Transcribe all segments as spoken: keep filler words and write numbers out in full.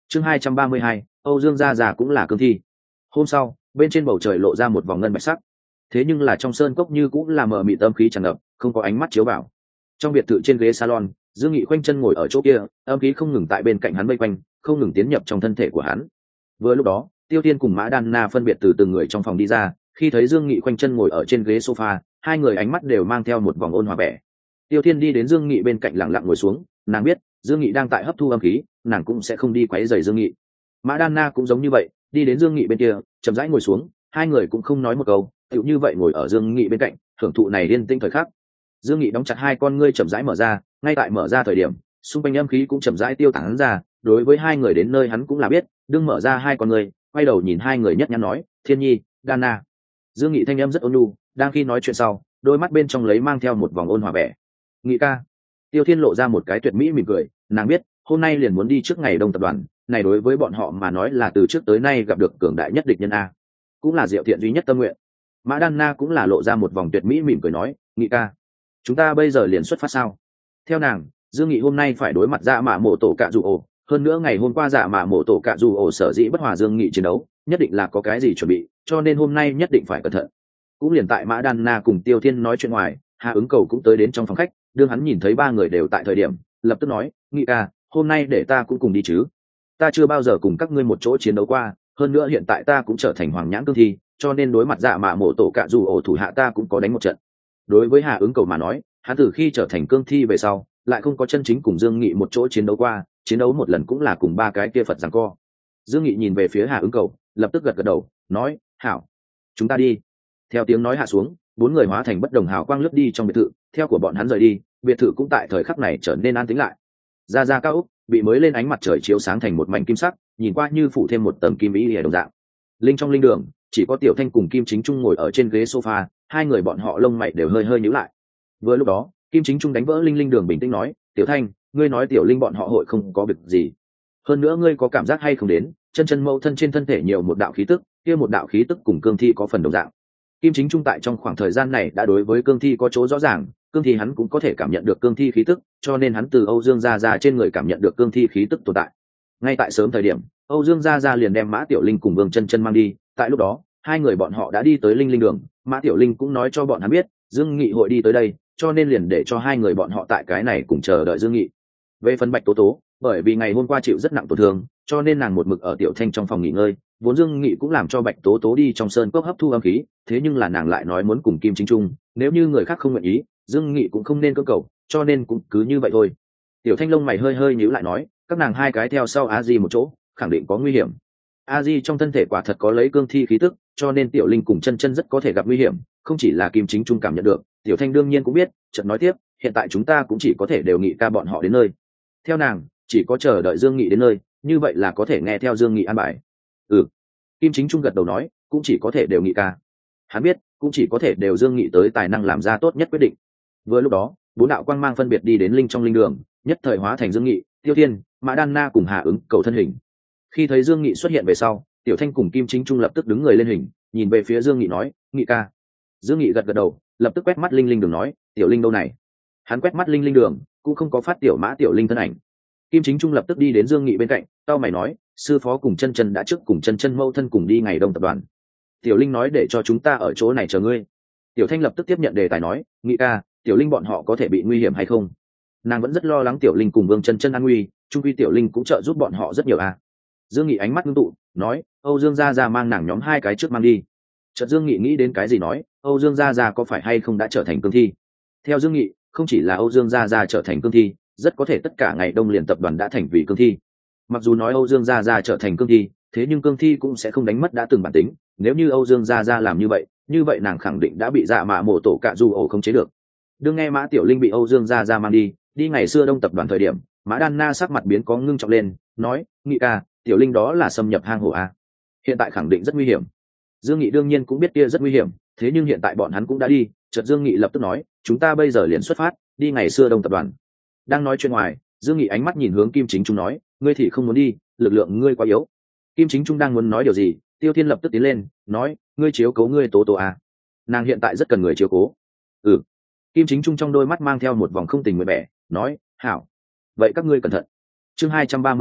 chương hai trăm ba mươi hai, Âu Dương gia già cũng là cương thi. Hôm sau, bên trên bầu trời lộ ra một vòng ngân bạch sắc, thế nhưng là trong sơn cốc như cũng là mờ mịt âm khí tràn ngập, không có ánh mắt chiếu vào. Trong biệt thự trên ghế salon, Dương Nghị khoanh chân ngồi ở chỗ kia, âm khí không ngừng tại bên cạnh hắn vây quanh, không ngừng tiến nhập trong thân thể của hắn. Vừa lúc đó, Tiêu Tiên cùng Mã Đan Na phân biệt từ từng người trong phòng đi ra, khi thấy Dương Nghị khoanh chân ngồi ở trên ghế sofa, hai người ánh mắt đều mang theo một vòng ôn hòa vẻ. Tiêu Tiên đi đến Dương Nghị bên cạnh lặng lặng ngồi xuống, nàng biết Dương Nghị đang tại hấp thu âm khí, nàng cũng sẽ không đi quấy rầy Dương Nghị. Mã Đan Na cũng giống như vậy, đi đến Dương Nghị bên kia, chậm rãi ngồi xuống, hai người cũng không nói một câu, tựu như vậy ngồi ở Dương Nghị bên cạnh, thưởng thụ này yên tĩnh thời khắc. Dương Nghị đóng chặt hai con ngươi chậm rãi mở ra, ngay tại mở ra thời điểm, xung quanh âm khí cũng chậm rãi tiêu tán ra, đối với hai người đến nơi hắn cũng là biết, đương mở ra hai con ngươi, quay đầu nhìn hai người nhất nhắn nói, Thiên Nhi, Đan Na. Dương Nghị thanh âm rất ôn nhu, đang khi nói chuyện sau, đôi mắt bên trong lấy mang theo một vòng ôn hòa vẻ. Nghị ca. Tiêu Thiên lộ ra một cái tuyệt mỹ mỉm cười, nàng biết, hôm nay liền muốn đi trước ngày đông tập đoàn, này đối với bọn họ mà nói là từ trước tới nay gặp được cường đại nhất địch nhân a, cũng là diệu thiện duy nhất tâm nguyện. Mã Đan Na cũng là lộ ra một vòng tuyệt mỹ mỉm cười nói, Nghị ca, chúng ta bây giờ liền xuất phát sao? Theo nàng, Dương Nghị hôm nay phải đối mặt Dạ Mạ Mộ Tổ Cạ Dù Ổ, hơn nữa ngày hôm qua Dạ Mạ Mộ Tổ Cạ Dù Ổ sở dĩ bất hòa Dương Nghị chiến đấu, nhất định là có cái gì chuẩn bị, cho nên hôm nay nhất định phải cẩn thận. Cũng liền tại Mã Đan Na cùng Tiêu Thiên nói chuyện ngoài, Hà Ứng Cầu cũng tới đến trong phòng khách, đương hắn nhìn thấy ba người đều tại thời điểm, lập tức nói, Nghị ca, hôm nay để ta cũng cùng đi chứ? Ta chưa bao giờ cùng các ngươi một chỗ chiến đấu qua, hơn nữa hiện tại ta cũng trở thành Hoàng Nhãn Cương Thi, cho nên đối mặt Dạ Mạ Mộ Tổ Cạ Dù Ổ thủ hạ ta cũng có đánh một trận. Đối với Hà Ứng Cầu mà nói, hắn từ khi trở thành cương thi về sau, lại không có chân chính cùng Dương Nghị một chỗ chiến đấu qua, chiến đấu một lần cũng là cùng ba cái kia Phật giằng co. Dương Nghị nhìn về phía Hà Ứng Cầu, lập tức gật gật đầu, nói, hảo, chúng ta đi. Theo tiếng nói hạ xuống, bốn người hóa thành bất đồng hào quang lướt đi trong biệt thự, theo của bọn hắn rời đi, biệt thự cũng tại thời khắc này trở nên an tĩnh lại. Ra ra cao ốc bị mới lên ánh mặt trời chiếu sáng thành một mảnh kim sắc, nhìn qua như phủ thêm một tầng kim ý lìa đồng dạng. Linh trong linh đường, chỉ có Tiểu Thanh cùng Kim Chính Trung ngồi ở trên ghế sofa, hai người bọn họ lông mày đều hơi hơi nhíu lại. Vừa lúc đó, Kim Chính Trung đánh vỡ Linh linh đường bình tĩnh nói, Tiểu Thanh, ngươi nói Tiểu Linh bọn họ hội không có việc gì, hơn nữa ngươi có cảm giác hay không đến chân chân mâu thân trên thân thể nhiều một đạo khí tức, kia một đạo khí tức cùng cương thi có phần đồng dạng. Kim Chính Trung tại trong khoảng thời gian này đã đối với cương thi có chỗ rõ ràng, cương thi hắn cũng có thể cảm nhận được cương thi khí tức, cho nên hắn từ Âu Dương gia gia trên người cảm nhận được cương thi khí tức tồn tại. Ngay tại sớm thời điểm, Âu Dương gia gia liền đem Mã Tiểu Linh cùng Vương Chân Chân mang đi, tại lúc đó, hai người bọn họ đã đi tới Linh linh đường, Mã Tiểu Linh cũng nói cho bọn hắn biết, Dương Nghị hội đi tới đây, cho nên liền để cho hai người bọn họ tại cái này cùng chờ đợi Dương Nghị. Về phần Bạch Tố Tố, bởi vì ngày hôm qua chịu rất nặng tổn thương, cho nên nàng một mực ở Tiểu Thanh trong phòng nghỉ ngơi, vốn Dương Nghị cũng làm cho Bạch Tố Tố đi trong sơn cốc hấp thu âm khí, thế nhưng là nàng lại nói muốn cùng Kim Chính Trung, nếu như người khác không nguyện ý, Dương Nghị cũng không nên cưỡng cầu, cho nên cũng cứ như vậy thôi. Tiểu Thanh lông mày hơi hơi nhíu lại nói, các nàng hai cái theo sau A Di một chỗ, khẳng định có nguy hiểm. A Di trong thân thể quả thật có lấy cương thi khí tức, cho nên Tiểu Linh cùng Chân Chân rất có thể gặp nguy hiểm, không chỉ là Kim Chính Trung cảm nhận được, Tiểu Thanh đương nhiên cũng biết. Chợt nói tiếp, hiện tại chúng ta cũng chỉ có thể đều Nghị ca bọn họ đến nơi. Theo nàng, chỉ có chờ đợi Dương Nghị đến nơi, như vậy là có thể nghe theo Dương Nghị an bài. Ừ. Kim Chính Trung gật đầu nói, cũng chỉ có thể đều Nghị ca. Hắn biết, cũng chỉ có thể đều Dương Nghị tới tài năng làm ra tốt nhất quyết định. Vừa lúc đó, bốn đạo quang mang phân biệt đi đến linh trong linh đường, nhất thời hóa thành Dương Nghị, Tiêu Thiên, Mã Đan Na cùng Hà Ứng Cầu thân hình. Khi thấy Dương Nghị xuất hiện về sau, Tiểu Thanh cùng Kim Chính Trung lập tức đứng người lên hình, nhìn về phía Dương Nghị nói, Nghị ca. Dương Nghị gật gật đầu, lập tức quét mắt linh linh đường nói, Tiểu Linh đâu này? Hắn quét mắt linh linh đường, cũng không có phát Tiểu Mã Tiểu Linh thân ảnh. Kim Chính Trung lập tức đi đến Dương Nghị bên cạnh, tao mày nói, sư phó cùng Chân Chân đã trước cùng Chân Chân mâu thân cùng đi ngày đông tập đoàn. Tiểu Linh nói để cho chúng ta ở chỗ này chờ ngươi. Tiểu Thanh lập tức tiếp nhận đề tài nói, Nghị ca, Tiểu Linh bọn họ có thể bị nguy hiểm hay không? Nàng vẫn rất lo lắng Tiểu Linh cùng Vương Chân Chân an nguy, chung quy Tiểu Linh cũng trợ giúp bọn họ rất nhiều à. Dương Nghị ánh mắt ngưng tụ, nói, Âu Dương gia gia mang nàng nhóm hai cái trước mang đi. Chợt Dương Nghị nghĩ đến cái gì nói, Âu Dương gia gia có phải hay không đã trở thành cương thi? Theo Dương Nghị, không chỉ là Âu Dương gia gia trở thành cương thi, rất có thể tất cả ngày đông liền tập đoàn đã thành vì cương thi. Mặc dù nói Âu Dương gia gia trở thành cương thi, thế nhưng cương thi cũng sẽ không đánh mất đã từng bản tính, nếu như Âu Dương gia gia làm như vậy, như vậy nàng khẳng định đã bị Dạ Mạ Mộ Tổ Cạ Dù Ổ không chế được. Đương nghe Mã Tiểu Linh bị Âu Dương gia gia mang đi, đi ngày xưa đông tập đoàn thời điểm, Mã Đan Na sắc mặt biến có ngưng trọng lên, nói, Nghị ca, Tiểu Linh đó là xâm nhập hang hổ a, hiện tại khẳng định rất nguy hiểm. Dương Nghị đương nhiên cũng biết kia rất nguy hiểm, thế nhưng hiện tại bọn hắn cũng đã đi. Chợt Dương Nghị lập tức nói, chúng ta bây giờ liền xuất phát, đi ngày xưa đông tập đoàn. Đang nói chuyện ngoài, Dương Nghị ánh mắt nhìn hướng Kim Chính Trung nói, ngươi thì không muốn đi, lực lượng ngươi quá yếu. Kim Chính Trung đang muốn nói điều gì, Tiêu Thiên lập tức tiến lên, nói, ngươi chiếu cố ngươi Tố Tố à? Nàng hiện tại rất cần người chiếu cố. Ừ. Kim Chính Trung trong đôi mắt mang theo một vòng không tình nguyện vẻ, nói, hảo. Vậy các ngươi cẩn thận. Chương hai trăm ba mươi ba,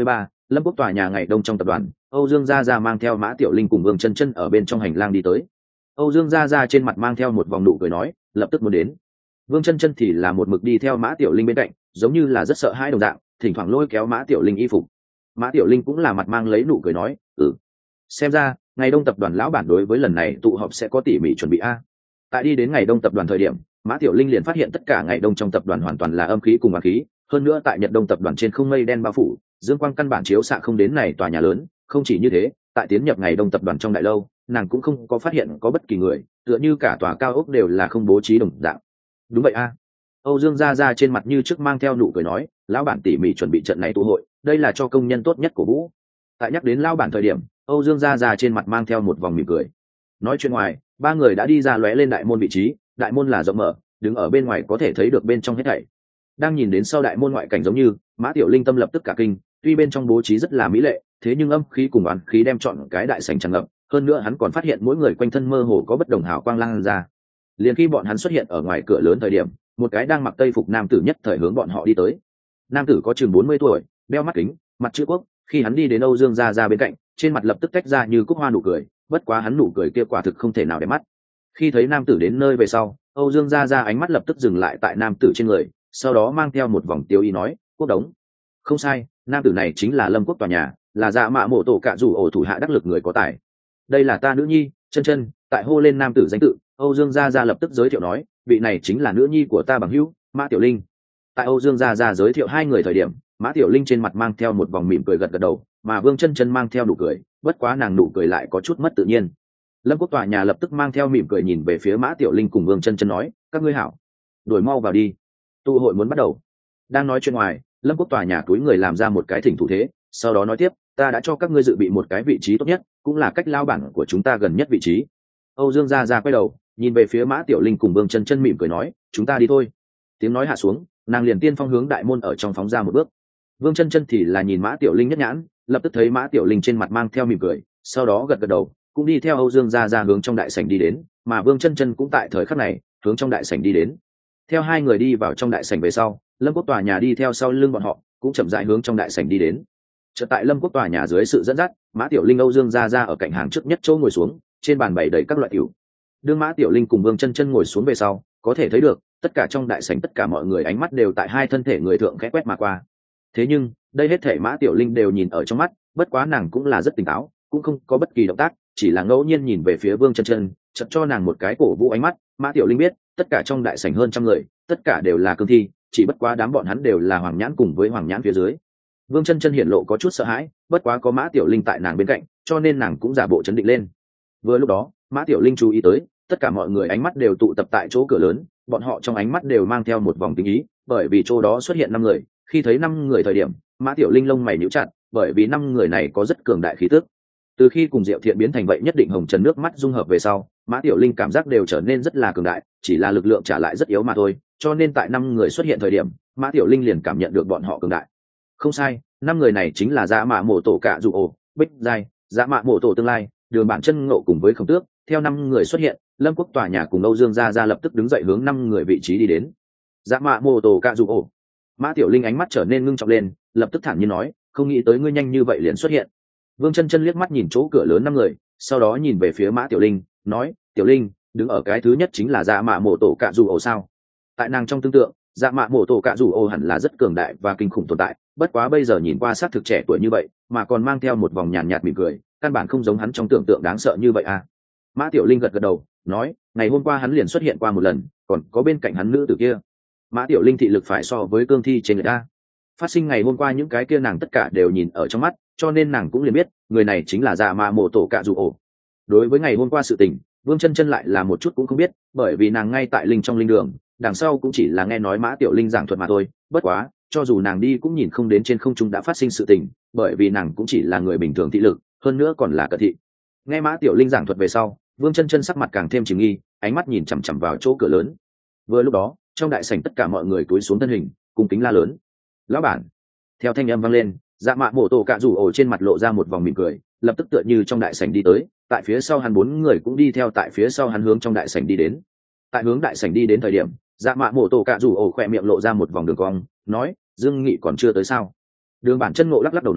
Lâm Quốc tòa nhà ngày đông trong tập đoàn, Âu Dương Gia Gia mang theo Mã Tiểu Linh cùng Vương Chân Chân ở bên trong hành lang đi tới. Âu Dương Gia Gia trên mặt mang theo một vòng nụ cười nói, lập tức muốn đến. Vương Chân Chân thì là một mực đi theo Mã Tiểu Linh bên cạnh, giống như là rất sợ hãi đồng dạng, thỉnh thoảng lôi kéo Mã Tiểu Linh y phục. Mã Tiểu Linh cũng là mặt mang lấy nụ cười nói, "Ừ, xem ra, ngày đông tập đoàn lão bản đối với lần này tụ họp sẽ có tỉ mỉ chuẩn bị a." Tại đi đến ngày đông tập đoàn thời điểm, Mã Tiểu Linh liền phát hiện tất cả ngày đông trong tập đoàn hoàn toàn là âm khí cùng ma khí, hơn nữa tại Nhật Đông tập đoàn trên không mây đen bao phủ, dương quang căn bản chiếu xạ không đến này tòa nhà lớn. Không chỉ như thế, tại tiến nhập ngày đông tập đoàn trong đại lâu, nàng cũng không có phát hiện có bất kỳ người, tựa như cả tòa cao ốc đều là không bố trí đồng dạng. Đúng vậy a. Âu Dương Gia Gia trên mặt như trước mang theo nụ cười nói, lão bản tỉ mỉ chuẩn bị trận này tụ hội, đây là cho công nhân tốt nhất của vũ. Tại nhắc đến lão bản thời điểm, Âu Dương Gia Gia trên mặt mang theo một vòng mỉm cười. Nói chuyện ngoài, ba người đã đi ra lóe lên đại môn vị trí, đại môn là rộng mở, đứng ở bên ngoài có thể thấy được bên trong hết thảy. Đang nhìn đến sau đại môn ngoại cảnh giống như, Mã Tiểu Linh tâm lập tức cả kinh, tuy bên trong bố trí rất là mỹ lệ, thế nhưng âm khí cùng oán khí đem trọn cái đại sảnh tràn ngập, hơn nữa hắn còn phát hiện mỗi người quanh thân mơ hồ có bất đồng hào quang lan ra. Liền khi bọn hắn xuất hiện ở ngoài cửa lớn thời điểm, một cái đang mặc tây phục nam tử nhất thời hướng bọn họ đi tới. Nam tử có chừng bốn mươi tuổi, đeo mắt kính, mặt chữ quốc, khi hắn đi đến Âu Dương Gia Gia bên cạnh, trên mặt lập tức tách ra như cúc hoa nụ cười, bất quá hắn nụ cười kia quả thực không thể nào để mắt. Khi thấy nam tử đến nơi về sau, Âu Dương Gia Gia ánh mắt lập tức dừng lại tại nam tử trên người, sau đó mang theo một vòng tiêu ý nói, "Quốc đống." Không sai, nam tử này chính là Lâm Quốc tòa nhà, là Dạ Mạ Mộ Tổ Cạ Rủ ổ thủ hạ đắc lực người có tài. "Đây là ta nữ nhi, Chân Chân." Tại hô lên nam tử danh tự, Âu Dương Gia Gia lập tức giới thiệu nói, "Vị này chính là nữ nhi của ta bằng hữu, Mã Tiểu Linh." Tại Âu Dương Gia Gia giới thiệu hai người thời điểm, Mã Tiểu Linh trên mặt mang theo một vòng mỉm cười gật gật đầu, mà Vương Chân Chân mang theo nụ cười, bất quá nàng nụ cười lại có chút mất tự nhiên. Lâm Quốc tòa nhà lập tức mang theo mỉm cười nhìn về phía Mã Tiểu Linh cùng Vương Chân Chân nói, "Các ngươi hảo, đuổi mau vào đi, tụ hội muốn bắt đầu." Đang nói chuyện ngoài, Lâm Quốc tòa nhà túi người làm ra một cái thỉnh thủ thế, sau đó nói tiếp, "Ta đã cho các ngươi dự bị một cái vị trí tốt nhất, cũng là cách lao bản của chúng ta gần nhất vị trí." Âu Dương Gia Gia quay đầu, nhìn về phía Mã Tiểu Linh cùng Vương Chân Chân mỉm cười nói, "Chúng ta đi thôi." Tiếng nói hạ xuống, nàng liền tiên phong hướng đại môn ở trong phóng ra một bước. Vương Chân Chân thì là nhìn Mã Tiểu Linh nhất nhãn, lập tức thấy Mã Tiểu Linh trên mặt mang theo mỉm cười, sau đó gật gật đầu, cũng đi theo Âu Dương Gia Gia hướng trong đại sảnh đi đến, mà Vương Chân Chân cũng tại thời khắc này hướng trong đại sảnh đi đến. Theo hai người đi vào trong đại sảnh về sau, Lâm Quốc tòa nhà đi theo sau lưng bọn họ, cũng chậm rãi hướng trong đại sảnh đi đến. Chợt tại Lâm Quốc tòa nhà dưới sự dẫn dắt, Mã Tiểu Linh Âu Dương Gia Gia ở cạnh hàng trước nhất chỗ ngồi xuống, trên bàn bày đầy các loại rượu. Đương Mã Tiểu Linh cùng Vương Chân Chân ngồi xuống về sau, có thể thấy được, tất cả trong đại sảnh tất cả mọi người ánh mắt đều tại hai thân thể người thượng khẽ quét mà qua. Thế nhưng, đây hết thể Mã Tiểu Linh đều nhìn ở trong mắt, bất quá nàng cũng là rất tỉnh táo, cũng không có bất kỳ động tác, chỉ là ngẫu nhiên nhìn về phía Vương Chân Chân, chợt cho nàng một cái cổ vũ ánh mắt. Mã Tiểu Linh biết, tất cả trong đại sảnh hơn trăm người, tất cả đều là cương thi, chỉ bất quá đám bọn hắn đều là Hoàng Nhãn cùng với Hoàng Nhãn phía dưới. Vương Chân Chân hiển lộ có chút sợ hãi, bất quá có Mã Tiểu Linh tại nàng bên cạnh, cho nên nàng cũng giả bộ trấn định lên. Vừa lúc đó, Mã Tiểu Linh chú ý tới, tất cả mọi người ánh mắt đều tụ tập tại chỗ cửa lớn, bọn họ trong ánh mắt đều mang theo một vòng tình ý, bởi vì chỗ đó xuất hiện năm người, khi thấy năm người thời điểm, Mã Tiểu Linh lông mày nhíu chặt, bởi vì năm người này có rất cường đại khí tức. Từ khi cùng Diệu Thiện biến thành vậy nhất định hồng trần nước mắt dung hợp về sau, Mã Tiểu Linh cảm giác đều trở nên rất là cường đại, chỉ là lực lượng trả lại rất yếu mà thôi, cho nên tại năm người xuất hiện thời điểm, Mã Tiểu Linh liền cảm nhận được bọn họ cường đại. Không sai, năm người này chính là Dạ Mạ Mộ Tổ Cạ Rủ ổ, Bích Giai, Dạ Mạ Mộ Tổ Tương Lai, Đường Bản Chân Ngộ cùng với Khổng Tước. Theo năm người xuất hiện, Lâm Quốc tòa nhà cùng Âu Dương Gia Gia lập tức đứng dậy hướng năm người vị trí đi đến. Dạ Mạ Mộ Tổ Cạ Rủ ổ. Mã Tiểu Linh ánh mắt trở nên ngưng trọng lên, lập tức thản nhiên nói, "Không nghĩ tới ngươi nhanh như vậy liền xuất hiện." Vương Chân Chân liếc mắt nhìn chỗ cửa lớn năm người, sau đó nhìn về phía Mã Tiểu Linh, nói, "Tiểu Linh, đứng ở cái thứ nhất chính là Dạ Mạ Mộ Tổ Cạ Rủ ổ sao?" Tại nàng trong tương tượng, Dạ Mạ Mộ Tổ Cạ Rủ ổ hẳn là rất cường đại và kinh khủng tồn tại, bất quá bây giờ nhìn qua sát thực trẻ tuổi như vậy, mà còn mang theo một vòng nhàn nhạt mỉm cười, căn bản không giống hắn trong tưởng tượng đáng sợ như vậy à. Mã Tiểu Linh gật gật đầu, nói, "Ngày hôm qua hắn liền xuất hiện qua một lần, còn có bên cạnh hắn nữ tử kia." Mã Tiểu Linh thị lực phải so với cương thi trên người ta. Phát sinh ngày hôm qua những cái kia nàng tất cả đều nhìn ở trong mắt, cho nên nàng cũng liền biết, người này chính là Dạ Mạ Mộ Tổ Cạ Rủ ổ. Đối với ngày hôm qua sự tình, Vương Chân Chân lại là một chút cũng không biết, bởi vì nàng ngay tại linh trong linh đường, đằng sau cũng chỉ là nghe nói Mã Tiểu Linh giảng thuật mà thôi, bất quá, cho dù nàng đi cũng nhìn không đến trên không trung đã phát sinh sự tình, bởi vì nàng cũng chỉ là người bình thường thị lực, hơn nữa còn là cận thị. Nghe Mã Tiểu Linh giảng thuật về sau, Vương Chân Chân sắc mặt càng thêm chìm nghi, ánh mắt nhìn chằm chằm vào chỗ cửa lớn. Vừa lúc đó, trong đại sảnh tất cả mọi người cúi xuống thân hình, cùng kính la lớn, "Lão bản!" Theo thanh âm vang lên, Dạ Mạ Mộ Tổ Cạ Rủ ổ trên mặt lộ ra một vòng mỉm cười, lập tức tựa như trong đại sảnh đi tới, tại phía sau hắn bốn người cũng đi theo tại phía sau hắn hướng trong đại sảnh đi đến. Tại hướng đại sảnh đi đến thời điểm, Dạ Mạ Mộ Tổ Cạ Rủ ổ khỏe miệng lộ ra một vòng đường cong, nói, "Dương Nghị còn chưa tới sao?" Đường Bản Chân Ngộ lắc lắc đầu nói,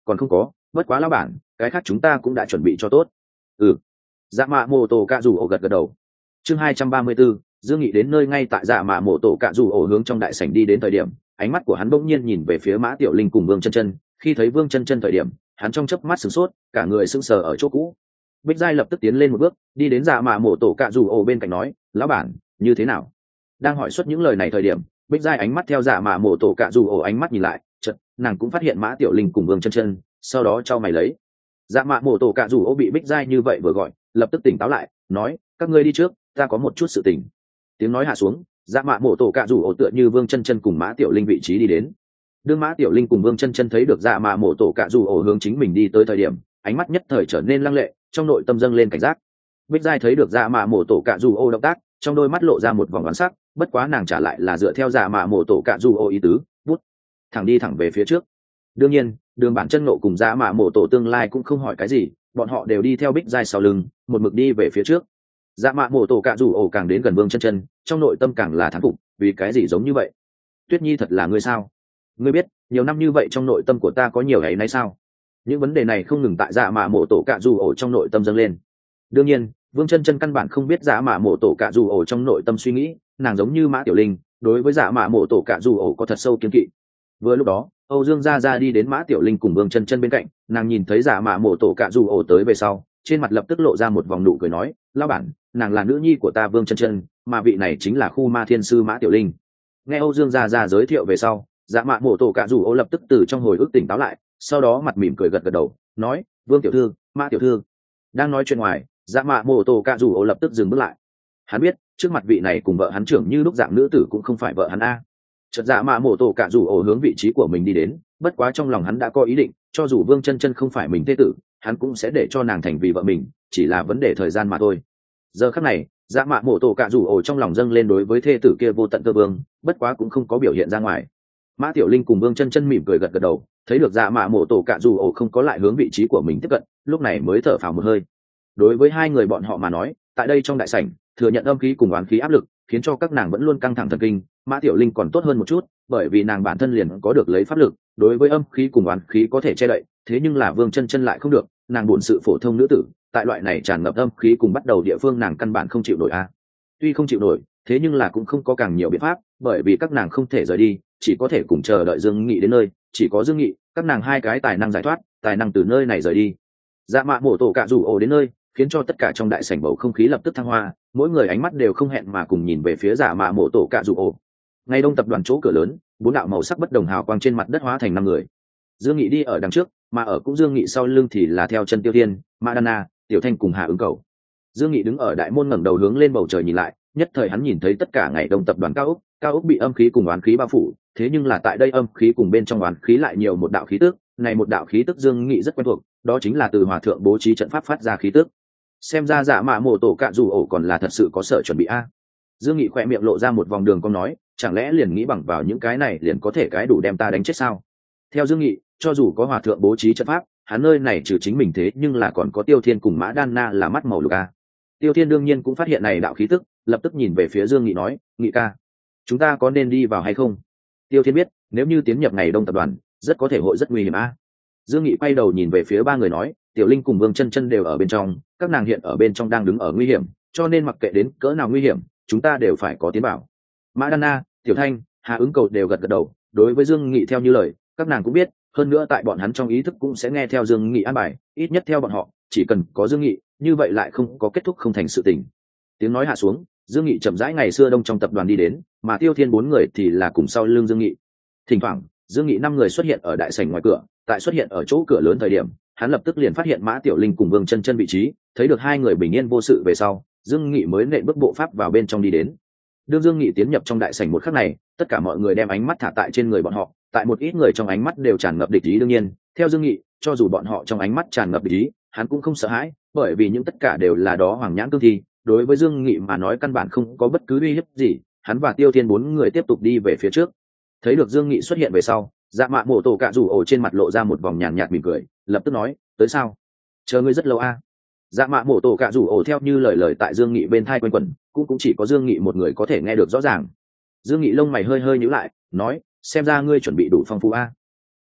còn không có, bất quá lão bản, cái khác chúng ta cũng đã chuẩn bị cho tốt. Ừ. Dạ mạ mổ tổ cạ rủ ổ gật gật đầu. Chương hai trăm ba mươi 234, Dương Nghị đến nơi ngay tại dạ mạ mổ tổ cạ rủ ổ hướng trong đại sảnh đi đến thời điểm, ánh mắt của hắn bỗng nhiên nhìn về phía Mã Tiểu Linh cùng Vương Chân Chân, khi thấy Vương Chân Chân thời điểm, hắn trong chớp mắt sửng sốt, cả người sững sờ ở chỗ cũ. Bích Giai lập tức tiến lên một bước, đi đến dạ mạ mổ tổ cạ rủ ổ bên cạnh nói, lão bản, như thế nào? Đang hỏi xuất những lời này thời điểm, Bích Giai ánh mắt theo dạ mạ mổ tổ cạ rủ ổ ánh mắt nhìn lại, chợt nàng cũng phát hiện Mã Tiểu Linh cùng Vương Chân Chân, sau đó chau mày lấy. Dạ mạ mổ tổ cạ rủ ổ bị Bích Giai như vậy vừa gọi, lập tức tỉnh táo lại, nói, các ngươi đi trước, ta có một chút sự tình. Tiếng nói hạ xuống, dạ mạ mổ tổ cạ rủ ổ tựa như Vương Chân Chân cùng Mã Tiểu Linh vị trí đi đến. Đương Mã Tiểu Linh cùng Vương Chân Chân thấy được dạ mạ mổ tổ cạ rủ ổ hướng chính mình đi tới thời điểm, ánh mắt nhất thời trở nên lăng lệ, trong nội tâm dâng lên cảnh giác. Bích Giai thấy được dạ mạ mổ tổ cạ rủ ổ động tác, trong đôi mắt lộ ra một vòng oán sắc, bất quá nàng trả lại là dựa theo dạ mạ mổ tổ cạ rủ ổ ý tứ, bút thẳng đi thẳng về phía trước. Đương nhiên, đường bản chân nộ cùng dạ mạ mổ tổ tương lai cũng không hỏi cái gì, bọn họ đều đi theo Bích Giai sau lưng, một mực đi về phía trước. Dạ mạ mổ tổ cạ rủ ổ càng đến gần Vương Chân Chân, trong nội tâm càng là thán phục, vì cái gì giống như vậy? Tuyết Nhi thật là ngươi sao? Ngươi biết, nhiều năm như vậy trong nội tâm của ta có nhiều ấy nấy sao? Những vấn đề này không ngừng tại dạ mạ mổ tổ cạ rủ ổ trong nội tâm dâng lên. Đương nhiên, Vương Chân Chân căn bản không biết dạ mạ mổ tổ cạ rủ ổ trong nội tâm suy nghĩ, nàng giống như Mã Tiểu Linh, đối với dạ mạ mổ tổ cạ rủ ổ có thật sâu kiêng kỵ. Vừa lúc đó, Âu Dương Gia Gia đi đến Mã Tiểu Linh cùng Vương Chân Chân bên cạnh, nàng nhìn thấy dạ mạ mổ tổ cạ rủ ổ tới về sau, trên mặt lập tức lộ ra một vòng nụ cười nói, lão bản, nàng là nữ nhi của ta Vương Chân Chân, mà vị này chính là khu ma thiên sư Mã Tiểu Linh. Nghe Âu Dương Gia Gia giới thiệu về sau, dạ mạ mổ tổ cạ rủ ổ lập tức từ trong hồi ức tỉnh táo lại, sau đó mặt mỉm cười gật gật đầu, nói, Vương tiểu thư, Mã tiểu thư. Đang nói chuyện ngoài, dạ mạ mổ tổ cạ rủ ổ lập tức dừng bước lại. Hắn biết, trước mặt vị này cùng vợ hắn trưởng như lúc dạng nữ tử cũng không phải vợ hắn a. Chợt dạ mạ mổ tổ cạ rủ ổ hướng vị trí của mình đi đến, bất quá trong lòng hắn đã có ý định, cho dù Vương Chân Chân không phải mình thế tử, hắn cũng sẽ để cho nàng thành vì vợ mình, chỉ là vấn đề thời gian mà thôi. Giờ khắc này, dạ mạ mổ tổ cạ rủ ổ trong lòng dâng lên đối với thê tử kia vô tận cơ vương, bất quá cũng không có biểu hiện ra ngoài. Mã Tiểu Linh cùng Vương Chân Chân mỉm cười gật gật đầu, thấy được dạ mạ mổ tổ cạ rủ ổ không có lại hướng vị trí của mình tiếp cận, lúc này mới thở phào một hơi. Đối với hai người bọn họ mà nói, tại đây trong đại sảnh, thừa nhận âm khí cùng oán khí áp lực, khiến cho các nàng vẫn luôn căng thẳng thần kinh. Mã Tiểu Linh còn tốt hơn một chút, bởi vì nàng bản thân liền có được lấy pháp lực, đối với âm khí cùng oán khí có thể che đậy, thế nhưng là Vương Chân Chân lại không được, nàng buồn sự phổ thông nữ tử, tại loại này tràn ngập âm khí cùng bắt đầu địa phương nàng căn bản không chịu nổi a. Tuy không chịu nổi, thế nhưng là cũng không có càng nhiều biện pháp, bởi vì các nàng không thể rời đi, chỉ có thể cùng chờ đợi Dương Nghị đến nơi, chỉ có Dương Nghị, các nàng hai cái tài năng giải thoát, tài năng từ nơi này rời đi. Dạ mạ mổ tổ cạ rủ ổ đến nơi, khiến cho tất cả trong đại sảnh bầu không khí lập tức thăng hoa, mỗi người ánh mắt đều không hẹn mà cùng nhìn về phía dạ mạ mổ tổ cạ rủ ổ. Ngay đông tập đoàn chỗ cửa lớn, bốn đạo màu sắc bất đồng hào quang trên mặt đất hóa thành năm người. Dương Nghị đi ở đằng trước, mà ở cũng Dương Nghị sau lưng thì là theo chân Tiêu Thiên, Madonna, Tiểu Thanh cùng Hà Ứng Cầu. Dương Nghị đứng ở đại môn ngẩng đầu hướng lên bầu trời nhìn lại, nhất thời hắn nhìn thấy tất cả ngày đông tập đoàn cao ốc, cao ốc bị âm khí cùng oán khí bao phủ, thế nhưng là tại đây âm khí cùng bên trong oán khí lại nhiều một đạo khí tức, này một đạo khí tức Dương Nghị rất quen thuộc, đó chính là từ hòa thượng bố trí trận pháp phát ra khí tức. Xem ra dạ mạ mổ tổ cạ rủ ổ còn là thật sự có sở chuẩn bị a. Dương Nghị khỏe miệng lộ ra một vòng đường cong nói, chẳng lẽ liền nghĩ bằng vào những cái này liền có thể cái đủ đem ta đánh chết sao? Theo Dương Nghị, cho dù có hòa thượng bố trí trận pháp, hắn nơi này trừ chính mình thế nhưng là còn có Tiêu Thiên cùng Mã Đan Na là mắt màu lục a. Tiêu Thiên đương nhiên cũng phát hiện này đạo khí tức, lập tức nhìn về phía Dương Nghị nói, Nghị ca, chúng ta có nên đi vào hay không? Tiêu Thiên biết, nếu như tiến nhập ngày đông tập đoàn, rất có thể hội rất nguy hiểm a. Dương Nghị quay đầu nhìn về phía ba người nói, Tiểu Linh cùng Vương Chân Chân đều ở bên trong, các nàng hiện ở bên trong đang đứng ở nguy hiểm, cho nên mặc kệ đến cỡ nào nguy hiểm, chúng ta đều phải có tiến bảo. Mã Đan Na, Tiểu Thanh, Hà Ứng Cầu đều gật gật đầu, đối với Dương Nghị theo như lời, các nàng cũng biết, hơn nữa tại bọn hắn trong ý thức cũng sẽ nghe theo Dương Nghị an bài, ít nhất theo bọn họ, chỉ cần có Dương Nghị, như vậy lại không có kết thúc không thành sự tình. Tiếng nói hạ xuống, Dương Nghị chậm rãi ngày xưa đông trong tập đoàn đi đến, mà Tiêu Thiên bốn người thì là cùng sau lưng Dương Nghị. Thỉnh thoảng, Dương Nghị năm người xuất hiện ở đại sảnh ngoài cửa, tại xuất hiện ở chỗ cửa lớn thời điểm, hắn lập tức liền phát hiện Mã Tiểu Linh cùng Vương Chân Chân vị trí, thấy được hai người bình yên vô sự về sau, Dương Nghị mới nện bước bộ pháp vào bên trong đi đến. Đương Dương Nghị tiến nhập trong đại sảnh một khắc này, tất cả mọi người đem ánh mắt thả tại trên người bọn họ, tại một ít người trong ánh mắt đều tràn ngập địch ý. Đương nhiên, theo Dương Nghị, cho dù bọn họ trong ánh mắt tràn ngập địch ý, hắn cũng không sợ hãi, bởi vì những tất cả đều là đó hoàng nhãn cương thi, đối với Dương Nghị mà nói căn bản không có bất cứ uy hiếp gì. Hắn và Tiêu Thiên bốn người tiếp tục đi về phía trước. Thấy được Dương Nghị xuất hiện về sau, dạ mạ mổ tổ cạ rủ ổ trên mặt lộ ra một vòng nhàn nhạt mỉm cười, lập tức nói, tới sao? Chờ ngươi rất lâu a. À? Dạ mạ mổ tổ cạ rủ ổ theo như lời lời tại Dương Nghị bên thai quanh quẩn, cũng cũng chỉ có Dương Nghị một người có thể nghe được rõ ràng. Dương Nghị lông mày hơi hơi nhíu lại, nói, xem ra ngươi chuẩn bị đủ phong phú a. À?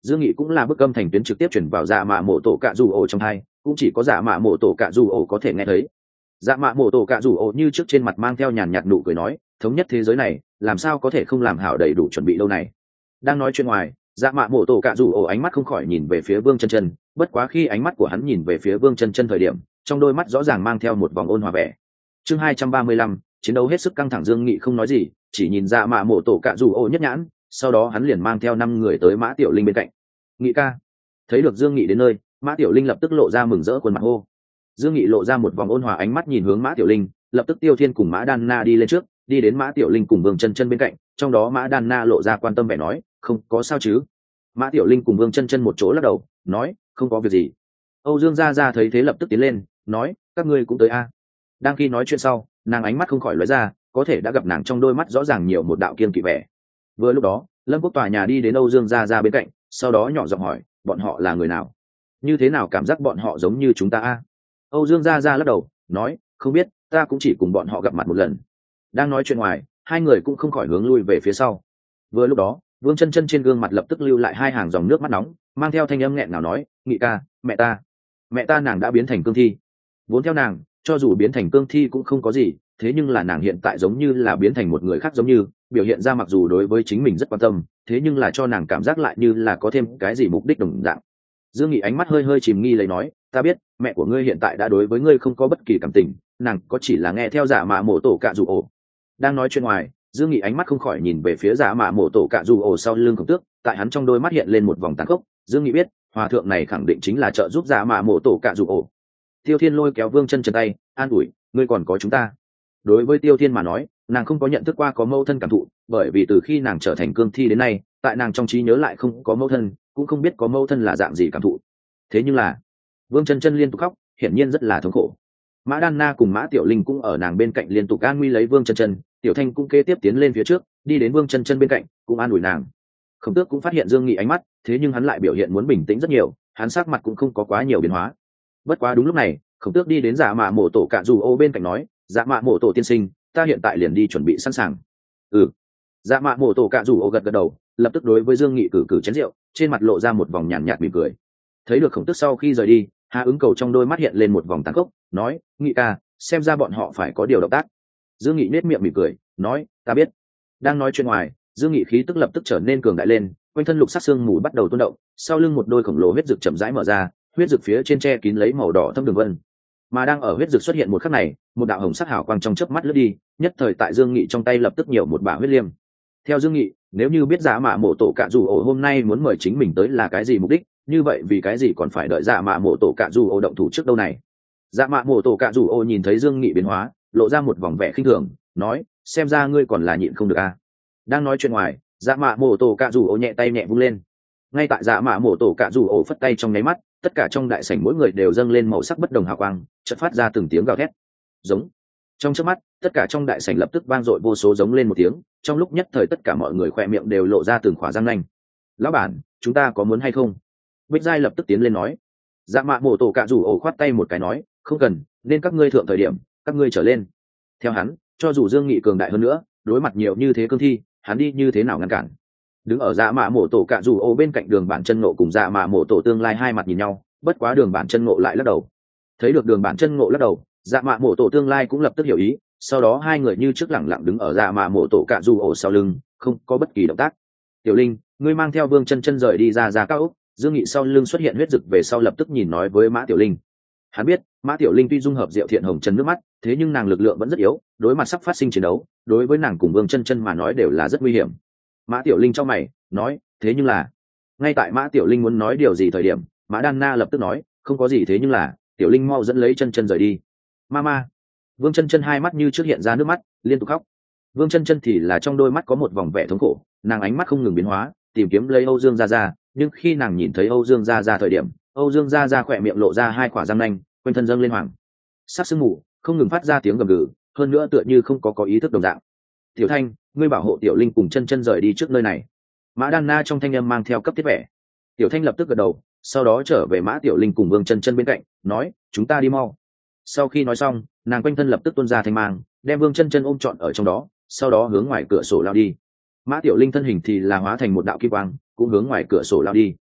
Dương Nghị cũng là bức âm thành tuyến trực tiếp chuyển vào dạ mạ mổ tổ cạ dù ổ trong hai, cũng chỉ có dạ mạ mổ tổ cạ dù ổ có thể nghe thấy. Dạ mạ mổ tổ cạ dù ổ như trước trên mặt mang theo nhàn nhạt nụ cười nói, thống nhất thế giới này làm sao có thể không làm hảo đầy đủ chuẩn bị đâu này. Đang nói chuyện ngoài, dạ mạ mổ tổ cạ dù ổ ánh mắt không khỏi nhìn về phía Vương Chân Chân, bất quá khi ánh mắt của hắn nhìn về phía Vương Chân Chân thời điểm, trong đôi mắt rõ ràng mang theo một vòng ôn hòa vẻ. Chương hai trăm ba mươi lăm, chiến đấu hết sức căng thẳng. Dương Nghị không nói gì, chỉ nhìn dạ mạ mổ tổ cạ dù ổ nhất nhãn, sau đó hắn liền mang theo năm người tới Mã Tiểu Linh bên cạnh. Nghị ca. Thấy được Dương Nghị đến nơi, Mã Tiểu Linh lập tức lộ ra mừng rỡ khuôn mặt hô. Dương Nghị lộ ra một vòng ôn hòa ánh mắt nhìn hướng Mã Tiểu Linh, lập tức Tiêu Thiên cùng Mã Đan Na đi lên trước, đi đến Mã Tiểu Linh cùng Vương Chân Chân bên cạnh, trong đó Mã Đan Na lộ ra quan tâm vẻ nói, không có sao chứ. Mã Tiểu Linh cùng Vương Chân Chân một chỗ lắc đầu, nói, không có việc gì. Âu Dương gia gia thấy thế lập tức tiến lên, nói, các ngươi cũng tới a. Đang khi nói chuyện sau, nàng ánh mắt không khỏi lóe ra, có thể đã gặp nàng trong đôi mắt rõ ràng nhiều một đạo kiên kỵ vẻ. Vừa lúc đó, Lâm Quốc tòa nhà đi đến Âu Dương gia gia bên cạnh, sau đó nhỏ giọng hỏi, bọn họ là người nào? Như thế nào cảm giác bọn họ giống như chúng ta a? Âu Dương gia gia lắc đầu, nói, không biết, ta cũng chỉ cùng bọn họ gặp mặt một lần. Đang nói chuyện ngoài, hai người cũng không khỏi hướng lui về phía sau. Vừa lúc đó, Vương Chân Chân trên gương mặt lập tức lưu lại hai hàng dòng nước mắt nóng, mang theo thanh âm nghẹn ngào nói, Nghị ca, mẹ ta, mẹ ta nàng đã biến thành cương thi. Vốn theo nàng, cho dù biến thành cương thi cũng không có gì, thế nhưng là nàng hiện tại giống như là biến thành một người khác, giống như biểu hiện ra mặc dù đối với chính mình rất quan tâm, thế nhưng là cho nàng cảm giác lại như là có thêm cái gì mục đích đồng dạng. Dương Nghị ánh mắt hơi hơi chìm nghi lấy nói, ta biết mẹ của ngươi hiện tại đã đối với ngươi không có bất kỳ cảm tình, nàng có chỉ là nghe theo giả mạ mổ tổ cạ dù ổ. Đang nói chuyện ngoài, Dương Nghị ánh mắt không khỏi nhìn về phía giả mạ mổ tổ cạ dù ổ sau lưng Khổng Tước, tại hắn trong đôi mắt hiện lên một vòng tàn khốc. Dương Nghị biết hòa thượng này khẳng định chính là trợ giúp giả mạ mổ tổ cạ dù ổ. Tiêu Thiên lôi kéo Vương Chân Chân tay, an ủi, ngươi còn có chúng ta. Đối với Tiêu Thiên mà nói, nàng không có nhận thức qua có mâu thân cảm thụ, bởi vì từ khi nàng trở thành cương thi đến nay, tại nàng trong trí nhớ lại không có mâu thân, cũng không biết có mâu thân là dạng gì cảm thụ. Thế nhưng là Vương Chân Chân liên tục khóc, hiển nhiên rất là thống khổ. Mã Đan Na cùng Mã Tiểu Linh cũng ở nàng bên cạnh liên tục an nguy lấy Vương Chân Chân, Tiểu Thanh cũng kế tiếp tiến lên phía trước, đi đến Vương Chân Chân bên cạnh, cũng an ủi nàng. Khổng Tước cũng phát hiện Dương Nghị ánh mắt, thế nhưng hắn lại biểu hiện muốn bình tĩnh rất nhiều, hắn sắc mặt cũng không có quá nhiều biến hóa. Bất quá đúng lúc này, Khổng Tước đi đến Dạ Mạ Mổ Tổ Cạ Dù Ô bên cạnh nói, Dạ Mạ Mổ Tổ tiên sinh, ta hiện tại liền đi chuẩn bị sẵn sàng. Ừ. Dạ Mạ Mổ Tổ Cạ Dù Ô gật gật đầu, lập tức đối với Dương Nghị cử cử chén rượu, trên mặt lộ ra một vòng nhàn nhạt mỉm cười. Thấy được Khổng Tước sau khi rời đi, Hà Ứng Cầu trong đôi mắt hiện lên một vòng tàn khốc, nói, Nghị ca, xem ra bọn họ phải có điều động tác. Dương Nghị nét miệng mỉm cười, nói, ta biết. Đang nói chuyện ngoài, Dương Nghị khí tức lập tức trở nên cường đại lên, quanh thân lục sắc xương mù bắt đầu tuôn động, sau lưng một đôi khổng lồ huyết dực chậm rãi mở ra, huyết dực phía trên che kín lấy màu đỏ thâm đường vân. Mà đang ở huyết dực xuất hiện một khắc này, một đạo hồng sắc hào quang trong chớp mắt lướt đi, nhất thời tại Dương Nghị trong tay lập tức nhiều một bả huyết liêm. Theo Dương Nghị, nếu như biết Dạ Mạ Mổ Tổ Cạ Dù Ổ hôm nay muốn mời chính mình tới là cái gì mục đích, như vậy vì cái gì còn phải đợi Dạ Mạ Mổ Tổ Cạ Dù Ổ động thủ trước đâu này? Dạ Mạ Mổ Tổ Cạ Dù Ổ nhìn thấy Dương Nghị biến hóa, lộ ra một vòng vẻ khinh thường, nói, xem ra ngươi còn là nhịn không được a. À. Đang nói chuyện ngoài, Dạ Mạ Mổ Tổ Cạ Dù Ổ nhẹ tay nhẹ vung lên. Ngay tại Dạ Mạ Mổ Tổ Cạ Dù Ổ phất tay trong nháy mắt, tất cả trong đại sảnh mỗi người đều dâng lên màu sắc bất đồng hào quang, chợt phát ra từng tiếng gào thét. Giống. Trong chớp mắt, tất cả trong đại sảnh lập tức vang dội vô số giống lên một tiếng, trong lúc nhất thời tất cả mọi người khỏe miệng đều lộ ra từng khỏa răng nanh. Lão bản, chúng ta có muốn hay không? Bích Giai lập tức tiến lên nói. Dạ Mạ Mổ Tổ Cạ Dù Ổ khoát tay một cái nói, không cần, nên các ngươi thượng thời điểm, các ngươi trở lên. Theo hắn, cho dù Dương Nghị cường đại hơn nữa, đối mặt nhiều như thế cương thi, hắn đi như thế nào ngăn cản? Đứng ở Dạ Mạ Mổ Tổ Cạ Dù Ổ bên cạnh Đường Bản Chân Ngộ cùng Dạ Mạ Mổ Tổ tương lai hai mặt nhìn nhau, bất quá Đường Bản Chân Ngộ lại lắc đầu. Thấy được Đường Bản Chân Ngộ lắc đầu, Dạ Mạ Mổ Tổ tương lai cũng lập tức hiểu ý, sau đó hai người như trước lẳng lặng đứng ở Dạ Mạ Mổ Tổ Cạ Dù Ổ sau lưng, không có bất kỳ động tác. Tiểu Linh, ngươi mang theo Vương Chân Chân rời đi ra ra cao ốc. Dương Nghị sau lưng xuất hiện huyết dực về sau lập tức nhìn nói với Mã Tiểu Linh. Hắn biết, Mã Tiểu Linh tuy dung hợp Diệu Thiện Hồng Chân nước mắt, thế nhưng nàng lực lượng vẫn rất yếu, đối mặt sắp phát sinh chiến đấu, đối với nàng cùng Vương Chân Chân mà nói đều là rất nguy hiểm. Mã Tiểu Linh trong mày, nói, thế nhưng là, ngay tại Mã Tiểu Linh muốn nói điều gì thời điểm, Mã Đan Na lập tức nói, không có gì thế nhưng là, Tiểu Linh mau dẫn lấy Chân Chân rời đi. Mama. Vương Chân Chân hai mắt như trước hiện ra nước mắt, liên tục khóc. Vương Chân Chân thì là trong đôi mắt có một vòng vẻ thống khổ, nàng ánh mắt không ngừng biến hóa, tìm kiếm lấy Âu Dương Gia Gia, nhưng khi nàng nhìn thấy Âu Dương Gia Gia thời điểm, Âu Dương Gia Gia khỏe miệng lộ ra hai quả răng nanh, quanh thân dâng lên hoàng sắc sương mù, không ngừng phát ra tiếng gầm gừ, hơn nữa tựa như không có có ý thức đồng dạng. Tiểu Thanh, ngươi bảo hộ Tiểu Linh cùng Chân Chân rời đi trước nơi này. Mã Đan Na trong thanh âm mang theo cấp thiết vẻ. Tiểu Thanh lập tức gật đầu, sau đó trở về Mã Tiểu Linh cùng Vương Chân Chân bên cạnh, nói, chúng ta đi mau. Sau khi nói xong, nàng quanh thân lập tức tuôn ra thanh mang, đem Vương Chân Chân ôm trọn ở trong đó, sau đó hướng ngoài cửa sổ lao đi. Mã Tiểu Linh thân hình thì là hóa thành một đạo kim quang, cũng hướng ngoài cửa sổ lao đi.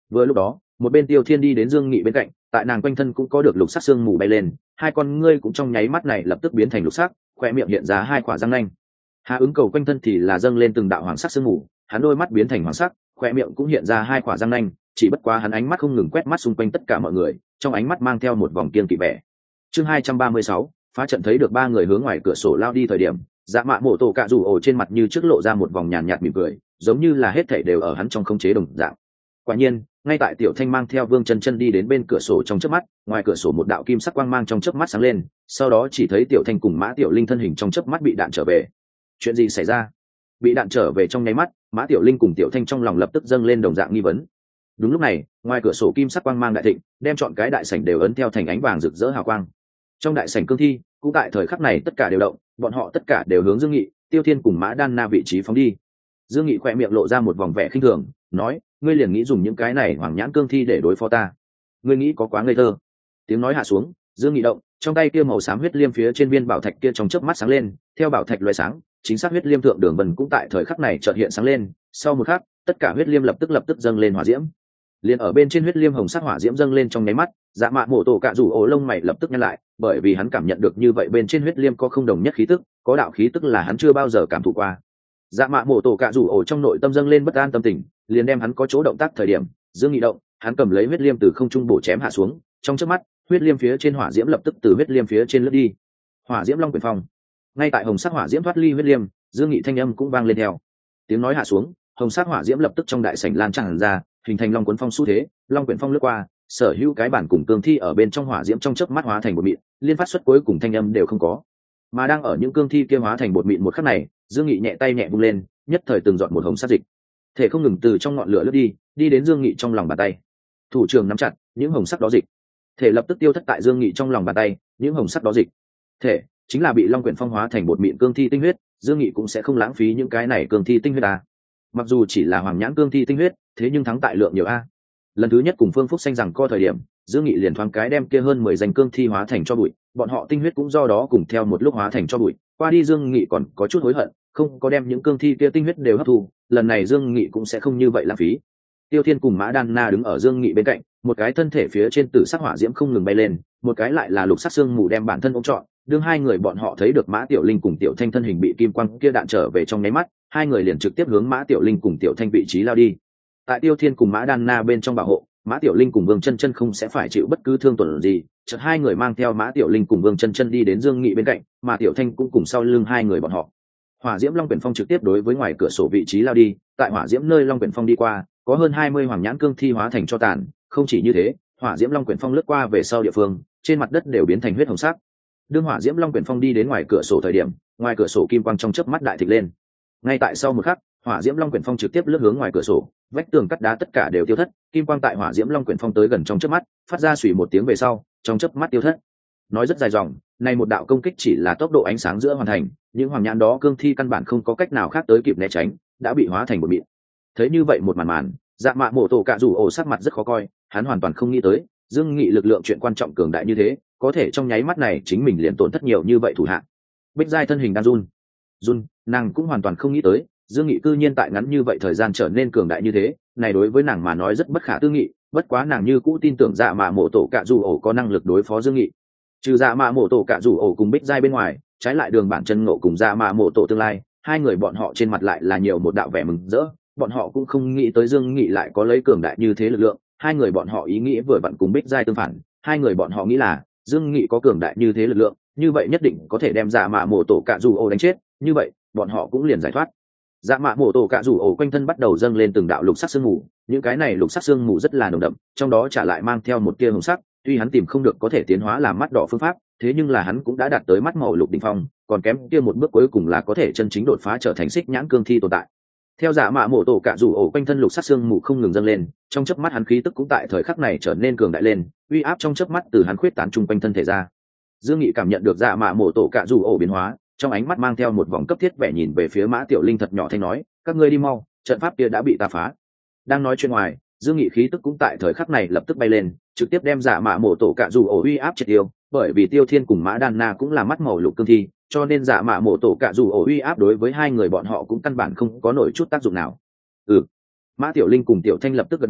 Vừa lúc đó một bên Tiêu Thiên đi đến Dương Nghị bên cạnh, tại nàng quanh thân cũng có được lục sắc xương mù bay lên, hai con ngươi cũng trong nháy mắt này lập tức biến thành lục sắc, khoe miệng hiện ra hai quả răng nanh. Hà Ứng Cầu quanh thân thì là dâng lên từng đạo hoàng sắc xương mù, hắn đôi mắt biến thành hoàng sắc, khoe miệng cũng hiện ra hai quả răng nanh, chỉ bất quá hắn ánh mắt không ngừng quét mắt xung quanh tất cả mọi người, trong ánh mắt mang theo một vòng kiên kỵ vẻ. Chương hai trăm ba mươi sáu, phá trận. Thấy được ba người hướng ngoài cửa sổ lao đi thời điểm, Dạ Mạ Mộ Tổ Cạ Rủ Ổ trên mặt như trước lộ ra một vòng nhàn nhạt mỉm cười, giống như là hết thảy đều ở hắn trong khống chế đồng dạng. Quả nhiên, ngay tại Tiểu Thanh mang theo Vương Chân Chân đi đến bên cửa sổ trong chớp mắt, ngoài cửa sổ một đạo kim sắc quang mang trong chớp mắt sáng lên, sau đó chỉ thấy Tiểu Thanh cùng Mã Tiểu Linh thân hình trong chớp mắt bị đạn trở về. Chuyện gì xảy ra? Bị đạn trở về trong nháy mắt, Mã Tiểu Linh cùng Tiểu Thanh trong lòng lập tức dâng lên đồng dạng nghi vấn. Đúng lúc này, ngoài cửa sổ kim sắc quang mang đại thịnh, đem chọn cái đại sảnh đều ấn theo thành ánh vàng rực rỡ hào quang. Trong đại sảnh cương thi, cũng tại thời khắc này tất cả đều động, bọn họ tất cả đều hướng Dương Nghị, Tiêu Thiên cùng Mã Đan Na vị trí phóng đi. Dương Nghị khỏe miệng lộ ra một vòng vẻ khinh thường, nói: ngươi liền nghĩ dùng những cái này hoàng nhãn cương thi để đối phó ta? Ngươi nghĩ có quá ngây thơ. Tiếng nói hạ xuống, Dương Nghị động, trong tay kia màu xám huyết liêm phía trên viên bảo thạch kia trong chớp mắt sáng lên, theo bảo thạch lóe sáng, chính xác huyết liêm thượng đường vân cũng tại thời khắc này chợt hiện sáng lên, sau một khắc, tất cả huyết liêm lập tức lập tức dâng lên hỏa diễm. Liền ở bên trên huyết liêm hồng sắc hỏa diễm dâng lên trong nháy mắt, Dạ Mạ Mộ Tổ Cạ Rủ Ổ lông mày lập tức nhăn lại, bởi vì hắn cảm nhận được như vậy bên trên huyết liêm có không đồng nhất khí tức, có đạo khí tức là hắn chưa bao giờ cảm thụ qua. Dạ Mạ Mộ Tổ Cạ Rủ Ổ trong nội tâm dâng lên bất an tâm tình, liền đem hắn có chỗ động tác thời điểm, Dương Nghị động, hắn cầm lấy huyết liêm từ không trung bổ chém hạ xuống, trong chớp mắt, huyết liêm phía trên hỏa diễm lập tức từ huyết liêm phía trên lướt đi. Hỏa diễm long quyển phong. Ngay tại hồng sắc hỏa diễm thoát ly huyết liêm, Dương Nghị thanh âm cũng vang lên theo. Tiếng nói hạ xuống, hồng sắc hỏa diễm lập tức trong đại sảnh lan tràn ra, hình thành long cuốn phong xu thế, long quyển phong lướt qua, sở hữu cái bản cùng cương thi ở bên trong hỏa diễm trong chớp mắt hóa thành một mịn, liên phát xuất cuối cùng thanh âm đều không có. Mà đang ở những cương thi kia hóa thành bột mịn một khắc này, Dương Nghị nhẹ tay nhẹ vung lên, nhất thời từng giọt một hồng sát dịch, thể không ngừng từ trong ngọn lửa lướt đi, đi đến Dương Nghị trong lòng bàn tay. Thủ trưởng nắm chặt, những hồng sắc đó dịch, thể lập tức tiêu thất tại Dương Nghị trong lòng bàn tay, những hồng sắc đó dịch, thể chính là bị long quyển phong hóa thành bột mịn cương thi tinh huyết, Dương Nghị cũng sẽ không lãng phí những cái này cương thi tinh huyết à. Mặc dù chỉ là hoàng nhãn cương thi tinh huyết, thế nhưng thắng tại lượng nhiều a. Lần thứ nhất cùng Phương Phúc Xanh rằng co thời điểm, Dương Nghị liền thoáng cái đem kia hơn mười danh cương thi hóa thành cho bụi, bọn họ tinh huyết cũng do đó cùng theo một lúc hóa thành cho bụi. Qua đi Dương Nghị còn có chút hối hận, không có đem những cương thi kia tinh huyết đều hấp thu, lần này Dương Nghị cũng sẽ không như vậy lãng phí. Tiêu Thiên cùng Mã Đan Na đứng ở Dương Nghị bên cạnh, một cái thân thể phía trên tử sắc hỏa diễm không ngừng bay lên, một cái lại là lục sắc xương mù đem bản thân ôm trọn. Đương hai người bọn họ thấy được Mã Tiểu Linh cùng Tiểu Thanh thân hình bị kim quang kia đạn trở về trong nháy mắt, hai người liền trực tiếp hướng Mã Tiểu Linh cùng Tiểu Thanh vị trí lao đi. Tại Tiêu Thiên cùng Mã Đan Na bên trong bảo hộ, Mã Tiểu Linh cùng Vương Chân Chân không sẽ phải chịu bất cứ thương tổn gì. Chợt hai người mang theo Mã Tiểu Linh cùng Vương Chân Chân đi đến Dương Nghị bên cạnh, mà Tiểu Thanh cũng cùng sau lưng hai người bọn họ. Hỏa diễm long quyển phong trực tiếp đối với ngoài cửa sổ vị trí lao đi, tại hỏa diễm nơi long quyển phong đi qua, có hơn hai mươi hoàng nhãn cương thi hóa thành cho tàn, không chỉ như thế, hỏa diễm long quyển phong lướt qua về sau địa phương, trên mặt đất đều biến thành huyết hồng sắc. Đương hỏa diễm long quyển phong đi đến ngoài cửa sổ thời điểm, ngoài cửa sổ kim quang trong chớp mắt đại thịnh lên. Ngay tại sau một khắc, hỏa diễm long quyển phong trực tiếp lướt hướng ngoài cửa sổ, vách tường cắt đá tất cả đều tiêu thất, kim quang tại hỏa diễm long quyển phong tới gần trong chớp mắt, phát ra xùy một tiếng về sau, trong chớp mắt tiêu thất. Nói rất dài dòng, này một đạo công kích chỉ là tốc độ ánh sáng giữa hoàn thành, những hoàng nhãn đó cương thi căn bản không có cách nào khác tới kịp né tránh, đã bị hóa thành một mịn. Thấy như vậy một màn màn, Dạ Mạ Mộ Tổ Cạ Rủ Ổ sắc mặt rất khó coi, hắn hoàn toàn không nghĩ tới, Dương Nghị lực lượng chuyện quan trọng cường đại như thế, có thể trong nháy mắt này chính mình liền tổn thất nhiều như vậy thủ hạ. Bích Giai thân hình đang run, run, nàng cũng hoàn toàn không nghĩ tới, Dương Nghị cư nhiên tại ngắn như vậy thời gian trở nên cường đại như thế, này đối với nàng mà nói rất bất khả tư nghị, bất quá nàng như cũ tin tưởng Dạ Mạ Mộ Tổ Cạ Rủ Ổ có năng lực đối phó Dương Nghị. Trừ Dạ Mạ Mộ Tổ Cạ Rủ Ổ cùng Bích Giai bên ngoài, trái lại Đường Bản Chân Ngộ cùng Dạ Mạ Mộ Tổ tương lai, hai người bọn họ trên mặt lại là nhiều một đạo vẻ mừng rỡ, bọn họ cũng không nghĩ tới Dương Nghị lại có lấy cường đại như thế lực lượng, hai người bọn họ ý nghĩ vừa vặn cùng Bích Giai tương phản, hai người bọn họ nghĩ là Dương Nghị có cường đại như thế lực lượng, như vậy nhất định có thể đem Dạ Mạ Mộ Tổ Cạ Rủ Ổ đánh chết, như vậy bọn họ cũng liền giải thoát. Dạ Mạ Mộ Tổ Cạ Rủ Ổ quanh thân bắt đầu dâng lên từng đạo lục sắc sương mù, những cái này lục sắc sương mù rất là nồng đậm, trong đó trả lại mang theo một tia hồng sắc, tuy hắn tìm không được có thể tiến hóa làm mắt đỏ phương pháp, thế nhưng là hắn cũng đã đạt tới mắt màu lục đỉnh phong, còn kém kia một bước cuối cùng là có thể chân chính đột phá trở thành xích nhãn cương thi tồn tại. Theo Dạ Mạ Mộ Tổ Cạ Rủ Ổ quanh thân lục sắc sương mù không ngừng dâng lên, trong chớp mắt hắn khí tức cũng tại thời khắc này trở nên cường đại lên, uy áp trong chớp mắt từ hắn khuyết tán trung quanh thân thể ra. Dương Nghị cảm nhận được Dạ Mạ Mộ Tổ Cạ Rủ Ổ biến hóa, trong ánh mắt mang theo một vòng cấp thiết vẻ nhìn về phía Mã Tiểu Linh thật nhỏ thanh nói, các ngươi đi mau, trận pháp kia đã bị ta phá. Đang nói chuyện ngoài, Dương Nghị khí tức cũng tại thời khắc này lập tức bay lên, trực tiếp đem Dạ Mạ Mộ Tổ Cạ Rủ Ổ uy áp triệt tiêu, bởi vì Tiêu Thiên cùng Mã Đan Na cũng là mắt màu lục cương thi, cho nên Dạ Mạ Mộ Tổ Cạ Rủ Ổ uy áp đối với hai người bọn họ cũng căn bản không có nổi chút tác dụng nào. Ừ. Mã Tiểu Linh cùng Tiểu Thanh lập tức gật đầu,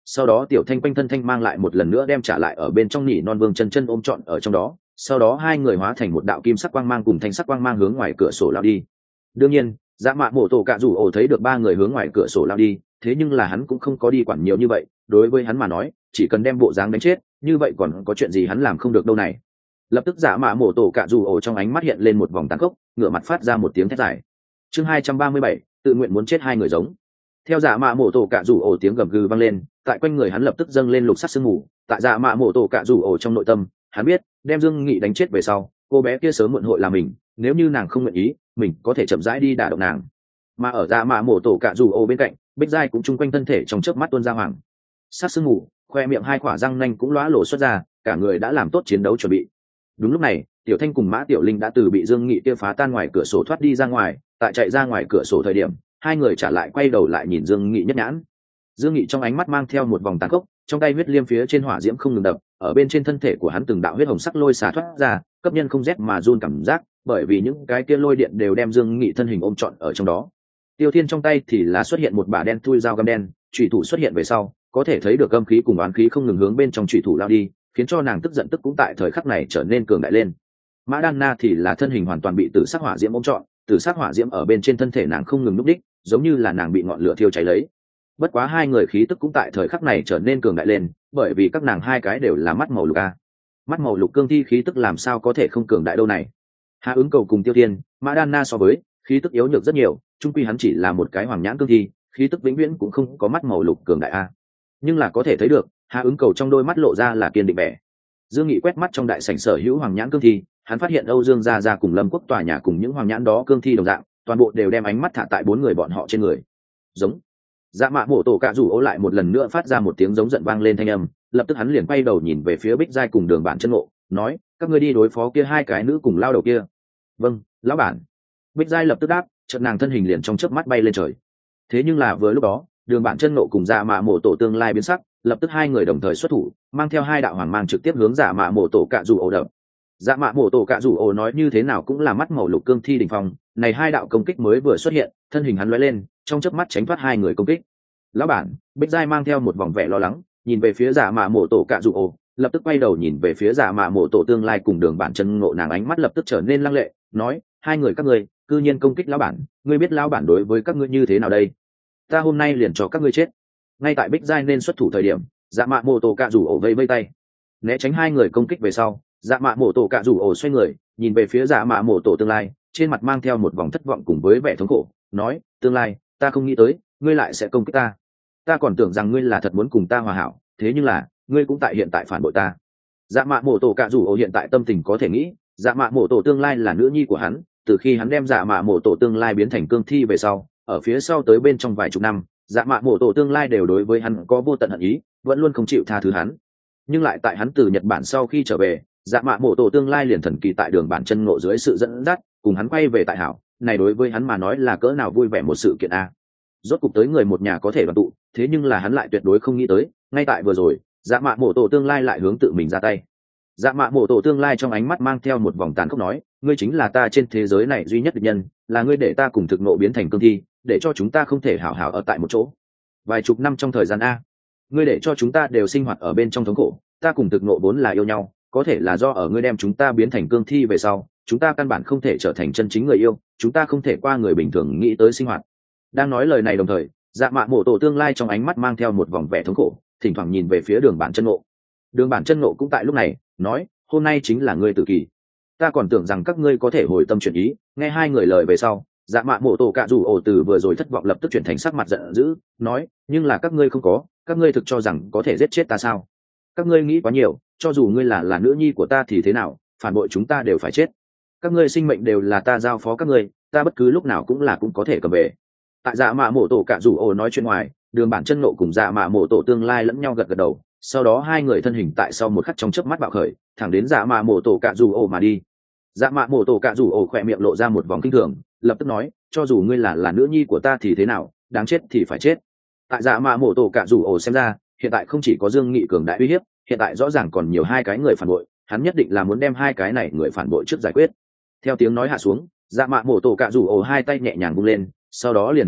sau đó tiểu thanh quanh thân thanh mang lại một lần nữa đem trả lại ở bên trong nỉ non vương chân chân ôm trọn ở trong đó, sau đó hai người hóa thành một đạo kim sắc quang mang cùng thanh sắc quang mang hướng ngoài cửa sổ lao đi. Đương nhiên dạ mạ mổ tổ cạ rủ ổ thấy được ba người hướng ngoài cửa sổ lao đi, thế nhưng là hắn cũng không có đi quản nhiều như vậy, đối với hắn mà nói chỉ cần đem bộ dáng đánh chết như vậy còn có chuyện gì hắn làm không được đâu này. Lập tức dạ mạ mổ tổ cạ rủ ổ trong ánh mắt hiện lên một vòng tàn khốc, ngửa mặt phát ra một tiếng thét dài. Chương hai trăm ba mươi bảy, tự nguyện muốn chết hai người giống. Theo dạ mạ mổ tổ cạ rủ ổ tiếng gầm gừ vang lên, tại quanh người hắn lập tức dâng lên lục sắc sương mù. Tại dạ mạ mổ tổ cạ rủ ổ trong nội tâm hắn biết đem Dương Nghị đánh chết về sau cô bé kia sớm muộn hội là mình, nếu như nàng không nguyện ý mình có thể chậm rãi đi đả động nàng. Mà ở dạ mạ mổ tổ cạ rủ ổ bên cạnh, Bích Giai cũng chung quanh thân thể trong chớp mắt tuôn ra hoàng sắc sương mù, khoe miệng hai khỏa răng nanh cũng lóa lổ xuất ra, cả người đã làm tốt chiến đấu chuẩn bị. Đúng lúc này Tiểu Thanh cùng Mã Tiểu Linh đã từ bị Dương Nghị kia phá tan ngoài cửa sổ thoát đi ra ngoài, tại chạy ra ngoài cửa sổ thời điểm hai người trả lại quay đầu lại nhìn Dương Nghị nhất nhãn. Dương Nghị trong ánh mắt mang theo một vòng tàn khốc, trong tay huyết liêm phía trên hỏa diễm không ngừng đập, ở bên trên thân thể của hắn từng đạo huyết hồng sắc lôi xả thoát ra, cấp nhân không rét mà run cảm giác, bởi vì những cái kia lôi điện đều đem Dương Nghị thân hình ôm trọn ở trong đó. Tiêu Thiên trong tay thì là xuất hiện một bả đen thui dao găm đen, chủy thủ xuất hiện về sau, có thể thấy được âm khí cùng oán khí không ngừng hướng bên trong chủy thủ lao đi, khiến cho nàng tức giận tức cũng tại thời khắc này trở nên cường đại lên. Mã Đan Na thì là thân hình hoàn toàn bị tử sắc hỏa diễm ôm trọn, tử sắc hỏa diễm ở bên trên thân thể nàng không ngừng núp đích, giống như là nàng bị ngọn lửa thiêu cháy lấy. Bất quá hai người khí tức cũng tại thời khắc này trở nên cường đại lên, bởi vì các nàng hai cái đều là mắt màu lục a. Mắt màu lục cương thi khí tức làm sao có thể không cường đại đâu này. Hạ Ứng Cầu cùng Tiêu Thiên, Mã Đan Na so với, khí tức yếu nhược rất nhiều, chung quy hắn chỉ là một cái hoàng nhãn cương thi, khí tức vĩnh viễn cũng không có mắt màu lục cường đại a. Nhưng là có thể thấy được, Hạ Ứng Cầu trong đôi mắt lộ ra là kiên định vẻ. Dương Nghị quét mắt trong đại sảnh sở hữu hoàng nhãn cương thi, hắn phát hiện Âu Dương gia gia cùng Lâm Quốc tòa nhà cùng những hoàng nhãn đó cương thi đồng dạng, toàn bộ đều đem ánh mắt thả tại bốn người bọn họ trên người. Giống. Dạ mạ mổ tổ cạ rủ ố lại một lần nữa phát ra một tiếng giống giận vang lên thanh âm, lập tức hắn liền quay đầu nhìn về phía Bích Giai cùng Đường Bản Chân Ngộ, nói: các ngươi đi đối phó kia hai cái nữ cùng lao đầu kia. Vâng, lão bản. Bích Giai lập tức đáp, chợt nàng thân hình liền trong chớp mắt bay lên trời. Thế nhưng là vừa lúc đó, Đường Bản Chân Ngộ cùng Dạ mạ mổ tổ tương lai biến sắc, lập tức hai người đồng thời xuất thủ, mang theo hai đạo hoàng mang trực tiếp hướng Dạ mạ mổ tổ cạ rủ ố đập. Dạ mạ mổ tổ cạ rủ ố nói như thế nào cũng là mắt màu lục cương thi đỉnh phong, này hai đạo công kích mới vừa xuất hiện, thân hình hắn lóe lên, trong chớp mắt tránh thoát hai người công kích. Lão bản, Bích Giai mang theo một vòng vẻ lo lắng, nhìn về phía Dạ mạ mổ tổ cạ rủ ố, lập tức quay đầu nhìn về phía Dạ mạ mổ tổ tương lai cùng Đường Bản Chân Ngộ, nàng ánh mắt lập tức trở nên lăng lệ, nói: hai người các ngươi, cư nhiên công kích lão bản, ngươi biết lão bản đối với các ngươi như thế nào đây? Ta hôm nay liền cho các ngươi chết. Ngay tại Bích Giai nên xuất thủ thời điểm, Dạ mạ mổ tổ cạ rủ ố vây vây tay, né tránh hai người công kích về sau, Dạ mạ mổ tổ cạ rủ ổ xoay người nhìn về phía Dạ mạ mổ tổ tương lai, trên mặt mang theo một vòng thất vọng cùng với vẻ thống khổ, nói: tương lai, ta không nghĩ tới ngươi lại sẽ công kích ta, ta còn tưởng rằng ngươi là thật muốn cùng ta hòa hảo, thế nhưng là ngươi cũng tại hiện tại phản bội ta. Dạ mạ mổ tổ cạ rủ ổ hiện tại tâm tình có thể nghĩ, Dạ mạ mổ tổ tương lai là nữ nhi của hắn, từ khi hắn đem Dạ mạ mổ tổ tương lai biến thành cương thi về sau, ở phía sau tới bên trong vài chục năm, Dạ mạ mổ tổ tương lai đều đối với hắn có vô tận hận ý, vẫn luôn không chịu tha thứ hắn. Nhưng lại tại hắn từ Nhật Bản sau khi trở về, Dạ mạ mổ tổ tương lai liền thần kỳ tại Đường Bản Chân Ngộ dưới sự dẫn dắt cùng hắn quay về tại hảo, này đối với hắn mà nói là cỡ nào vui vẻ một sự kiện a. Rốt cục tới người một nhà có thể đoàn tụ, thế nhưng là hắn lại tuyệt đối không nghĩ tới, ngay tại vừa rồi, Dạ mạ mổ tổ tương lai lại hướng tự mình ra tay. Dạ mạ mổ tổ tương lai trong ánh mắt mang theo một vòng tàn khốc nói: ngươi chính là ta trên thế giới này duy nhất địch nhân, là ngươi để ta cùng thực nộ biến thành cương thi, để cho chúng ta không thể hảo hảo ở tại một chỗ vài chục năm trong thời gian a. Ngươi để cho chúng ta đều sinh hoạt ở bên trong thống khổ, ta cùng thực nộ vốn là yêu nhau, có thể là do ở ngươi đem chúng ta biến thành cương thi về sau, chúng ta căn bản không thể trở thành chân chính người yêu, chúng ta không thể qua người bình thường nghĩ tới sinh hoạt. Đang nói lời này đồng thời, Dạ mạ mổ tổ tương lai trong ánh mắt mang theo một vòng vẻ thống khổ, thỉnh thoảng nhìn về phía Đường Bản Chân Ngộ. Đường Bản Chân Ngộ cũng tại lúc này nói: hôm nay chính là ngươi tử kỳ, ta còn tưởng rằng các ngươi có thể hồi tâm chuyển ý. Nghe hai người lời về sau, Dạ mạ mổ tổ cạ rủ ổ từ vừa rồi thất vọng lập tức chuyển thành sắc mặt giận dữ, nói: nhưng là các ngươi không có, các ngươi thực cho rằng có thể giết chết ta sao? Các ngươi nghĩ quá nhiều, cho dù ngươi là là nữ nhi của ta thì thế nào, phản bội chúng ta đều phải chết. Các ngươi sinh mệnh đều là ta giao phó các ngươi, ta bất cứ lúc nào cũng là cũng có thể cầm về. Tại Dạ mạ mổ tổ cạ rủ ổ nói chuyện ngoài, Đường Bản Chân Ngộ cùng Dạ mạ mổ tổ tương lai lẫn nhau gật gật đầu, sau đó hai người thân hình tại sau một khắc trong chớp mắt bạo khởi, thẳng đến Dạ mạ mổ tổ cạ rủ ổ mà đi. Dạ mạ mổ tổ cạ rủ ổ khỏe miệng lộ ra một vòng kinh thường, lập tức nói: cho dù ngươi là là nữ nhi của ta thì thế nào, đáng chết thì phải chết. Tại Dạ mạ mổ tổ cạ rủ ổ xem ra, hiện tại không chỉ có Dương Nghị cường đại uy hiếp, hiện tại rõ ràng còn nhiều hai cái người phản bội, hắn nhất định là muốn đem hai cái này người phản bội trước giải quyết. Theo tiếng nói hạ xuống, Dạ mạ mổ tổ cạ rủ ổ hai tay nhẹ nhàng vung lên, sau đó liền thấy được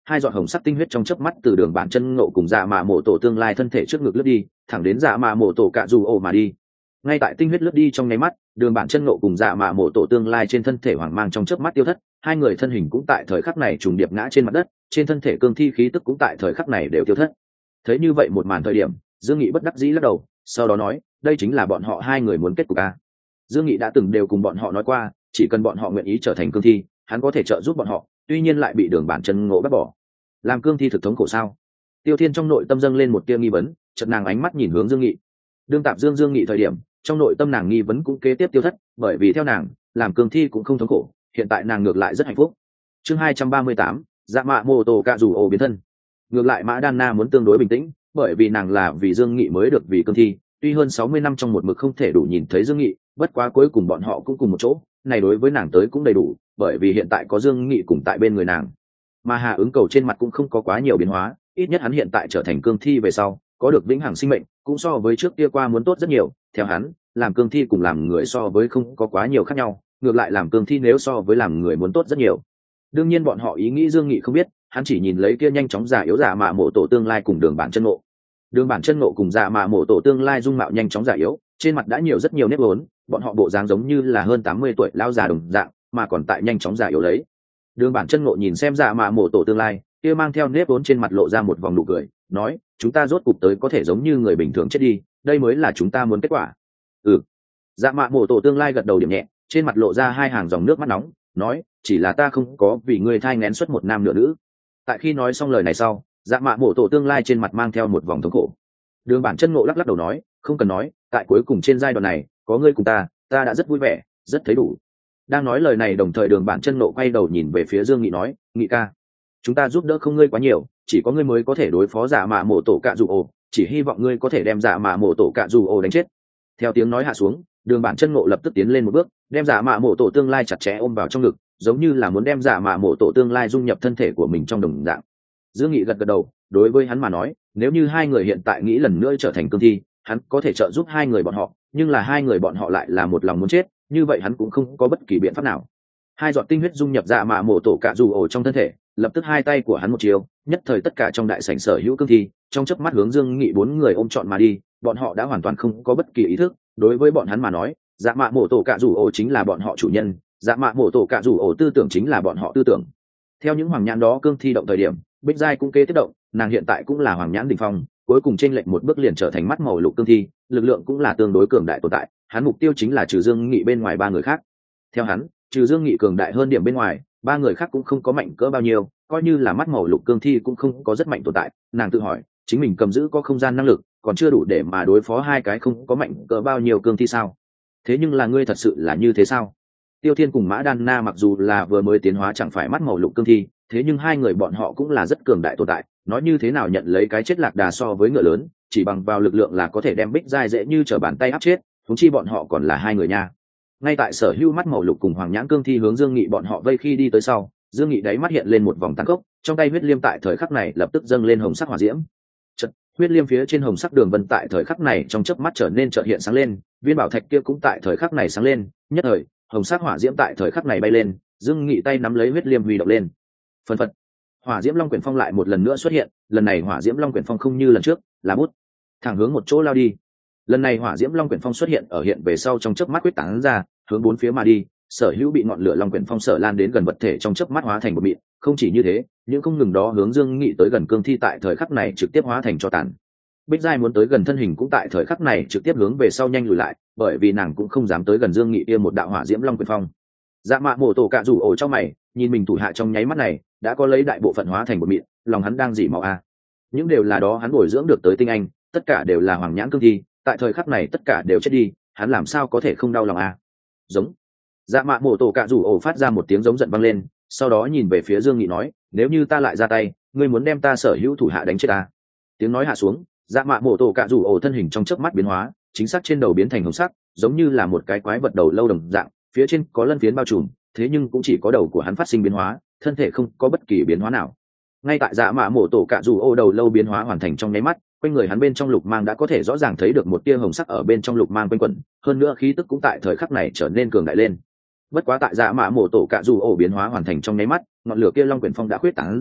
hai giọt hồng sắc tinh huyết trong chớp mắt từ đường bản chân ngộ cùng dạ mạ mổ tổ tương lai thân thể trước ngực lướt đi, thẳng đến dạ mạ mổ tổ cạ dù ổ mà đi. Ngay tại tinh huyết lướt đi trong nháy mắt, đường bản chân ngộ cùng dạ mạ mổ tổ tương lai trên thân thể hoàng mang trong chớp mắt tiêu thất, hai người thân hình cũng tại thời khắc này trùng điệp ngã trên mặt đất, trên thân thể cương thi khí tức cũng tại thời khắc này đều tiêu thất. Thấy như vậy một màn thời điểm, Dương Nghị bất đắc dĩ lắc đầu, sau đó nói, đây chính là bọn họ hai người muốn kết cục a. Dương Nghị đã từng đều cùng bọn họ nói qua, chỉ cần bọn họ nguyện ý trở thành cương thi, hắn có thể trợ giúp bọn họ, tuy nhiên lại bị đường bản chân ngộ bắt bỏ. Làm cương thi thực thống khổ sao? Tiêu Thiên trong nội tâm dâng lên một tia nghi vấn, chợt nàng ánh mắt nhìn hướng Dương Nghị. Đương tạm Dương Dương Nghị thời điểm, trong nội tâm nàng nghi vấn cũng kế tiếp tiêu thất, bởi vì theo nàng, làm cương thi cũng không thống khổ, hiện tại nàng ngược lại rất hạnh phúc. Chương hai trăm ba mươi tám, Dạ Mạ Mô Tô Cạ Dù Ổ biến thân. Ngược lại Mã Đan Na muốn tương đối bình tĩnh, bởi vì nàng là vì Dương Nghị mới được vì cương thi, tuy hơn sáu mươi năm trong một mực không thể đủ nhìn thấy Dương Nghị, bất quá cuối cùng bọn họ cũng cùng một chỗ, này đối với nàng tới cũng đầy đủ, bởi vì hiện tại có Dương Nghị cùng tại bên người nàng. Mà Hà Ứng Cầu trên mặt cũng không có quá nhiều biến hóa, ít nhất hắn hiện tại trở thành cương thi về sau, có được vĩnh hằng sinh mệnh, cũng so với trước kia qua muốn tốt rất nhiều. Theo hắn, làm cương thi cùng làm người so với không có quá nhiều khác nhau, ngược lại làm cương thi nếu so với làm người muốn tốt rất nhiều. Đương nhiên bọn họ ý nghĩ Dương Nghị không biết, hắn chỉ nhìn lấy kia nhanh chóng già yếu Dạ Mạ Mộ Tổ tương lai cùng đường bản chân ngộ. Đường bản chân ngộ cùng Dạ Mạ Mộ Tổ tương lai dung mạo nhanh chóng già yếu, trên mặt đã nhiều rất nhiều nếp vốn, bọn họ bộ dáng giống như là hơn tám mươi tuổi lão già đồng dạng, mà còn tại nhanh chóng già yếu lấy. Đường bản chân ngộ nhìn xem Dạ Mạ Mộ Tổ tương lai, kia mang theo nếp vốn trên mặt lộ ra một vòng nụ cười, nói, chúng ta rốt cục tới có thể giống như người bình thường chết đi, đây mới là chúng ta muốn kết quả. Ừ. Dạ Mạ Mộ Tổ tương lai gật đầu điểm nhẹ, trên mặt lộ ra hai hàng dòng nước mắt nóng, nói, chỉ là ta không có vì ngươi thai nghén xuất một nam nửa nữ. Tại khi nói xong lời này sau, Dạ Mạ Mộ Tổ tương lai trên mặt mang theo một vòng thống khổ. Đường bản chân ngộ lắc lắc đầu nói, không cần nói, tại cuối cùng trên giai đoạn này, có ngươi cùng ta, ta đã rất vui vẻ, rất thấy đủ. Đang nói lời này đồng thời đường bản chân ngộ quay đầu nhìn về phía Dương Nghị nói, Nghị ca, chúng ta giúp đỡ không ngươi quá nhiều, chỉ có ngươi mới có thể đối phó Dạ Mạ Mộ Tổ Cạ Dù Ổ, chỉ hy vọng ngươi có thể đem Dạ Mạ Mộ Tổ Cạ Dù Ổ đánh chết. Theo tiếng nói hạ xuống, đường bản chân ngộ lập tức tiến lên một bước, đem Dạ Mạ Mộ Tổ tương lai chặt chẽ ôm vào trong ngực, giống như là muốn đem Dạ Mạ Mộ Tổ tương lai dung nhập thân thể của mình trong đồng dạng. Dương Nghị gật gật đầu, đối với hắn mà nói, nếu như hai người hiện tại nghĩ lần nữa trở thành cương thi, hắn có thể trợ giúp hai người bọn họ, nhưng là hai người bọn họ lại là một lòng muốn chết, như vậy hắn cũng không có bất kỳ biện pháp nào. Hai giọt tinh huyết dung nhập Dạ Mạ Mộ Tổ Cạ Dù Ổ trong thân thể, lập tức hai tay của hắn một chiều, nhất thời tất cả trong đại sảnh sở hữu cương thi, trong chớp mắt hướng Dương Nghị bốn người ôm trọn mà đi, bọn họ đã hoàn toàn không có bất kỳ ý thức, đối với bọn hắn mà nói, Dạ Mạ Mộ Tổ Cạ Dù Ổ chính là bọn họ chủ nhân, Dạ Mạ Mộ Tổ Cạ Dù Ổ tư tưởng chính là bọn họ tư tưởng. Theo những hoàng nhãn đó cương thi động thời điểm, Bích Giai cũng kế tiếp động, nàng hiện tại cũng là hoàng nhãn đỉnh phong, cuối cùng trên lệnh một bước liền trở thành mắt màu lục cương thi, lực lượng cũng là tương đối cường đại tồn tại, hắn mục tiêu chính là trừ Dương Nghị bên ngoài ba người khác. Theo hắn, trừ Dương Nghị cường đại hơn điểm bên ngoài, ba người khác cũng không có mạnh cỡ bao nhiêu, coi như là mắt màu lục cương thi cũng không có rất mạnh tồn tại. Nàng tự hỏi, chính mình cầm giữ có không gian năng lực, còn chưa đủ để mà đối phó hai cái không có mạnh cỡ bao nhiêu cương thi sao? Thế nhưng là ngươi thật sự là như thế sao? Tiêu Thiên cùng Mã Đan Na mặc dù là vừa mới tiến hóa chẳng phải mắt màu lục cương thi, thế nhưng hai người bọn họ cũng là rất cường đại tồn tại, nói như thế nào nhận lấy cái chết lạc đà so với ngựa lớn, chỉ bằng vào lực lượng là có thể đem Bích Giai dễ như trở bàn tay áp chết, huống chi bọn họ còn là hai người nha. Ngay tại sở hữu mắt màu lục cùng hoàng nhãn cương thi hướng Dương Nghị bọn họ vây khi đi tới sau, Dương Nghị đáy mắt hiện lên một vòng tàn khốc, trong tay huyết liêm tại thời khắc này lập tức dâng lên hồng sắc hỏa diễm. Chợt, huyết liêm phía trên hồng sắc đường vân tại thời khắc này trong chớp mắt trở nên chợt hiện sáng lên, viên bảo thạch kia cũng tại thời khắc này sáng lên, nhất thời, hồng sắc hỏa diễm tại thời khắc này bay lên, Dương Nghị tay nắm lấy huyết liêm huy động lên. Phần phật, hỏa diễm long quyển phong lại một lần nữa xuất hiện, lần này hỏa diễm long quyển phong không như lần trước, là bút thẳng hướng một chỗ lao đi. Lần này hỏa diễm long quyển phong xuất hiện ở hiện về sau trong chớp mắt quyết tán ra, hướng bốn phía mà đi, sở hữu bị ngọn lửa long quyển phong sở lan đến gần vật thể trong chớp mắt hóa thành một mịn. Không chỉ như thế, những không ngừng đó hướng Dương Nghị tới gần cương thi tại thời khắc này trực tiếp hóa thành cho tàn. Bích Giai muốn tới gần thân hình cũng tại thời khắc này trực tiếp hướng về sau nhanh lùi lại, bởi vì nàng cũng không dám tới gần Dương Nghị kia một đạo hỏa diễm long quyển phong. Dạ Mạ Mộ Tổ Cạ Dù Ổ trong mày, nhìn mình thủ hạ trong nháy mắt này đã có lấy đại bộ phận hóa thành một mịn, lòng hắn đang dỉ máu a. Những đều là đó hắn bồi dưỡng được tới tinh anh, tất cả đều là hoàng nhãn cương thi, tại thời khắc này tất cả đều chết đi, hắn làm sao có thể không đau lòng a. Giống. Dạ Mạ Mộ Tổ Cạ Dù Ổ phát ra một tiếng giống giận vang lên, sau đó nhìn về phía Dương Nghị nói, nếu như ta lại ra tay, ngươi muốn đem ta sở hữu thủ hạ đánh chết ta. Tiếng nói hạ xuống, Dạ Mạ Mộ Tổ Cạ Dù Ổ thân hình trong chớp mắt biến hóa, chính xác trên đầu biến thành hồng sắc, giống như là một cái quái vật đầu lâu đồng dạng, phía trên có lân phiến bao trùm, thế nhưng cũng chỉ có đầu của hắn phát sinh biến hóa, thân thể không có bất kỳ biến hóa nào. Ngay tại Dạ Mạ Mộ Tổ Cạ Dù Ổ đầu lâu biến hóa hoàn thành trong nháy mắt, quanh người hắn bên trong lục mang đã có thể rõ ràng thấy được một tia hồng sắc ở bên trong lục mang quanh quẩn, hơn nữa khí tức cũng tại thời khắc này trở nên cường đại lên. Bất quá tại Dạ Mạ Mộ Tổ Cạ Dù Ổ biến hóa hoàn thành trong nháy mắt, ngọn lửa kia long quyển phong đã khuyết tán ra,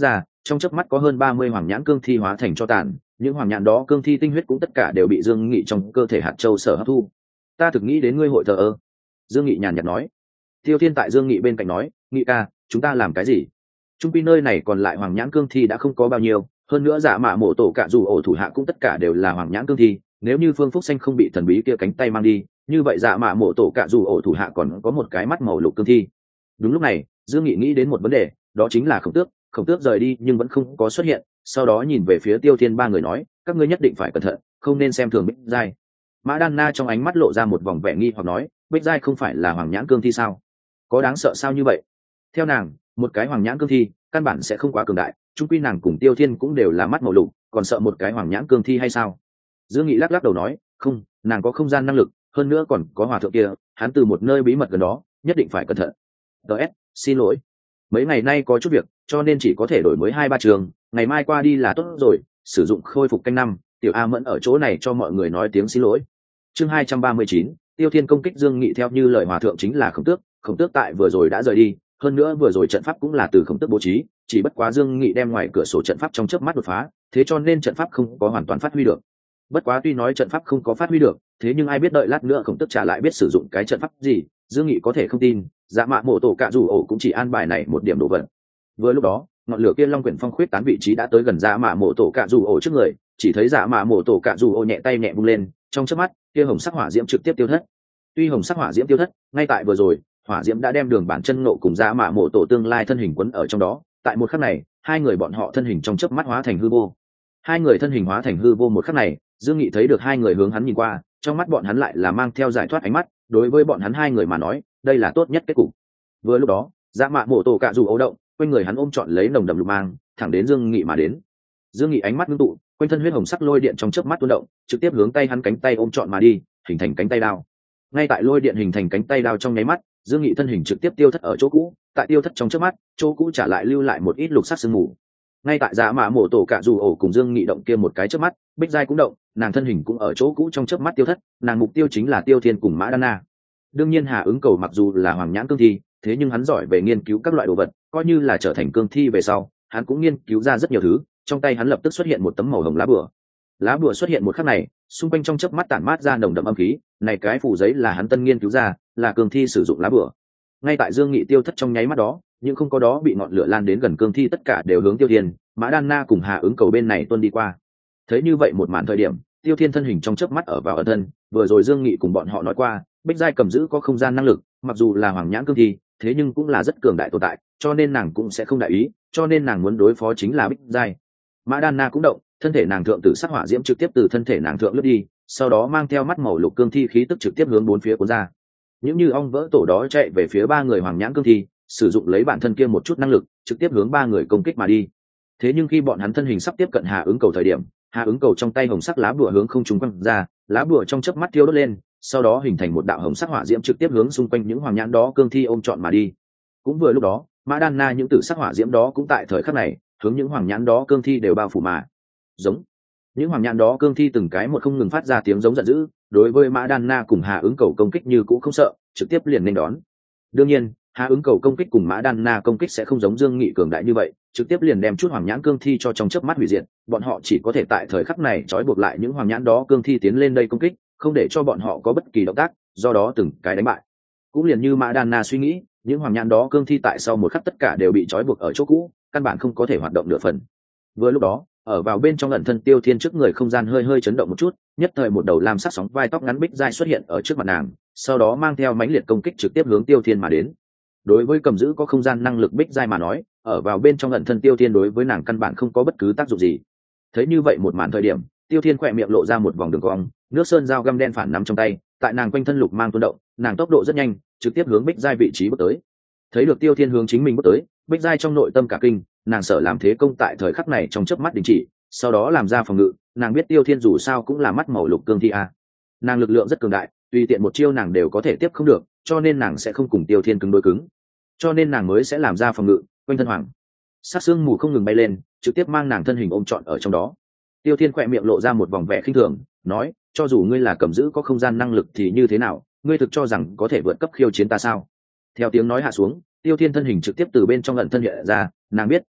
trong chớp mắt có hơn ba mươi hoàng nhãn cương thi hóa thành cho tàn, những hoàng nhãn đó cương thi tinh huyết cũng tất cả đều bị Dương Nghị trong cơ thể hạt châu sở hấp thu. Ta thực nghĩ đến ngươi hội thờ ơ. Dương Nghị nhàn nhạt nói. Tiêu Thiên tại Dương Nghị bên cạnh nói, Nghị ca, chúng ta làm cái gì? Trung quy nơi này còn lại hoàng nhãn cương thi đã không có bao nhiêu, hơn nữa Dạ Mạ Mộ Tổ cả dù ổ thủ hạ cũng tất cả đều là hoàng nhãn cương thi, nếu như Phương Phúc Xanh không bị thần bí kia cánh tay mang đi, như vậy Dạ Mạ Mộ Tổ cả dù ổ thủ hạ còn có một cái mắt màu lục cương thi. Đúng lúc này, Dương Nghị nghĩ đến một vấn đề, đó chính là Khổng Tước. Khổng Tước rời đi nhưng vẫn không có xuất hiện, sau đó nhìn về phía Tiêu Thiên ba người nói, các ngươi nhất định phải cẩn thận, không nên xem thường Bích Giai. Mã Đan Na trong ánh mắt lộ ra một vòng vẻ nghi hoặc nói, Bích Giai không phải là hoàng nhãn cương thi sao? Có đáng sợ sao như vậy? Theo nàng, một cái hoàng nhãn cương thi căn bản sẽ không quá cường đại, chung quy nàng cùng Tiêu Thiên cũng đều là mắt màu lục, còn sợ một cái hoàng nhãn cương thi hay sao? Dương Nghị lắc lắc đầu nói, không, nàng có không gian năng lực, hơn nữa còn có hòa thượng kia, hắn từ một nơi bí mật gần đó, nhất định phải cẩn thận. ds xin lỗi, mấy ngày nay có chút việc, cho nên chỉ có thể đổi mới hai ba trường, ngày mai qua đi là tốt rồi. Sử dụng khôi phục canh năm, Tiểu A Mẫn ở chỗ này cho mọi người nói tiếng xin lỗi. Chương hai trăm ba mươi chín, Tiêu Thiên công kích Dương Nghị theo như lời hòa thượng chính là Khổng Tước. Khổng Tước tại vừa rồi đã rời đi, hơn nữa vừa rồi trận pháp cũng là từ Khổng Tước bố trí, chỉ bất quá Dương Nghị đem ngoài cửa sổ trận pháp trong chớp mắt đột phá, thế cho nên trận pháp không có hoàn toàn phát huy được. Bất quá tuy nói trận pháp không có phát huy được, thế nhưng ai biết đợi lát nữa Khổng Tước trả lại biết sử dụng cái trận pháp gì, Dương Nghị có thể không tin. Dạ Mạ Mộ Tổ cả dù ổ cũng chỉ an bài này một điểm đồ vật. Vừa lúc đó, ngọn lửa kia long quyển phong khuyết tán vị trí đã tới gần Dạ Mạ Mộ Tổ cả dù ổ trước người, chỉ thấy Dạ Mạ Mộ Tổ cả dù ổ nhẹ tay nhẹ vung lên, trong chớp mắt, kia hồng sắc hỏa diễm trực tiếp tiêu thất. Tuy hồng sắc hỏa diễm tiêu thất, ngay tại vừa rồi, hỏa diễm đã đem đường bản chân nộ cùng Dạ Mạ Mộ Tổ tương lai thân hình quấn ở trong đó, tại một khắc này, hai người bọn họ thân hình trong chớp mắt hóa thành hư vô. Hai người thân hình hóa thành hư vô một khắc này, Dương Nghị thấy được hai người hướng hắn nhìn qua, trong mắt bọn hắn lại là mang theo giải thoát ánh mắt, đối với bọn hắn hai người mà nói, đây là tốt nhất kết cục. Vừa lúc đó, Dạ Mạ Mộ Tổ cả dù ấu động, quanh người hắn ôm trọn lấy nồng đậm lục mang, thẳng đến Dương Nghị mà đến. Dương Nghị ánh mắt ngưng tụ, quanh thân huyết hồng sắc lôi điện trong chớp mắt tuôn động, trực tiếp hướng tay hắn cánh tay ôm trọn mà đi, hình thành cánh tay đao. Ngay tại lôi điện hình thành cánh tay đao trong nháy mắt, Dương Nghị thân hình trực tiếp tiêu thất ở chỗ cũ, tại tiêu thất trong chớp mắt, chỗ cũ trả lại lưu lại một ít lục sắc sương mù. Ngay tại Dạ Mạ Mộ Tổ cả dù ổ cùng Dương Nghị động kia một cái chớp mắt, Bích Giai cũng động, nàng thân hình cũng ở chỗ cũ trong chớp mắt tiêu thất, nàng mục tiêu chính là Tiêu Thiên cùng Mã Đan Na. Đương nhiên Hà Ứng Cầu mặc dù là hoàng nhãn cương thi, thế nhưng hắn giỏi về nghiên cứu các loại đồ vật, coi như là trở thành cương thi về sau, hắn cũng nghiên cứu ra rất nhiều thứ. Trong tay hắn lập tức xuất hiện một tấm màu hồng lá bùa. Lá bùa xuất hiện một khắc này, xung quanh trong chớp mắt tản mát ra nồng đậm âm khí, này cái phủ giấy là hắn tân nghiên cứu ra, là cương thi sử dụng lá bùa. Ngay tại Dương Nghị tiêu thất trong nháy mắt đó, nhưng không có đó bị ngọn lửa lan đến gần cương thi tất cả đều hướng Tiêu Thiên, Mã Đan Na cùng Hà Ứng Cầu bên này tuôn đi qua. Thấy như vậy một màn thời điểm, Tiêu Thiên thân hình trong chớp mắt ở vào ẩn thân, vừa rồi Dương Nghị cùng bọn họ nói qua, Bích Giai cầm giữ có không gian năng lực, mặc dù là hoàng nhãn cương thi, thế nhưng cũng là rất cường đại tồn tại, cho nên nàng cũng sẽ không đại ý, cho nên nàng muốn đối phó chính là Bích Giai. Mã Đan Na cũng động, thân thể nàng thượng tử sắc hỏa diễm trực tiếp từ thân thể nàng thượng lướt đi, sau đó mang theo mắt màu lục cương thi khí tức trực tiếp hướng bốn phía cuốn ra. Những như ong vỡ tổ đó chạy về phía ba người hoàng nhãn cương thi, sử dụng lấy bản thân kia một chút năng lực, trực tiếp hướng ba người công kích mà đi. Thế nhưng khi bọn hắn thân hình sắp tiếp cận Hà Ứng Cầu thời điểm, Hà Ứng Cầu trong tay hồng sắc lá bùa hướng không trung quăng ra, lá bùa trong chớp mắt thiêu đốt lên, sau đó hình thành một đạo hồng sắc hỏa diễm trực tiếp hướng xung quanh những hoàng nhãn đó cương thi ôm trọn mà đi. Cũng vừa lúc đó, Mã Đan Na những tử sắc hỏa diễm đó cũng tại thời khắc này, hướng những hoàng nhãn đó cương thi đều bao phủ mà. Giống. Những hoàng nhãn đó cương thi từng cái một không ngừng phát ra tiếng giống giận dữ, đối với Mã Đan Na cùng Hà Ứng Cầu công kích như cũng không sợ, trực tiếp liền nên đón. Đương nhiên, Hà Ứng Cầu công kích cùng Mã Đan Na công kích sẽ không giống Dương Nghị cường đại như vậy, trực tiếp liền đem chút hoàng nhãn cương thi cho trong chớp mắt hủy diệt, bọn họ chỉ có thể tại thời khắc này trói buộc lại những hoàng nhãn đó cương thi tiến lên đây công kích, không để cho bọn họ có bất kỳ động tác, do đó từng cái đánh bại. Cũng liền như Mã Đan Na suy nghĩ, những hoàng nhãn đó cương thi tại sau một khắc tất cả đều bị trói buộc ở chỗ cũ, căn bản không có thể hoạt động nửa phần. Vừa lúc đó, ở vào bên trong ẩn thân Tiêu Thiên trước người không gian hơi hơi chấn động một chút, nhất thời một đầu lam sắc sóng vai tóc ngắn Bích Giai xuất hiện ở trước mặt nàng, sau đó mang theo mãnh liệt công kích trực tiếp hướng Tiêu Thiên mà đến. Đối với cầm giữ có không gian năng lực Bích Giai mà nói, ở vào bên trong ẩn thân Tiêu Thiên đối với nàng căn bản không có bất cứ tác dụng gì. Thấy như vậy một màn thời điểm, Tiêu Thiên khỏe miệng lộ ra một vòng đường cong, nước sơn dao găm đen phản nắm trong tay, tại nàng quanh thân lục mang tuôn động, nàng tốc độ rất nhanh, trực tiếp hướng Bích Giai vị trí bước tới. Thấy được Tiêu Thiên hướng chính mình bước tới, Bích Giai trong nội tâm cả kinh, nàng sợ làm thế công tại thời khắc này trong chớp mắt đình chỉ, sau đó làm ra phòng ngự. Nàng biết Tiêu Thiên dù sao cũng là mắt màu lục cương thi a, nàng lực lượng rất cường đại, tùy tiện một chiêu nàng đều có thể tiếp không được, cho nên nàng sẽ không cùng Tiêu Thiên cứng đối cứng, cho nên nàng mới sẽ làm ra phòng ngự. Quanh thân hoàng sát xương mù không ngừng bay lên, trực tiếp mang nàng thân hình ôm trọn ở trong đó. Tiêu Thiên khỏe miệng lộ ra một vòng vẻ khinh thường, nói: cho dù ngươi là cầm giữ có không gian năng lực thì như thế nào, ngươi thực cho rằng có thể vượt cấp khiêu chiến ta sao? Theo tiếng nói hạ xuống, Tiêu Thiên thân hình trực tiếp từ bên trong ẩn thân hiện ra, nàng biết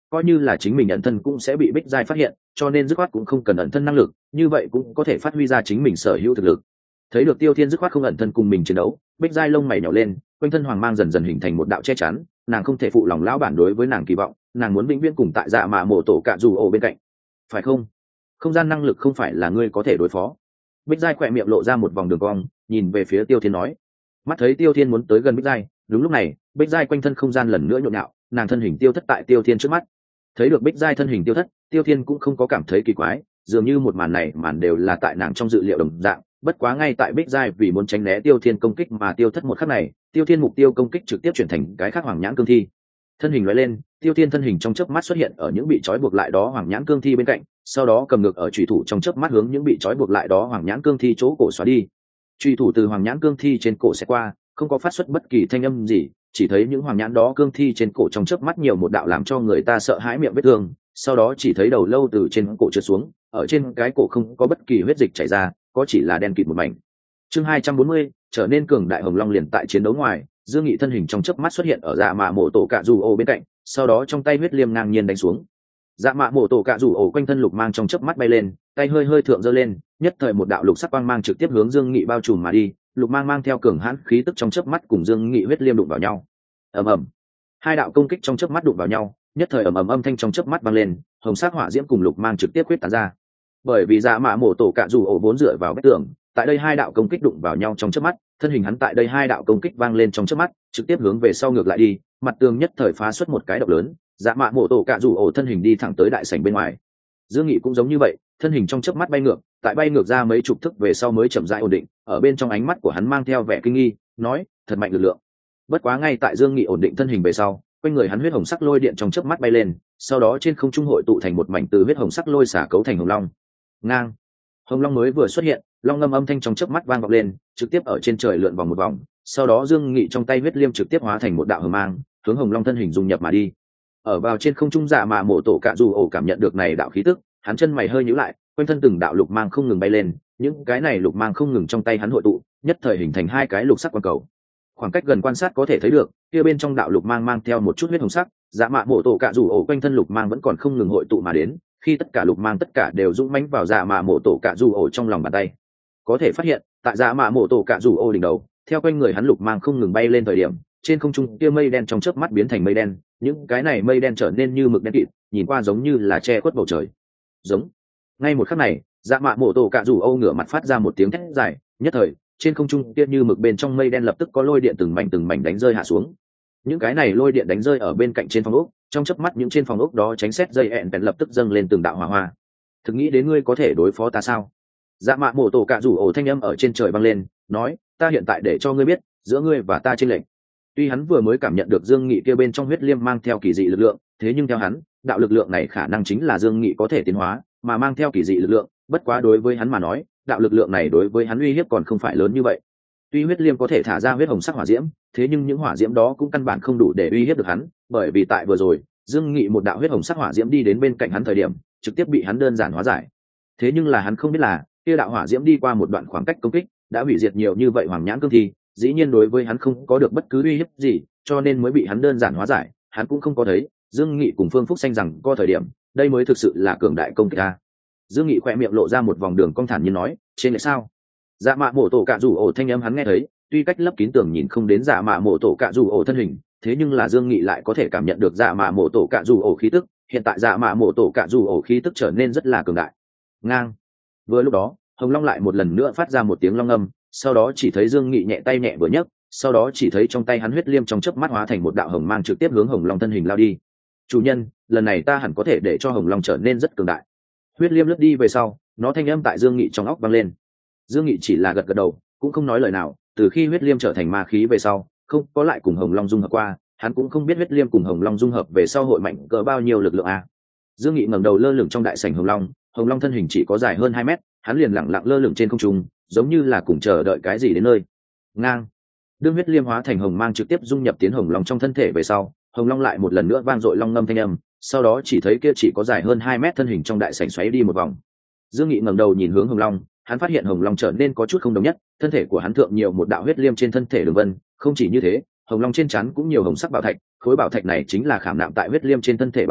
coi như là chính mình ẩn thân cũng sẽ bị Bích Giai phát hiện, cho nên dứt khoát cũng không cần ẩn thân năng lực, như vậy cũng có thể phát huy ra chính mình sở hữu thực lực. Thấy được Tiêu Thiên dứt khoát không ẩn thân cùng mình chiến đấu, Bích Giai lông mày nhảy lên, quanh thân hoàng mang dần dần hình thành một đạo che chắn, nàng không thể phụ lòng lão bản đối với nàng kỳ vọng, nàng muốn vĩnh viễn cùng tại Dạ Mạ Mộ Tổ Cạ Dù Ổ bên cạnh. Phải không? Không gian năng lực không phải là ngươi có thể đối phó. Bích Giai khỏe miệng lộ ra một vòng đường cong, nhìn về phía Tiêu Thiên nói. Mắt thấy Tiêu Thiên muốn tới gần Bích Giai, đúng lúc này, Bích Giai quanh thân không gian lần nữa nhộn nhạo, nàng thân hình tiêu thất tại Tiêu Thiên trước mắt. Thấy được Bích Giai thân hình tiêu thất, Tiêu Thiên cũng không có cảm thấy kỳ quái, dường như một màn này màn đều là tại nàng trong dự liệu đồng dạng. Bất quá ngay tại Bích Giai vì muốn tránh né Tiêu Thiên công kích mà tiêu thất một khắc này, Tiêu Thiên mục tiêu công kích trực tiếp chuyển thành cái khác Hoàng Nhãn Cương Thi. Thân hình lóe lên, Tiêu Thiên thân hình trong chớp mắt xuất hiện ở những bị trói buộc lại đó Hoàng Nhãn Cương Thi bên cạnh, sau đó cầm ngược ở chủy thủ trong chớp mắt hướng những bị trói buộc lại đó Hoàng Nhãn Cương Thi chỗ cổ xóa đi. Chủy thủ từ Hoàng Nhãn Cương Thi trên cổ sẽ qua, không có phát xuất bất kỳ thanh âm gì, chỉ thấy những Hoàng Nhãn đó Cương Thi trên cổ trong chớp mắt nhiều một đạo làm cho người ta sợ hãi miệng vết thương, sau đó chỉ thấy đầu lâu từ trên cổ trượt xuống, ở trên cái cổ không có bất kỳ huyết dịch chảy ra, có chỉ là đen kịt một mảnh. Chương hai trăm bốn mươi, trở nên cường đại Hồng Long liền tại chiến đấu ngoài, Dương Nghị thân hình trong chớp mắt xuất hiện ở Dạ Mạ Mộ Tổ Cạ Dù Ổ bên cạnh, sau đó trong tay huyết liêm ngang nhiên đánh xuống. Dạ Mạ Mộ Tổ Cạ Dù Ổ quanh thân lục mang trong chớp mắt bay lên, tay hơi hơi thượng giơ lên, nhất thời một đạo lục sắc quang mang trực tiếp hướng Dương Nghị bao trùm mà đi, lục mang mang theo cường hãn khí tức trong chớp mắt cùng Dương Nghị huyết liêm đụng vào nhau. Ầm ầm. Hai đạo công kích trong chớp mắt đụng vào nhau, nhất thời ầm ầm âm thanh trong chớp mắt vang lên, hồng sắc hỏa diễm cùng lục mang trực tiếp huyết tán ra. Bởi vì Dạ Mạ Mộ Tổ Cạ Dù Ổ vốn dựa vào vách tường, tại đây hai đạo công kích đụng vào nhau trong chớp mắt, thân hình hắn tại đây hai đạo công kích vang lên trong chớp mắt, trực tiếp hướng về sau ngược lại đi, mặt tường nhất thời phá xuất một cái động lớn, Dạ Mạ Mộ Tổ Cạ Dù Ổ thân hình đi thẳng tới đại sảnh bên ngoài. Dương Nghị cũng giống như vậy, thân hình trong chớp mắt bay ngược, tại bay ngược ra mấy chục thức về sau mới chậm rãi ổn định, ở bên trong ánh mắt của hắn mang theo vẻ kinh nghi, nói, thật mạnh lực lượng. Bất quá ngay tại Dương Nghị ổn định thân hình về sau, quanh người hắn huyết hồng sắc lôi điện trong chớp mắt bay lên, sau đó trên không trung hội tụ thành một mảnh từ huyết hồng sắc lôi xả cấu thành hồng long. Ngang. Hồng long mới vừa xuất hiện, long ngâm âm thanh trong chớp mắt vang vọng lên, trực tiếp ở trên trời lượn vòng một vòng, sau đó Dương Nghị trong tay huyết liêm trực tiếp hóa thành một đạo hờ mang, hướng hồng long thân hình dung nhập mà đi. Ở vào trên không trung Dạ Mạ Mộ Tổ Cạ Dù Ổ cảm nhận được này đạo khí tức, hắn chân mày hơi nhíu lại, quanh thân từng đạo lục mang không ngừng bay lên, những cái này lục mang không ngừng trong tay hắn hội tụ, nhất thời hình thành hai cái lục sắc quang cầu. Khoảng cách gần quan sát có thể thấy được, kia bên trong đạo lục mang mang theo một chút huyết hồng sắc, Dạ Mạ Mộ Tổ Cạ Dù Ổ quanh thân lục mang vẫn còn không ngừng hội tụ mà đến, khi tất cả lục mang tất cả đều dũng mãnh vào Dạ Mạ Mộ Tổ Cạ Dù Ổ trong lòng bàn tay. Có thể phát hiện, tại Dạ Mạ Mộ Tổ Cạ Dù Ổ đỉnh đầu, theo quanh người hắn lục mang không ngừng bay lên thời điểm, trên không trung kia mây đen trong chớp mắt biến thành mây đen, những cái này mây đen trở nên như mực đen kịt, nhìn qua giống như là che khuất bầu trời. Giống. Ngay một khắc này, Dạ Mạ Mộ Tổ Cạ Dù Ổ ngửa mặt phát ra một tiếng thét dài, nhất thời, trên không trung kia như mực bên trong mây đen lập tức có lôi điện từng mảnh từng mảnh đánh rơi hạ xuống. Những cái này lôi điện đánh rơi ở bên cạnh trên phòng ốc, trong chớp mắt những trên phòng ốc đó tránh xét dây ẹn bèn lập tức dâng lên từng đạo hỏa hoa. Thực nghĩ đến ngươi có thể đối phó ta sao? Dạ Mạ Mộ Tổ Cạ Dù Ổ thanh âm ở trên trời vang lên, nói, ta hiện tại để cho ngươi biết, giữa ngươi và ta chênh lệch. Tuy hắn vừa mới cảm nhận được Dương Nghị kia bên trong huyết liêm mang theo kỳ dị lực lượng, thế nhưng theo hắn, đạo lực lượng này khả năng chính là Dương Nghị có thể tiến hóa, mà mang theo kỳ dị lực lượng, bất quá đối với hắn mà nói, đạo lực lượng này đối với hắn uy hiếp còn không phải lớn như vậy. Tuy huyết liêm có thể thả ra huyết hồng sắc hỏa diễm, thế nhưng những hỏa diễm đó cũng căn bản không đủ để uy hiếp được hắn, bởi vì tại vừa rồi, Dương Nghị một đạo huyết hồng sắc hỏa diễm đi đến bên cạnh hắn thời điểm, trực tiếp bị hắn đơn giản hóa giải. Thế nhưng là hắn không biết là, kia đạo hỏa diễm đi qua một đoạn khoảng cách công kích, đã hủy diệt nhiều như vậy Hoàng Nhãn Cương Thi, dĩ nhiên đối với hắn không có được bất cứ uy hiếp gì, cho nên mới bị hắn đơn giản hóa giải, hắn cũng không có thấy, Dương Nghị cùng Phương Phúc Xanh rằng có thời điểm, đây mới thực sự là cường đại công kích a. Dương Nghị khẽ miệng lộ ra một vòng đường cong thản nhiên nói, trên lệ sao? Dạ Mạ Mộ Tổ Cạ Dù Ổ thanh âm hắn nghe thấy, tuy cách lấp kín tường nhìn không đến Dạ Mạ Mộ Tổ Cạ Dù Ổ thân hình, thế nhưng là Dương Nghị lại có thể cảm nhận được Dạ Mạ Mộ Tổ Cạ Dù Ổ khí tức, hiện tại Dạ Mạ Mộ Tổ Cạ Dù Ổ khí tức trở nên rất là cường đại. Ngang. Vừa lúc đó, Hồng Long lại một lần nữa phát ra một tiếng long âm, sau đó chỉ thấy Dương Nghị nhẹ tay nhẹ vừa nhấc, sau đó chỉ thấy trong tay hắn huyết liêm trong chớp mắt hóa thành một đạo hồng mang trực tiếp hướng Hồng Long thân hình lao đi. Chủ nhân, lần này ta hẳn có thể để cho Hồng Long trở nên rất cường đại. Huyết liêm lướt đi về sau, nó thanh âm tại Dương Nghị trong óc vang lên. Dương Nghị chỉ là gật gật đầu, cũng không nói lời nào, từ khi huyết liêm trở thành ma khí về sau, không có lại cùng Hồng Long dung hợp qua, hắn cũng không biết huyết liêm cùng Hồng Long dung hợp về sau hội mạnh cỡ bao nhiêu lực lượng a. Dương Nghị ngẩng đầu lơ lửng trong đại sảnh Hồng Long, Hồng Long thân hình chỉ có dài hơn hai mét, hắn liền lặng lặng lơ lửng trên không trung, giống như là cùng chờ đợi cái gì đến nơi. Ngang. Đương huyết liêm hóa thành hồng mang trực tiếp dung nhập tiến Hồng Long trong thân thể về sau, Hồng Long lại một lần nữa vang dội long ngâm thanh âm, sau đó chỉ thấy kia chỉ có dài hơn hai mét thân hình trong đại sảnh xoáy đi một vòng. Dương Nghị ngẩng đầu nhìn hướng Hồng Long, hắn phát hiện Hồng Long trở nên có chút không đồng nhất, thân thể của hắn thượng nhiều một đạo huyết liêm trên thân thể đường vân, không chỉ như thế, Hồng Long trên trán cũng nhiều hồng sắc bảo thạch, khối bảo thạch này chính là khảm nạm tại huyết liêm trên thân thể bảo thạch,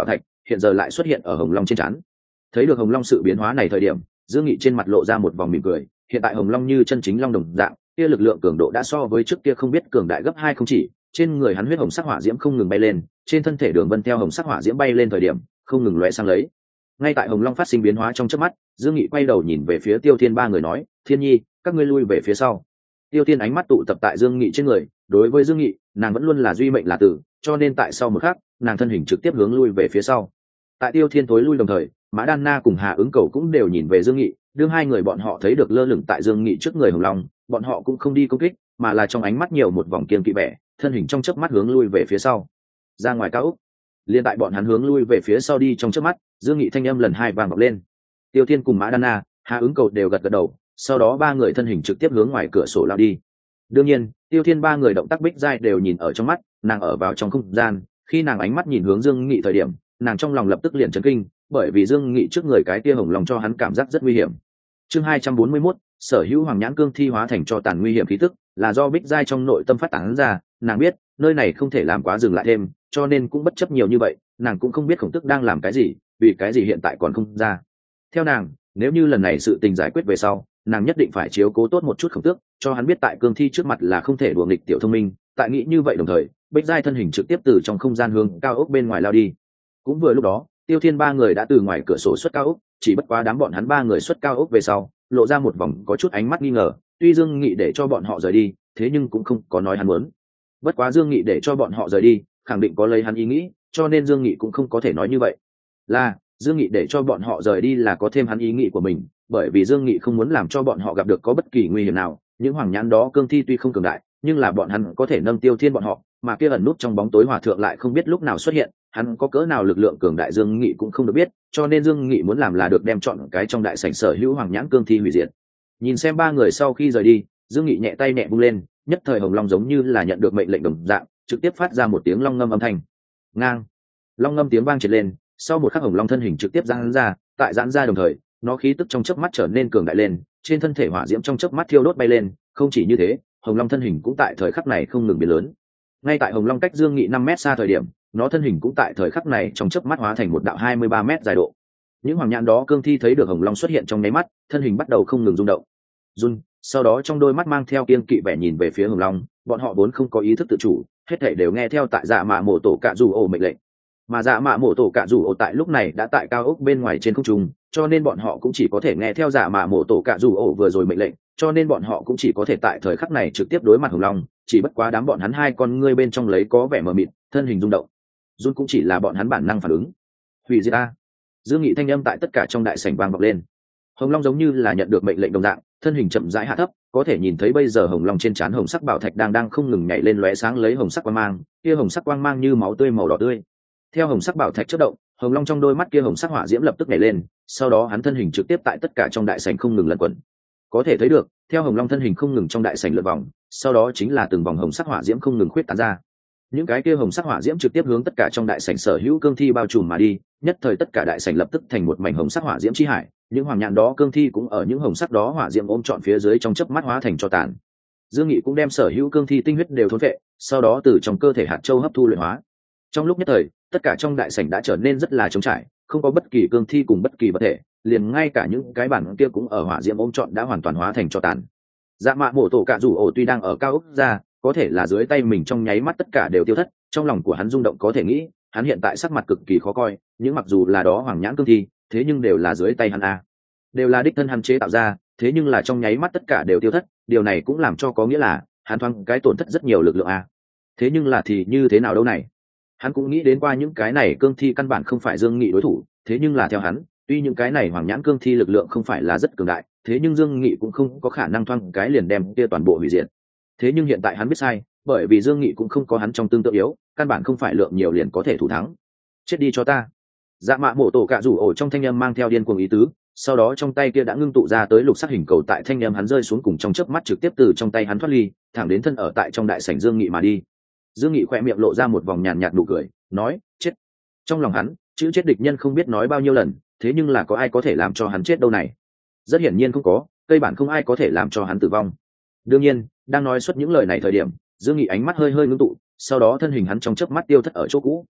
hiện giờ lại xuất hiện ở hồng long trên trán. Thấy được hồng long sự biến hóa này thời điểm, Dương Nghị trên mặt lộ ra một vòng mỉm cười. Hiện tại hồng long như chân chính long đồng dạng, kia lực lượng cường độ đã so với trước kia không biết cường đại gấp hai không chỉ. Trên người hắn huyết hồng sắc hỏa diễm không ngừng bay lên, trên thân thể đường vân theo hồng sắc hỏa diễm bay lên thời điểm không ngừng lóe sang lấy. Ngay tại hồng long phát sinh biến hóa trong chớp mắt, Dương Nghị quay đầu nhìn về phía Tiêu Thiên ba người nói, Thiên Nhi, các ngươi lui về phía sau. Tiêu Thiên ánh mắt tụ tập tại Dương Nghị trên người, đối với Dương Nghị, nàng vẫn luôn là duy mệnh là tử, cho nên tại sau một khắc, nàng thân hình trực tiếp hướng lui về phía sau. Tại Tiêu Thiên tối lui đồng thời, Mã Đan Na cùng Hà Ứng Cầu cũng đều nhìn về Dương Nghị, đương hai người bọn họ thấy được lơ lửng tại Dương Nghị trước người hồng long, bọn họ cũng không đi công kích, mà là trong ánh mắt nhiều một vòng kiên kỵ vẻ, thân hình trong chớp mắt hướng lui về phía sau. Ra ngoài cao ốc. Liên tại bọn hắn hướng lui về phía sau đi trong chớp mắt, Dương Nghị thanh âm lần hai vang vọng lên. Tiêu Thiên cùng Mã Đan Na, Hà Ứng Cầu đều gật gật đầu, sau đó ba người thân hình trực tiếp hướng ngoài cửa sổ lao đi. Đương nhiên, Tiêu Thiên ba người động tác Bích Giai đều nhìn ở trong mắt, nàng ở vào trong không gian, khi nàng ánh mắt nhìn hướng Dương Nghị thời điểm, nàng trong lòng lập tức liền chấn kinh, bởi vì Dương Nghị trước người cái tia hồng lòng cho hắn cảm giác rất nguy hiểm. Chương hai trăm bốn mươi mốt, sở hữu hoàng nhãn cương thi hóa thành cho tàn nguy hiểm khí tức, là do Bích Giai trong nội tâm phát tán ra, nàng biết, nơi này không thể làm quá dừng lại thêm, cho nên cũng bất chấp nhiều như vậy, nàng cũng không biết khổng tức đang làm cái gì, vì cái gì hiện tại còn không ra. Theo nàng, nếu như lần này sự tình giải quyết về sau, nàng nhất định phải chiếu cố tốt một chút khổng tước, cho hắn biết tại cương thi trước mặt là không thể đùa nghịch tiểu thông minh. Tại nghĩ như vậy đồng thời, Bích Giai thân hình trực tiếp từ trong không gian hướng cao ốc bên ngoài lao đi. Cũng vừa lúc đó, Tiêu Thiên ba người đã từ ngoài cửa sổ xuất cao ốc, chỉ bất quá đám bọn hắn ba người xuất cao ốc về sau, lộ ra một vòng có chút ánh mắt nghi ngờ, tuy Dương Nghị để cho bọn họ rời đi, thế nhưng cũng không có nói hắn muốn. Bất quá Dương Nghị để cho bọn họ rời đi, khẳng định có lấy hắn ý nghĩ, cho nên Dương Nghị cũng không có thể nói như vậy. Là, Dương Nghị để cho bọn họ rời đi là có thêm hắn ý nghĩ của mình, bởi vì Dương Nghị không muốn làm cho bọn họ gặp được có bất kỳ nguy hiểm nào. Những hoàng nhãn đó cương thi tuy không cường đại, nhưng là bọn hắn có thể nâng Tiêu Thiên bọn họ, mà kia ẩn nút trong bóng tối hòa thượng lại không biết lúc nào xuất hiện, hắn có cỡ nào lực lượng cường đại Dương Nghị cũng không được biết, cho nên Dương Nghị muốn làm là được đem chọn cái trong đại sảnh sở hữu hoàng nhãn cương thi hủy diệt. Nhìn xem ba người sau khi rời đi, Dương Nghị nhẹ tay nhẹ vung lên, nhất thời hồng long giống như là nhận được mệnh lệnh đồng dạng, trực tiếp phát ra một tiếng long ngâm âm thanh. Ngang. Long ngâm tiếng vang triệt lên, sau một khắc hồng long thân hình trực tiếp giãn ra, tại giãn ra đồng thời, nó khí tức trong chớp mắt trở nên cường đại lên, trên thân thể hỏa diễm trong chớp mắt thiêu đốt bay lên, không chỉ như thế, hồng long thân hình cũng tại thời khắc này không ngừng biến lớn. Ngay tại hồng long cách Dương Nghị năm mét xa thời điểm, nó thân hình cũng tại thời khắc này trong chớp mắt hóa thành một đạo hai mươi ba mét dài độ. Những hoàng nhãn đó cương thi thấy được hồng long xuất hiện trong nháy mắt, thân hình bắt đầu không ngừng rung động. Run, sau đó trong đôi mắt mang theo kiên kỵ vẻ nhìn về phía hồng long, bọn họ vốn không có ý thức tự chủ, hết thảy đều nghe theo tại Dạ Mạ Mộ Tổ Cạ Dù Ổ mệnh lệnh. Mà Dạ Mạ Mộ Tổ Cạ Dù Ổ tại lúc này đã tại cao ốc bên ngoài trên không trung, cho nên bọn họ cũng chỉ có thể nghe theo Dạ Mạ Mộ Tổ Cạ Dù Ổ vừa rồi mệnh lệnh, cho nên bọn họ cũng chỉ có thể tại thời khắc này trực tiếp đối mặt hồng long, chỉ bất quá đám bọn hắn hai con ngươi bên trong lấy có vẻ mờ mịt, thân hình rung động. Run cũng chỉ là bọn hắn bản năng phản ứng. Hủy diệt a! Dương Nghị thanh âm tại tất cả trong đại sảnh vang vọng lên. Hồng long giống như là nhận được mệnh lệnh đồng dạng, thân hình chậm rãi hạ thấp, có thể nhìn thấy bây giờ hồng long trên trán hồng sắc bảo thạch đang đang không ngừng nhảy lên lóe sáng lấy hồng sắc quang mang, kia hồng sắc quang mang như máu tươi màu đỏ tươi. Theo hồng sắc bảo thạch chớp động, hồng long trong đôi mắt kia hồng sắc hỏa diễm lập tức nhảy lên, sau đó hắn thân hình trực tiếp tại tất cả trong đại sảnh không ngừng lẩn quẩn. Có thể thấy được, theo hồng long thân hình không ngừng trong đại sảnh lượn vòng, sau đó chính là từng vòng hồng sắc hỏa diễm không ngừng khuyết tán ra. Những cái kia hồng sắc hỏa diễm trực tiếp hướng tất cả trong đại sảnh sở hữu cương thi bao trùm mà đi, nhất thời tất cả đại sảnh lập tức thành một mảnh hồng sắc hỏa diễm chi hải, những hoàng nhạn đó cương thi cũng ở những hồng sắc đó hỏa diễm ôm trọn phía dưới trong chớp mắt hóa thành cho tàn. Dương Nghị cũng đem sở hữu cương thi tinh huyết đều thôn phệ, sau đó từ trong cơ thể hạt châu hấp thu luyện hóa. Trong lúc nhất thời, tất cả trong đại sảnh đã trở nên rất là trống trải, không có bất kỳ cương thi cùng bất kỳ vật thể, liền ngay cả những cái bản kia cũng ở hỏa diễm ôm trọn đã hoàn toàn hóa thành cho tàn. Dạ Mạ Mộ Tổ Cạ Dù Ổ tuy đang ở cao ốc ra, có thể là dưới tay mình trong nháy mắt tất cả đều tiêu thất, trong lòng của hắn rung động có thể nghĩ, hắn hiện tại sắc mặt cực kỳ khó coi, những mặc dù là đó hoàng nhãn cương thi, thế nhưng đều là dưới tay hắn a, đều là đích thân hắn chế tạo ra, thế nhưng là trong nháy mắt tất cả đều tiêu thất, điều này cũng làm cho có nghĩa là hắn thoáng cái tổn thất rất nhiều lực lượng a. Thế nhưng là thì như thế nào đâu này? Hắn cũng nghĩ đến qua những cái này cương thi căn bản không phải Dương Nghị đối thủ, thế nhưng là theo hắn, tuy những cái này hoàng nhãn cương thi lực lượng không phải là rất cường đại, thế nhưng Dương Nghị cũng không có khả năng thoáng cái liền đem kia toàn bộ hủy diệt. Thế nhưng hiện tại hắn biết sai, bởi vì Dương Nghị cũng không có hắn trong tương tự yếu, căn bản không phải lượng nhiều liền có thể thủ thắng. Chết đi cho ta! Dạ Mạ Mộ Tổ Cạ Dù Ổ trong thanh âm mang theo điên cuồng ý tứ, sau đó trong tay kia đã ngưng tụ ra tới lục sắc hình cầu tại thanh âm hắn rơi xuống cùng trong chớp mắt trực tiếp từ trong tay hắn thoát ly, thẳng đến thân ở tại trong đại sảnh Dương Nghị mà đi. Dương Nghị khẽ miệng lộ ra một vòng nhàn nhạt nụ cười, nói: chết. Trong lòng hắn, chữ chết địch nhân không biết nói bao nhiêu lần, thế nhưng là có ai có thể làm cho hắn chết đâu này? Rất hiển nhiên không có, cây bản không ai có thể làm cho hắn tử vong. Đương nhiên, đang nói xuất những lời này thời điểm, Dương Nghị ánh mắt hơi hơi ngưng tụ, sau đó thân hình hắn trong chớp mắt tiêu thất ở chỗ cũ.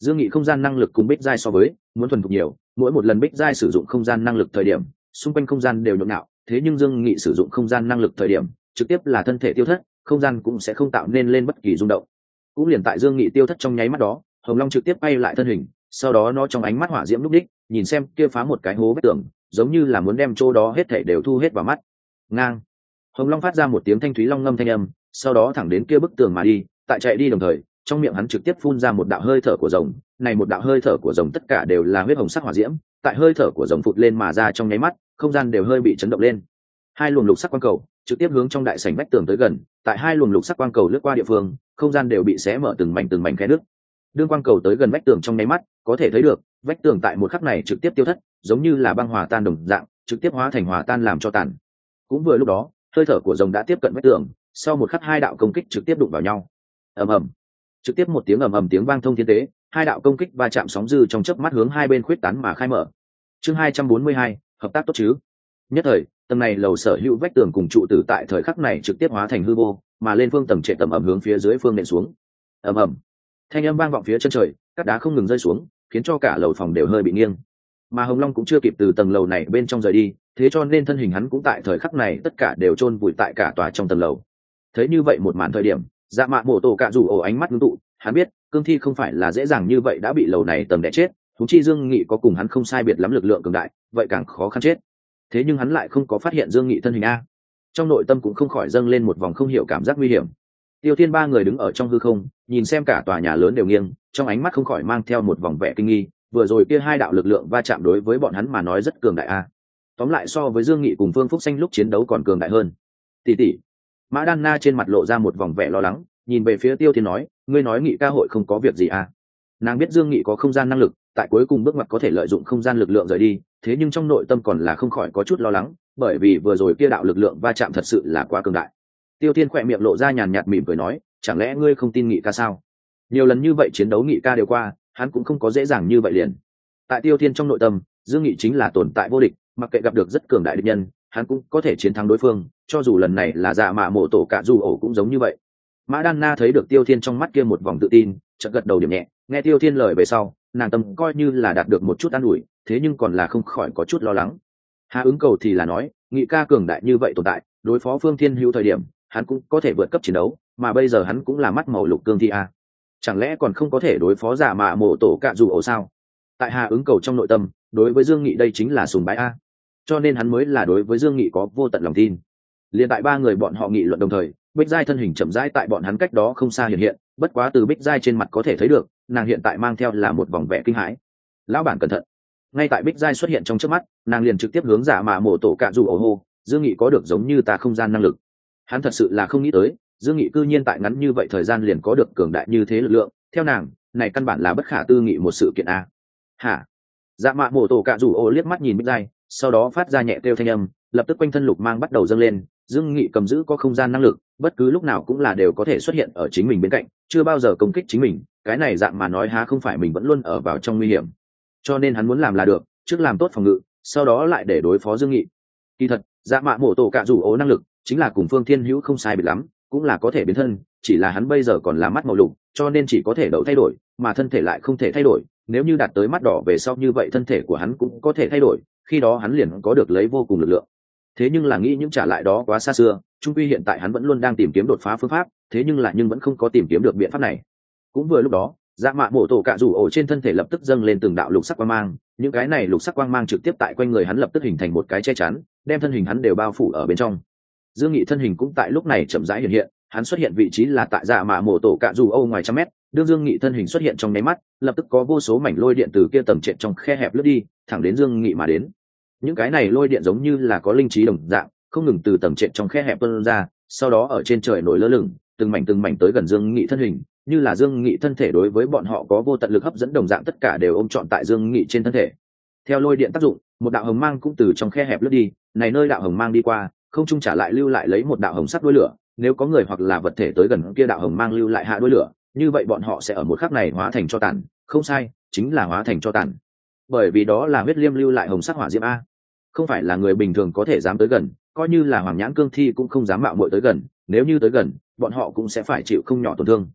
Dương Nghị không gian năng lực cùng Bích Giai so với muốn thuần thục nhiều, mỗi một lần Bích Giai sử dụng không gian năng lực thời điểm xung quanh không gian đều nhộn nhạo, thế nhưng Dương Nghị sử dụng không gian năng lực thời điểm trực tiếp là thân thể tiêu thất, không gian cũng sẽ không tạo nên lên bất kỳ rung động. Cũng liền tại Dương Nghị tiêu thất trong nháy mắt đó, Hồng Long trực tiếp bay lại thân hình, sau đó nó trong ánh mắt hỏa diễm lúc đích nhìn xem kia phá một cái hố vách tường, giống như là muốn đem chỗ đó hết thảy đều thu hết vào mắt. Ngang. Hồng Long phát ra một tiếng thanh thúy long ngâm thanh âm, sau đó thẳng đến kia bức tường mà đi, tại chạy đi đồng thời, trong miệng hắn trực tiếp phun ra một đạo hơi thở của rồng, này một đạo hơi thở của rồng tất cả đều là huyết hồng sắc hỏa diễm, tại hơi thở của rồng phụt lên mà ra trong nháy mắt, không gian đều hơi bị chấn động lên. Hai luồng lục sắc quang cầu trực tiếp hướng trong đại sảnh vách tường tới gần, tại hai luồng lục sắc quang cầu lướt qua địa phương, không gian đều bị xé mở từng mảnh từng mảnh khe nứt. Đương quang cầu tới gần vách tường trong nháy mắt, có thể thấy được, vách tường tại một khắc này trực tiếp tiêu thất, giống như là băng hòa tan đồng dạng, trực tiếp hóa thành hòa tan làm cho tàn. Cũng vừa lúc đó, hơi thở của rồng đã tiếp cận vách tường, sau một khắc hai đạo công kích trực tiếp đụng vào nhau. Ầm ầm. Trực tiếp một tiếng ầm ầm tiếng vang thông thiên tế, hai đạo công kích va chạm sóng dư trong chớp mắt hướng hai bên khuyết tán mà khai mở. Chương hai trăm bốn mươi hai, hợp tác tốt chứ? Nhất thời, tầng này lầu sở hữu vách tường cùng trụ tử tại thời khắc này trực tiếp hóa thành hư vô, mà lên phương tầng trệ tầm ầm hướng phía dưới phương nện xuống. Ầm ầm. Thanh âm vang vọng phía chân trời, các đá không ngừng rơi xuống, khiến cho cả lầu phòng đều hơi bị nghiêng. Mà Hồng Long cũng chưa kịp từ tầng lầu này bên trong rời đi, thế cho nên thân hình hắn cũng tại thời khắc này tất cả đều chôn vùi tại cả tòa trong tầng lầu. Thấy như vậy một màn thời điểm, Dạ Mạ Mộ Tổ Cạ Rủ ổ ánh mắt ngưng tụ, hắn biết, cương thi không phải là dễ dàng như vậy đã bị lầu này tầng đè chết, huống chi Dương Nghị có cùng hắn không sai biệt lắm lực lượng cường đại, vậy càng khó khăn chết. Thế nhưng hắn lại không có phát hiện Dương Nghị thân hình a. Trong nội tâm cũng không khỏi dâng lên một vòng không hiểu cảm giác nguy hiểm. Tiêu Thiên ba người đứng ở trong hư không, nhìn xem cả tòa nhà lớn đều nghiêng, trong ánh mắt không khỏi mang theo một vòng vẻ kinh nghi, vừa rồi kia hai đạo lực lượng va chạm đối với bọn hắn mà nói rất cường đại a. Tóm lại so với Dương Nghị cùng Phương Phúc Xanh lúc chiến đấu còn cường đại hơn. Tỷ tỷ. Mã Đan Na trên mặt lộ ra một vòng vẻ lo lắng, nhìn về phía Tiêu Thiên nói, ngươi nói Nghị ca hội không có việc gì à? Nàng biết Dương Nghị có không gian năng lực, tại cuối cùng bước ngoặt có thể lợi dụng không gian lực lượng rời đi, thế nhưng trong nội tâm còn là không khỏi có chút lo lắng, bởi vì vừa rồi kia đạo lực lượng va chạm thật sự là quá cường đại. Tiêu Thiên khỏe miệng lộ ra nhàn nhạt mỉm cười nói, chẳng lẽ ngươi không tin Nghị ca sao? Nhiều lần như vậy chiến đấu Nghị ca đều qua, hắn cũng không có dễ dàng như vậy liền. Tại Tiêu Thiên trong nội tâm, Dương Nghị chính là tồn tại vô địch, mặc kệ gặp được rất cường đại địch nhân, hắn cũng có thể chiến thắng đối phương, cho dù lần này là Dạ Mạ Mộ Tổ Cạ Rủ ổ cũng giống như vậy. Mã Đan Na thấy được Tiêu Thiên trong mắt kia một vòng tự tin, chợt gật đầu điểm nhẹ, nghe Tiêu Thiên lời về sau, nàng tâm coi như là đạt được một chút an ủi, thế nhưng còn là không khỏi có chút lo lắng. Hà ứng cầu thì là nói, Nghị ca cường đại như vậy tồn tại, đối phó Phương Thiên Hữu thời điểm, hắn cũng có thể vượt cấp chiến đấu, mà bây giờ hắn cũng là mắt màu lục cương thi a. Chẳng lẽ còn không có thể đối phó Dạ Mạ Mộ Tổ Cạ Rủ ổ sao? Tại Hà ứng cầu trong nội tâm, đối với Dương Nghị đây chính là sùng bái a, cho nên hắn mới là đối với Dương Nghị có vô tận lòng tin. Liên tại ba người bọn họ nghị luận đồng thời, Bích Giai thân hình chậm rãi tại bọn hắn cách đó không xa hiện hiện, bất quá từ Bích Giai trên mặt có thể thấy được, nàng hiện tại mang theo là một vòng vẻ kinh hãi. Lão bản cẩn thận! Ngay tại Bích Giai xuất hiện trong trước mắt, nàng liền trực tiếp hướng Dạ Mạ Mộ Tổ Cạ Rủ ổ hô, Dương Nghị có được giống như ta không gian năng lực. Hắn thật sự là không nghĩ tới, Dương Nghị cư nhiên tại ngắn như vậy thời gian liền có được cường đại như thế lực lượng, theo nàng, này căn bản là bất khả tư nghị một sự kiện a. Hả? Dạ Mạ Mộ Tổ Cạ Rủ ổ liếc mắt nhìn Bích Giai, sau đó phát ra nhẹ kêu thanh âm, lập tức quanh thân lục mang bắt đầu dâng lên. Dương Nghị cầm giữ có không gian năng lực, bất cứ lúc nào cũng là đều có thể xuất hiện ở chính mình bên cạnh, chưa bao giờ công kích chính mình, cái này dạng mà nói há không phải mình vẫn luôn ở vào trong nguy hiểm. Cho nên hắn muốn làm là được, trước làm tốt phòng ngự, sau đó lại để đối phó Dương Nghị. Kỳ thật, Dạ Mạ Mộ Tổ Cạ Rủ ổ năng lực chính là cùng Phương Thiên Hữu không sai biệt lắm, cũng là có thể biến thân, chỉ là hắn bây giờ còn là mắt màu lục, cho nên chỉ có thể đậu thay đổi, mà thân thể lại không thể thay đổi. Nếu như đạt tới mắt đỏ về sau như vậy thân thể của hắn cũng có thể thay đổi, khi đó hắn liền có được lấy vô cùng lực lượng. Thế nhưng là nghĩ những trả lại đó quá xa xưa, trung quy hiện tại hắn vẫn luôn đang tìm kiếm đột phá phương pháp, thế nhưng là nhưng vẫn không có tìm kiếm được biện pháp này. Cũng vừa lúc đó, Dạ Mạ Mộ Tổ Cạ Rủ ổ trên thân thể lập tức dâng lên từng đạo lục sắc quang mang, những cái này lục sắc quang mang trực tiếp tại quanh người hắn lập tức hình thành một cái che chắn, đem thân hình hắn đều bao phủ ở bên trong. Dương Nghị thân hình cũng tại lúc này chậm rãi hiện hiện, hắn xuất hiện vị trí là tại Dạ Mạ Mộ Tổ Cạ Rủ ổ ngoài trăm mét. Đương Dương Nghị thân hình xuất hiện trong nháy mắt, lập tức có vô số mảnh lôi điện từ kia tầm trệt trong khe hẹp lướt đi, thẳng đến Dương Nghị mà đến. Những cái này lôi điện giống như là có linh trí đồng dạng, không ngừng từ tầm trệt trong khe hẹp tuôn ra, sau đó ở trên trời nổi lơ lửng, từng mảnh từng mảnh tới gần Dương Nghị thân hình, như là Dương Nghị thân thể đối với bọn họ có vô tận lực hấp dẫn đồng dạng, tất cả đều ôm trọn tại Dương Nghị trên thân thể. Theo lôi điện tác dụng, một đạo hồng mang cũng từ trong khe hẹp lướt đi, này nơi đạo hồng mang đi qua, không trung trả lại lưu lại lấy một đạo hồng sắc đuôi lửa, nếu có người hoặc là vật thể tới gần kia đạo hồng mang lưu lại hạ đuôi lửa, như vậy bọn họ sẽ ở một khắc này hóa thành cho tàn, không sai, chính là hóa thành cho tàn. Bởi vì đó là huyết liêm lưu lại hồng sắc hỏa diễm a, không phải là người bình thường có thể dám tới gần, coi như là hoàng nhãn cương thi cũng không dám mạo muội tới gần, nếu như tới gần, bọn họ cũng sẽ phải chịu không nhỏ tổn thương.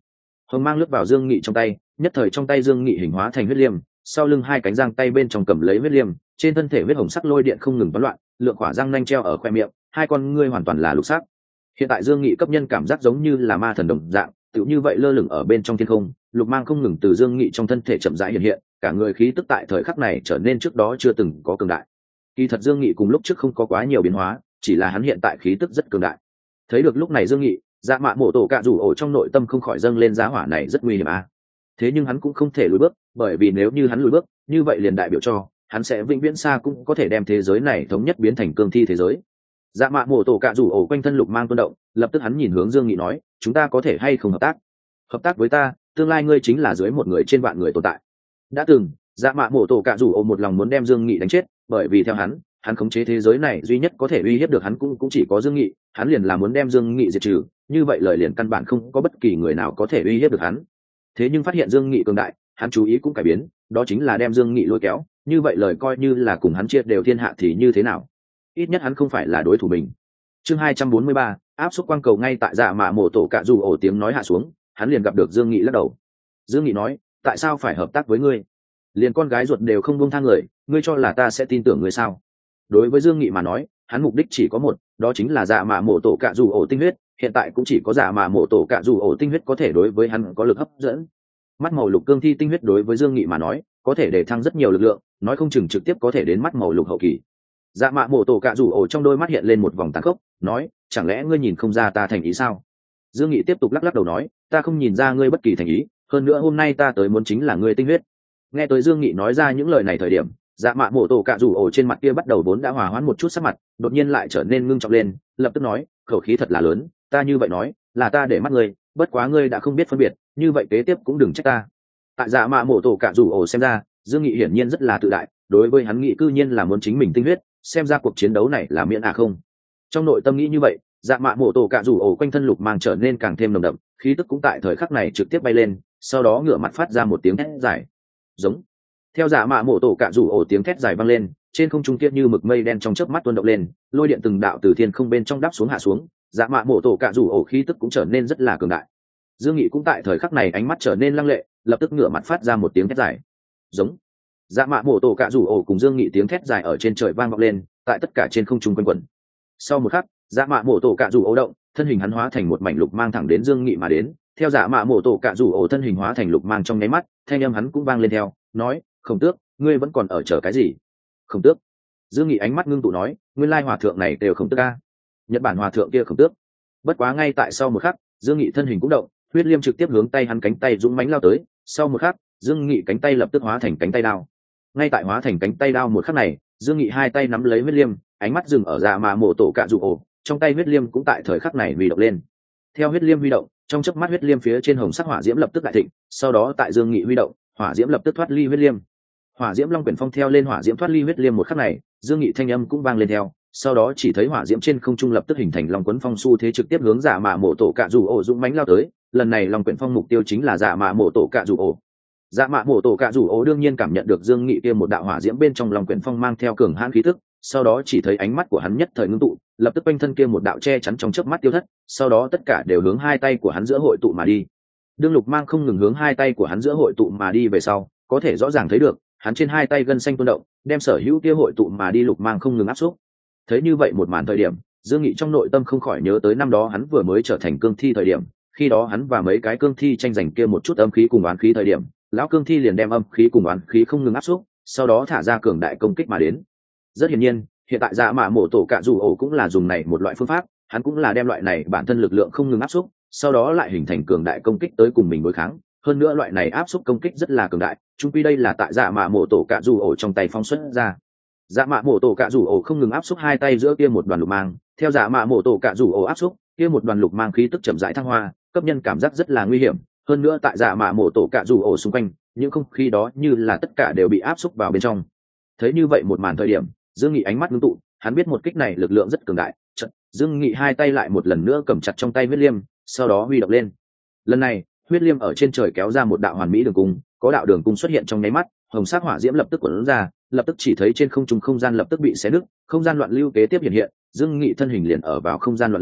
hồng mang lướt vào dương nghị trong tay, nhất thời trong tay dương nghị hình hóa thành huyết liêm, sau lưng hai cánh giang tay bên trong cầm lấy huyết liêm, trên thân thể huyết hồng sắc lôi điện không ngừng bắn loạn, lượng quả răng nanh treo ở khoe miệng, hai con ngươi hoàn toàn là lục sắc. Hiện tại dương nghị cấp nhân cảm giác giống như là ma thần đồng dạng, tựu như vậy lơ lửng ở bên trong thiên không, lục mang không ngừng từ dương nghị trong thân thể chậm rãi hiện hiện, cả người khí tức tại thời khắc này trở nên trước đó chưa từng có cường đại. Kỳ thật dương nghị cùng lúc trước không có quá nhiều biến hóa, chỉ là hắn hiện tại khí tức rất cường đại. Thấy được lúc này dương nghị, dạ mạ mổ tổ cạ rủ ổ trong nội tâm không khỏi dâng lên giá hỏa này rất nguy hiểm à. Thế nhưng hắn cũng không thể lùi bước, bởi vì nếu như hắn lùi bước, như vậy liền đại biểu cho hắn sẽ vĩnh viễn xa cũng có thể đem thế giới này thống nhất biến thành cương thi thế giới. Dạ mạ mổ tổ cạ rủ ổ quanh thân lục mang tuôn động, lập tức hắn nhìn hướng dương nghị nói, chúng ta có thể hay không hợp tác? Hợp tác với ta, tương lai ngươi chính là dưới một người trên vạn người tồn tại. Đã từng dạ mạ mổ tổ cạ rủ ổ một lòng muốn đem dương nghị đánh chết, bởi vì theo hắn hắn khống chế thế giới này duy nhất có thể uy hiếp được hắn cũng cũng chỉ có dương nghị, hắn liền là muốn đem dương nghị diệt trừ, như vậy lời liền căn bản không có bất kỳ người nào có thể uy hiếp được hắn. Thế nhưng phát hiện dương nghị cường đại, hắn chú ý cũng cải biến, đó chính là đem dương nghị lôi kéo, như vậy lời coi như là cùng hắn chia đều thiên hạ thì như thế nào, ít nhất hắn không phải là đối thủ mình. Chương hai trăm bốn mươi ba, áp xúc quang cầu. Ngay tại dạ mạ mổ tổ cạ rủ ổ tiếng nói hạ xuống, hắn liền gặp được dương nghị lắc đầu. Dương nghị nói, tại sao phải hợp tác với ngươi? Liền con gái ruột đều không buông tha người, ngươi cho là ta sẽ tin tưởng ngươi sao? Đối với dương nghị mà nói, hắn mục đích chỉ có một, đó chính là dạ mạ mổ tổ cạ rủ ổ tinh huyết, hiện tại cũng chỉ có dạ mạ mổ tổ cạ rủ ổ tinh huyết có thể đối với hắn có lực hấp dẫn. Mắt màu lục cương thi tinh huyết đối với dương nghị mà nói có thể để thăng rất nhiều lực lượng, nói không chừng trực tiếp có thể đến mắt màu lục hậu kỳ. Dạ mạ mổ tổ cạ rủ ổ trong đôi mắt hiện lên một vòng tàn khốc, nói, chẳng lẽ ngươi nhìn không ra ta thành ý sao? Dương nghị tiếp tục lắc lắc đầu nói, ta không nhìn ra ngươi bất kỳ thành ý, hơn nữa hôm nay ta tới muốn chính là ngươi tinh huyết. Nghe tới dương nghị nói ra những lời này thời điểm, dạ mạ mổ tổ cạ rủ ổ trên mặt kia bắt đầu vốn đã hòa hoãn một chút sắc mặt, đột nhiên lại trở nên ngưng trọng lên, lập tức nói, khẩu khí thật là lớn, ta như vậy nói là ta để mắt ngươi, bất quá ngươi đã không biết phân biệt, như vậy kế tiếp cũng đừng trách ta. Tại dạ mạ mổ tổ cạ rủ ổ xem ra, dương nghị hiển nhiên rất là tự đại, đối với hắn nghĩ cư nhiên là muốn chính mình tinh huyết, xem ra cuộc chiến đấu này là miễn à không. Trong nội tâm nghĩ như vậy, dạ mạ mổ tổ cạ rủ ổ quanh thân lục mang trở nên càng thêm nồng đậm, khí tức cũng tại thời khắc này trực tiếp bay lên, sau đó ngửa mặt phát ra một tiếng thét dài, giống. Theo dạ mạ mổ tổ cạ rủ ổ tiếng thét dài vang lên, trên không trung kia như mực mây đen trong chớp mắt tuôn động lên, lôi điện từng đạo từ thiên không bên trong đáp xuống hạ xuống, dạ mạ mổ tổ cạ rủ ổ khí tức cũng trở nên rất là cường đại. Dương nghị cũng tại thời khắc này ánh mắt trở nên lăng lệ, lập tức ngửa mặt phát ra một tiếng thét dài, giống. Dạ mạ mổ tổ cạ rủ ổ cùng dương nghị tiếng thét dài ở trên trời vang vọng lên, tại tất cả trên không trung quanh quẩn. Sau một khắc, dạ mạ mổ tổ cạ rủ ổ động, thân hình hắn hóa thành một mảnh lục mang thẳng đến dương nghị mà đến. Theo dạ mạ mổ tổ cạ rủ ổ thân hình hóa thành lục mang trong nháy mắt, thanh âm hắn cũng vang lên theo, nói, Khổng Tước, ngươi vẫn còn ở chờ cái gì? Khổng Tước. Dương nghị ánh mắt ngưng tụ nói, nguyên lai hòa thượng này đều Khổng Tước a. Nhật Bản hòa thượng kia Khổng Tước. Bất quá ngay tại sau một khắc, Dương nghị thân hình cũng động, huyết liêm trực tiếp hướng tay hắn cánh tay dũng mãnh lao tới, sau một khắc, Dương nghị cánh tay lập tức hóa thành cánh tay đao. Ngay tại hóa thành cánh tay đao một khắc này, Dương nghị hai tay nắm lấy huyết liêm, ánh mắt dừng ở dạ mạ mổ tổ cạ rủ ổ, trong tay huyết liêm cũng tại thời khắc này huy động lên. Theo huyết liêm huy động, trong chớp mắt huyết liêm phía trên hồng sắc hỏa diễm lập tức đại thịnh, sau đó tại Dương nghị huy động, hỏa diễm lập tức thoát ly huyết liêm. Hỏa diễm long quyển phong theo lên hỏa diễm thoát ly huyết liêm một khắc này, Dương nghị thanh âm cũng vang lên theo, sau đó chỉ thấy hỏa diễm trên không trung lập tức hình thành long quấn phong xu thế trực tiếp hướng dạ mạ mổ tổ cạ rủ ổ dũng mãnh lao tới, lần này long quyển phong mục tiêu chính là dạ mạ mổ tổ cạ rủ ổ. Dạ mạ mổ tổ cạ rủ ổ đương nhiên cảm nhận được Dương nghị kia một đạo hỏa diễm bên trong long quyển phong mang theo cường hãn khí tức, sau đó chỉ thấy ánh mắt của hắn nhất thời ngưng tụ, lập tức quanh thân kia một đạo che chắn trong chớp mắt tiêu thất, sau đó tất cả đều hướng hai tay của hắn giữa hội tụ mà đi. Đương lục mang không ngừng hướng hai tay của hắn giữa hội tụ mà đi về sau, có thể rõ ràng thấy được, hắn trên hai tay gân xanh tuôn động, đem sở hữu kia hội tụ mà đi lục mang không ngừng áp xúc. Thấy như vậy một màn thời điểm, Dương Nghị trong nội tâm không khỏi nhớ tới năm đó hắn vừa mới trở thành cương thi thời điểm, khi đó hắn và mấy cái cương thi tranh giành kia một chút âm khí cùng oán khí thời điểm, lão cương thi liền đem âm khí cùng oán khí không ngừng áp xúc, sau đó thả ra cường đại công kích mà đến. Rất hiển nhiên, hiện tại dạ mạ mổ tổ cạ rủ ổ cũng là dùng này một loại phương pháp, hắn cũng là đem loại này bản thân lực lượng không ngừng áp xúc, sau đó lại hình thành cường đại công kích tới cùng mình đối kháng. Hơn nữa loại này áp xúc công kích rất là cường đại, chung quy đây là tại dạ mạ mổ tổ cạ rủ ổ trong tay phóng xuất ra. Dạ mạ mổ tổ cạ rủ ổ không ngừng áp xúc hai tay giữa kia một đoàn lục mang, theo dạ mạ mổ tổ cạ rủ ổ áp xúc, kia một đoàn lục mang khí tức chậm rãi thăng hoa, cấp nhân cảm giác rất là nguy hiểm. Hơn nữa tại dạ mạ mổ tổ cạ rủ ổ xung quanh, những không khí đó như là tất cả đều bị áp xúc vào bên trong. Thấy như vậy một màn thời điểm, Dương Nghị ánh mắt ngưng tụ, hắn biết một kích này lực lượng rất cường đại. Chợt, Dương Nghị hai tay lại một lần nữa cầm chặt trong tay huyết liêm, sau đó huy động lên. Lần này, huyết liêm ở trên trời kéo ra một đạo hoàn mỹ đường cung, có đạo đường cung xuất hiện trong nháy mắt, hồng sắc hỏa diễm lập tức cuốn ra, lập tức chỉ thấy trên không trung không gian lập tức bị xé nứt, không gian loạn lưu kế tiếp hiện hiện, Dương Nghị thân hình liền ở vào không gian loạn lưu,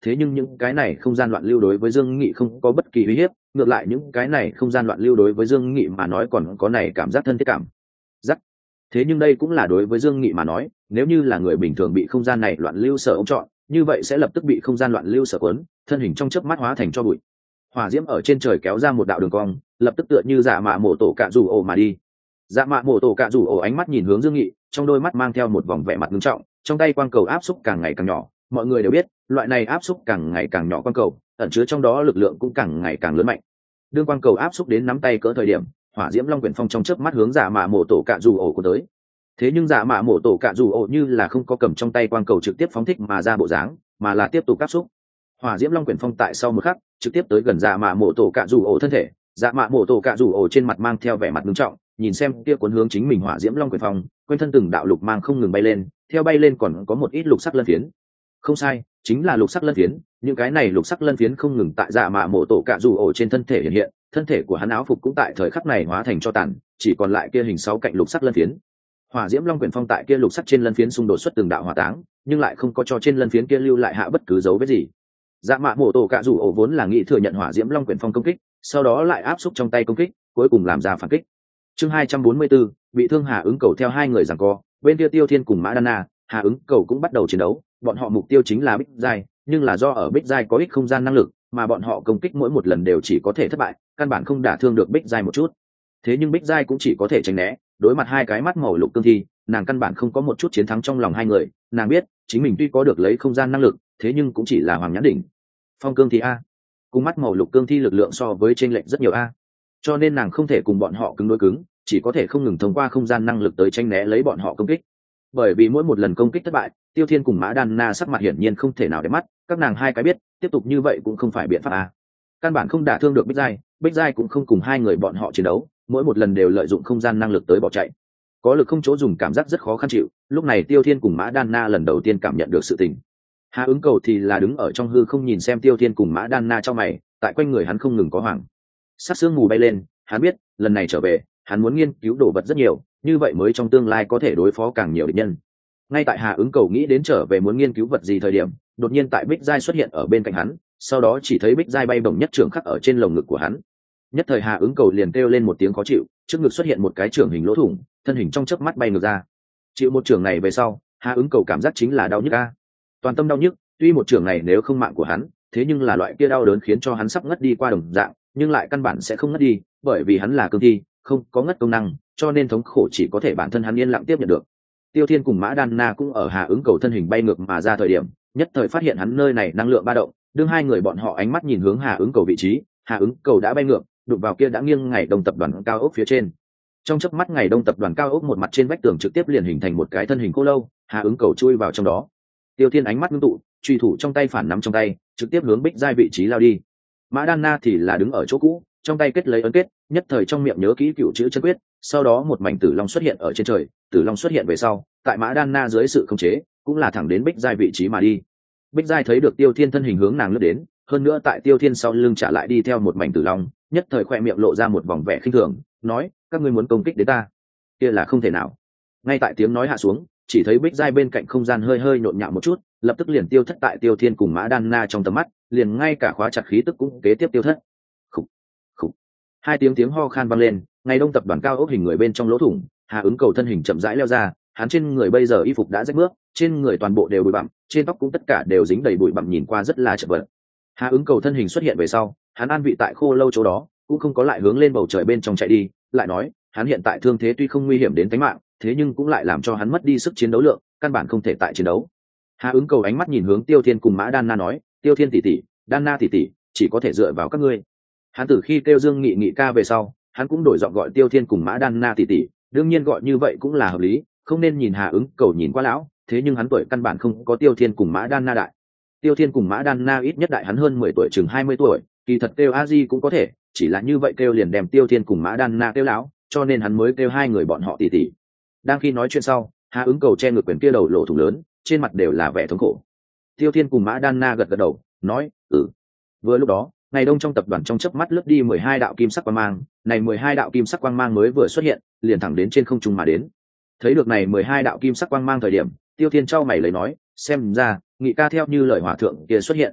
thế nhưng những cái này không gian loạn lưu đối với Dương Nghị không có bất kỳ uy hiếp, ngược lại những cái này không gian loạn lưu đối với Dương Nghị mà nói còn có này cảm giác thân thiết cảm giác. Thế nhưng đây cũng là đối với Dương Nghị mà nói, nếu như là người bình thường bị không gian này loạn lưu sở ông chọn, như vậy sẽ lập tức bị không gian loạn lưu sở cuốn, thân hình trong chớp mắt hóa thành cho bụi. Hỏa diễm ở trên trời kéo ra một đạo đường cong, lập tức tựa như dạ mạ mổ tổ cạ rủ ổ mà đi. Dạ mạ mổ tổ cạ rủ ổ ánh mắt nhìn hướng Dương Nghị, trong đôi mắt mang theo một vòng vẻ mặt nghiêm trọng, trong tay quang cầu áp xúc càng ngày càng nhỏ. Mọi người đều biết, loại này áp xúc càng ngày càng nhỏ quang cầu, ẩn chứa trong đó lực lượng cũng càng ngày càng lớn mạnh. Đương quang cầu áp xúc đến nắm tay cỡ thời điểm, hỏa diễm long quyển phong trong chớp mắt hướng dạ mạ mổ tổ cạ rủ ổ của tới. Thế nhưng dạ mạ mổ tổ cạ rủ ổ như là không có cầm trong tay quang cầu trực tiếp phóng thích mà ra bộ dáng, mà là tiếp tục áp xúc. Hỏa diễm long quyển phong tại sau một khắc trực tiếp tới gần dạ mạ mổ tổ cạ rủ ổ thân thể. Dạ mạ mổ tổ cạ rủ ổ trên mặt mang theo vẻ mặt nghiêm trọng, nhìn xem kia cuốn hướng chính mình hỏa diễm long quyển phong, quanh thân từng đạo lục mang không ngừng bay lên, theo bay lên còn có một ít lục sắc lân phiến. Không sai, chính là lục sắc lân phiến. Những cái này lục sắc lân phiến không ngừng tại dạ mạ mổ tổ cạ rủ ổ trên thân thể hiện hiện, thân thể của hắn áo phục cũng tại thời khắc này hóa thành cho tàn, chỉ còn lại kia hình sáu cạnh lục sắc lân phiến. Hỏa diễm long quyển phong tại kia lục sắc trên lân phiến xung đột xuất từng đạo hỏa táng, nhưng lại không có cho trên lân phiến kia lưu lại hạ bất cứ dấu vết gì. Dạ mạ mổ tổ cạ rủ ổ vốn là nghĩ thừa nhận hỏa diễm long quyển phong công kích, sau đó lại áp xúc trong tay công kích, cuối cùng làm ra phản kích. Chương hai trăm bốn mươi 4, bị thương Hà ứng cầu theo hai người giằng co, bên kia Tiêu Thiên cùng Mã Đan Na, Hà ứng cầu cũng bắt đầu chiến đấu, bọn họ mục tiêu chính là Bích Giai, nhưng là do ở Bích Giai có ích không gian năng lực, mà bọn họ công kích mỗi một lần đều chỉ có thể thất bại, căn bản không đả thương được Bích Giai một chút. Thế nhưng Bích Giai cũng chỉ có thể tránh né, đối mặt hai cái mắt màu lục cương thi, nàng căn bản không có một chút chiến thắng trong lòng hai người, nàng biết, chính mình tuy có được lấy không gian năng lực, thế nhưng cũng chỉ là hoàng nhãn đỉnh. Phong cương thi a, cùng mắt màu lục cương thi lực lượng so với chênh lệch rất nhiều a, cho nên nàng không thể cùng bọn họ cứng đối cứng, chỉ có thể không ngừng thông qua không gian năng lực tới tranh né lấy bọn họ công kích. Bởi vì mỗi một lần công kích thất bại, Tiêu Thiên cùng Mã Đan Na sắc mặt hiển nhiên không thể nào để mắt, các nàng hai cái biết, tiếp tục như vậy cũng không phải biện pháp a. Căn bản không đả thương được Bích Giai, Bích Giai cũng không cùng hai người bọn họ chiến đấu, mỗi một lần đều lợi dụng không gian năng lực tới bỏ chạy. Có lực không chỗ dùng cảm giác rất khó khăn chịu, lúc này Tiêu Thiên cùng Mã Đan Na lần đầu tiên cảm nhận được sự tình. Hà ứng cầu thì là đứng ở trong hư không nhìn xem Tiêu Thiên cùng Mã Đan Na cho mày, tại quanh người hắn không ngừng có hoàng sát sương mù bay lên, hắn biết lần này trở về hắn muốn nghiên cứu đồ vật rất nhiều, như vậy mới trong tương lai có thể đối phó càng nhiều địch nhân. Ngay tại Hà ứng cầu nghĩ đến trở về muốn nghiên cứu vật gì thời điểm, đột nhiên tại Bích Giai xuất hiện ở bên cạnh hắn, sau đó chỉ thấy Bích Giai bay bổng nhất trưởng khắc ở trên lồng ngực của hắn. Nhất thời Hà ứng cầu liền kêu lên một tiếng khó chịu, trước ngực xuất hiện một cái trưởng hình lỗ thủng, thân hình trong chớp mắt bay ngược ra. Chịu một trưởng này về sau, Hà ứng cầu cảm giác chính là đau nhức a, toàn tâm đau nhức. Tuy một trưởng này nếu không mạng của hắn, thế nhưng là loại kia đau đớn khiến cho hắn sắp ngất đi qua đồng dạng, nhưng lại căn bản sẽ không ngất đi, bởi vì hắn là cương thi, không có ngất công năng, cho nên thống khổ chỉ có thể bản thân hắn yên lặng tiếp nhận được. Tiêu Thiên cùng Mã Đan Na cũng ở Hà ứng cầu thân hình bay ngược mà ra thời điểm, nhất thời phát hiện hắn nơi này năng lượng ba động, đương hai người bọn họ ánh mắt nhìn hướng Hà ứng cầu vị trí, Hà ứng cầu đã bay ngược, đụng vào kia đã nghiêng ngày đông tập đoàn cao ốc phía trên. Trong chớp mắt ngày đông tập đoàn cao ốc một mặt trên vách tường trực tiếp liền hình thành một cái thân hình khô lâu, Hà ứng cầu chui vào trong đó. Tiêu Thiên ánh mắt ngưng tụ, truy thủ trong tay phản nắm trong tay, trực tiếp hướng Bích Giai vị trí lao đi. Mã Đan Na thì là đứng ở chỗ cũ, trong tay kết lấy ấn kết, nhất thời trong miệng nhớ kỹ cựu chữ chân quyết, sau đó một mảnh tử long xuất hiện ở trên trời, tử long xuất hiện về sau, tại Mã Đan Na dưới sự khống chế, cũng là thẳng đến Bích Giai vị trí mà đi. Bích Giai thấy được Tiêu Thiên thân hình hướng nàng lướt đến, hơn nữa tại Tiêu Thiên sau lưng trả lại đi theo một mảnh tử long, nhất thời khoe miệng lộ ra một vòng vẻ khinh thường, nói: các ngươi muốn công kích đến ta, kia là không thể nào. Ngay tại tiếng nói hạ xuống, chỉ thấy Bích Giai bên cạnh không gian hơi hơi nhộn nhạo một chút, lập tức liền tiêu thất tại Tiêu Thiên cùng Mã Đan Na trong tầm mắt, liền ngay cả khóa chặt khí tức cũng kế tiếp tiêu thất. Khủ, khủ. Hai tiếng tiếng ho khan vang lên, ngày đông tập đoàn cao ốc hình người bên trong lỗ thủng, Hà ứng cầu thân hình chậm rãi leo ra, hắn trên người bây giờ y phục đã rách bước, trên người toàn bộ đều bụi bặm, trên tóc cũng tất cả đều dính đầy bụi bặm, nhìn qua rất là chật vật. Hà ứng cầu thân hình xuất hiện về sau, hắn an vị tại khô lâu chỗ đó, cũng không có lại hướng lên bầu trời bên trong chạy đi, lại nói, hắn hiện tại thương thế tuy không nguy hiểm đến tính mạng, thế nhưng cũng lại làm cho hắn mất đi sức chiến đấu lượng, căn bản không thể tại chiến đấu. Hà ứng cầu ánh mắt nhìn hướng Tiêu Thiên cùng Mã Đan Na nói: Tiêu Thiên tỷ tỷ, Đan Na tỷ tỷ, chỉ có thể dựa vào các ngươi. Hắn từ khi kêu Dương Nghị Nghị ca về sau, hắn cũng đổi giọng gọi Tiêu Thiên cùng Mã Đan Na tỷ tỷ, đương nhiên gọi như vậy cũng là hợp lý, không nên nhìn Hà ứng cầu nhìn quá lão, thế nhưng hắn tuổi căn bản không có Tiêu Thiên cùng Mã Đan Na đại. Tiêu Thiên cùng Mã Đan Na ít nhất đại hắn hơn mười tuổi, chừng hai mươi tuổi, kỳ thật kêu a di cũng có thể, chỉ là như vậy kêu liền đem Tiêu Thiên cùng Mã Đan Na kêu lão, cho nên hắn mới kêu hai người bọn họ tỷ tỷ. Đang khi nói chuyện sau, Hà ứng cầu che ngực quyền kia đầu lộ thủng lớn, trên mặt đều là vẻ thống khổ. Tiêu Thiên cùng Mã Đan Na gật gật đầu, nói: "Ừ." Vừa lúc đó, ngày đông trong tập đoàn trong chớp mắt lướt đi mười hai đạo kim sắc quang mang, này mười hai đạo kim sắc quang mang mới vừa xuất hiện, liền thẳng đến trên không trung mà đến. Thấy được này mười hai đạo kim sắc quang mang thời điểm, Tiêu Thiên chau mày lấy nói: "Xem ra, Nghị ca theo như lời hòa thượng kia xuất hiện."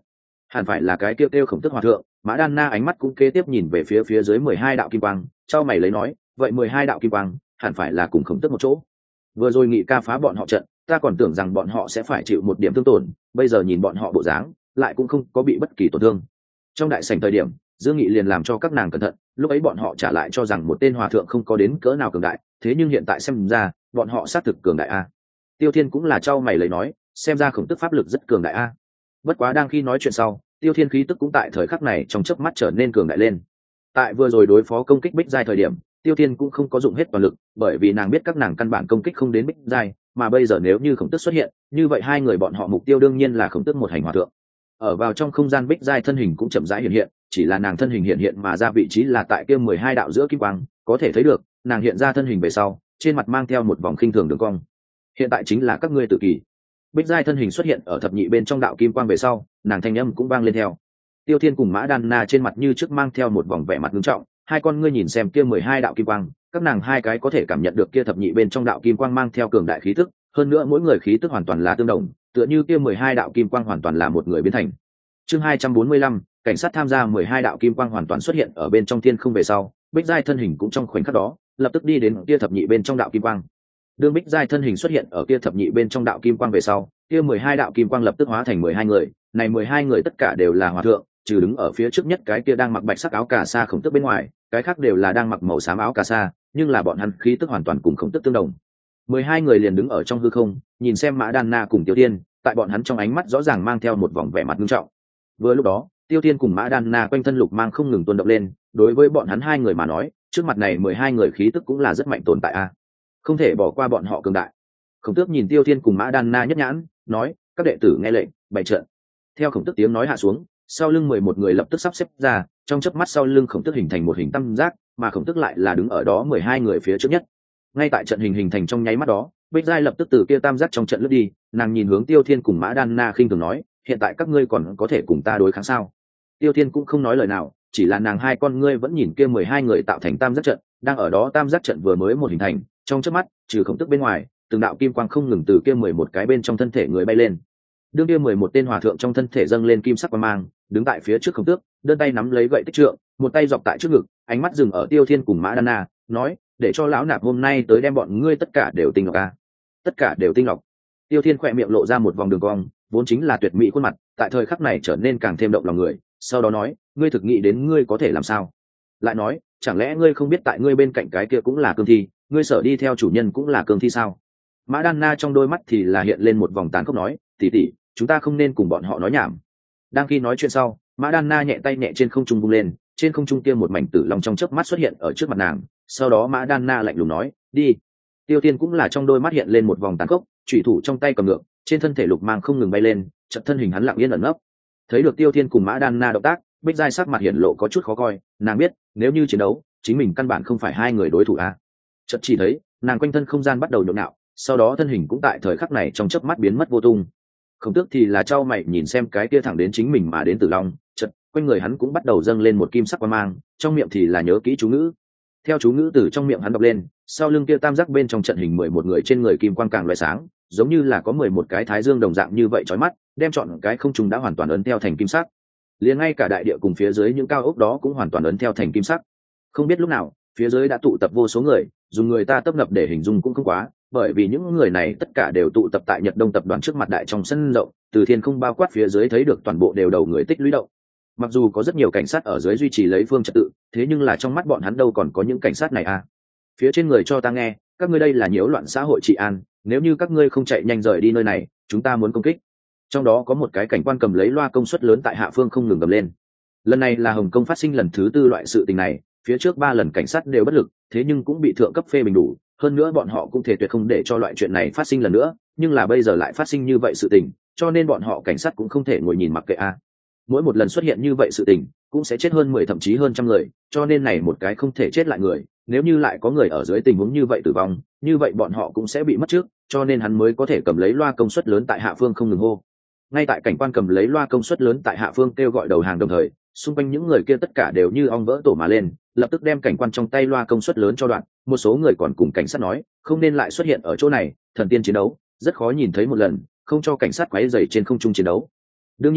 hẳn phải là cái kêu kêu khổng tức hòa thượng. Mã Đan Na ánh mắt cũng kế tiếp nhìn về phía phía dưới mười hai đạo kim quang, trao mày lấy nói, vậy mười hai đạo kim quang hẳn phải là cùng khổng tức một chỗ. Vừa rồi nghị ca phá bọn họ trận, ta còn tưởng rằng bọn họ sẽ phải chịu một điểm thương tổn, bây giờ nhìn bọn họ bộ dáng lại cũng không có bị bất kỳ tổn thương. Trong đại sảnh thời điểm, Dương Nghị liền làm cho các nàng cẩn thận, lúc ấy bọn họ trả lại cho rằng một tên hòa thượng không có đến cỡ nào cường đại, thế nhưng hiện tại xem ra bọn họ xác thực cường đại a. Tiêu Thiên cũng là trao mày lấy nói, xem ra khổng tức pháp lực rất cường đại a. Bất quá đang khi nói chuyện sau, Tiêu Thiên khí tức cũng tại thời khắc này trong chớp mắt trở nên cường đại lên. Tại vừa rồi đối phó công kích Bích Giai thời điểm, Tiêu Thiên cũng không có dụng hết toàn lực, bởi vì nàng biết các nàng căn bản công kích không đến Bích Giai, mà bây giờ nếu như khổng tức xuất hiện, như vậy hai người bọn họ mục tiêu đương nhiên là khổng tức một hành hòa thượng. Ở vào trong không gian Bích Giai thân hình cũng chậm rãi hiện hiện, chỉ là nàng thân hình hiện hiện mà ra vị trí là tại kia mười hai đạo giữa kim quang, có thể thấy được, nàng hiện ra thân hình về sau, trên mặt mang theo một vòng khinh thường đường cong. Hiện tại chính là các ngươi tự kỷ. Bích Giai thân hình xuất hiện ở thập nhị bên trong đạo kim quang về sau, nàng thanh âm cũng vang lên theo. Tiêu Thiên cùng Mã Đan Na trên mặt như trước mang theo một vòng vẻ mặt nghiêm trọng, hai con ngươi nhìn xem kia mười hai đạo kim quang, các nàng hai cái có thể cảm nhận được kia thập nhị bên trong đạo kim quang mang theo cường đại khí tức, hơn nữa mỗi người khí tức hoàn toàn là tương đồng, tựa như kia mười hai đạo kim quang hoàn toàn là một người biến thành. Chương hai trăm bốn mươi lăm, cảnh sát tham gia mười hai đạo kim quang hoàn toàn xuất hiện ở bên trong thiên không về sau, Bích Giai thân hình cũng trong khoảnh khắc đó, lập tức đi đến kia thập nhị bên trong đạo kim quang. Đương Bích Giai thân hình xuất hiện ở kia thập nhị bên trong đạo kim quang về sau, kia mười hai đạo kim quang lập tức hóa thành mười hai người, này mười hai người tất cả đều là hòa thượng, trừ đứng ở phía trước nhất cái kia đang mặc bạch sắc áo cà sa khổng tức bên ngoài, cái khác đều là đang mặc màu xám áo cà sa, nhưng là bọn hắn khí tức hoàn toàn cùng khổng tức tương đồng. mười hai người liền đứng ở trong hư không, nhìn xem Mã Đan Na cùng Tiêu Thiên, tại bọn hắn trong ánh mắt rõ ràng mang theo một vòng vẻ mặt nghiêm trọng. Vừa lúc đó, Tiêu Thiên cùng Mã Đan Na quanh thân lục mang không ngừng tuôn động lên, đối với bọn hắn hai người mà nói, trước mặt này mười hai người khí tức cũng là rất mạnh tồn tại a. Không thể bỏ qua bọn họ cường đại. Khổng Tước nhìn Tiêu Thiên cùng Mã Đan Na nhất nhãn, nói, các đệ tử nghe lệnh, bày trận. Theo Khổng Tước tiếng nói hạ xuống, sau lưng mười một người lập tức sắp xếp ra, trong chớp mắt sau lưng Khổng Tước hình thành một hình tam giác, mà Khổng Tước lại là đứng ở đó mười hai người phía trước nhất. Ngay tại trận hình hình thành trong nháy mắt đó, Bích Giai lập tức từ kia tam giác trong trận lướt đi, nàng nhìn hướng Tiêu Thiên cùng Mã Đan Na khinh thường nói, hiện tại các ngươi còn có thể cùng ta đối kháng sao? Tiêu Thiên cũng không nói lời nào, chỉ là nàng hai con ngươi vẫn nhìn kia mười hai người tạo thành tam giác trận, đang ở đó tam giác trận vừa mới một hình thành, trong chớp mắt, trừ Khổng Tước bên ngoài, từng đạo kim quang không ngừng từ kia mười một cái bên trong thân thể người bay lên. Đương kia mười một tên hòa thượng trong thân thể dâng lên kim sắc quang mang, đứng tại phía trước Khổng Tước, đơn tay nắm lấy gậy tích trượng, một tay dọc tại trước ngực, ánh mắt dừng ở Tiêu Thiên cùng Mã Đan Na, nói, để cho lão nạp hôm nay tới đem bọn ngươi tất cả đều tinh lọc a. Tất cả đều tinh lọc. Tiêu Thiên khỏe miệng lộ ra một vòng đường cong, vốn chính là tuyệt mỹ khuôn mặt, tại thời khắc này trở nên càng thêm động lòng người, sau đó nói, ngươi thực nghĩ đến ngươi có thể làm sao? Lại nói, chẳng lẽ ngươi không biết tại ngươi bên cạnh cái kia cũng là cương thi, ngươi sợ đi theo chủ nhân cũng là cương thi sao? Mã Đan Na trong đôi mắt thì là hiện lên một vòng tàn khốc nói, tỷ tỷ, chúng ta không nên cùng bọn họ nói nhảm. Đang khi nói chuyện sau, Mã Đan Na nhẹ tay nhẹ trên không trung vung lên, trên không trung kia một mảnh tử long trong chớp mắt xuất hiện ở trước mặt nàng, sau đó Mã Đan Na lạnh lùng nói, đi. Tiêu Tiên cũng là trong đôi mắt hiện lên một vòng tàn khốc, chủy thủ trong tay cầm ngược, trên thân thể lục mang không ngừng bay lên, chợt thân hình hắn lặng yên ẩn nấp. Thấy được Tiêu Tiên cùng Mã Đan Na động tác, Bích Giai sắc mặt hiện lộ có chút khó coi, nàng biết, nếu như chiến đấu, chính mình căn bản không phải hai người đối thủ a. Chợt chỉ thấy, nàng quanh thân không gian bắt đầu nhộn nhạo, sau đó thân hình cũng tại thời khắc này trong chớp mắt biến mất vô tung. Không Tước thì là trao mày nhìn xem cái kia thẳng đến chính mình mà đến Tử Long, chợt quanh người hắn cũng bắt đầu dâng lên một kim sắc quang mang, trong miệng thì là nhớ kỹ chú ngữ. Theo chú ngữ từ trong miệng hắn đọc lên, sau lưng kia tam giác bên trong trận hình mười một người trên người kim quang càng loại sáng, giống như là có mười một cái thái dương đồng dạng như vậy chói mắt, đem chọn cái không trung đã hoàn toàn ấn theo thành kim sắc. Liền ngay cả đại địa cùng phía dưới những cao ốc đó cũng hoàn toàn ấn theo thành kim sắc. Không biết lúc nào, phía dưới đã tụ tập vô số người, dùng người ta tấp nập để hình dung cũng không quá, bởi vì những người này tất cả đều tụ tập tại Nhật Đông tập đoàn trước mặt đại trong sân rộng, từ thiên không bao quát phía dưới thấy được toàn bộ đều đầu người tích lũy động. Mặc dù có rất nhiều cảnh sát ở dưới duy trì lấy phương trật tự, thế nhưng là trong mắt bọn hắn đâu còn có những cảnh sát này à? Phía trên người cho ta nghe, các ngươi đây là nhiễu loạn xã hội trị an, nếu như các ngươi không chạy nhanh rời đi nơi này, chúng ta muốn công kích. Trong đó có một cái cảnh quan cầm lấy loa công suất lớn tại hạ phương không ngừng gầm lên. Lần này là Hồng Kông phát sinh lần thứ tư loại sự tình này, phía trước ba lần cảnh sát đều bất lực, thế nhưng cũng bị thượng cấp phê bình đủ, hơn nữa bọn họ cũng thể tuyệt không để cho loại chuyện này phát sinh lần nữa, nhưng là bây giờ lại phát sinh như vậy sự tình, cho nên bọn họ cảnh sát cũng không thể ngồi nhìn mặc kệ a. À. Mỗi một lần xuất hiện như vậy sự tình, cũng sẽ chết hơn mười thậm chí hơn trăm người, cho nên này một cái không thể chết lại người, nếu như lại có người ở dưới tình huống như vậy tử vong, như vậy bọn họ cũng sẽ bị mất trước, cho nên hắn mới có thể cầm lấy loa công suất lớn tại hạ phương không ngừng hô. Ngay tại cảnh quan cầm lấy loa công suất lớn tại hạ phương kêu gọi đầu hàng đồng thời, xung quanh những người kia tất cả đều như ong vỡ tổ mà lên, lập tức đem cảnh quan trong tay loa công suất lớn cho đoạn. Một số người còn cùng cảnh sát nói, không nên lại xuất hiện ở chỗ này, thần tiên chiến đấu rất khó nhìn thấy một lần, không cho cảnh sát quấy rầy trên không trung chiến đấu. Đương nhiên,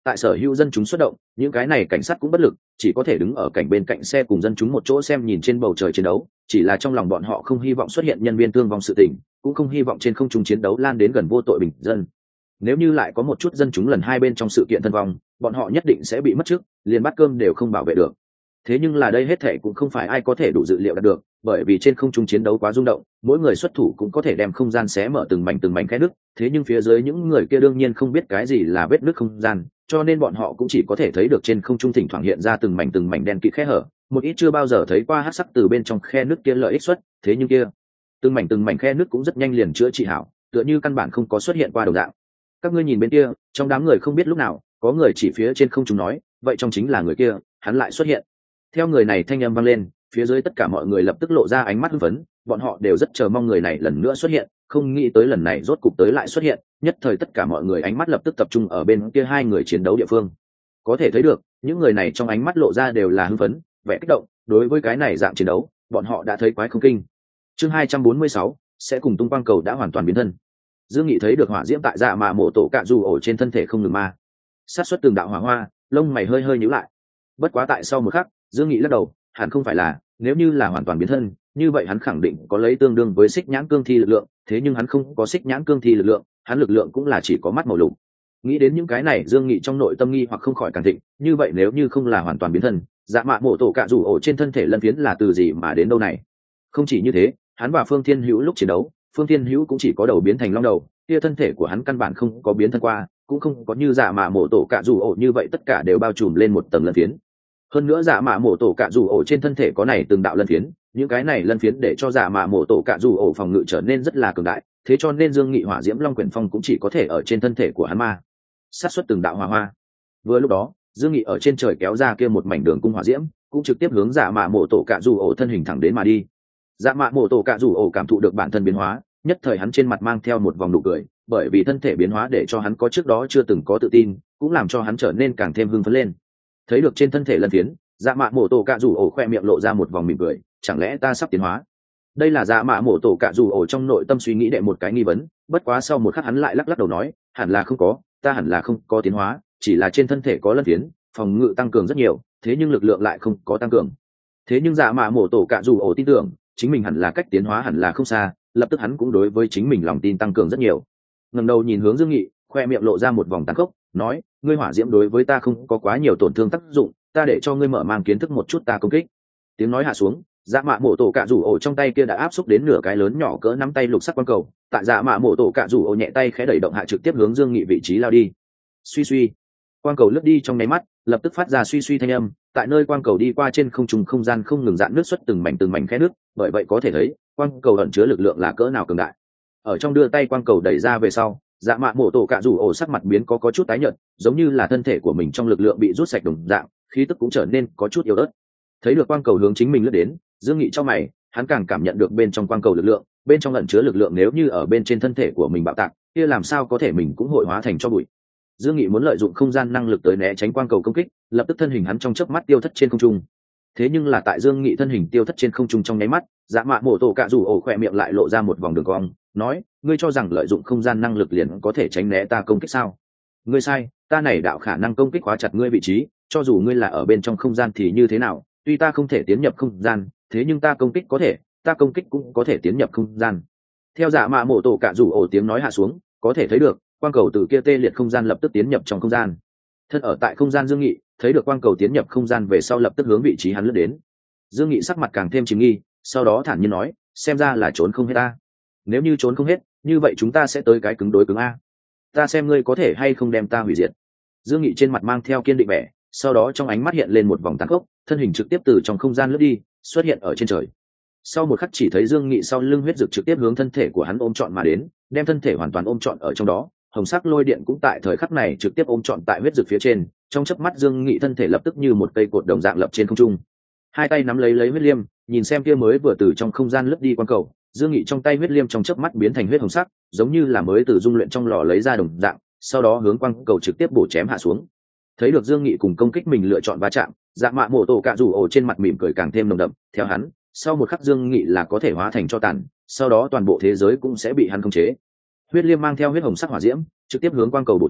tại sở hữu dân chúng xuất động, những cái này cảnh sát cũng bất lực, chỉ có thể đứng ở cảnh bên cạnh xe cùng dân chúng một chỗ xem nhìn trên bầu trời chiến đấu, chỉ là trong lòng bọn họ không hy vọng xuất hiện nhân viên thương vong sự tình, cũng không hy vọng trên không trung chiến đấu lan đến gần vô tội bình dân. Nếu như lại có một chút dân chúng lần hai bên trong sự kiện thân vong, bọn họ nhất định sẽ bị mất chức, liền bát cơm đều không bảo vệ được. Thế nhưng là đây hết thảy cũng không phải ai có thể đủ dự liệu đạt được, bởi vì trên không trung chiến đấu quá rung động, mỗi người xuất thủ cũng có thể đem không gian xé mở từng mảnh từng mảnh khe nứt, thế nhưng phía dưới những người kia đương nhiên không biết cái gì là vết nứt không gian, cho nên bọn họ cũng chỉ có thể thấy được trên không trung thỉnh thoảng hiện ra từng mảnh từng mảnh đen kịt khe hở, một ít chưa bao giờ thấy qua hắc sắc từ bên trong khe nứt kia lợi ích xuất, thế nhưng kia, từng mảnh từng mảnh khe nứt cũng rất nhanh liền chữa trị hảo, tựa như căn bản không có xuất hiện qua đồng dạng. Các ngươi nhìn bên kia, trong đám người không biết lúc nào, có người chỉ phía trên không trung nói, vậy trong chính là người kia, hắn lại xuất hiện. Theo người này thanh âm vang lên, phía dưới tất cả mọi người lập tức lộ ra ánh mắt hưng phấn, bọn họ đều rất chờ mong người này lần nữa xuất hiện, không nghĩ tới lần này rốt cục tới lại xuất hiện, nhất thời tất cả mọi người ánh mắt lập tức tập trung ở bên kia hai người chiến đấu địa phương. Có thể thấy được, những người này trong ánh mắt lộ ra đều là hưng phấn, vẻ kích động, đối với cái này dạng chiến đấu, bọn họ đã thấy quái không kinh. Chương hai trăm bốn mươi sáu, sẽ cùng tung quang cầu đã hoàn toàn biến thân. Dương Nghị thấy được hỏa diễm tại dạ mạ mổ tổ cạ dù ổ trên thân thể không ngừng ma sát xuất từng đạo hỏa hoa, lông mày hơi hơi nhíu lại. Bất quá tại sau một khắc, Dương Nghị lắc đầu, hẳn không phải là, nếu như là hoàn toàn biến thân, như vậy hắn khẳng định có lấy tương đương với xích nhãn cương thi lực lượng, thế nhưng hắn không có xích nhãn cương thi lực lượng, hắn lực lượng cũng là chỉ có mắt màu lục. Nghĩ đến những cái này, Dương Nghị trong nội tâm nghi hoặc không khỏi càng thịnh, như vậy nếu như không là hoàn toàn biến thân, dạ mạ mổ tổ cạ rủ ổ trên thân thể lân phiến là từ gì mà đến đâu này? Không chỉ như thế, hắn và Phương Thiên Hữu lúc chiến đấu, Phương Thiên Hữu cũng chỉ có đầu biến thành long đầu, kia thân thể của hắn căn bản không có biến thân qua, cũng không có như dạ mạ mổ tổ cạ rủ ổ như vậy tất cả đều bao trùm lên một tầng lân phiến. Hơn nữa dạ mạ mổ tổ cạ rủ ổ trên thân thể có này từng đạo lân phiến, những cái này lân phiến để cho dạ mạ mổ tổ cạ rủ ổ phòng ngự trở nên rất là cường đại, thế cho nên Dương Nghị hỏa diễm long quyển phong cũng chỉ có thể ở trên thân thể của hắn ma sát xuất từng đạo hỏa hoa. Vừa lúc đó, Dương Nghị ở trên trời kéo ra kia một mảnh đường cung hỏa diễm, cũng trực tiếp hướng dạ mạ mổ tổ cạ rủ ổ thân hình thẳng đến mà đi. Dạ mạ mổ tổ cạ rủ ổ cảm thụ được bản thân biến hóa, nhất thời hắn trên mặt mang theo một vòng nụ cười, bởi vì thân thể biến hóa để cho hắn có trước đó chưa từng có tự tin, cũng làm cho hắn trở nên càng thêm hưng phấn lên. Thấy được trên thân thể lân phiến, dạ mạ mổ tổ cạ rủ ổ khoe miệng lộ ra một vòng mỉm cười, chẳng lẽ ta sắp tiến hóa? Đây là dạ mạ mổ tổ cạ rủ ổ trong nội tâm suy nghĩ đệ một cái nghi vấn, bất quá sau một khắc hắn lại lắc lắc đầu nói, hẳn là không có, ta hẳn là không có tiến hóa, chỉ là trên thân thể có lân phiến, phòng ngự tăng cường rất nhiều, thế nhưng lực lượng lại không có tăng cường. Thế nhưng dạ mạ mổ tổ cạ rủ ổ tin tưởng chính mình hẳn là cách tiến hóa hẳn là không xa, lập tức hắn cũng đối với chính mình lòng tin tăng cường rất nhiều. Ngẩng đầu nhìn hướng Dương Nghị, khoe miệng lộ ra một vòng tàn khốc, nói, ngươi hỏa diễm đối với ta không có quá nhiều tổn thương tác dụng, ta để cho ngươi mở mang kiến thức một chút ta công kích. Tiếng nói hạ xuống, dạ mạ mổ tổ cạ rủ ổ trong tay kia đã áp xúc đến nửa cái lớn nhỏ cỡ nắm tay lục sắc quang cầu, tại dạ mạ mổ tổ cạ rủ ổ nhẹ tay khẽ đẩy động hạ trực tiếp hướng Dương Nghị vị trí lao đi. Suy suy, quang cầu lướt đi trong nháy mắt, lập tức phát ra suy suy thanh âm, tại nơi quang cầu đi qua trên không trung không gian không ngừng dạn nước xuất từng mảnh từng mảnh khe nước, bởi vậy có thể thấy quang cầu ẩn chứa lực lượng là cỡ nào cường đại. Ở trong đưa tay quang cầu đẩy ra về sau, dạ mạ mổ tổ cạ rủ ổ sắc mặt biến có có chút tái nhợt, giống như là thân thể của mình trong lực lượng bị rút sạch đồng dạng, khí tức cũng trở nên có chút yếu ớt. Thấy được quang cầu hướng chính mình lướt đến, Dương Nghị trong mày, hắn càng cảm nhận được bên trong quang cầu lực lượng, bên trong ẩn chứa lực lượng nếu như ở bên trên thân thể của mình bạo tạc, kia làm sao có thể mình cũng hội hóa thành cho bụi. Dương Nghị muốn lợi dụng không gian năng lực tới né tránh quang cầu công kích, lập tức thân hình hắn trong chớp mắt tiêu thất trên không trung. Thế nhưng là tại Dương Nghị thân hình tiêu thất trên không trung trong nháy mắt, dạ mạ mổ tổ cạ rủ ổ khỏe miệng lại lộ ra một vòng đường cong, nói, ngươi cho rằng lợi dụng không gian năng lực liền có thể tránh né ta công kích sao? Ngươi sai, ta này đạo khả năng công kích khóa chặt ngươi vị trí, cho dù ngươi là ở bên trong không gian thì như thế nào, tuy ta không thể tiến nhập không gian, thế nhưng ta công kích có thể, ta công kích cũng có thể tiến nhập không gian. Theo dạ mạ mổ tổ cạ rủ ổ tiếng nói hạ xuống, có thể thấy được quang cầu từ kia tê liệt không gian lập tức tiến nhập trong không gian. Thân ở tại không gian Dương Nghị thấy được quang cầu tiến nhập không gian về sau lập tức hướng vị trí hắn lướt đến. Dương Nghị sắc mặt càng thêm chìm nghi, sau đó thản nhiên nói, xem ra là trốn không hết ta. Nếu như trốn không hết, như vậy chúng ta sẽ tới cái cứng đối cứng a. Ta xem ngươi có thể hay không đem ta hủy diệt. Dương Nghị trên mặt mang theo kiên định vẻ, sau đó trong ánh mắt hiện lên một vòng tàn khốc, thân hình trực tiếp từ trong không gian lướt đi, xuất hiện ở trên trời. Sau một khắc chỉ thấy Dương Nghị sau lưng huyết dực trực tiếp hướng thân thể của hắn ôm trọn mà đến, đem thân thể hoàn toàn ôm trọn ở trong đó. Hồng sắc lôi điện cũng tại thời khắc này trực tiếp ôm trọn tại huyết dực phía trên, trong chớp mắt Dương Nghị thân thể lập tức như một cây cột đồng dạng lập trên không trung. Hai tay nắm lấy lấy huyết liêm, nhìn xem kia mới vừa từ trong không gian lướt đi quang cầu, Dương Nghị trong tay huyết liêm trong chớp mắt biến thành huyết hồng sắc, giống như là mới từ dung luyện trong lò lấy ra đồng dạng, sau đó hướng quang cầu trực tiếp bổ chém hạ xuống. Thấy được Dương Nghị cùng công kích mình lựa chọn va chạm, dạ mạ mổ tổ cạ rủ ổ trên mặt mỉm cười càng thêm nồng đậm, theo hắn, sau một khắc Dương Nghị là có thể hóa thành cho tàn, sau đó toàn bộ thế giới cũng sẽ bị hắn khống chế. Huyết liêm mang theo huyết hồng sắc hỏa diễm, trực tiếp hướng quang cầu bổ chém,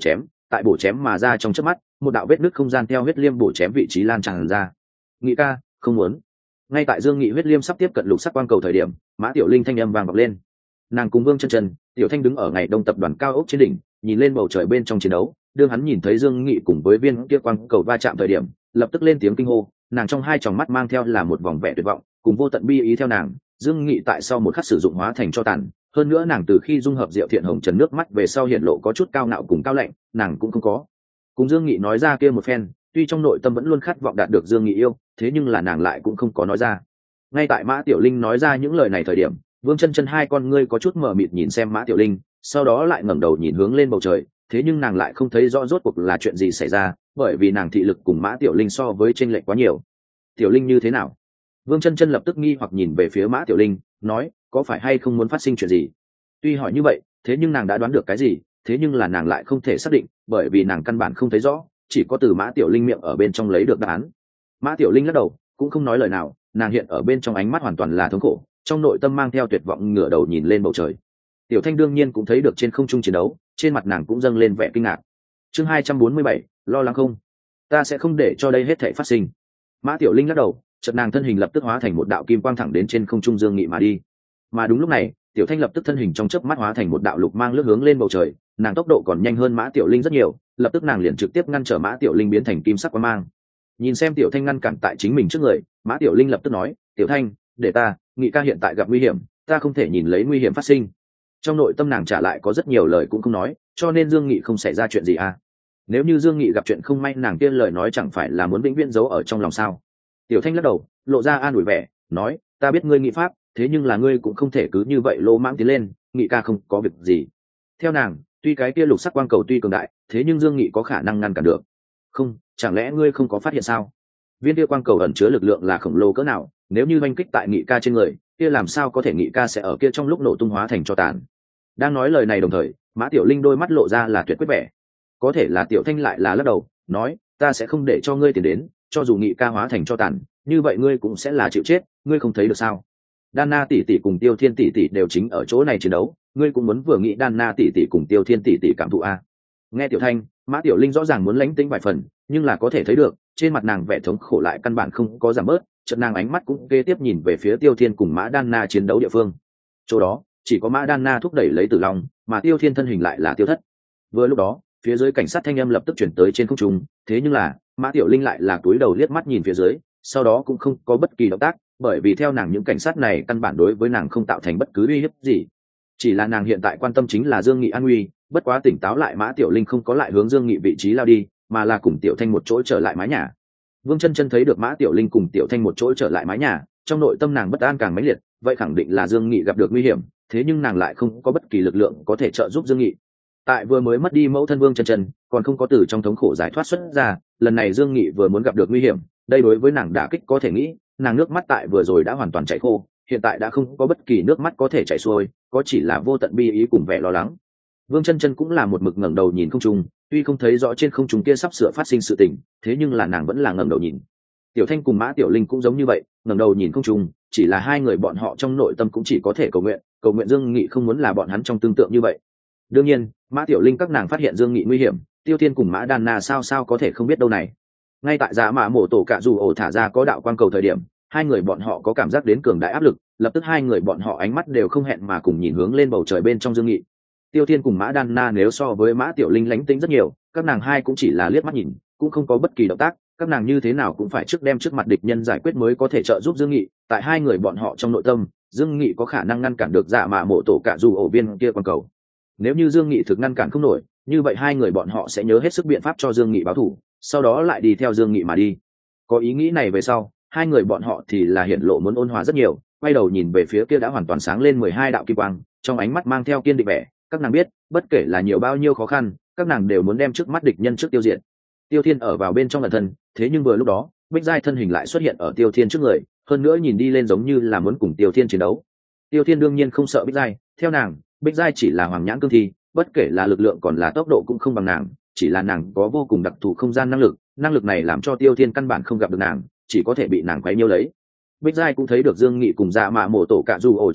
tại bổ chém mà ra trong chớp mắt, một đạo vết nứt không gian theo huyết liêm bổ chém vị trí lan tràn ra. Nghị ca, không muốn. Ngay tại Dương Nghị huyết liêm sắp tiếp cận lục sắc quang cầu thời điểm, Mã Tiểu Linh thanh âm vang vọng lên. Nàng cùng Vương Chân Chân, Tiểu Thanh đứng ở ngày đông tập đoàn cao ốc trên đỉnh, nhìn lên bầu trời bên trong chiến đấu. Đương hắn nhìn thấy Dương Nghị cùng với viên kia quang cầu va chạm thời điểm, lập tức lên tiếng kinh hô. Nàng trong hai tròng mắt mang theo là một vòng vẻ tuyệt vọng, cùng vô tận bi ý theo nàng. Dương Nghị tại sau một khắc sử dụng hóa thành cho tàn, hơn nữa nàng từ khi dung hợp Diệu Thiện Hồng Trần nước mắt về sau hiện lộ có chút cao ngạo cùng cao lạnh, nàng cũng không có. Cùng Dương Nghị nói ra kia một phen, tuy trong nội tâm vẫn luôn khát vọng đạt được Dương Nghị yêu, thế nhưng là nàng lại cũng không có nói ra. Ngay tại Mã Tiểu Linh nói ra những lời này thời điểm, Vương Chân Chân hai con ngươi có chút mờ mịt nhìn xem Mã Tiểu Linh, sau đó lại ngẩng đầu nhìn hướng lên bầu trời, thế nhưng nàng lại không thấy rõ rốt cuộc là chuyện gì xảy ra, bởi vì nàng thị lực cùng Mã Tiểu Linh so với chênh lệch quá nhiều. Tiểu Linh như thế nào? Vương Chân Chân lập tức nghi hoặc nhìn về phía Mã Tiểu Linh, nói, có phải hay không muốn phát sinh chuyện gì? Tuy hỏi như vậy, thế nhưng nàng đã đoán được cái gì, thế nhưng là nàng lại không thể xác định, bởi vì nàng căn bản không thấy rõ, chỉ có từ Mã Tiểu Linh miệng ở bên trong lấy được đáp án. Mã Tiểu Linh lắc đầu, cũng không nói lời nào, nàng hiện ở bên trong ánh mắt hoàn toàn là thống khổ, trong nội tâm mang theo tuyệt vọng, ngửa đầu nhìn lên bầu trời. Tiểu Thanh đương nhiên cũng thấy được trên không trung chiến đấu, trên mặt nàng cũng dâng lên vẻ kinh ngạc. Chương hai trăm bốn mươi bảy, lo lắng không? Ta sẽ không để cho đây hết thảy phát sinh. Mã Tiểu Linh lắc đầu, chợt nàng thân hình lập tức hóa thành một đạo kim quang thẳng đến trên không trung Dương Nghị mà đi. Mà đúng lúc này, Tiểu Thanh lập tức thân hình trong chớp mắt hóa thành một đạo lục mang lướt hướng lên bầu trời, nàng tốc độ còn nhanh hơn Mã Tiểu Linh rất nhiều, lập tức nàng liền trực tiếp ngăn trở Mã Tiểu Linh biến thành kim sắc quang mang. Nhìn xem Tiểu Thanh ngăn cản tại chính mình trước người, Mã Tiểu Linh lập tức nói, Tiểu Thanh, để ta, Nghị ca hiện tại gặp nguy hiểm, ta không thể nhìn lấy nguy hiểm phát sinh. Trong nội tâm nàng trả lại có rất nhiều lời cũng không nói, cho nên Dương Nghị không xảy ra chuyện gì à? Nếu như Dương Nghị gặp chuyện không may, nàng kia lời nói chẳng phải là muốn vĩnh viễn giấu ở trong lòng sao? Tiểu Thanh lắc đầu, lộ ra an ủi vẻ, nói, ta biết ngươi nghị pháp, thế nhưng là ngươi cũng không thể cứ như vậy lô mãng tiến lên, Nghị ca không có việc gì. Theo nàng, tuy cái kia lục sắc quang cầu tuy cường đại, thế nhưng Dương Nghị có khả năng ngăn cản được. Không, chẳng lẽ ngươi không có phát hiện sao? Viên kia quang cầu ẩn chứa lực lượng là khổng lồ cỡ nào, nếu như oanh kích tại Nghị ca trên người, kia làm sao có thể Nghị ca sẽ ở kia trong lúc nổ tung hóa thành cho tàn? Đang nói lời này đồng thời, Mã Tiểu Linh đôi mắt lộ ra là tuyệt quyết vẻ. Có thể là Tiểu Thanh lại là lắc đầu, nói, ta sẽ không để cho ngươi tiến đến, cho dù Nghị ca hóa thành cho tàn, như vậy ngươi cũng sẽ là chịu chết, ngươi không thấy được sao? Đanna tỷ tỷ cùng Tiêu Thiên tỷ tỷ đều chính ở chỗ này chiến đấu, ngươi cũng muốn vừa nghĩ Đanna tỷ tỷ cùng Tiêu Thiên tỷ tỷ cảm thụ a. Nghe Tiểu Thanh, Mã Tiểu Linh rõ ràng muốn lánh tính vài phần, nhưng là có thể thấy được, trên mặt nàng vẻ thống khổ lại căn bản không có giảm bớt, chợt nàng ánh mắt cũng kế tiếp nhìn về phía Tiêu Thiên cùng Mã Đanna chiến đấu địa phương. Chỗ đó, chỉ có Mã Đanna thúc đẩy lấy Tử Long, mà Tiêu Thiên thân hình lại là Tiêu Thất. Vừa lúc đó, phía dưới cảnh sát thanh âm lập tức chuyển tới trên không trung, thế nhưng là, Mã Tiểu Linh lại là cúi đầu liếc mắt nhìn phía dưới, sau đó cũng không có bất kỳ động tác, bởi vì theo nàng những cảnh sát này căn bản đối với nàng không tạo thành bất cứ uy hiếp gì. Chỉ là nàng hiện tại quan tâm chính là Dương Nghị an nguy, bất quá tỉnh táo lại Mã Tiểu Linh không có lại hướng Dương Nghị vị trí lao đi, mà là cùng Tiểu Thanh một chỗ trở lại mái nhà. Vương Chân Chân thấy được Mã Tiểu Linh cùng Tiểu Thanh một chỗ trở lại mái nhà, trong nội tâm nàng bất an càng mãnh liệt, vậy khẳng định là Dương Nghị gặp được nguy hiểm, thế nhưng nàng lại không có bất kỳ lực lượng có thể trợ giúp Dương Nghị. Tại vừa mới mất đi mẫu thân Vương Chân Chân, còn không có từ trong thống khổ giải thoát xuất ra, lần này Dương Nghị vừa muốn gặp được nguy hiểm, đây đối với nàng đả kích có thể nghĩ, nàng nước mắt tại vừa rồi đã hoàn toàn chảy khô, hiện tại đã không có bất kỳ nước mắt có thể chảy xuôi, có chỉ là vô tận bi ý cùng vẻ lo lắng. Vương Chân Chân cũng là một mực ngẩng đầu nhìn không trung, tuy không thấy rõ trên không trung kia sắp sửa phát sinh sự tình, thế nhưng là nàng vẫn là ngẩng đầu nhìn. Tiểu Thanh cùng Mã Tiểu Linh cũng giống như vậy, ngẩng đầu nhìn không trung, chỉ là hai người bọn họ trong nội tâm cũng chỉ có thể cầu nguyện, cầu nguyện Dương Nghị không muốn là bọn hắn trong tương tượng như vậy. Đương nhiên, Mã Tiểu Linh các nàng phát hiện Dương Nghị nguy hiểm, Tiêu Thiên cùng Mã Đan Na sao sao có thể không biết đâu này. Ngay tại Dạ Mã Mộ Tổ Cạ Dù ổ thả ra có đạo quang cầu thời điểm, hai người bọn họ có cảm giác đến cường đại áp lực, lập tức hai người bọn họ ánh mắt đều không hẹn mà cùng nhìn hướng lên bầu trời bên trong Dương Nghị. Tiêu Thiên cùng Mã Đan Na nếu so với Mã Tiểu Linh lánh tính rất nhiều, các nàng hai cũng chỉ là liếc mắt nhìn, cũng không có bất kỳ động tác, các nàng như thế nào cũng phải trước đem trước mặt địch nhân giải quyết mới có thể trợ giúp Dương Nghị. Tại hai người bọn họ trong nội tâm, Dương Nghị có khả năng ngăn cản được Dạ Mã Mộ Tổ Cạ Dù ổ viên kia quang cầu. Nếu như Dương Nghị thực ngăn cản không nổi, như vậy hai người bọn họ sẽ nhớ hết sức biện pháp cho Dương Nghị báo thù, sau đó lại đi theo Dương Nghị mà đi. Có ý nghĩ này về sau, hai người bọn họ thì là hiển lộ muốn ôn hòa rất nhiều, quay đầu nhìn về phía kia đã hoàn toàn sáng lên mười hai đạo kim quang, trong ánh mắt mang theo kiên định vẻ, các nàng biết, bất kể là nhiều bao nhiêu khó khăn, các nàng đều muốn đem trước mắt địch nhân trước tiêu diệt. Tiêu Thiên ở vào bên trong ẩn thân, thế nhưng vừa lúc đó, Bích Giai thân hình lại xuất hiện ở Tiêu Thiên trước người, hơn nữa nhìn đi lên giống như là muốn cùng Tiêu Thiên chiến đấu. Tiêu Thiên đương nhiên không sợ Bích Giai, theo nàng, Bích Giai chỉ là hoàng nhãn cương thi, bất kể là lực lượng còn là tốc độ cũng không bằng nàng, chỉ là nàng có vô cùng đặc thù không gian năng lực, năng lực này làm cho Tiêu Thiên căn bản không gặp được nàng, chỉ có thể bị nàng quấy nhiễu lấy. Bích Giai cũng thấy được Dương Nghị cùng Dạ Mã Mộ Tổ Cạ Dù ổ chiến đấu,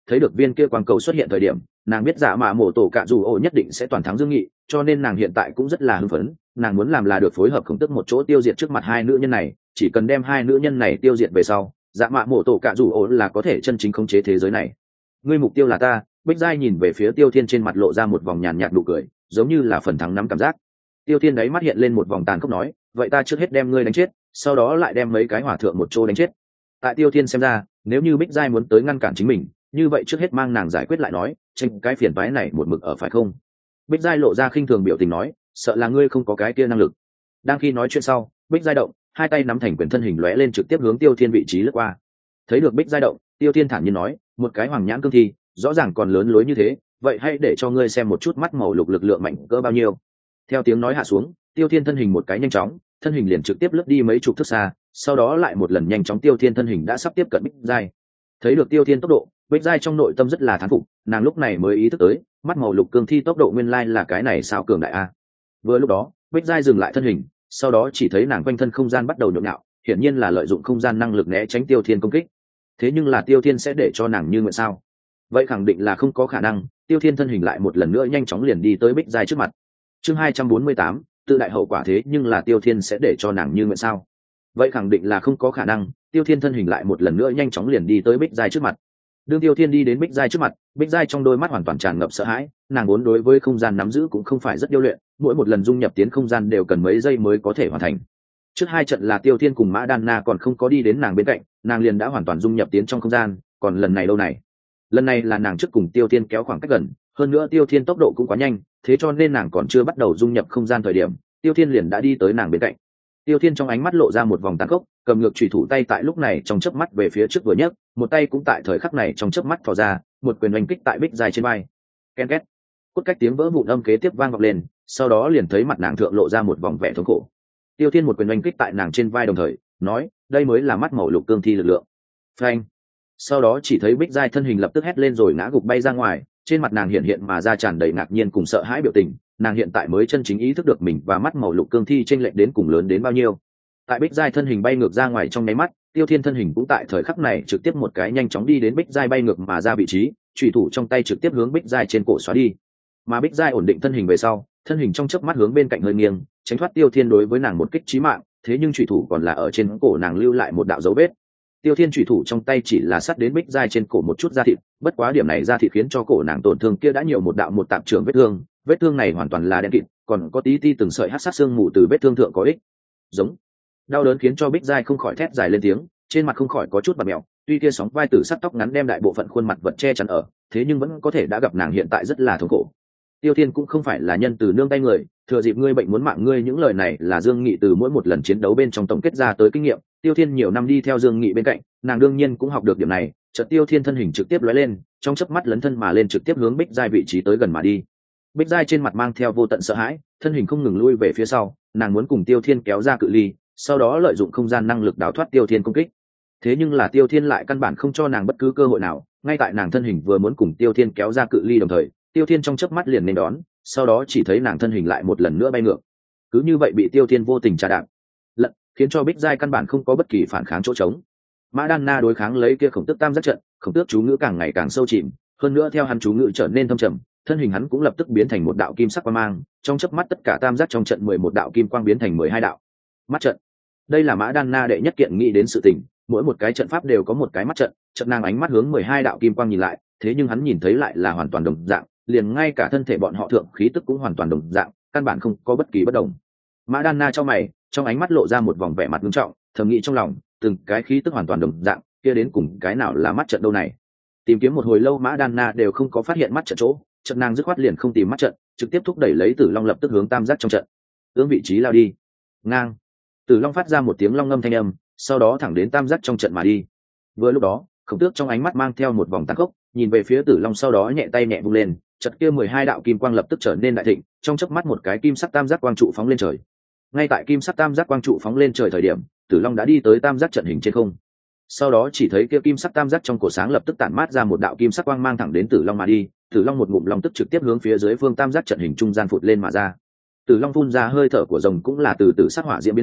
thấy được viên kia quang cầu xuất hiện thời điểm, nàng biết dạ mạ mổ tổ cạ dù ổ nhất định sẽ toàn thắng Dương Nghị, cho nên nàng hiện tại cũng rất là hưng phấn. Nàng muốn làm là được phối hợp khổng tức một chỗ tiêu diệt trước mặt hai nữ nhân này, chỉ cần đem hai nữ nhân này tiêu diệt về sau, dạ mạ mổ tổ cạ dù ổ là có thể chân chính khống chế thế giới này. Ngươi mục tiêu là ta. Bích Giai nhìn về phía Tiêu Thiên, trên mặt lộ ra một vòng nhàn nhạt nụ cười, giống như là phần thắng nắm cảm giác. Tiêu Thiên đáy mắt hiện lên một vòng tàn khốc nói, vậy ta trước hết đem ngươi đánh chết, sau đó lại đem mấy cái hỏa thượng một chỗ đánh chết. Tại Tiêu Thiên xem ra, nếu như Bích Giai muốn tới ngăn cản chính mình, như vậy trước hết mang nàng giải quyết lại nói, tranh cái phiền toái này một mực ở phải không? Bích Giai lộ ra khinh thường biểu tình nói, sợ là ngươi không có cái kia năng lực. Đang khi nói chuyện sau, Bích Giai động, hai tay nắm thành quyền, thân hình lóe lên trực tiếp hướng Tiêu Thiên vị trí lướt qua. Thấy được Bích Giai động, Tiêu Thiên thản nhiên nói, một cái hoàng nhãn cương thi, rõ ràng còn lớn lối như thế, vậy hãy để cho ngươi xem một chút mắt màu lục lực lượng mạnh cỡ bao nhiêu. Theo tiếng nói hạ xuống, Tiêu Thiên thân hình một cái nhanh chóng, thân hình liền trực tiếp lướt đi mấy chục thước xa, sau đó lại một lần nhanh chóng Tiêu Thiên thân hình đã sắp tiếp cận Bích Giai. Thấy được Tiêu Thiên tốc độ, Bích Giai trong nội tâm rất là thán phục, nàng lúc này mới ý thức tới, mắt màu lục cương thi tốc độ nguyên lai là cái này sao cường đại a. Vừa lúc đó, Bích Giai dừng lại thân hình, sau đó chỉ thấy nàng quanh thân không gian bắt đầu nhộn nhạo, hiển nhiên là lợi dụng không gian năng lực né tránh Tiêu Thiên công kích. Thế nhưng là Tiêu Thiên sẽ để cho nàng như nguyện sao? Vậy khẳng định là không có khả năng. Tiêu Thiên thân hình lại một lần nữa nhanh chóng liền đi tới Bích Giai trước mặt. Chương hai trăm bốn mươi tám, tự đại hậu quả. Thế nhưng là Tiêu Thiên sẽ để cho nàng như nguyện sao? Vậy khẳng định là không có khả năng. Tiêu Thiên thân hình lại một lần nữa nhanh chóng liền đi tới Bích Giai trước mặt. Đương Tiêu Thiên đi đến Bích Giai trước mặt, Bích Giai trong đôi mắt hoàn toàn tràn ngập sợ hãi, nàng vốn đối với không gian nắm giữ cũng không phải rất điêu luyện, mỗi một lần dung nhập tiến không gian đều cần mấy giây mới có thể hoàn thành. Trước hai trận là Tiêu Thiên cùng Mã Đan Na còn không có đi đến nàng bên cạnh, nàng liền đã hoàn toàn dung nhập tiến trong không gian, còn lần này đâu này? Lần này là nàng trước cùng Tiêu Thiên kéo khoảng cách gần, hơn nữa Tiêu Thiên tốc độ cũng quá nhanh, thế cho nên nàng còn chưa bắt đầu dung nhập không gian thời điểm, Tiêu Thiên liền đã đi tới nàng bên cạnh. Tiêu Thiên trong ánh mắt lộ ra một vòng tàn khốc, cầm ngược chủy thủ tay tại lúc này trong chớp mắt về phía trước vừa nhấc, một tay cũng tại thời khắc này trong chớp mắt thò ra, một quyền oanh kích tại Bích Giai trên vai. Ken két. Cốt cách tiếng vỡ vụn âm kế tiếp vang vọng lên, sau đó liền thấy mặt nàng thượng lộ ra một vòng vẻ thống khổ. Tiêu Thiên một quyền oanh kích tại nàng trên vai đồng thời, nói, đây mới là mắt màu lục cương thi lực lượng. Phanh. Sau đó chỉ thấy Bích Giai thân hình lập tức hét lên rồi ngã gục bay ra ngoài, trên mặt nàng hiện hiện mà ra tràn đầy ngạc nhiên cùng sợ hãi biểu tình, nàng hiện tại mới chân chính ý thức được mình và mắt màu lục cương thi chênh lệch đến cùng lớn đến bao nhiêu. Tại Bích Giai thân hình bay ngược ra ngoài trong nháy mắt, Tiêu Thiên thân hình cũng tại thời khắc này trực tiếp một cái nhanh chóng đi đến Bích Giai bay ngược mà ra vị trí, chủy thủ trong tay trực tiếp hướng Bích Giai trên cổ xóa đi. Mà Bích Giai ổn định thân hình về sau, thân hình trong chớp mắt hướng bên cạnh hơi nghiêng, tránh thoát Tiêu Thiên đối với nàng một kích chí mạng, thế nhưng chủy thủ còn là ở trên cổ nàng lưu lại một đạo dấu vết. Tiêu Thiên chủy thủ trong tay chỉ là sắt đến Bích Giai trên cổ một chút da thịt, bất quá điểm này da thịt khiến cho cổ nàng tổn thương kia đã nhiều một đạo một tạm trường vết thương, vết thương này hoàn toàn là đen kịt, còn có tí ti từng sợi hắc sát xương mù từ vết thương thượng có ích. Giống. Đau đớn khiến cho Bích Giai không khỏi thét dài lên tiếng, trên mặt không khỏi có chút bặm mèo, tuy kia sóng vai tử sắt tóc ngắn đem đại bộ phận khuôn mặt vật che chắn ở, thế nhưng vẫn có thể đã gặp nàng hiện tại rất là thống khổ. Tiêu Thiên cũng không phải là nhân từ nương tay người, thừa dịp ngươi bệnh muốn mạng ngươi, những lời này là Dương Nghị từ mỗi một lần chiến đấu bên trong tổng kết ra tới kinh nghiệm. Tiêu Thiên nhiều năm đi theo Dương Nghị bên cạnh, nàng đương nhiên cũng học được điểm này. Chợt Tiêu Thiên thân hình trực tiếp lóe lên, trong chớp mắt lấn thân mà lên trực tiếp hướng Bích Giai vị trí tới gần mà đi. Bích Giai trên mặt mang theo vô tận sợ hãi, thân hình không ngừng lui về phía sau, nàng muốn cùng Tiêu Thiên kéo ra cự ly, sau đó lợi dụng không gian năng lực đào thoát Tiêu Thiên công kích. Thế nhưng là Tiêu Thiên lại căn bản không cho nàng bất cứ cơ hội nào, ngay tại nàng thân hình vừa muốn cùng Tiêu Thiên kéo ra cự ly đồng thời, Tiêu Thiên trong chớp mắt liền nên đón, sau đó chỉ thấy nàng thân hình lại một lần nữa bay ngược. Cứ như vậy bị Tiêu Thiên vô tình trà đạp lận, khiến cho Bích Giai căn bản không có bất kỳ phản kháng chỗ trống. Mã Đan Na đối kháng lấy kia khổng tước tam giác trận, khổng tước chú ngữ càng ngày càng sâu chìm, hơn nữa theo hắn chú ngữ trở nên thâm trầm, thân hình hắn cũng lập tức biến thành một đạo kim sắc quang mang, trong chớp mắt tất cả tam giác trong trận mười một đạo kim quang biến thành mười hai đạo mắt trận. Đây là Mã Đan Na đệ nhất kiện nghĩ đến sự tình, mỗi một cái trận pháp đều có một cái mắt trận, trận nàng ánh mắt hướng mười hai đạo kim quang nhìn lại, thế nhưng hắn nhìn thấy lại là hoàn toàn đồng dạng, liền ngay cả thân thể bọn họ thượng khí tức cũng hoàn toàn đồng dạng, căn bản không có bất kỳ bất đồng. Mã Đan Na trong mày, trong ánh mắt lộ ra một vòng vẻ mặt nghiêm trọng, thầm nghĩ trong lòng, từng cái khí tức hoàn toàn đồng dạng, kia đến cùng cái nào là mắt trận đâu này? Tìm kiếm một hồi lâu Mã Đan Na đều không có phát hiện mắt trận chỗ, trận nàng dứt khoát liền không tìm mắt trận, trực tiếp thúc đẩy lấy Tử Long lập tức hướng tam giác trong trận, hướng vị trí lao đi. Ngang. Tử Long phát ra một tiếng long ngâm thanh âm, sau đó thẳng đến tam giác trong trận mà đi. Vừa lúc đó, Khổng Tước trong ánh mắt mang theo một vòng tàn khốc, nhìn về phía Tử Long sau đó nhẹ tay nhẹ vung lên, chợt kia mười hai đạo kim quang lập tức trở nên đại thịnh, trong chớp mắt một cái kim sắc tam giác quang trụ phóng lên trời. Ngay tại kim sắc tam giác quang trụ phóng lên trời thời điểm, Tử Long đã đi tới tam giác trận hình trên không. Sau đó chỉ thấy kia kim sắc tam giác trong cổ sáng lập tức tản mát ra một đạo kim sắc quang mang thẳng đến Tử Long mà đi, Tử Long một ngụm long tức trực tiếp hướng phía dưới phương tam giác trận hình trung gian phụt lên mà ra. Tử Long phun ra hơi thở của rồng cũng là từ từ sắc hỏa diễm biến thành,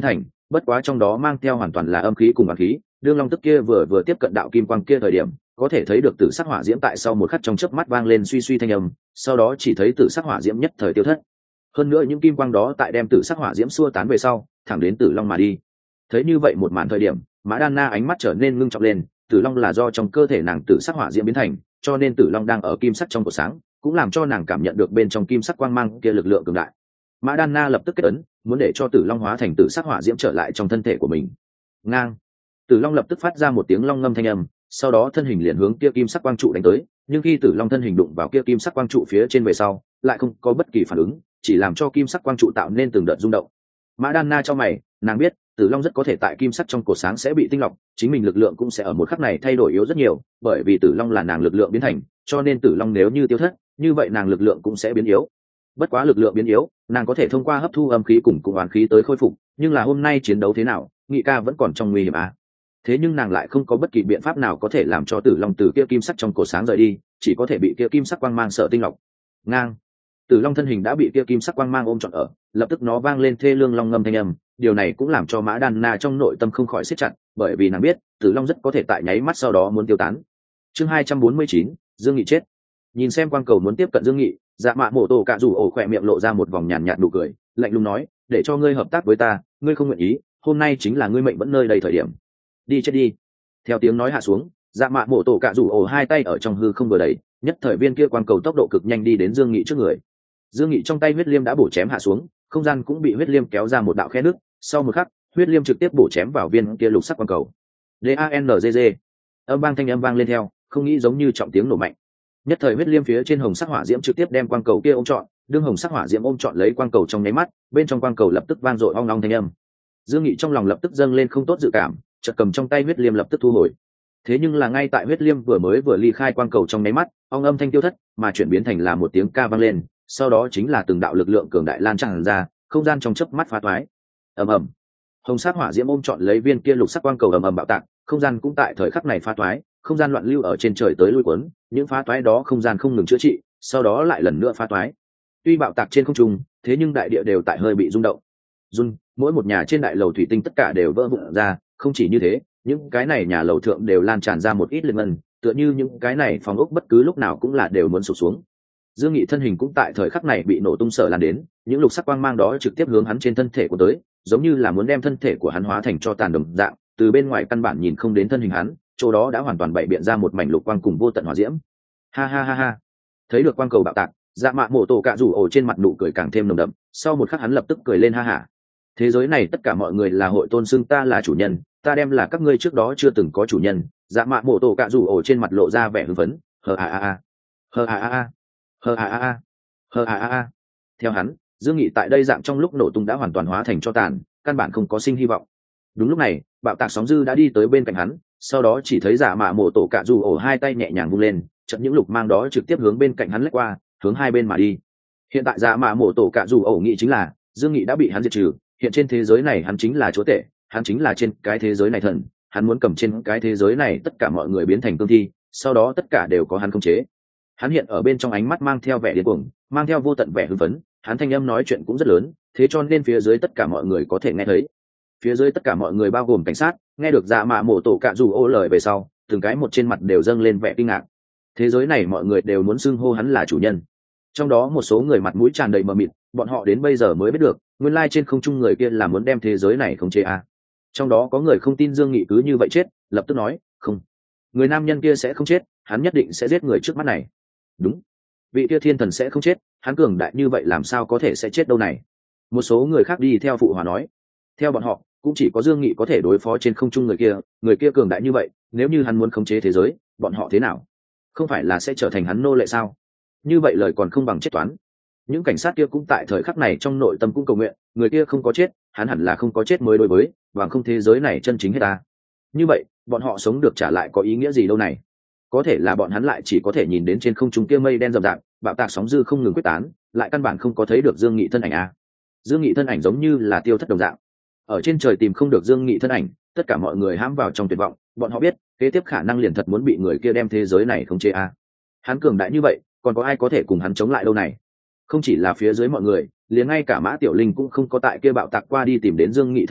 bất quá trong đó mang theo hoàn toàn là âm khí cùng âm khí. Đương long tức kia vừa vừa tiếp cận đạo kim quang kia thời điểm, có thể thấy được tử sắc hỏa diễm tại sau một khắc trong chớp mắt vang lên suy suy thanh âm, sau đó chỉ thấy tử sắc hỏa diễm nhất thời tiêu thất. Hơn nữa những kim quang đó tại đem tử sắc hỏa diễm xua tán về sau, thẳng đến tử long mà đi. Thấy như vậy một màn thời điểm, Mã Đan Na ánh mắt trở nên ngưng trọng lên, tử long là do trong cơ thể nàng tử sắc hỏa diễm biến thành, cho nên tử long đang ở kim sắc trong cột sáng, cũng làm cho nàng cảm nhận được bên trong kim sắc quang mang kia lực lượng cường đại. Mã Đan Na lập tức kết ấn, muốn để cho tử long hóa thành tử sắc hỏa diễm trở lại trong thân thể của mình. Ngang, tử long lập tức phát ra một tiếng long ngâm thanh âm, sau đó thân hình liền hướng kia kim sắc quang trụ đánh tới, nhưng khi tử long thân hình đụng vào kia kim sắc quang trụ phía trên về sau, lại không có bất kỳ phản ứng, chỉ làm cho kim sắc quang trụ tạo nên từng đợt rung động. Mã Đan Na cho mày, nàng biết tử long rất có thể tại kim sắc trong cột sáng sẽ bị tinh lọc, chính mình lực lượng cũng sẽ ở một khắc này thay đổi yếu rất nhiều, bởi vì tử long là nàng lực lượng biến thành, cho nên tử long nếu như tiêu thất, như vậy nàng lực lượng cũng sẽ biến yếu. Bất quá lực lượng biến yếu, nàng có thể thông qua hấp thu âm khí cùng cùng oán khí tới khôi phục, nhưng là hôm nay chiến đấu thế nào, Nghị ca vẫn còn trong nguy hiểm à? Thế nhưng nàng lại không có bất kỳ biện pháp nào có thể làm cho tử long từ kia kim sắc trong cột sáng rời đi, chỉ có thể bị kia kim sắc quang mang sợ tinh lọc. Ngang, tử long thân hình đã bị kia kim sắc quang mang ôm trọn ở, lập tức nó vang lên thê lương long ngâm thanh âm, điều này cũng làm cho Mã Đan Na trong nội tâm không khỏi siết chặt, bởi vì nàng biết tử long rất có thể tại nháy mắt sau đó muốn tiêu tán. Chương hai trăm bốn mươi chín, Dương Nghị chết. Nhìn xem quang cầu muốn tiếp cận Dương Nghị, Dạ Mạ Mộ Tổ Cạ Rủ Ổ khỏe miệng lộ ra một vòng nhàn nhạt nụ cười, lạnh lùng nói, để cho ngươi hợp tác với ta, ngươi không nguyện ý, hôm nay chính là ngươi mệnh vẫn nơi đầy thời điểm. Đi chết đi. Theo tiếng nói hạ xuống, Dạ Mạ Mộ Tổ Cạ Rủ Ổ hai tay ở trong hư không vừa đẩy, nhất thời viên kia quang cầu tốc độ cực nhanh đi đến Dương Nghị trước người. Dương Nghị trong tay huyết liêm đã bổ chém hạ xuống, không gian cũng bị huyết liêm kéo ra một đạo khe nước, sau một khắc, huyết liêm trực tiếp bổ chém vào viên kia lục sắc quang cầu. D A N G G. Âm vang thanh âm vang lên theo, không nghĩ giống như trọng tiếng nổ mạnh. Nhất thời huyết liêm phía trên hồng sắc hỏa diễm trực tiếp đem quang cầu kia ôm trọn, đương hồng sắc hỏa diễm ôm trọn lấy quang cầu trong nháy mắt, bên trong quang cầu lập tức vang dội ong ong thanh âm. Dương Nghị trong lòng lập tức dâng lên không tốt dự cảm, chợt cầm trong tay huyết liêm lập tức thu hồi. Thế nhưng là ngay tại huyết liêm vừa mới vừa ly khai quang cầu trong nháy mắt, ong âm thanh tiêu thất, mà chuyển biến thành là một tiếng ca vang lên, sau đó chính là từng đạo lực lượng cường đại lan tràn ra, không gian trong chớp mắt phá toái. Ầm ầm. Hồng sắc hỏa diễm ôm trọn lấy viên kia lục sắc quang cầu ầm ầm bạo tạc, không gian cũng tại thời khắc này phá toái, không gian loạn lưu ở trên trời tới lui cuốn, những phá toái đó không gian không ngừng chữa trị, sau đó lại lần nữa phá toái. Tuy bạo tạc trên không trung, thế nhưng đại địa đều tại hơi bị rung động. Run, mỗi một nhà trên đại lầu thủy tinh tất cả đều vỡ vụn ra, không chỉ như thế, những cái này nhà lầu thượng đều lan tràn ra một ít liệt ngân, tựa như những cái này phòng ốc bất cứ lúc nào cũng là đều muốn sụp xuống. Dương Nghị thân hình cũng tại thời khắc này bị nổ tung sở lan đến, những lục sắc quang mang đó trực tiếp hướng hắn trên thân thể của tới, giống như là muốn đem thân thể của hắn hóa thành cho tàn đồng dạng, từ bên ngoài căn bản nhìn không đến thân hình hắn, chỗ đó đã hoàn toàn bày biện ra một mảnh lục quang cùng vô tận hỏa diễm. Ha ha ha ha. Thấy được quang cầu bạo tạc, Dạ Mạ Mộ Tổ Cạ Rủ Ổ trên mặt nụ cười càng thêm nồng đậm, sau một khắc hắn lập tức cười lên ha ha. Thế giới này tất cả mọi người là hội tôn xưng ta là chủ nhân, ta đem là các ngươi trước đó chưa từng có chủ nhân. Dạ Mạ Mộ Tổ Cạ Rủ Ổ trên mặt lộ ra vẻ hưng phấn, hờ a a a, hờ a a a, hờ a a a, hờ a a a. Theo hắn, Dương Nghị tại đây dạng trong lúc nổ tung đã hoàn toàn hóa thành cho tàn, căn bản không có sinh hy vọng. Đúng lúc này, bạo tạc sóng dư đã đi tới bên cạnh hắn, sau đó chỉ thấy Dạ Mạ Mộ Tổ Cạ Rủ Ổ hai tay nhẹ nhàng vung lên, chợt những lục mang đó trực tiếp hướng bên cạnh hắn lách qua, hướng hai bên mà đi. Hiện tại Dạ Mạ Mộ Tổ Cạ Rủ Ổ nghĩ chính là Dương Nghị đã bị hắn diệt trừ, hiện trên thế giới này hắn chính là chúa tể, hắn chính là trên cái thế giới này thần, hắn muốn cầm trên cái thế giới này tất cả mọi người biến thành cương thi, sau đó tất cả đều có hắn khống chế. Hắn hiện ở bên trong ánh mắt mang theo vẻ điên cuồng, mang theo vô tận vẻ hưng phấn, hắn thanh âm nói chuyện cũng rất lớn, thế cho nên phía dưới tất cả mọi người có thể nghe thấy. Phía dưới tất cả mọi người bao gồm cảnh sát, nghe được Dạ Mạ Mộ Tổ Cạ Rủ Ổ lời về sau, từng cái một trên mặt đều dâng lên vẻ kinh ngạc. Thế giới này mọi người đều muốn xưng hô hắn là chủ nhân. Trong đó một số người mặt mũi tràn đầy mờ mịt, bọn họ đến bây giờ mới biết được, nguyên lai trên không trung người kia là muốn đem thế giới này khống chế à. Trong đó có người không tin Dương Nghị cứ như vậy chết, lập tức nói, không, người nam nhân kia sẽ không chết, hắn nhất định sẽ giết người trước mắt này. Đúng, vị kia thiên thần sẽ không chết, hắn cường đại như vậy làm sao có thể sẽ chết đâu này. Một số người khác đi theo phụ hòa nói, theo bọn họ cũng chỉ có Dương Nghị có thể đối phó trên không trung người kia, người kia cường đại như vậy, nếu như hắn muốn khống chế thế giới, bọn họ thế nào, không phải là sẽ trở thành hắn nô lệ sao? Như vậy lời còn không bằng chết toán. Những cảnh sát kia cũng tại thời khắc này trong nội tâm cũng cầu nguyện, người kia không có chết, hắn hẳn là không có chết mới đối với, và không thế giới này chân chính hết ta. Như vậy, bọn họ sống được trả lại có ý nghĩa gì đâu này? Có thể là bọn hắn lại chỉ có thể nhìn đến trên không trung kia mây đen rậm rạp, bạo tạc sóng dư không ngừng quyết tán, lại căn bản không có thấy được Dương Nghị thân ảnh a. Dương Nghị thân ảnh giống như là tiêu thất đồng dạng. Ở trên trời tìm không được Dương Nghị thân ảnh, tất cả mọi người hãm vào trong tuyệt vọng, bọn họ biết, kế tiếp khả năng liền thật muốn bị người kia đem thế giới này khống chế a. Hắn cường đại như vậy, còn có ai có thể cùng hắn chống lại đâu này? Không chỉ là phía dưới mọi người, liền ngay cả Mã Tiểu Linh cũng không có tại kia bạo tạc qua đi tìm đến Dương Nghị thân ảnh,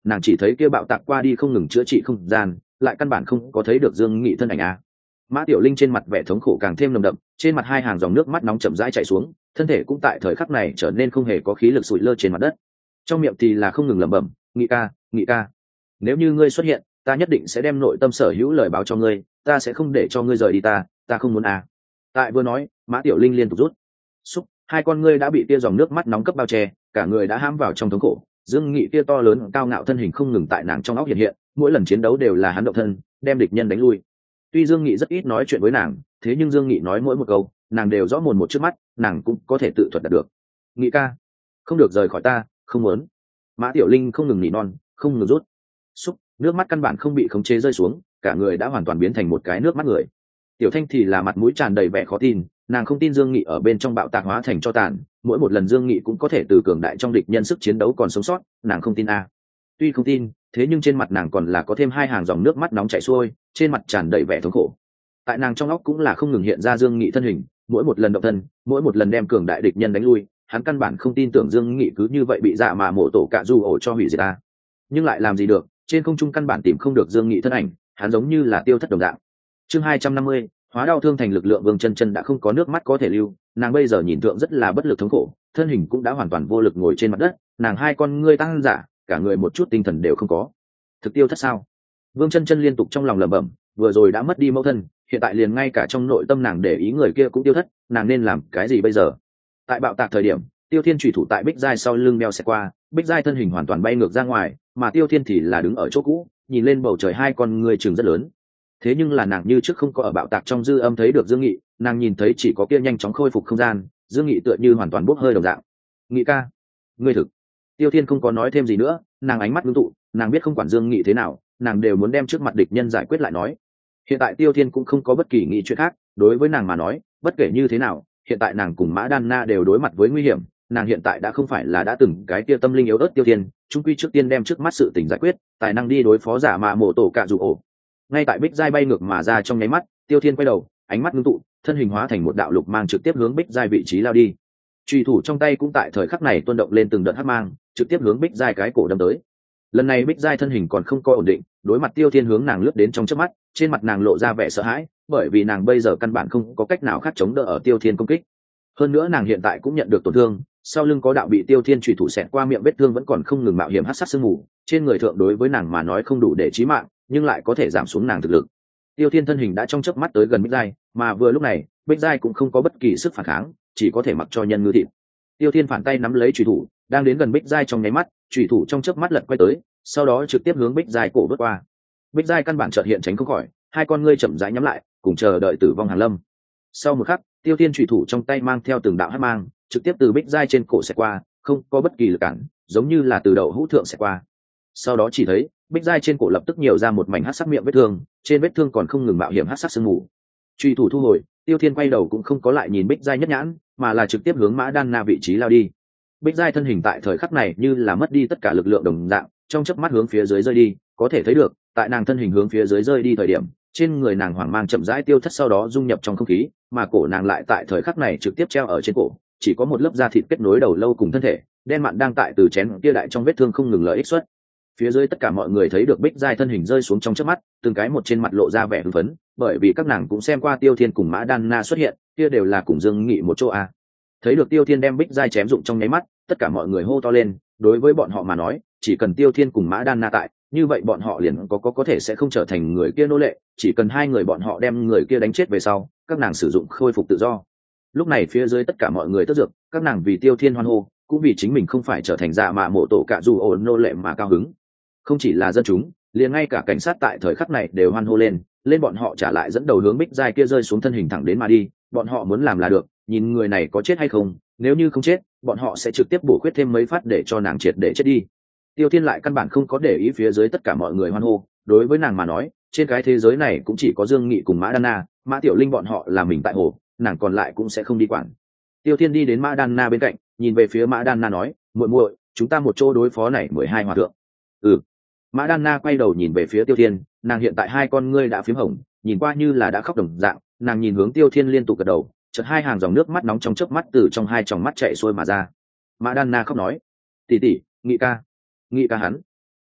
nàng chỉ thấy kia bạo tạc qua đi không ngừng chữa trị không gian, lại căn bản không có thấy được Dương Nghị thân ảnh a. Mã Tiểu Linh trên mặt vẻ thống khổ càng thêm nồng đậm, trên mặt hai hàng dòng nước mắt nóng chậm rãi chảy xuống, thân thể cũng tại thời khắc này trở nên không hề có khí lực sụi lơ trên mặt đất. Trong miệng thì là không ngừng lẩm bẩm, "Nghị ca, Nghị ca, nếu như ngươi xuất hiện, ta nhất định sẽ đem nội tâm sở hữu lời báo cho ngươi, ta sẽ không để cho ngươi rời đi ta, ta không muốn à." Tại vừa nói, Mã Tiểu Linh liên tục rút xúc, hai con ngươi đã bị tia dòng nước mắt nóng cấp bao che, cả người đã hãm vào trong thống khổ. Dương Nghị tia to lớn cao ngạo thân hình không ngừng tại nàng trong óc hiện hiện, mỗi lần chiến đấu đều là hắn động thân, đem địch nhân đánh lui. Tuy Dương Nghị rất ít nói chuyện với nàng, thế nhưng Dương Nghị nói mỗi một câu, nàng đều rõ mồn một trước mắt, nàng cũng có thể tự thuật đạt được. "Nghị ca, không được rời khỏi ta, không muốn." Mã Tiểu Linh không ngừng nỉ non, không ngừng rút xúc, nước mắt căn bản không bị khống chế rơi xuống, cả người đã hoàn toàn biến thành một cái nước mắt người. Tiểu Thanh thì là mặt mũi tràn đầy vẻ khó tin, nàng không tin Dương Nghị ở bên trong bạo tạc hóa thành cho tàn, mỗi một lần Dương Nghị cũng có thể từ cường đại trong địch nhân sức chiến đấu còn sống sót, nàng không tin a. À. Tuy không tin, thế nhưng trên mặt nàng còn là có thêm hai hàng dòng nước mắt nóng chảy xuôi, trên mặt tràn đầy vẻ thống khổ. Tại nàng trong óc cũng là không ngừng hiện ra Dương Nghị thân hình, mỗi một lần động thân, mỗi một lần đem cường đại địch nhân đánh lui, hắn căn bản không tin tưởng Dương Nghị cứ như vậy bị dạ mà mổ tổ cạ dù ổ cho hủy diệt ta. Nhưng lại làm gì được, trên không trung căn bản tìm không được Dương Nghị thân ảnh, hắn giống như là tiêu thất đồng dạng. Chương hai trăm năm mươi, hóa đau thương thành lực lượng. Vương Chân Chân đã không có nước mắt có thể lưu, nàng bây giờ nhìn tượng rất là bất lực thống khổ, thân hình cũng đã hoàn toàn vô lực ngồi trên mặt đất, nàng hai con ngươi tăng dã, cả người một chút tinh thần đều không có. Thực tiêu thất sao? Vương Chân Chân liên tục trong lòng lẩm bẩm, vừa rồi đã mất đi mẫu thân, hiện tại liền ngay cả trong nội tâm nàng để ý người kia cũng tiêu thất, nàng nên làm cái gì bây giờ? Tại bạo tạc thời điểm, Tiêu Thiên chủy thủ tại Bích Giai sau lưng đeo xe qua, Bích Giai thân hình hoàn toàn bay ngược ra ngoài, mà Tiêu Thiên thì là đứng ở chỗ cũ, nhìn lên bầu trời, hai con ngươi trừng rất lớn. Thế nhưng là nàng như trước không có ở bạo tạc trong dư âm thấy được Dương Nghị, nàng nhìn thấy chỉ có kia nhanh chóng khôi phục không gian, Dương Nghị tựa như hoàn toàn bốc hơi đồng dạng. "Nghị ca, ngươi thực." Tiêu Thiên không có nói thêm gì nữa, nàng ánh mắt ngưng tụ, nàng biết không quản Dương Nghị thế nào, nàng đều muốn đem trước mặt địch nhân giải quyết lại nói. Hiện tại Tiêu Thiên cũng không có bất kỳ nghĩ chuyện khác, đối với nàng mà nói, bất kể như thế nào, hiện tại nàng cùng Mã Đan Na đều đối mặt với nguy hiểm, nàng hiện tại đã không phải là đã từng cái kia tâm linh yếu ớt Tiêu Thiên, chung quy trước tiên đem trước mắt sự tình giải quyết, tài năng đi đối phó giả mạ mộ tổ cạ dù ổ. Ngay tại Bích Giai bay ngược mà ra trong nháy mắt, Tiêu Thiên quay đầu, ánh mắt ngưng tụ, thân hình hóa thành một đạo lục mang trực tiếp hướng Bích Giai vị trí lao đi. Chùy thủ trong tay cũng tại thời khắc này tuôn động lên từng đợt hắc mang, trực tiếp hướng Bích Giai cái cổ đâm tới. Lần này Bích Giai thân hình còn không có ổn định, đối mặt Tiêu Thiên hướng nàng lướt đến trong chớp mắt, trên mặt nàng lộ ra vẻ sợ hãi, bởi vì nàng bây giờ căn bản không có cách nào khác chống đỡ ở Tiêu Thiên công kích. Hơn nữa nàng hiện tại cũng nhận được tổn thương, sau lưng có đạo bị Tiêu Thiên chùy thủ xẹt qua miệng vết thương vẫn còn không ngừng mạo hiểm hắc sắc sương mù, trên người thượng đối với nàng mà nói không đủ để chí mạng, nhưng lại có thể giảm xuống nàng thực lực. Tiêu Thiên thân hình đã trong chớp mắt tới gần Bích Giai, mà vừa lúc này, Bích Giai cũng không có bất kỳ sức phản kháng, chỉ có thể mặc cho nhân ngư thịt. Tiêu Thiên phản tay nắm lấy chùy thủ, đang đến gần Bích Giai trong nháy mắt, chùy thủ trong chớp mắt lật quay tới, sau đó trực tiếp hướng Bích Giai cổ vớt qua. Bích Giai căn bản chợt hiện tránh không khỏi, hai con ngươi chậm rãi nhắm lại, cùng chờ đợi tử vong hàng lâm. Sau một khắc, Tiêu Thiên chùy thủ trong tay mang theo từng đạo hắc mang, trực tiếp từ Bích Giai trên cổ xẹt qua, không có bất kỳ lực cản, giống như là từ đầu hũ thượng xẹt qua. Sau đó chỉ thấy, Bích Giai trên cổ lập tức nhiều ra một mảnh hắc sắc miệng vết thương, trên vết thương còn không ngừng mạo hiểm hắc sắc sương mù. Chùy thủ thu hồi, Tiêu Thiên quay đầu cũng không có lại nhìn Bích Giai nhất nhãn, mà là trực tiếp hướng Mã Đan Na vị trí lao đi. Bích Giai thân hình tại thời khắc này như là mất đi tất cả lực lượng đồng dạng, trong chớp mắt hướng phía dưới rơi đi, có thể thấy được, tại nàng thân hình hướng phía dưới rơi đi thời điểm, trên người nàng hoảng mang chậm rãi tiêu thất, sau đó dung nhập trong không khí, mà cổ nàng lại tại thời khắc này trực tiếp treo ở trên cổ, chỉ có một lớp da thịt kết nối đầu lâu cùng thân thể, đen mặn đang tại từ chén kia đại trong vết thương không ngừng lợi ích xuất. Phía dưới tất cả mọi người thấy được Bích Giai thân hình rơi xuống trong chớp mắt, từng cái một trên mặt lộ ra vẻ hưng phấn, bởi vì các nàng cũng xem qua Tiêu Thiên cùng Mã Đan Na xuất hiện, kia đều là cùng Dương Nghị một chỗ a. Thấy được Tiêu Thiên đem Bích Giai chém dụng trong nháy mắt, tất cả mọi người hô to lên, đối với bọn họ mà nói, chỉ cần Tiêu Thiên cùng Mã Đan Na tại, như vậy bọn họ liền có có có thể sẽ không trở thành người kia nô lệ, chỉ cần hai người bọn họ đem người kia đánh chết về sau, các nàng sử dụng khôi phục tự do. Lúc này phía dưới tất cả mọi người tức giận, các nàng vì Tiêu Thiên hoan hô, cũng vì chính mình không phải trở thành dạ mạ mộ tổ cạ dù ổn nô lệ mà cao hứng. Không chỉ là dân chúng, liền ngay cả cảnh sát tại thời khắc này đều hoan hô lên, lên bọn họ trả lại dẫn đầu hướng Bích Giai kia rơi xuống thân hình thẳng đến mà đi, bọn họ muốn làm là được, nhìn người này có chết hay không, nếu như không chết, bọn họ sẽ trực tiếp bổ khuyết thêm mấy phát để cho nàng triệt để chết đi. Tiêu Thiên lại căn bản không có để ý phía dưới tất cả mọi người hoan hô, đối với nàng mà nói, trên cái thế giới này cũng chỉ có Dương Nghị cùng Mã Đan Na, Mã Tiểu Linh bọn họ là mình tại hồ, nàng còn lại cũng sẽ không đi quản. Tiêu Thiên đi đến Mã Đan Na bên cạnh, nhìn về phía Mã Đan Na nói, muội muội, chúng ta một chỗ đối phó này mười hai hòa thượng. Ừ. Mã Đan Na quay đầu nhìn về phía Tiêu Thiên, nàng hiện tại hai con ngươi đã phím hồng, nhìn qua như là đã khóc đồng dạng, nàng nhìn hướng Tiêu Thiên liên tục gật đầu, chợt hai hàng dòng nước mắt nóng trong chớp mắt từ trong hai tròng mắt chảy xuôi mà ra. Mã Đan Na khóc nói, tỷ tỷ, Nghị ca, Nghị ca hắn,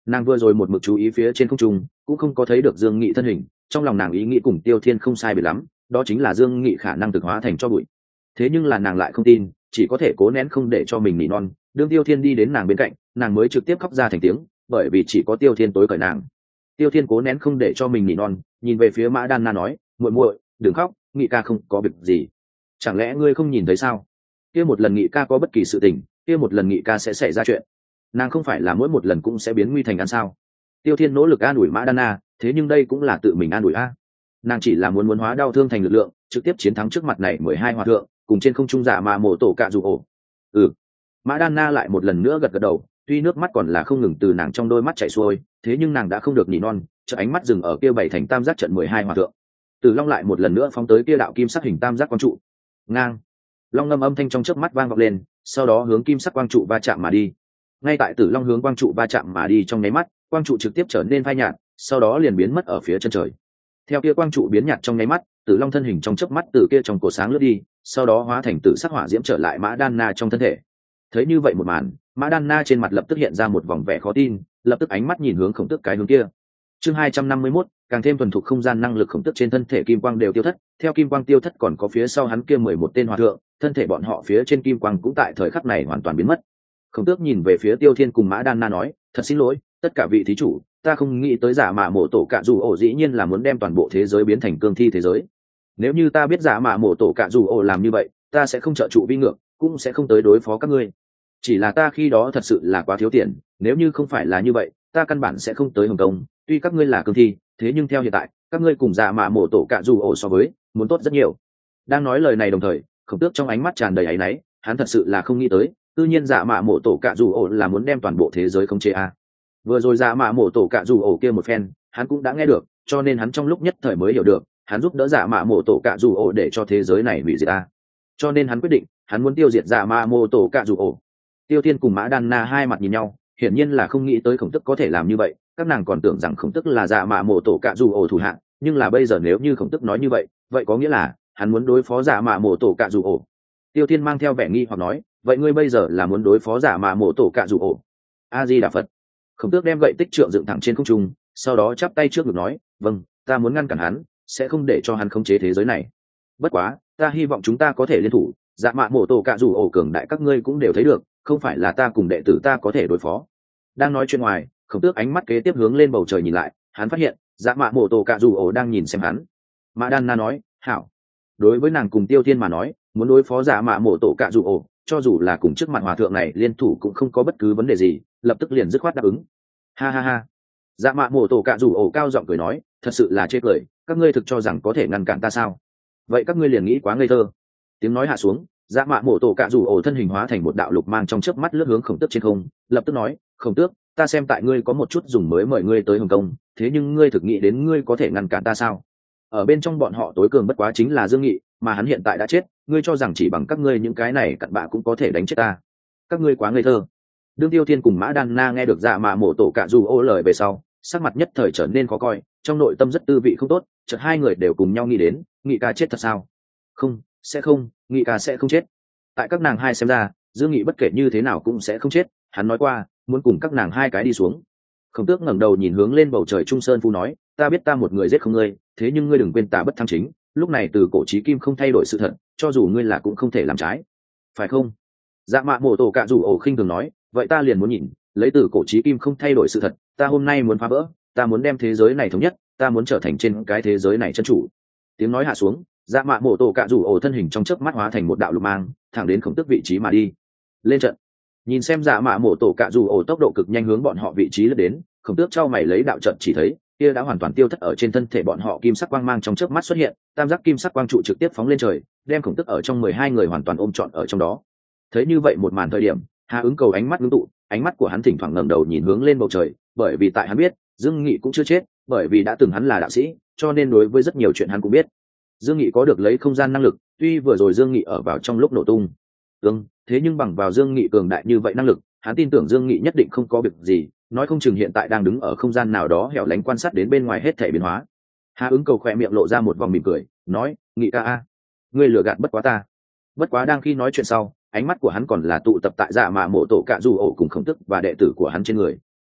Nàng vừa rồi một mực chú ý phía trên không trung cũng không có thấy được Dương Nghị thân hình, trong lòng nàng ý nghĩ cùng Tiêu Thiên không sai biệt lắm, đó chính là Dương Nghị khả năng thực hóa thành cho bụi. Thế nhưng là nàng lại không tin, chỉ có thể cố nén không để cho mình nỉ non. Đương Tiêu Thiên đi đến nàng bên cạnh, nàng mới trực tiếp khóc ra thành tiếng, bởi vì chỉ có Tiêu Thiên tối cởi nàng. Tiêu Thiên cố nén không để cho mình nỉ non, nhìn về phía Mã Đan Na nói, muội muội, đừng khóc, Nghị ca không có việc gì. Chẳng lẽ ngươi không nhìn thấy sao? Kia một lần Nghị ca có bất kỳ sự tình, kia một lần Nghị ca sẽ xảy ra chuyện. Nàng không phải là mỗi một lần cũng sẽ biến nguy thành ăn sao? Tiêu Thiên nỗ lực an ủi Mã Đan Na, thế nhưng đây cũng là tự mình an ủi a. Nàng chỉ là muốn muốn hóa đau thương thành lực lượng, trực tiếp chiến thắng trước mặt này mười hai hòa thượng, cùng trên không trung giả mà mổ tổ cạ dù ổ. Ừ. Mã Đan Na lại một lần nữa gật gật đầu, tuy nước mắt còn là không ngừng từ nàng trong đôi mắt chảy xuôi, thế nhưng nàng đã không được nỉ non, chợ ánh mắt dừng ở kia bảy thành tam giác trận mười hai hòa thượng. Từ Long lại một lần nữa phóng tới kia đạo kim sắc hình tam giác quang trụ. Ngang. Long ngâm âm thanh trong chớp mắt vang vọng lên, sau đó hướng kim sắc quang trụ va chạm mà đi. Ngay tại Tử Long hướng quang trụ va chạm mà đi trong nháy mắt, quang trụ trực tiếp trở nên phai nhạt, sau đó liền biến mất ở phía chân trời. Theo kia quang trụ biến nhạt trong nháy mắt, Tử Long thân hình trong chớp mắt từ kia trong cổ sáng lướt đi, sau đó hóa thành tử sắc hỏa diễm trở lại Mã Đan Na trong thân thể. Thấy như vậy một màn, Mã Đan Na trên mặt lập tức hiện ra một vòng vẻ khó tin, lập tức ánh mắt nhìn hướng Khổng Tước cái hướng kia. Chương hai trăm năm mươi mốt, càng thêm thuần thục không gian năng lực Khổng Tước trên thân thể kim quang đều tiêu thất, theo kim quang tiêu thất còn có phía sau hắn kia mười một tên hòa thượng, thân thể bọn họ phía trên kim quang cũng tại thời khắc này hoàn toàn biến mất. Khổng Tước nhìn về phía Tiêu Thiên cùng Mã Đan Na nói, thật xin lỗi, tất cả vị thí chủ, ta không nghĩ tới giả mạ mổ tổ cạ dù ổ dĩ nhiên là muốn đem toàn bộ thế giới biến thành cương thi thế giới. Nếu như ta biết giả mạ mổ tổ cạ dù ổ làm như vậy, ta sẽ không trợ trụ vi ngược, cũng sẽ không tới đối phó các ngươi. Chỉ là ta khi đó thật sự là quá thiếu tiền, nếu như không phải là như vậy, ta căn bản sẽ không tới Hồng Kông. Tuy các ngươi là cương thi, thế nhưng theo hiện tại, các ngươi cùng giả mạ mổ tổ cạ dù ổ so với, muốn tốt rất nhiều. Đang nói lời này đồng thời, Khổng Tước trong ánh mắt tràn đầy áy náy, hắn thật sự là không nghĩ tới, tự nhiên giả mạ mổ tổ cạ dù ổ là muốn đem toàn bộ thế giới khống chế a. Vừa rồi giả mạ mổ tổ cạ dù ổ kia một phen, hắn cũng đã nghe được, cho nên hắn trong lúc nhất thời mới hiểu được, hắn giúp đỡ giả mạ mổ tổ cạ dù ổ để cho thế giới này hủy diệt a. Cho nên hắn quyết định, hắn muốn tiêu diệt giả mạ mổ tổ cạ dù ổ. Tiêu Thiên cùng Mã Đan Na hai mặt nhìn nhau, hiển nhiên là không nghĩ tới Khổng Tước có thể làm như vậy, các nàng còn tưởng rằng Khổng Tước là giả mạ mổ tổ cạ dù ổ thủ hạng, nhưng là bây giờ nếu như Khổng Tước nói như vậy, vậy có nghĩa là hắn muốn đối phó giả mạ mổ tổ cạ dù ổ. Tiêu Thiên mang theo vẻ nghi hoặc nói, vậy ngươi bây giờ là muốn đối phó giả mạ mổ tổ cạ dù ổ? A Di Đà Phật. Khổng Tước đem gậy tích trượng dựng thẳng trên không trung, sau đó chắp tay trước ngực nói, vâng, ta muốn ngăn cản hắn, sẽ không để cho hắn khống chế thế giới này. Bất quá, ta hy vọng chúng ta có thể liên thủ, dạ mạ mổ tổ cạ dù ổ cường đại các ngươi cũng đều thấy được, không phải là ta cùng đệ tử ta có thể đối phó. Đang nói chuyện ngoài, Khổng Tước ánh mắt kế tiếp hướng lên bầu trời nhìn lại, hắn phát hiện, dạ mạ mổ tổ cạ dù ổ đang nhìn xem hắn. Mã Đan Na nói, hảo. Đối với nàng cùng Tiêu Thiên mà nói, muốn đối phó dạ mạ mổ tổ cạ dù ổ, cho dù là cùng trước mặt hòa thượng này liên thủ cũng không có bất cứ vấn đề gì, lập tức liền dứt khoát đáp ứng. Ha ha ha. Dạ mạ mổ tổ cạ dù ổ cao giọng cười nói, thật sự là chê cười, các ngươi thực cho rằng có thể ngăn cản ta sao? Vậy các ngươi liền nghĩ quá ngây thơ. Tiếng nói hạ xuống, dạ mạ mổ tổ cạ dù ổ thân hình hóa thành một đạo lục mang trong chớp mắt lướt hướng Khổng Tước trên không, lập tức nói, Khổng Tước, ta xem tại ngươi có một chút dùng mới mời ngươi tới Hồng Kông, thế nhưng ngươi thực nghĩ đến ngươi có thể ngăn cản ta sao? Ở bên trong bọn họ tối cường bất quá chính là Dương Nghị, mà hắn hiện tại đã chết, ngươi cho rằng chỉ bằng các ngươi những cái này cặn bạ cũng có thể đánh chết ta? Các ngươi quá ngây thơ. Đương Tiêu Thiên cùng Mã Đan Na nghe được dạ mạ mổ tổ cạ dù ổ lời về sau, sắc mặt nhất thời trở nên khó coi, trong nội tâm rất tư vị không tốt, chợt hai người đều cùng nhau nghĩ đến, Nghị ca chết thật sao? Không, sẽ không, Nghị ca sẽ không chết. Tại các nàng hai xem ra, Dương Nghị bất kể như thế nào cũng sẽ không chết, hắn nói qua, muốn cùng các nàng hai cái đi xuống. Khổng Tước ngẩng đầu nhìn hướng lên bầu trời Trung Sơn Phu nói, ta biết ta một người giết không ngươi, thế nhưng ngươi đừng quên ta bất thăng chính, lúc này từ cổ chí kim không thay đổi sự thật, cho dù ngươi là cũng không thể làm trái, phải không? Dạ mạ mổ tổ cạ dù ổ khinh thường nói, vậy ta liền muốn nhìn, lấy từ cổ chí kim không thay đổi sự thật, ta hôm nay muốn phá vỡ, ta muốn đem thế giới này thống nhất, ta muốn trở thành trên cái thế giới này chân chủ. Tiếng nói hạ xuống, dạ mạ mổ tổ cạ dù ổ thân hình trong chớp mắt hóa thành một đạo lục mang, thẳng đến Khổng Tước vị trí mà đi. Lên trận. Nhìn xem dạ mạ mổ tổ cạ dù ổ tốc độ cực nhanh hướng bọn họ vị trí lướt đến, Khổng Tước trao mày lấy đạo trận chỉ thấy kia đã hoàn toàn tiêu thất ở trên thân thể bọn họ kim sắc quang mang trong chớp mắt xuất hiện, tam giác kim sắc quang trụ trực tiếp phóng lên trời, đem Khổng Tước ở trong mười hai người hoàn toàn ôm trọn ở trong đó. Thấy như vậy một màn thời điểm, Hà Ứng Cầu ánh mắt ngưng tụ, ánh mắt của hắn thỉnh thoảng ngẩng đầu nhìn hướng lên bầu trời, bởi vì tại hắn biết, Dương Nghị cũng chưa chết, bởi vì đã từng hắn là đạo sĩ, cho nên đối với rất nhiều chuyện hắn cũng biết. Dương Nghị có được lấy không gian năng lực, tuy vừa rồi Dương Nghị ở vào trong lúc nổ tung, ương, thế nhưng bằng vào Dương Nghị cường đại như vậy năng lực, hắn tin tưởng Dương Nghị nhất định không có việc gì, nói không chừng hiện tại đang đứng ở không gian nào đó hẻo lánh quan sát đến bên ngoài hết thảy biến hóa. Hà Ứng Cầu khẽ miệng lộ ra một vòng mỉm cười, nói, Nghị ca a, ngươi lừa gạt bất quá ta. Bất quá đang khi nói chuyện sau, ánh mắt của hắn còn là tụ tập tại dạ mạ mổ tổ cạ dù ổ cùng Khổng Tước và đệ tử của hắn trên người.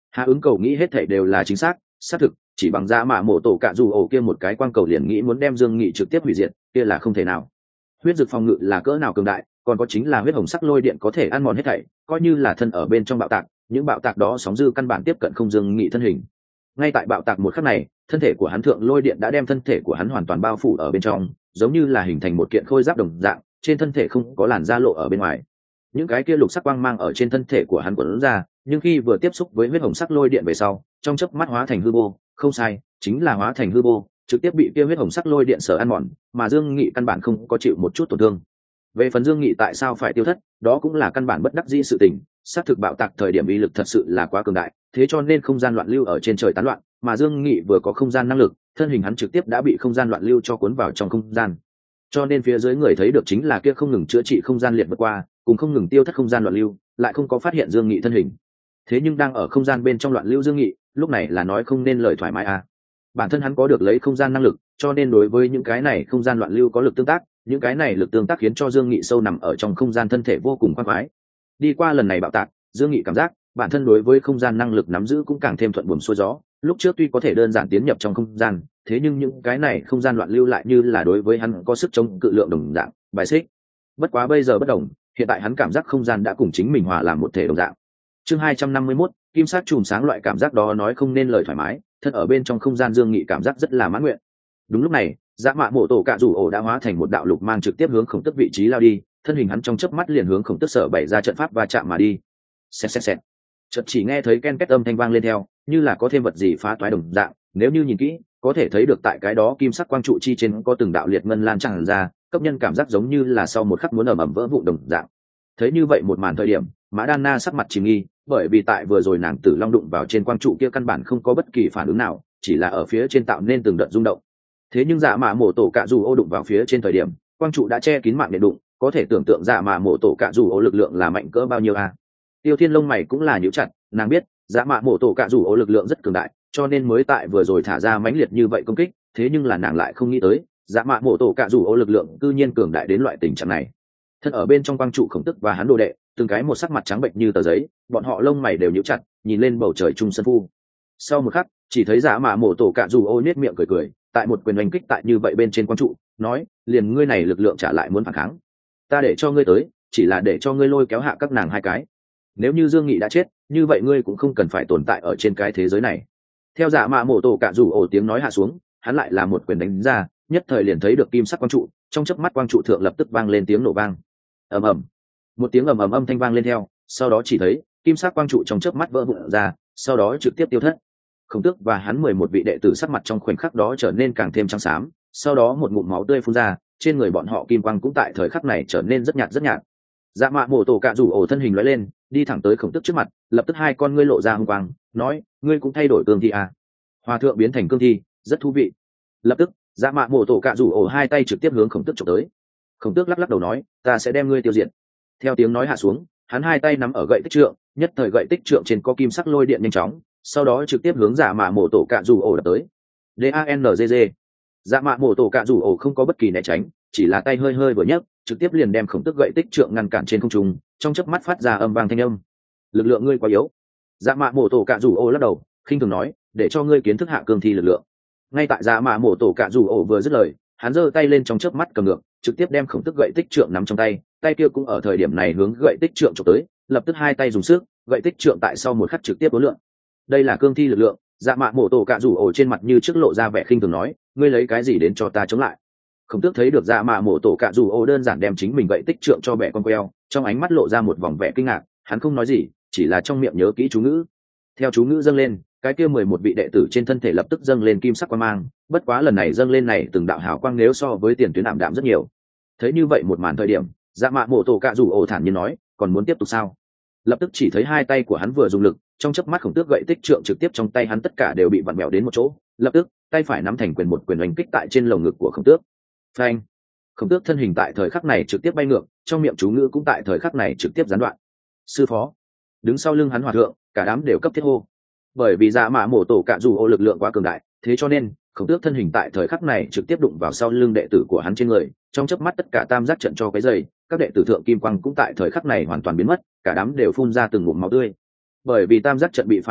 Hạ ứng cầu nghĩ hết thảy đều là chính xác xác thực, chỉ bằng dạ mạ mổ tổ cạ dù ổ kia một cái quang cầu liền nghĩ muốn đem Dương Nghị trực tiếp hủy diệt, kia là không thể nào. Huyết dược phòng ngự là cỡ nào cường đại, còn có chính là huyết hồng sắc lôi điện có thể ăn mòn hết thảy, coi như là thân ở bên trong bạo tạc, những bạo tạc đó sóng dư căn bản tiếp cận không Dương Nghị thân hình. Ngay tại bạo tạc một khắc này, thân thể của hắn thượng lôi điện đã đem thân thể của hắn hoàn toàn bao phủ ở bên trong, giống như là hình thành một kiện khôi giáp đồng dạng, trên thân thể không có làn da lộ ở bên ngoài. Những cái kia lục sắc quang mang ở trên thân thể của hắn quấn ra, nhưng khi vừa tiếp xúc với huyết hồng sắc lôi điện về sau, trong chớp mắt hóa thành hư vô, không sai, chính là hóa thành hư vô, trực tiếp bị kia huyết hồng sắc lôi điện sở ăn mòn, mà Dương Nghị căn bản không có chịu một chút tổn thương. Về phần Dương Nghị tại sao phải tiêu thất, đó cũng là căn bản bất đắc dĩ sự tình, sát thực bạo tạc thời điểm uy lực thật sự là quá cường đại, thế cho nên không gian loạn lưu ở trên trời tán loạn, mà Dương Nghị vừa có không gian năng lực, thân hình hắn trực tiếp đã bị không gian loạn lưu cho cuốn vào trong không gian. Cho nên phía dưới người thấy được chính là kia không ngừng chữa trị không gian liệt vượt qua, cùng không ngừng tiêu thất không gian loạn lưu, lại không có phát hiện Dương Nghị thân hình. Thế nhưng đang ở không gian bên trong loạn lưu Dương Nghị, lúc này là nói không nên lời thoải mái à. Bản thân hắn có được lấy không gian năng lực, cho nên đối với những cái này không gian loạn lưu có lực tương tác, những cái này lực tương tác khiến cho Dương Nghị sâu nằm ở trong không gian thân thể vô cùng khoan khoái. Đi qua lần này bạo tạc, Dương Nghị cảm giác bản thân đối với không gian năng lực nắm giữ cũng càng thêm thuận buồm xuôi gió. Lúc trước tuy có thể đơn giản tiến nhập trong không gian, thế nhưng những cái này không gian loạn lưu lại như là đối với hắn có sức chống cự lượng đồng dạng, bài xích. Bất quá bây giờ bất đồng, hiện tại hắn cảm giác không gian đã cùng chính mình hòa làm một thể đồng dạng. Chương hai trăm năm mươi mốt, kim sắc chùm sáng, loại cảm giác đó nói không nên lời thoải mái, thân ở bên trong không gian Dương Nghị cảm giác rất là mãn nguyện. Đúng lúc này, Dạ Mạ Mộ Tổ Cạ Rủ Ổ đã hóa thành một đạo lục mang trực tiếp hướng Khổng Tức vị trí lao đi, thân hình hắn trong chớp mắt liền hướng Khổng Tức sở bày ra trận pháp và chạm mà đi. Xẹt xẹt xẹt. Chợt chỉ nghe thấy ken két âm thanh vang lên theo, như là có thêm vật gì phá toái đồng dạng, nếu như nhìn kỹ, có thể thấy được tại cái đó kim sắc quang trụ chi trên có từng đạo liệt ngân lan tràn ra, cấp nhân cảm giác giống như là sau một khắc muốn ầm ầm vỡ vụn đồng dạng. Thấy như vậy một màn thời điểm, Mã Đan Na sắc mặt chìm nghi, bởi vì tại vừa rồi nàng Tử Long đụng vào trên quang trụ kia căn bản không có bất kỳ phản ứng nào, chỉ là ở phía trên tạo nên từng đợt rung động. Thế nhưng Dạ Mạ Mộ Tổ Cạ Rủ Ô đụng vào phía trên thời điểm, quang trụ đã che kín mạng điện đụng, có thể tưởng tượng Dạ Mạ Mộ Tổ Cạ Rủ Ô lực lượng là mạnh cỡ bao nhiêu a. À? Tiêu Thiên lông mày cũng là nhíu chặt, nàng biết Dạ Mạ Mộ Tổ Cạ Rủ Ô lực lượng rất cường đại, cho nên mới tại vừa rồi thả ra mãnh liệt như vậy công kích, thế nhưng là nàng lại không nghĩ tới, Dạ Mạ Mộ Tổ Cạ Rủ Ô lực lượng cư nhiên cường đại đến loại tình trạng này. Thân ở bên trong quang trụ Khổng Tức và hắn đồ đệ, từng cái một sắc mặt trắng bệnh như tờ giấy, bọn họ lông mày đều nhíu chặt, nhìn lên bầu trời trung sân phu. Sau một khắc, chỉ thấy Dạ Mạ Mộ Tổ Cạ Rủ Ô nhếch miệng cười cười, tại một quyền đánh kích tại như vậy bên trên quang trụ, nói, liền ngươi này lực lượng trả lại muốn phản kháng, ta để cho ngươi tới, chỉ là để cho ngươi lôi kéo hạ các nàng hai cái. Nếu như Dương Nghị đã chết, như vậy ngươi cũng không cần phải tồn tại ở trên cái thế giới này. Theo Dạ Mạ Mộ Tổ Cạ Rủ Ô tiếng nói hạ xuống, hắn lại là một quyền đánh ra, nhất thời liền thấy được kim sắc quang trụ, trong chớp mắt quang trụ thượng lập tức vang lên tiếng nổ vang. Ầm ầm. Một tiếng ầm ầm âm thanh vang lên theo, sau đó chỉ thấy kim sắc quang trụ trong chớp mắt vỡ vụn ra, sau đó trực tiếp tiêu thất. Khổng Tước và hắn mười một vị đệ tử sắc mặt trong khoảnh khắc đó trở nên càng thêm trắng xám, sau đó một ngụm máu tươi phun ra, trên người bọn họ kim quang cũng tại thời khắc này trở nên rất nhạt rất nhạt. Dạ Mạ Mộ Tổ Cạ Rủ Ổ thân hình lóe lên, đi thẳng tới Khổng Tước trước mặt, lập tức hai con ngươi lộ ra hung quang, nói, ngươi cũng thay đổi cương thi à? Hòa thượng biến thành cương thi, rất thú vị. Lập tức, Dạ Mạ Mộ Tổ Cạ Rủ Ổ hai tay trực tiếp hướng Khổng Tước chụp tới. Khổng Tước lắc lắc đầu nói, ta sẽ đem ngươi tiêu diệt. Theo tiếng nói hạ xuống, hắn hai tay nắm ở gậy tích trượng, nhất thời gậy tích trượng trên có kim sắc lôi điện nhanh chóng, sau đó trực tiếp hướng Dạ Mạ Mộ Tổ Cạ Rủ Ổ đập tới. D A N G G. Dạ Mạ Mộ Tổ Cạ Rủ Ổ không có bất kỳ né tránh, chỉ là tay hơi hơi vừa nhấc, trực tiếp liền đem Khổng Tước gậy tích trượng ngăn cản trên không trung, trong chớp mắt phát ra âm vang thanh âm. Lực lượng ngươi quá yếu. Dạ Mạ Mộ Tổ Cạ Rủ Ổ lắc đầu, khinh thường nói, để cho ngươi kiến thức hạ cương thi lực lượng. Ngay tại Dạ Mạ Mộ Tổ Cạ Rủ Ổ vừa dứt lời, hắn giơ tay lên trong chớp mắt cầm ngược, trực tiếp đem Khổng Tước gậy tích trượng nắm trong tay, tay kia cũng ở thời điểm này hướng gậy tích trượng chụp tới, lập tức hai tay dùng sức, gậy tích trượng tại sau một khắc trực tiếp uốn lượn. Đây là cương thi lực lượng. Dạ Mạ Mộ Tổ Cạ Rủ Ổ trên mặt như trước lộ ra vẻ khinh thường nói, ngươi lấy cái gì đến cho ta chống lại? Khổng Tước thấy được Dạ Mạ Mộ Tổ Cạ Rủ Ổ đơn giản đem chính mình gậy tích trượng cho bẻ con queo, trong ánh mắt lộ ra một vòng vẻ kinh ngạc, hắn không nói gì, chỉ là trong miệng nhớ kỹ chú ngữ. Theo chú ngữ dâng lên, cái kia mười một vị đệ tử trên thân thể lập tức dâng lên kim sắc quang mang, bất quá lần này dâng lên này từng đạo hào quang nếu so với tiền tuyến ảm đạm rất nhiều. Thấy như vậy một màn thời điểm, Dạ Mạ Mộ Tổ Cạ Rủ Ổ thản nhiên nói, còn muốn tiếp tục sao? Lập tức chỉ thấy hai tay của hắn vừa dùng lực, trong chớp mắt Khổng Tước gậy tích trượng trực tiếp trong tay hắn tất cả đều bị vặn vẹo đến một chỗ, lập tức tay phải nắm thành quyền một quyền oanh kích tại trên lồng ngực của Khổng Tước. Phanh! Khổng Tước thân hình tại thời khắc này trực tiếp bay ngược, trong miệng chú ngữ cũng tại thời khắc này trực tiếp gián đoạn. Sư phó! Đứng sau lưng hắn hòa thượng, cả đám đều cấp thiết hô. Bởi vì Dạ Mạ Mộ Tổ Cạ Rủ Ổ lực lượng quá cường đại, thế cho nên Khổng Tước thân hình tại thời khắc này trực tiếp đụng vào sau lưng đệ tử của hắn trên người, trong chớp mắt tất cả tam giác trận cho cái giày, các đệ tử thượng kim quang cũng tại thời khắc này hoàn toàn biến mất, cả đám đều phun ra từng ngụm máu tươi. Bởi vì tam giác trận bị phá hư,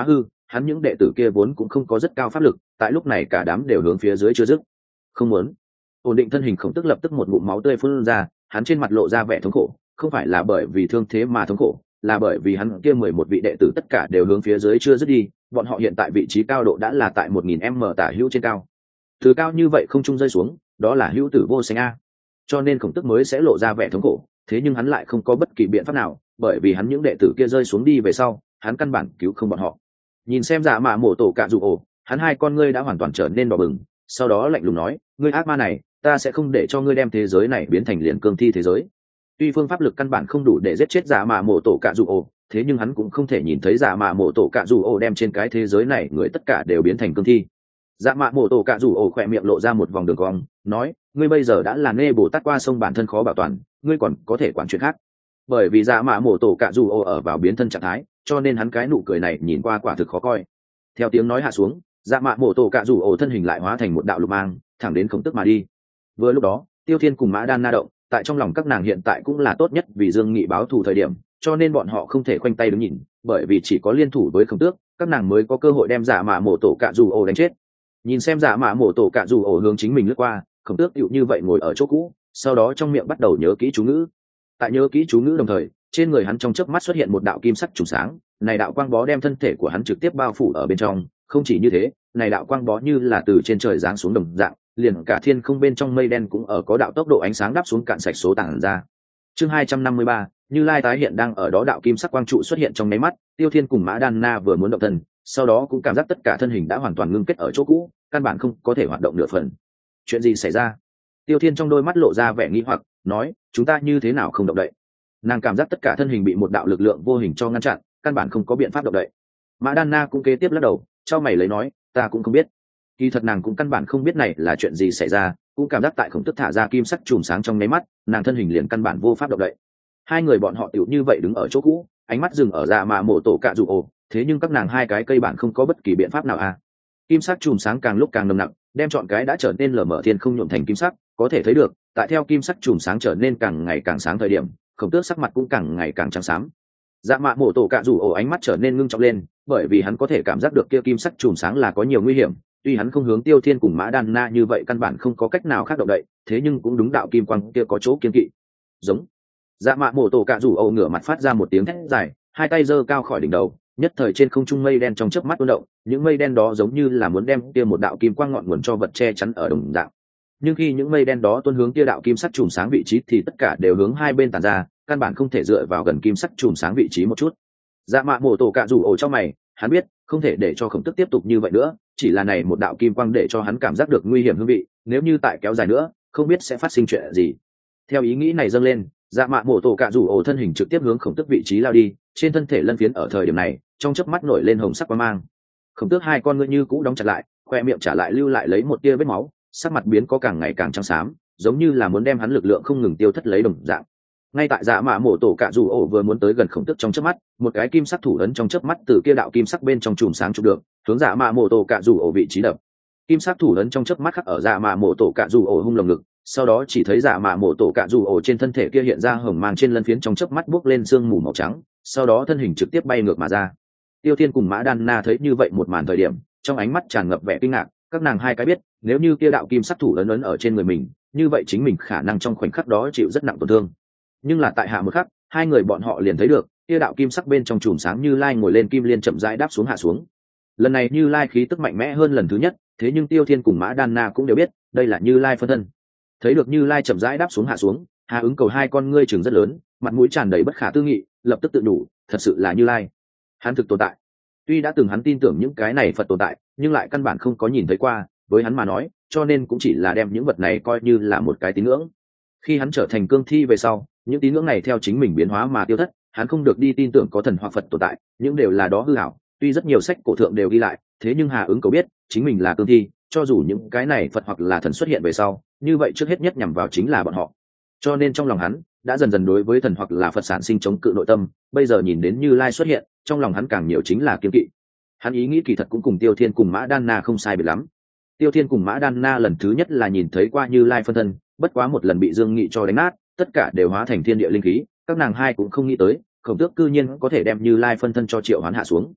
hắn những đệ tử kia vốn cũng không có rất cao pháp lực, tại lúc này cả đám đều hướng phía dưới chưa dứt. Không muốn. Ổn định thân hình Khổng Tước lập tức một ngụm máu tươi phun ra, hắn trên mặt lộ ra vẻ thống khổ, không phải là bởi vì thương thế mà thống khổ, là bởi vì hắn kia mười một vị đệ tử tất cả đều hướng phía dưới chưa dứt đi, bọn họ hiện tại vị trí cao độ đã là tại một nghìn m tả hữu trên cao. Từ cao như vậy không trung rơi xuống, đó là hữu tử vô sinh a. Cho nên Khổng Tước mới sẽ lộ ra vẻ thống khổ, thế nhưng hắn lại không có bất kỳ biện pháp nào, bởi vì hắn những đệ tử kia rơi xuống đi về sau, hắn căn bản cứu không bọn họ. Nhìn xem Dạ Mạ Mộ Tổ Cạ Dụ Ổ, hắn hai con ngươi đã hoàn toàn trở nên đỏ bừng, sau đó lạnh lùng nói, ngươi ác ma này, ta sẽ không để cho ngươi đem thế giới này biến thành liền cương thi thế giới. Tuy phương pháp lực căn bản không đủ để giết chết Dạ Mạ Mộ Tổ Cạ Dụ Ổ, thế nhưng hắn cũng không thể nhìn thấy Dạ Mạ Mộ Tổ Cạ Dụ Ổ đem trên cái thế giới này người tất cả đều biến thành cương thi. Dạ Mạ Mộ Tổ Cạ Dụ Ổ khỏe miệng lộ ra một vòng đường cong, nói, ngươi bây giờ đã là nê Bồ Tát qua sông bản thân khó bảo toàn, ngươi còn có thể quản chuyện khác. Bởi vì Dạ Mạ Mộ Tổ Cạ Dụ Ổ ở vào biến thân trạng thái, cho nên hắn cái nụ cười này nhìn qua quả thực khó coi. Theo tiếng nói hạ xuống, Dạ Mạ Mộ Tổ Cạ Dụ Ổ thân hình lại hóa thành một đạo lục mang, thẳng đến Khổng Tước mà đi. Vừa lúc đó, Tiêu Thiên cùng Mã Đan Na động, tại trong lòng các nàng hiện tại cũng là tốt nhất vì Dương Nghị báo thù thời điểm, cho nên bọn họ không thể khoanh tay đứng nhìn, bởi vì chỉ có liên thủ với Khổng Tước, các nàng mới có cơ hội đem Dạ Mạ Mộ Tổ Cạ Dụ Ổ đánh chết. Nhìn xem Dạ Mạ Mộ Tổ Cạ Dụ Ổ hướng chính mình lướt qua, Khổng Tước tựu như vậy ngồi ở chỗ cũ, sau đó trong miệng bắt đầu nhớ kỹ chú ngữ. Tại nhớ kỹ chú ngữ đồng thời, trên người hắn trong chớp mắt xuất hiện một đạo kim sắc trùng sáng, này đạo quang bó đem thân thể của hắn trực tiếp bao phủ ở bên trong. Không chỉ như thế, này đạo quang bó như là từ trên trời giáng xuống đồng dạng, liền cả thiên không bên trong mây đen cũng ở có đạo tốc độ ánh sáng đáp xuống cạn sạch số tảng ra. Chương hai trăm năm mươi ba, Như Lai tái hiện đang ở đó đạo kim sắc quang trụ xuất hiện trong nháy mắt, Tiêu Thiên cùng Mã Đan Na vừa muốn động thân, sau đó cũng cảm giác tất cả thân hình đã hoàn toàn ngưng kết ở chỗ cũ, căn bản không có thể hoạt động nửa phần. Chuyện gì xảy ra? Tiêu Thiên trong đôi mắt lộ ra vẻ nghi hoặc, nói, chúng ta như thế nào không động đậy? Nàng cảm giác tất cả thân hình bị một đạo lực lượng vô hình cho ngăn chặn, căn bản không có biện pháp động đậy. Mã Đan Na cũng kế tiếp lắc đầu, trao mày lấy nói, ta cũng không biết. Kỳ thật nàng cũng căn bản không biết này là chuyện gì xảy ra, cũng cảm giác tại Khổng Tước thả ra kim sắc chùm sáng trong nháy mắt, nàng thân hình liền căn bản vô pháp động đậy. Hai người bọn họ tiểu như vậy đứng ở chỗ cũ, ánh mắt dừng ở Dạ Mạ Mộ Tổ Cạ Dụ Ổ, thế nhưng các nàng hai cái cây bản không có bất kỳ biện pháp nào à? Kim sắc chùm sáng càng lúc càng nồng nặc, đem trọn cái đã trở nên lờ mờ thiên không nhuộm thành kim sắc, có thể thấy được, tại theo kim sắc chùm sáng trở nên càng ngày càng sáng thời điểm, Khổng Tước sắc mặt cũng càng ngày càng trắng xám. Dạ Mạ Mộ Tổ Cạ Dụ Ổ ánh mắt trở nên ngưng trọng lên, bởi vì hắn có thể cảm giác được kia kim sắc chùm sáng là có nhiều nguy hiểm, tuy hắn không hướng Tiêu Thiên cùng Mã Đan Na như vậy căn bản không có cách nào khác động đậy, thế nhưng cũng đúng đạo kim quang kia có chỗ kiên kỵ. Giống. Dạ Mạ Mộ Tổ Cạ Dụ Ổ ngửa mặt phát ra một tiếng thét dài, hai tay giơ cao khỏi đỉnh đầu, nhất thời trên không trung mây đen trong chớp mắt tuôn động, những mây đen đó giống như là muốn đem kia một đạo kim quang ngọn nguồn cho vật che chắn ở đồng dạng. Nhưng khi những mây đen đó tuôn hướng kia đạo kim sắc chùm sáng vị trí thì tất cả đều hướng hai bên tản ra, căn bản không thể dựa vào gần kim sắc chùm sáng vị trí một chút. Dạ Mạ Mộ Tổ Cạ Dụ Ổ trong mày, hắn biết không thể để cho Khổng Tước tiếp tục như vậy nữa, chỉ là này một đạo kim quang để cho hắn cảm giác được nguy hiểm hương vị, nếu như tại kéo dài nữa, không biết sẽ phát sinh chuyện gì. Theo ý nghĩ này dâng lên, Dạ Mạ Mộ Tổ Cạ Dụ Ổ thân hình trực tiếp hướng Khổng Tước vị trí lao đi, trên thân thể lân phiến ở thời điểm này, trong chớp mắt nổi lên hồng sắc quang mang. Khổng Tước hai con ngươi như cũ đóng chặt lại, khoe miệng trả lại lưu lại lấy một tia vết máu, sắc mặt biến có càng ngày càng trắng xám, giống như là muốn đem hắn lực lượng không ngừng tiêu thất lấy đồng dạng. Ngay tại Dạ Mạ Mộ Tổ Cạ Dụ Ổ vừa muốn tới gần Khổng Tước trong chớp mắt, một cái kim sắc thủ ấn trong chớp mắt từ kia đạo kim sắc bên trong chùm sáng chụp được, hướng Dạ Mạ Mộ Tổ Cạ Dụ Ổ vị trí đập. Kim sắc thủ ấn trong chớp mắt khắc ở Dạ Mạ Mộ Tổ Cạ Dụ Ổ hung lồng ngực, sau đó chỉ thấy Dạ Mạ Mộ Tổ Cạ Dụ Ổ trên thân thể kia hiện ra hồng mang trên lân phiến trong chớp mắt buốc lên sương mù màu trắng, sau đó thân hình trực tiếp bay ngược mà ra. Tiêu Thiên cùng Mã Đan Na thấy như vậy một màn thời điểm, trong ánh mắt tràn ngập vẻ kinh ngạc, các nàng hai cái biết, nếu như kia đạo kim sắc thủ ấn ấn ở trên người mình, như vậy chính mình khả năng trong khoảnh khắc đó chịu rất nặng tổn thương. Nhưng là tại hạ một khắc, hai người bọn họ liền thấy được, kia đạo kim sắc bên trong chùm sáng Như Lai ngồi lên kim liên chậm rãi đáp xuống hạ xuống. Lần này Như Lai khí tức mạnh mẽ hơn lần thứ nhất, thế nhưng Tiêu Thiên cùng Mã Đan Na cũng đều biết, đây là Như Lai phân thân. Thấy được Như Lai chậm rãi đáp xuống hạ xuống, Hà Ứng Cầu hai con ngươi trừng rất lớn, mặt mũi tràn đầy bất khả tư nghị, lập tức tự đủ, thật sự là Như Lai. Hắn thực tồn tại. Tuy đã từng hắn tin tưởng những cái này Phật tồn tại, nhưng lại căn bản không có nhìn thấy qua, với hắn mà nói, cho nên cũng chỉ là đem những vật này coi như là một cái tín ngưỡng. Khi hắn trở thành cương thi về sau, những tín ngưỡng này theo chính mình biến hóa mà tiêu thất, hắn không được đi tin tưởng có thần hoặc Phật tồn tại, những đều là đó hư ảo. Tuy rất nhiều sách cổ thượng đều ghi lại, thế nhưng Hà Ứng Cầu biết, chính mình là cương thi, cho dù những cái này Phật hoặc là thần xuất hiện về sau, như vậy trước hết nhất nhằm vào chính là bọn họ. Cho nên trong lòng hắn đã dần dần đối với thần hoặc là Phật sản sinh chống cự nội tâm, bây giờ nhìn đến Như Lai xuất hiện, trong lòng hắn càng nhiều chính là kiêng kỵ. Hắn ý nghĩ kỳ thật cũng cùng Tiêu Thiên cùng Mã Đan Na không sai biệt lắm. Tiêu Thiên cùng Mã Đan Na lần thứ nhất là nhìn thấy qua Như Lai phân thân, bất quá một lần bị Dương Nghị cho đánh nát, tất cả đều hóa thành thiên địa linh khí, các nàng hai cũng không nghĩ tới, Khổng Tước cư nhiên có thể đem Như Lai phân thân cho triệu hoán hạ xuống.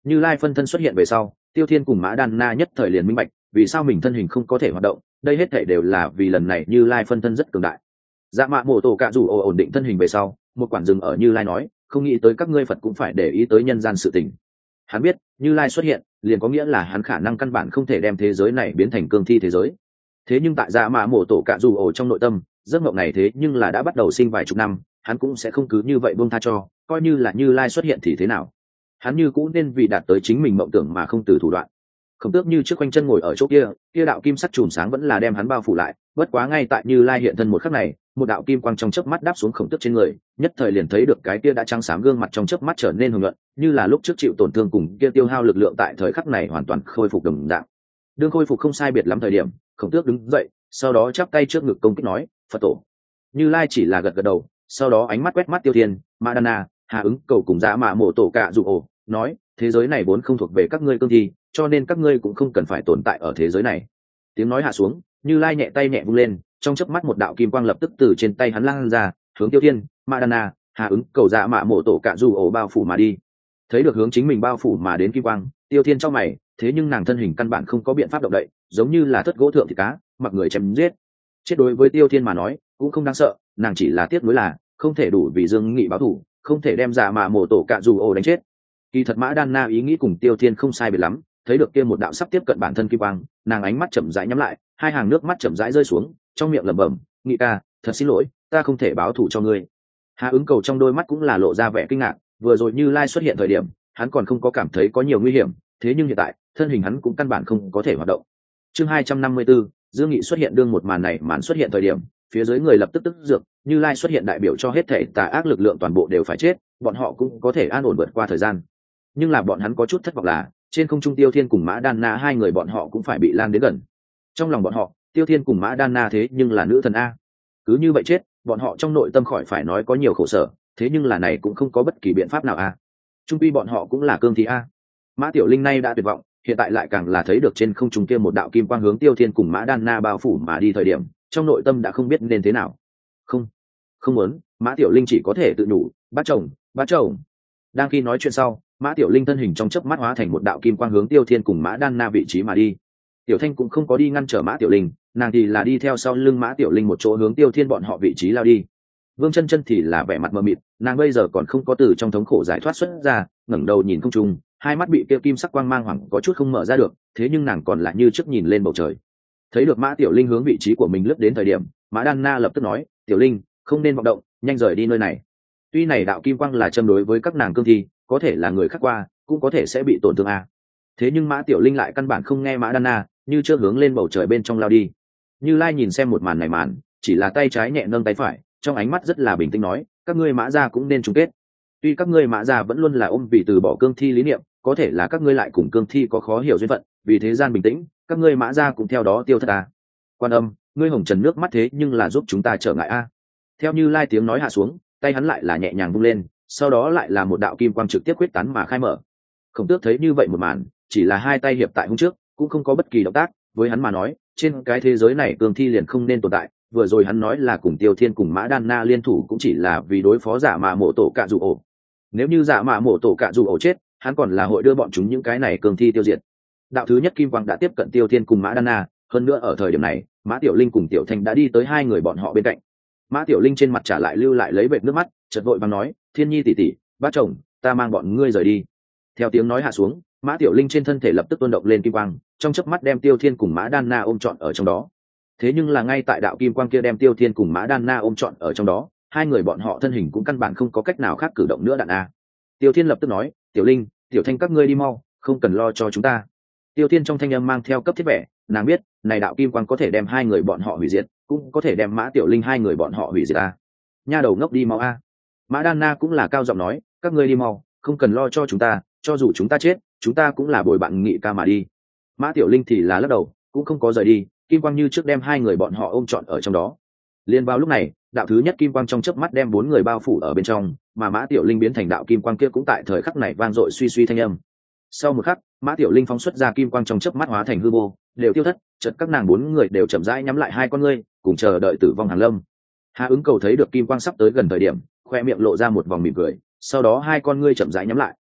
Như Lai phân thân xuất hiện về sau, Tiêu Thiên cùng Mã Đan Na nhất thời liền minh bạch, vì sao mình thân hình không có thể hoạt động, đây hết thảy đều là vì lần này Như Lai phân thân rất cường đại. Dạ Mạ Mộ Tổ Cạ Dù Ổ ổn định thân hình về sau, một quản dừng ở Như Lai nói, không nghĩ tới các ngươi Phật cũng phải để ý tới nhân gian sự tình. Hắn biết, Như Lai xuất hiện, liền có nghĩa là hắn khả năng căn bản không thể đem thế giới này biến thành cương thi thế giới. Thế nhưng tại Dạ Mạ Mộ Tổ Cạ Dù Ổ trong nội tâm, giấc mộng này thế nhưng là đã bắt đầu sinh vài chục năm, hắn cũng sẽ không cứ như vậy buông tha cho, coi như là Như Lai xuất hiện thì thế nào? Hắn như cũng nên vì đạt tới chính mình mộng tưởng mà không từ thủ đoạn. Khổng Tước như trước quanh chân ngồi ở chỗ kia, kia đạo kim sắc chùm sáng vẫn là đem hắn bao phủ lại, bất quá ngay tại Như Lai hiện thân một khắc này, một đạo kim quang trong chớp mắt đáp xuống Khổng Tước trên người, nhất thời liền thấy được cái kia đã trắng xám gương mặt trong chớp mắt trở nên hồng nhuận, như là lúc trước chịu tổn thương cùng kia tiêu hao lực lượng tại thời khắc này hoàn toàn khôi phục đồng dạng. Đương khôi phục không sai biệt lắm thời điểm, Khổng Tước đứng dậy, sau đó chắp tay trước ngực công kích nói, Phật tổ. Như Lai chỉ là gật gật đầu, sau đó ánh mắt quét mắt Tiêu Thiên, Mã Đan Na, Hà Ứng Cầu cùng Dạ Mạ Mộ Tổ Cạ Dù Ổ, nói, thế giới này vốn không thuộc về các ngươi cương thi, cho nên các ngươi cũng không cần phải tồn tại ở thế giới này. Tiếng nói hạ xuống, Như Lai nhẹ tay nhẹ vung lên, trong chớp mắt một đạo kim quang lập tức từ trên tay hắn lan ra, hướng Tiêu Thiên, Mã Đan Na, Hà Ứng Cầu Dạ Mạ Mộ Tổ Cạ Dù Ổ bao phủ mà đi. Thấy được hướng chính mình bao phủ mà đến kim quang, Tiêu Thiên trong mày, thế nhưng nàng thân hình căn bản không có biện pháp động đậy, giống như là thất gỗ thượng thịt cá, mặc người chém giết. Chết đối với Tiêu Thiên mà nói, cũng không đáng sợ, nàng chỉ là tiếc nuối là không thể đủ vì Dương Nghị báo thù, không thể đem Dạ Mạ Mộ Tổ Cạ Dù Ổ đánh chết. Kỳ thật Mã Đan Na ý nghĩ cùng Tiêu Thiên không sai biệt lắm, thấy được kia một đạo sắp tiếp cận bản thân kim quang, nàng ánh mắt chậm rãi nhắm lại, hai hàng nước mắt chậm rãi rơi xuống, trong miệng lẩm bẩm, Nghị ca, thật xin lỗi, ta không thể báo thù cho ngươi. Hà Ứng Cầu trong đôi mắt cũng là lộ ra vẻ kinh ngạc, vừa rồi Như Lai xuất hiện thời điểm, hắn còn không có cảm thấy có nhiều nguy hiểm, thế nhưng hiện tại, thân hình hắn cũng căn bản không có thể hoạt động. Chương hai trăm năm mươi tư, Dương Nghị xuất hiện đương một màn này màn xuất hiện thời điểm, phía dưới người lập tức tức dược, Như Lai xuất hiện đại biểu cho hết thể tà ác lực lượng toàn bộ đều phải chết, bọn họ cũng có thể an ổn vượt qua thời gian. Nhưng là bọn hắn có chút thất vọng là trên không trung Tiêu Thiên cùng Mã Đan Na hai người bọn họ cũng phải bị lan đến gần. Trong lòng bọn họ, Tiêu Thiên cùng Mã Đan Na thế nhưng là nữ thần a, cứ như vậy chết, bọn họ trong nội tâm khỏi phải nói có nhiều khổ sở, thế nhưng là này cũng không có bất kỳ biện pháp nào a. Trung pi bọn họ cũng là cương thi a. Mã Tiểu Linh nay đã tuyệt vọng, hiện tại lại càng là thấy được trên không trung kia một đạo kim quang hướng Tiêu Thiên cùng Mã Đan Na bao phủ mà đi thời điểm, trong nội tâm đã không biết nên thế nào. Không, không muốn, Mã Tiểu Linh chỉ có thể tự nhủ, bắt chồng, bắt chồng. Đang khi nói chuyện sau, Mã Tiểu Linh thân hình trong chớp mắt hóa thành một đạo kim quang hướng Tiêu Thiên cùng Mã Đan Na vị trí mà đi. Tiểu Thanh cũng không có đi ngăn trở Mã Tiểu Linh, nàng thì là đi theo sau lưng Mã Tiểu Linh một chỗ hướng Tiêu Thiên bọn họ vị trí lao đi. Vương Chân Chân thì là vẻ mặt mờ mịt, nàng bây giờ còn không có từ trong thống khổ giải thoát xuất ra, ngẩng đầu nhìn không trung, hai mắt bị kia kim sắc quang mang hoảng có chút không mở ra được, thế nhưng nàng còn lại như trước nhìn lên bầu trời. Thấy được Mã Tiểu Linh hướng vị trí của mình lướt đến thời điểm, Mã Đan Na lập tức nói, "Tiểu Linh, không nên vọng động, nhanh rời đi nơi này." Tuy này đạo kim quang là châm đối với các nàng cương thi, có thể là người khác qua, cũng có thể sẽ bị tổn thương a. Thế nhưng Mã Tiểu Linh lại căn bản không nghe Mã Đan Na, như chưa hướng lên bầu trời bên trong lao đi. Như Lai nhìn xem một màn này màn, chỉ là tay trái nhẹ nâng tay phải, trong ánh mắt rất là bình tĩnh nói, các ngươi Mã gia cũng nên chung kết. Tuy các ngươi Mã gia vẫn luôn là ôm vì từ bỏ cương thi lý niệm, có thể là các ngươi lại cùng cương thi có khó hiểu duyên phận, vì thế gian bình tĩnh, các ngươi Mã gia cũng theo đó tiêu thất a. Quan Âm, ngươi hồng trần nước mắt thế nhưng là giúp chúng ta trở ngại a. Theo Như Lai tiếng nói hạ xuống, tay hắn lại là nhẹ nhàng vung lên, sau đó lại là một đạo kim quang trực tiếp quyết tán mà khai mở. Khổng Tước thấy như vậy một màn, chỉ là hai tay hiệp tại hung trước, cũng không có bất kỳ động tác, với hắn mà nói, trên cái thế giới này cương thi liền không nên tồn tại, vừa rồi hắn nói là cùng Tiêu Thiên cùng Mã Đan Na liên thủ cũng chỉ là vì đối phó Dạ Mạ Mộ Tổ Cạ Dù Ổ. Nếu như Dạ Mạ Mộ Tổ Cạ Dù Ổ chết, hắn còn là hội đưa bọn chúng những cái này cương thi tiêu diệt. Đạo thứ nhất kim quang đã tiếp cận Tiêu Thiên cùng Mã Đan Na, hơn nữa ở thời điểm này, Mã Tiểu Linh cùng Tiểu Thanh đã đi tới hai người bọn họ bên cạnh. Mã Tiểu Linh trên mặt trả lại lưu lại lấy vệt nước mắt, chợt vội vàng nói, "Thiên Nhi tỷ tỷ, bác chồng, ta mang bọn ngươi rời đi." Theo tiếng nói hạ xuống, Mã Tiểu Linh trên thân thể lập tức tuôn động lên kim quang, trong chớp mắt đem Tiêu Thiên cùng Mã Đan Na ôm trọn ở trong đó. Thế nhưng là ngay tại đạo kim quang kia đem Tiêu Thiên cùng Mã Đan Na ôm trọn ở trong đó, hai người bọn họ thân hình cũng căn bản không có cách nào khác cử động nữa đạn a. Tiêu Thiên lập tức nói, "Tiểu Linh, Tiểu Thanh các ngươi đi mau, không cần lo cho chúng ta." Tiêu Thiên trong thanh âm mang theo cấp thiết vẻ, nàng biết, này đạo kim quang có thể đem hai người bọn họ hủy diệt, cũng có thể đem Mã Tiểu Linh hai người bọn họ hủy diệt a. Nha đầu ngốc đi mau a. Mã Đan Na cũng là cao giọng nói, "Các ngươi đi mau, không cần lo cho chúng ta, cho dù chúng ta chết, chúng ta cũng là bồi bạn Nghị ca mà đi." Mã Tiểu Linh thì là lắc đầu, cũng không có rời đi, kim quang như trước đem hai người bọn họ ôm trọn ở trong đó. Liên vào lúc này, đạo thứ nhất kim quang trong chớp mắt đem bốn người bao phủ ở bên trong, mà Mã Tiểu Linh biến thành đạo kim quang kia cũng tại thời khắc này vang dội suy suy thanh âm. Sau một khắc, Mã Tiểu Linh phóng xuất ra kim quang trong chớp mắt hóa thành hư vô, đều tiêu thất, chợt các nàng bốn người đều chậm rãi nhắm lại hai con ngươi, cùng chờ đợi tử vong hàng lâm. Hà Ứng Cầu thấy được kim quang sắp tới gần thời điểm, khoe miệng lộ ra một vòng mỉm cười, sau đó hai con ngươi chậm rãi nhắm lại.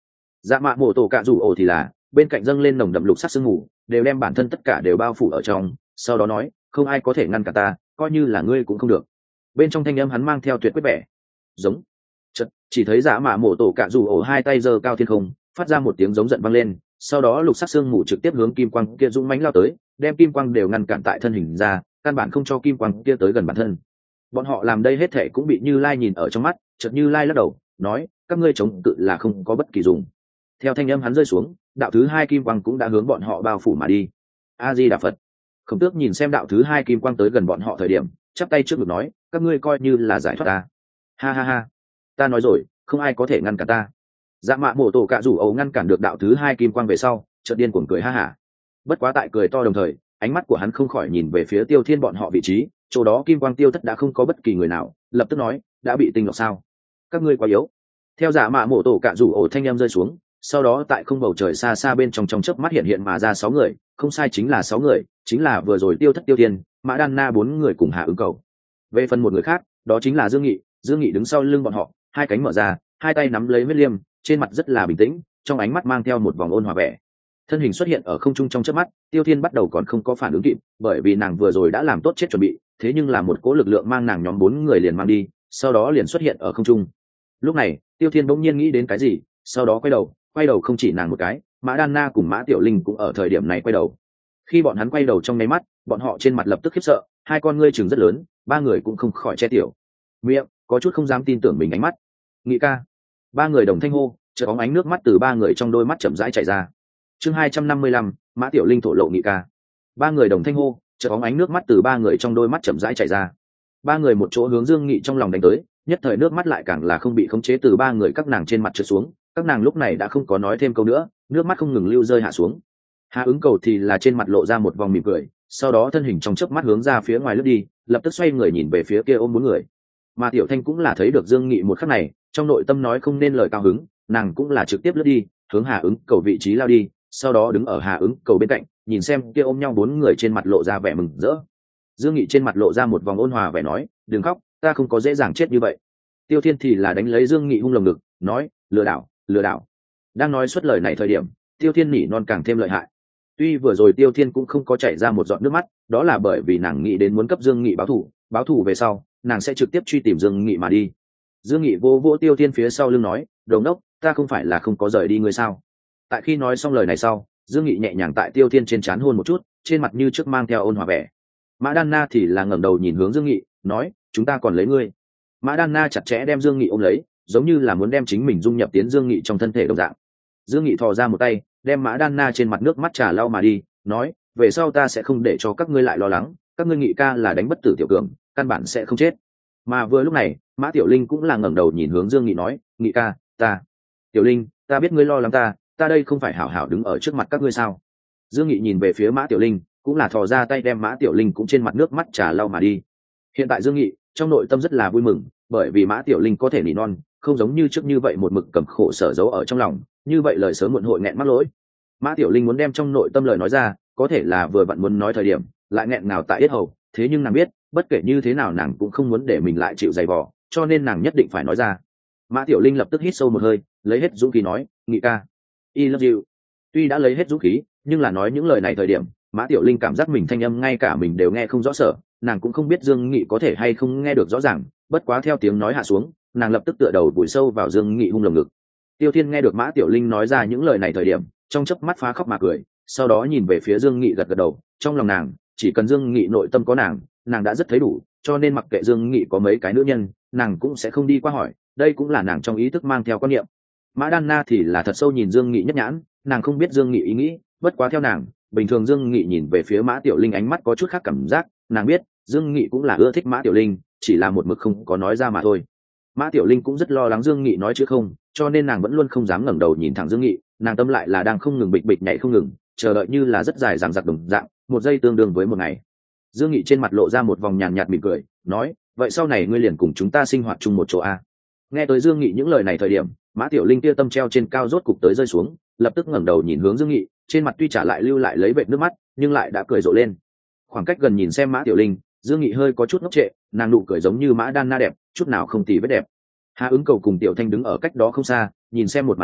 dạ mạ mổ tổ cạ rủ ổ thì là bên cạnh dâng lên nồng đậm lục sắc sương mù đều đem bản thân tất cả đều bao phủ ở trong, sau đó nói không ai có thể ngăn cả ta, coi như là ngươi cũng không được. Bên trong thanh âm hắn mang theo tuyệt quyết vẻ giống. Chật, chỉ thấy dạ mạ mổ tổ cạ rủ ổ hai tay giơ cao thiên không, phát ra một tiếng giống giận vang lên, sau đó lục sắc sương mù trực tiếp hướng kim quang kia dũng mãnh lao tới, đem kim quang đều ngăn cản tại thân hình ra, căn bản không cho kim quang kia tới gần bản thân. Bọn họ làm đây hết thể cũng bị Như Lai nhìn ở trong mắt, chợt Như Lai lắc đầu nói các ngươi chống cự là không có bất kỳ dùng. Theo thanh âm hắn rơi xuống, đạo thứ hai kim quang cũng đã hướng bọn họ bao phủ mà đi. A Di Đà Phật. Khổng Tước nhìn xem đạo thứ hai kim quang tới gần bọn họ thời điểm, chắp tay trước ngực nói các ngươi coi như là giải thoát ta. Ha ha ha, ta nói rồi, không ai có thể ngăn cản ta. Dạ mạ mổ tổ cạ rủ ấu ngăn cản được đạo thứ hai kim quang về sau, chợt điên cuồng cười ha hả. Bất quá tại cười to đồng thời, ánh mắt của hắn không khỏi nhìn về phía Tiêu Thiên bọn họ vị trí, chỗ đó kim quang tiêu thất đã không có bất kỳ người nào, lập tức nói đã bị tinh lọc sao? Các ngươi quá yếu. Theo dạ mạ mổ tổ cạ rủ ổ thanh em rơi xuống, sau đó tại không bầu trời xa xa bên trong trong chớp mắt hiện hiện mà ra sáu người, không sai chính là sáu người, chính là vừa rồi tiêu thất Tiêu Thiên, Mã Đan Na bốn người cùng Hạ Ứng Cầu. Về phần một người khác, đó chính là Dương Nghị, Dương Nghị đứng sau lưng bọn họ, hai cánh mở ra, hai tay nắm lấy huyết liêm, trên mặt rất là bình tĩnh, trong ánh mắt mang theo một vòng ôn hòa vẻ. Thân hình xuất hiện ở không trung trong chớp mắt, Tiêu Thiên bắt đầu còn không có phản ứng kịp, bởi vì nàng vừa rồi đã làm tốt chết chuẩn bị, thế nhưng là một cỗ lực lượng mang nàng nhóm bốn người liền mang đi, sau đó liền xuất hiện ở không trung. Lúc này, Tiêu Thiên bỗng nhiên nghĩ đến cái gì, sau đó quay đầu, quay đầu không chỉ nàng một cái, Mã Đan Na cùng Mã Tiểu Linh cũng ở thời điểm này quay đầu. Khi bọn hắn quay đầu trong nháy mắt, bọn họ trên mặt lập tức khiếp sợ, hai con ngươi trừng rất lớn, ba người cũng không khỏi che tiểu miệng, có chút không dám tin tưởng mình ánh mắt. Nghị ca. Ba người đồng thanh hô, chợt bóng ánh nước mắt từ ba người trong đôi mắt chậm rãi chảy ra. Chương hai trăm năm mươi lăm, Mã Tiểu Linh thổ lộ Nghị ca. Ba người đồng thanh hô, chợt bóng ánh nước mắt từ ba người trong đôi mắt chậm rãi chảy ra. Ba người một chỗ hướng Dương Nghị trong lòng đánh tới, nhất thời nước mắt lại càng là không bị khống chế từ ba người các nàng trên mặt trượt xuống, các nàng lúc này đã không có nói thêm câu nữa, nước mắt không ngừng lưu rơi hạ xuống. Hạ Ứng Cầu thì là trên mặt lộ ra một vòng mỉm cười, sau đó thân hình trong chớp mắt hướng ra phía ngoài lướt đi, lập tức xoay người nhìn về phía kia ôm bốn người. Mà Tiểu Thanh cũng là thấy được Dương Nghị một khắc này, trong nội tâm nói không nên lời cao hứng, nàng cũng là trực tiếp lướt đi, hướng Hạ Ứng Cầu vị trí lao đi, sau đó đứng ở Hạ Ứng Cầu bên cạnh, nhìn xem kia ôm nhau bốn người trên mặt lộ ra vẻ mừng rỡ. Dương Nghị trên mặt lộ ra một vòng ôn hòa vẻ nói, đừng khóc, ta không có dễ dàng chết như vậy. Tiêu Thiên thì là đánh lấy Dương Nghị hung lồng ngực, nói, lừa đảo, lừa đảo. Đang nói xuất lời này thời điểm, Tiêu Thiên nỉ non càng thêm lợi hại. Tuy vừa rồi Tiêu Thiên cũng không có chảy ra một giọt nước mắt, đó là bởi vì nàng nghĩ đến muốn cấp Dương Nghị báo thù, báo thù về sau, nàng sẽ trực tiếp truy tìm Dương Nghị mà đi. Dương Nghị vô vỗ Tiêu Thiên phía sau lưng nói, đồng đốc, ta không phải là không có rời đi ngươi sao? Tại khi nói xong lời này sau, Dương Nghị nhẹ nhàng tại Tiêu Thiên trên trán hôn một chút, trên mặt như trước mang theo ôn hòa vẻ. Mã Đan Na thì là ngẩng đầu nhìn hướng Dương Nghị, nói, chúng ta còn lấy ngươi. Mã Đan Na chặt chẽ đem Dương Nghị ôm lấy, giống như là muốn đem chính mình dung nhập tiến Dương Nghị trong thân thể đồng dạng. Dương Nghị thò ra một tay, đem Mã Đan Na trên mặt nước mắt trà lau mà đi, nói, về sau ta sẽ không để cho các ngươi lại lo lắng, các ngươi Nghị ca là đánh bất tử tiểu cường, căn bản sẽ không chết. Mà vừa lúc này, Mã Tiểu Linh cũng là ngẩng đầu nhìn hướng Dương Nghị nói, Nghị ca, ta, Tiểu Linh, ta biết ngươi lo lắng ta, ta đây không phải hảo hảo đứng ở trước mặt các ngươi sao? Dương Nghị nhìn về phía Mã Tiểu Linh, cũng là thò ra tay đem Mã Tiểu Linh cũng trên mặt nước mắt trà lau mà đi. Hiện tại Dương Nghị trong nội tâm rất là vui mừng, bởi vì Mã Tiểu Linh có thể nỉ non, không giống như trước như vậy một mực cầm khổ sở giấu ở trong lòng, như vậy lời sớm muộn hội nghẹn mắc lỗi. Mã Tiểu Linh muốn đem trong nội tâm lời nói ra, có thể là vừa vặn muốn nói thời điểm, lại nghẹn ngào tại yết hầu, thế nhưng nàng biết, bất kể như thế nào nàng cũng không muốn để mình lại chịu dày vò, cho nên nàng nhất định phải nói ra. Mã Tiểu Linh lập tức hít sâu một hơi, lấy hết dũng khí nói, Nghị ca, I love you. Tuy đã lấy hết dũng khí, nhưng là nói những lời này thời điểm, Mã Tiểu Linh cảm giác mình thanh âm ngay cả mình đều nghe không rõ sở, nàng cũng không biết Dương Nghị có thể hay không nghe được rõ ràng, bất quá theo tiếng nói hạ xuống, nàng lập tức tựa đầu vùi sâu vào Dương Nghị hung lồng ngực. Tiêu Thiên nghe được Mã Tiểu Linh nói ra những lời này thời điểm, trong chớp mắt phá khóc mà cười, sau đó nhìn về phía Dương Nghị gật gật đầu, trong lòng nàng, chỉ cần Dương Nghị nội tâm có nàng, nàng đã rất thấy đủ, cho nên mặc kệ Dương Nghị có mấy cái nữ nhân, nàng cũng sẽ không đi qua hỏi, đây cũng là nàng trong ý thức mang theo quan niệm. Mã Đan Na thì là thật sâu nhìn Dương Nghị nhất nhãn, nàng không biết Dương Nghị ý nghĩ, bất quá theo nàng, bình thường Dương Nghị nhìn về phía Mã Tiểu Linh ánh mắt có chút khác cảm giác, nàng biết, Dương Nghị cũng là ưa thích Mã Tiểu Linh, chỉ là một mực không có nói ra mà thôi. Mã Tiểu Linh cũng rất lo lắng Dương Nghị nói chứ không, cho nên nàng vẫn luôn không dám ngẩng đầu nhìn thẳng Dương Nghị, nàng tâm lại là đang không ngừng bịch bịch nhảy không ngừng, chờ đợi như là rất dài dằng dặc đồng dạng, một giây tương đương với một ngày. Dương Nghị trên mặt lộ ra một vòng nhàn nhạt mỉm cười, nói, vậy sau này ngươi liền cùng chúng ta sinh hoạt chung một chỗ a. Nghe tới Dương Nghị những lời này thời điểm, Mã Tiểu Linh kia tâm treo trên cao rốt cục tới rơi xuống, lập tức ngẩng đầu nhìn hướng Dương Nghị, trên mặt tuy trả lại lưu lại lấy vệt nước mắt, nhưng lại đã cười rộ lên. Khoảng cách gần nhìn xem Mã Tiểu Linh, Dương Nghị hơi có chút ngốc trệ, nàng nụ cười giống như Mã Đan Na đẹp, chút nào không tì vết đẹp. Hạ Ứng Cầu cùng Tiểu Thanh đứng ở cách đó không xa, nhìn xem một màn này,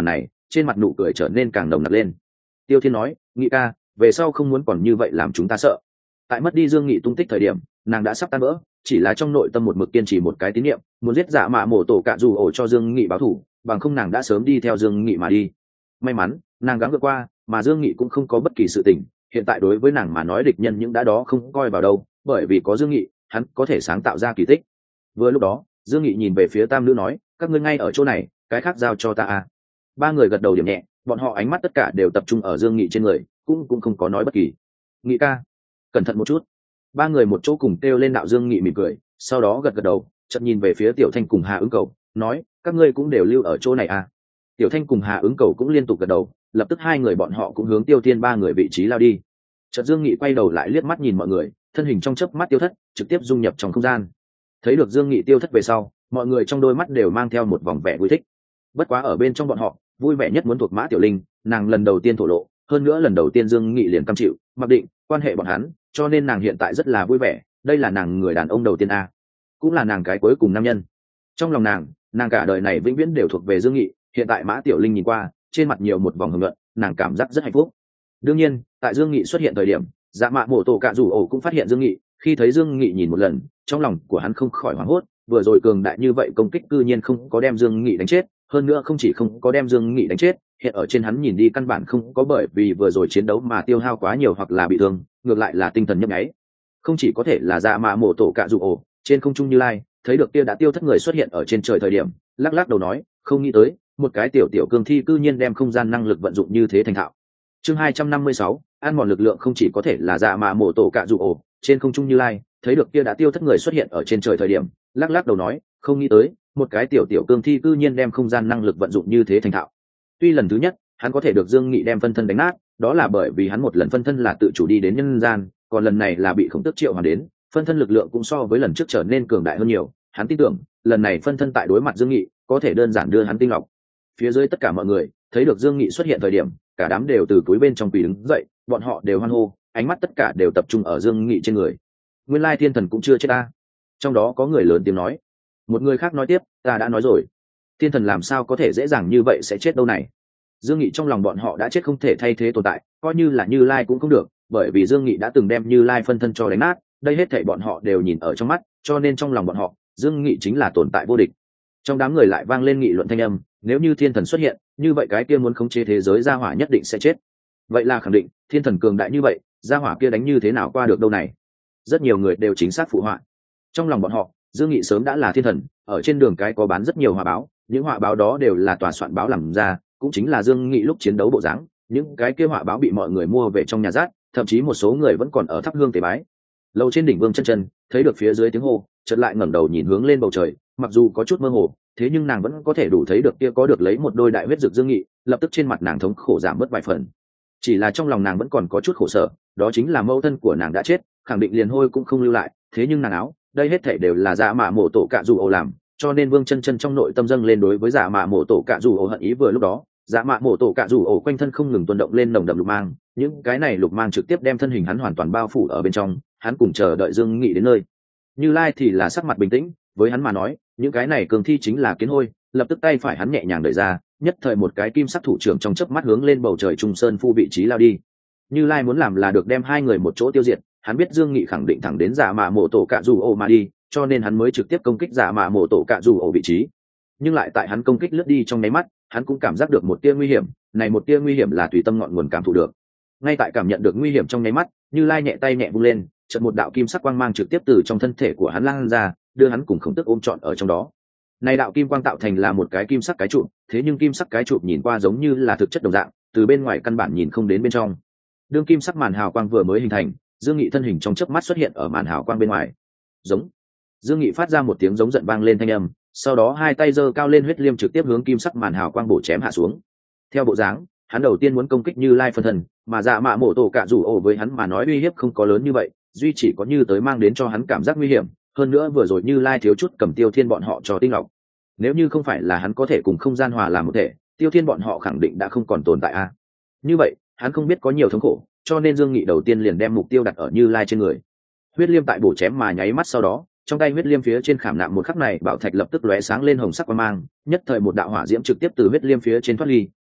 trên mặt nụ cười trở nên càng nồng nặc lên. Tiêu Thiên nói, Nghị ca, về sau không muốn còn như vậy làm chúng ta sợ. Tại mất đi Dương Nghị tung tích thời điểm, nàng đã sắp tan vỡ, chỉ là trong nội tâm một mực kiên trì một cái tín niệm, muốn giết Dạ Mạ Mộ Tổ Cạ Dù Ổ cho Dương Nghị báo thù, bằng không nàng đã sớm đi theo Dương Nghị mà đi. May mắn, nàng gắng vượt qua, mà Dương Nghị cũng không có bất kỳ sự tình, hiện tại đối với nàng mà nói địch nhân những đã đó không coi vào đâu, bởi vì có Dương Nghị, hắn có thể sáng tạo ra kỳ tích. Vừa lúc đó, Dương Nghị nhìn về phía tam nữ nói, các ngươi ngay ở chỗ này, cái khác giao cho ta à. Ba người gật đầu điểm nhẹ, bọn họ ánh mắt tất cả đều tập trung ở Dương Nghị trên người, cũng cũng không có nói bất kỳ. Nghị ca, cẩn thận một chút. Ba người một chỗ cùng kêu lên đạo. Dương Nghị mỉm cười, sau đó gật gật đầu, chợt nhìn về phía Tiểu Thanh cùng Hà Ứng Cầu, nói, các ngươi cũng đều lưu ở chỗ này à. Tiểu Thanh cùng Hà Ứng Cầu cũng liên tục gật đầu, lập tức hai người bọn họ cũng hướng Tiêu Thiên ba người vị trí lao đi. Chợt Dương Nghị quay đầu lại liếc mắt nhìn mọi người, thân hình trong chớp mắt tiêu thất, trực tiếp dung nhập trong không gian. Thấy được Dương Nghị tiêu thất về sau, mọi người trong đôi mắt đều mang theo một vòng vẻ vui thích. Bất quá ở bên trong bọn họ, vui vẻ nhất muốn thuộc Mã Tiểu Linh, nàng lần đầu tiên thổ lộ, hơn nữa lần đầu tiên Dương Nghị liền cam chịu, mặc định quan hệ bọn hắn, cho nên nàng hiện tại rất là vui vẻ, đây là nàng người đàn ông đầu tiên a, cũng là nàng cái cuối cùng nam nhân. Trong lòng nàng, nàng cả đời này vĩnh viễn đều thuộc về Dương Nghị, hiện tại Mã Tiểu Linh nhìn qua, trên mặt nhiều một vòng hưng luận, nàng cảm giác rất hạnh phúc. Đương nhiên, tại Dương Nghị xuất hiện thời điểm, Dạ Mạ Mộ Tổ Cạ Dù Ổ cũng phát hiện Dương Nghị, khi thấy Dương Nghị nhìn một lần, trong lòng của hắn không khỏi hoảng hốt, vừa rồi cường đại như vậy công kích cư nhiên không có đem Dương Nghị đánh chết, hơn nữa không chỉ không có đem Dương Nghị đánh chết, hiện ở trên hắn nhìn đi căn bản không có bởi vì vừa rồi chiến đấu mà tiêu hao quá nhiều hoặc là bị thương, ngược lại là tinh thần nhấp nháy. Không chỉ có thể là Dạ Mạ Mộ Tổ Cạ Dù Ổ, trên không trung Như Lai, thấy được kia đã tiêu thất người xuất hiện ở trên trời thời điểm, lắc lắc đầu nói, không nghĩ tới, một cái tiểu tiểu cương thi cư nhiên đem không gian năng lực vận dụng như thế thành thạo. Chương hai trăm năm mươi sáu, ăn mòn lực lượng. Không chỉ có thể là Dạ Mạ Mộ Tổ Cạ Dù Ổ, trên không trung Như Lai, thấy được kia đã tiêu thất người xuất hiện ở trên trời thời điểm, lắc lắc đầu nói, không nghĩ tới, một cái tiểu tiểu cương thi cư nhiên đem không gian năng lực vận dụng như thế thành thạo. Tuy lần thứ nhất, hắn có thể được Dương Nghị đem phân thân đánh nát, đó là bởi vì hắn một lần phân thân là tự chủ đi đến nhân gian, còn lần này là bị Khổng Tước triệu hoàn đến, phân thân lực lượng cũng so với lần trước trở nên cường đại hơn nhiều, hắn tin tưởng, lần này phân thân tại đối mặt Dương Nghị, có thể đơn giản đưa hắn tinh lọc. Phía dưới tất cả mọi người, thấy được Dương Nghị xuất hiện thời điểm, cả đám đều từ túi bên trong quỳ đứng dậy, bọn họ đều hoan hô, ánh mắt tất cả đều tập trung ở Dương Nghị trên người. Nguyên lai thiên thần cũng chưa chết ta. Trong đó có người lớn tiếng nói. Một người khác nói tiếp, ta đã nói rồi, thiên thần làm sao có thể dễ dàng như vậy sẽ chết đâu này. Dương Nghị trong lòng bọn họ đã chết không thể thay thế tồn tại, coi như là Như Lai cũng không được, bởi vì Dương Nghị đã từng đem Như Lai phân thân cho đánh nát, đây hết thảy bọn họ đều nhìn ở trong mắt, cho nên trong lòng bọn họ, Dương Nghị chính là tồn tại vô địch. Trong đám người lại vang lên nghị luận thanh âm, nếu như thiên thần xuất hiện, như vậy cái kia muốn khống chế thế giới gia hỏa nhất định sẽ chết. Vậy là khẳng định, thiên thần cường đại như vậy, gia hỏa kia đánh như thế nào qua được đâu này. Rất nhiều người đều chính xác phụ họa. Trong lòng bọn họ, Dương Nghị sớm đã là thiên thần, ở trên đường cái có bán rất nhiều họa báo, những họa báo đó đều là tòa soạn báo làm ra, cũng chính là Dương Nghị lúc chiến đấu bộ dáng, những cái kia họa báo bị mọi người mua về trong nhà rát, thậm chí một số người vẫn còn ở thắp hương tế bái. Lâu trên đỉnh Vương Chân Chân thấy được phía dưới tiếng hô, chợt lại ngẩng đầu nhìn hướng lên bầu trời, mặc dù có chút mơ hồ, thế nhưng nàng vẫn có thể đủ thấy được kia có được lấy một đôi đại huyết dược Dương Nghị, lập tức trên mặt nàng thống khổ giảm bớt vài phần. Chỉ là trong lòng nàng vẫn còn có chút khổ sở, đó chính là mẫu thân của nàng đã chết, khẳng định liền hôi cũng không lưu lại, thế nhưng nàng áo, đây hết thảy đều là Dạ Mạ Mộ Tổ Cạ Dù Ổ làm, cho nên Vương Chân Chân trong nội tâm dâng lên đối với Dạ Mạ Mộ Tổ Cạ Dù Ổ hận ý. Vừa lúc đó, Dạ Mạ Mộ Tổ Cạ Dù Ổ quanh thân không ngừng tuôn động lên nồng đậm lục mang, những cái này lục mang trực tiếp đem thân hình hắn hoàn toàn bao phủ ở bên trong, hắn cùng chờ đợi Dương Nghị đến nơi. Như Lai thì là sắc mặt bình tĩnh, với hắn mà nói, những cái này cường thi chính là kiến hôi, lập tức tay phải hắn nhẹ nhàng đẩy ra, nhất thời một cái kim sắc thủ trưởng trong chớp mắt hướng lên bầu trời Trung Sơn Phu vị trí lao đi. Như Lai muốn làm là được đem hai người một chỗ tiêu diệt, hắn biết Dương Nghị khẳng định thẳng đến Dạ Mạ Mộ Tổ Cạ Dù Ổ mà đi, cho nên hắn mới trực tiếp công kích Dạ Mạ Mộ Tổ Cạ Dù Ổ vị trí. Nhưng lại tại hắn công kích lướt đi trong nháy mắt, hắn cũng cảm giác được một tia nguy hiểm, này một tia nguy hiểm là tùy tâm ngọn nguồn cảm thụ được. Ngay tại cảm nhận được nguy hiểm trong nháy mắt, Như Lai nhẹ tay nhẹ vung lên, chợt một đạo kim sắc quang mang trực tiếp từ trong thân thể của hắn lan ra, đưa hắn cùng Khổng Tước ôm trọn ở trong đó. Này đạo kim quang tạo thành là một cái kim sắc cái trụ, thế nhưng kim sắc cái trụ nhìn qua giống như là thực chất đồng dạng, từ bên ngoài căn bản nhìn không đến bên trong. Đương kim sắc màn hào quang vừa mới hình thành, Dương Nghị thân hình trong chớp mắt xuất hiện ở màn hào quang bên ngoài. Giống. Dương Nghị phát ra một tiếng giống giận vang lên thanh âm, sau đó hai tay giơ cao lên huyết liêm trực tiếp hướng kim sắc màn hào quang bổ chém hạ xuống. Theo bộ dáng, hắn đầu tiên muốn công kích Như Lai phân thân, mà Dạ Mạ Mộ Tổ Cạ Dù Ổ với hắn mà nói uy hiếp không có lớn như vậy, duy chỉ có Như tới mang đến cho hắn cảm giác nguy hiểm, hơn nữa vừa rồi Như Lai thiếu chút cầm Tiêu Thiên bọn họ cho tinh lọc. Nếu như không phải là hắn có thể cùng không gian hòa làm một thể, Tiêu Thiên bọn họ khẳng định đã không còn tồn tại a. À? Như vậy, hắn không biết có nhiều thống khổ, cho nên Dương Nghị đầu tiên liền đem mục tiêu đặt ở Như Lai trên người. Huyết liêm tại bổ chém mà nháy mắt sau đó, trong tay huyết liêm phía trên khảm nạm một khắc này bảo thạch lập tức lóe sáng lên hồng sắc quang mang, nhất thời một đạo hỏa diễm trực tiếp từ huyết liêm phía trên thoát ly,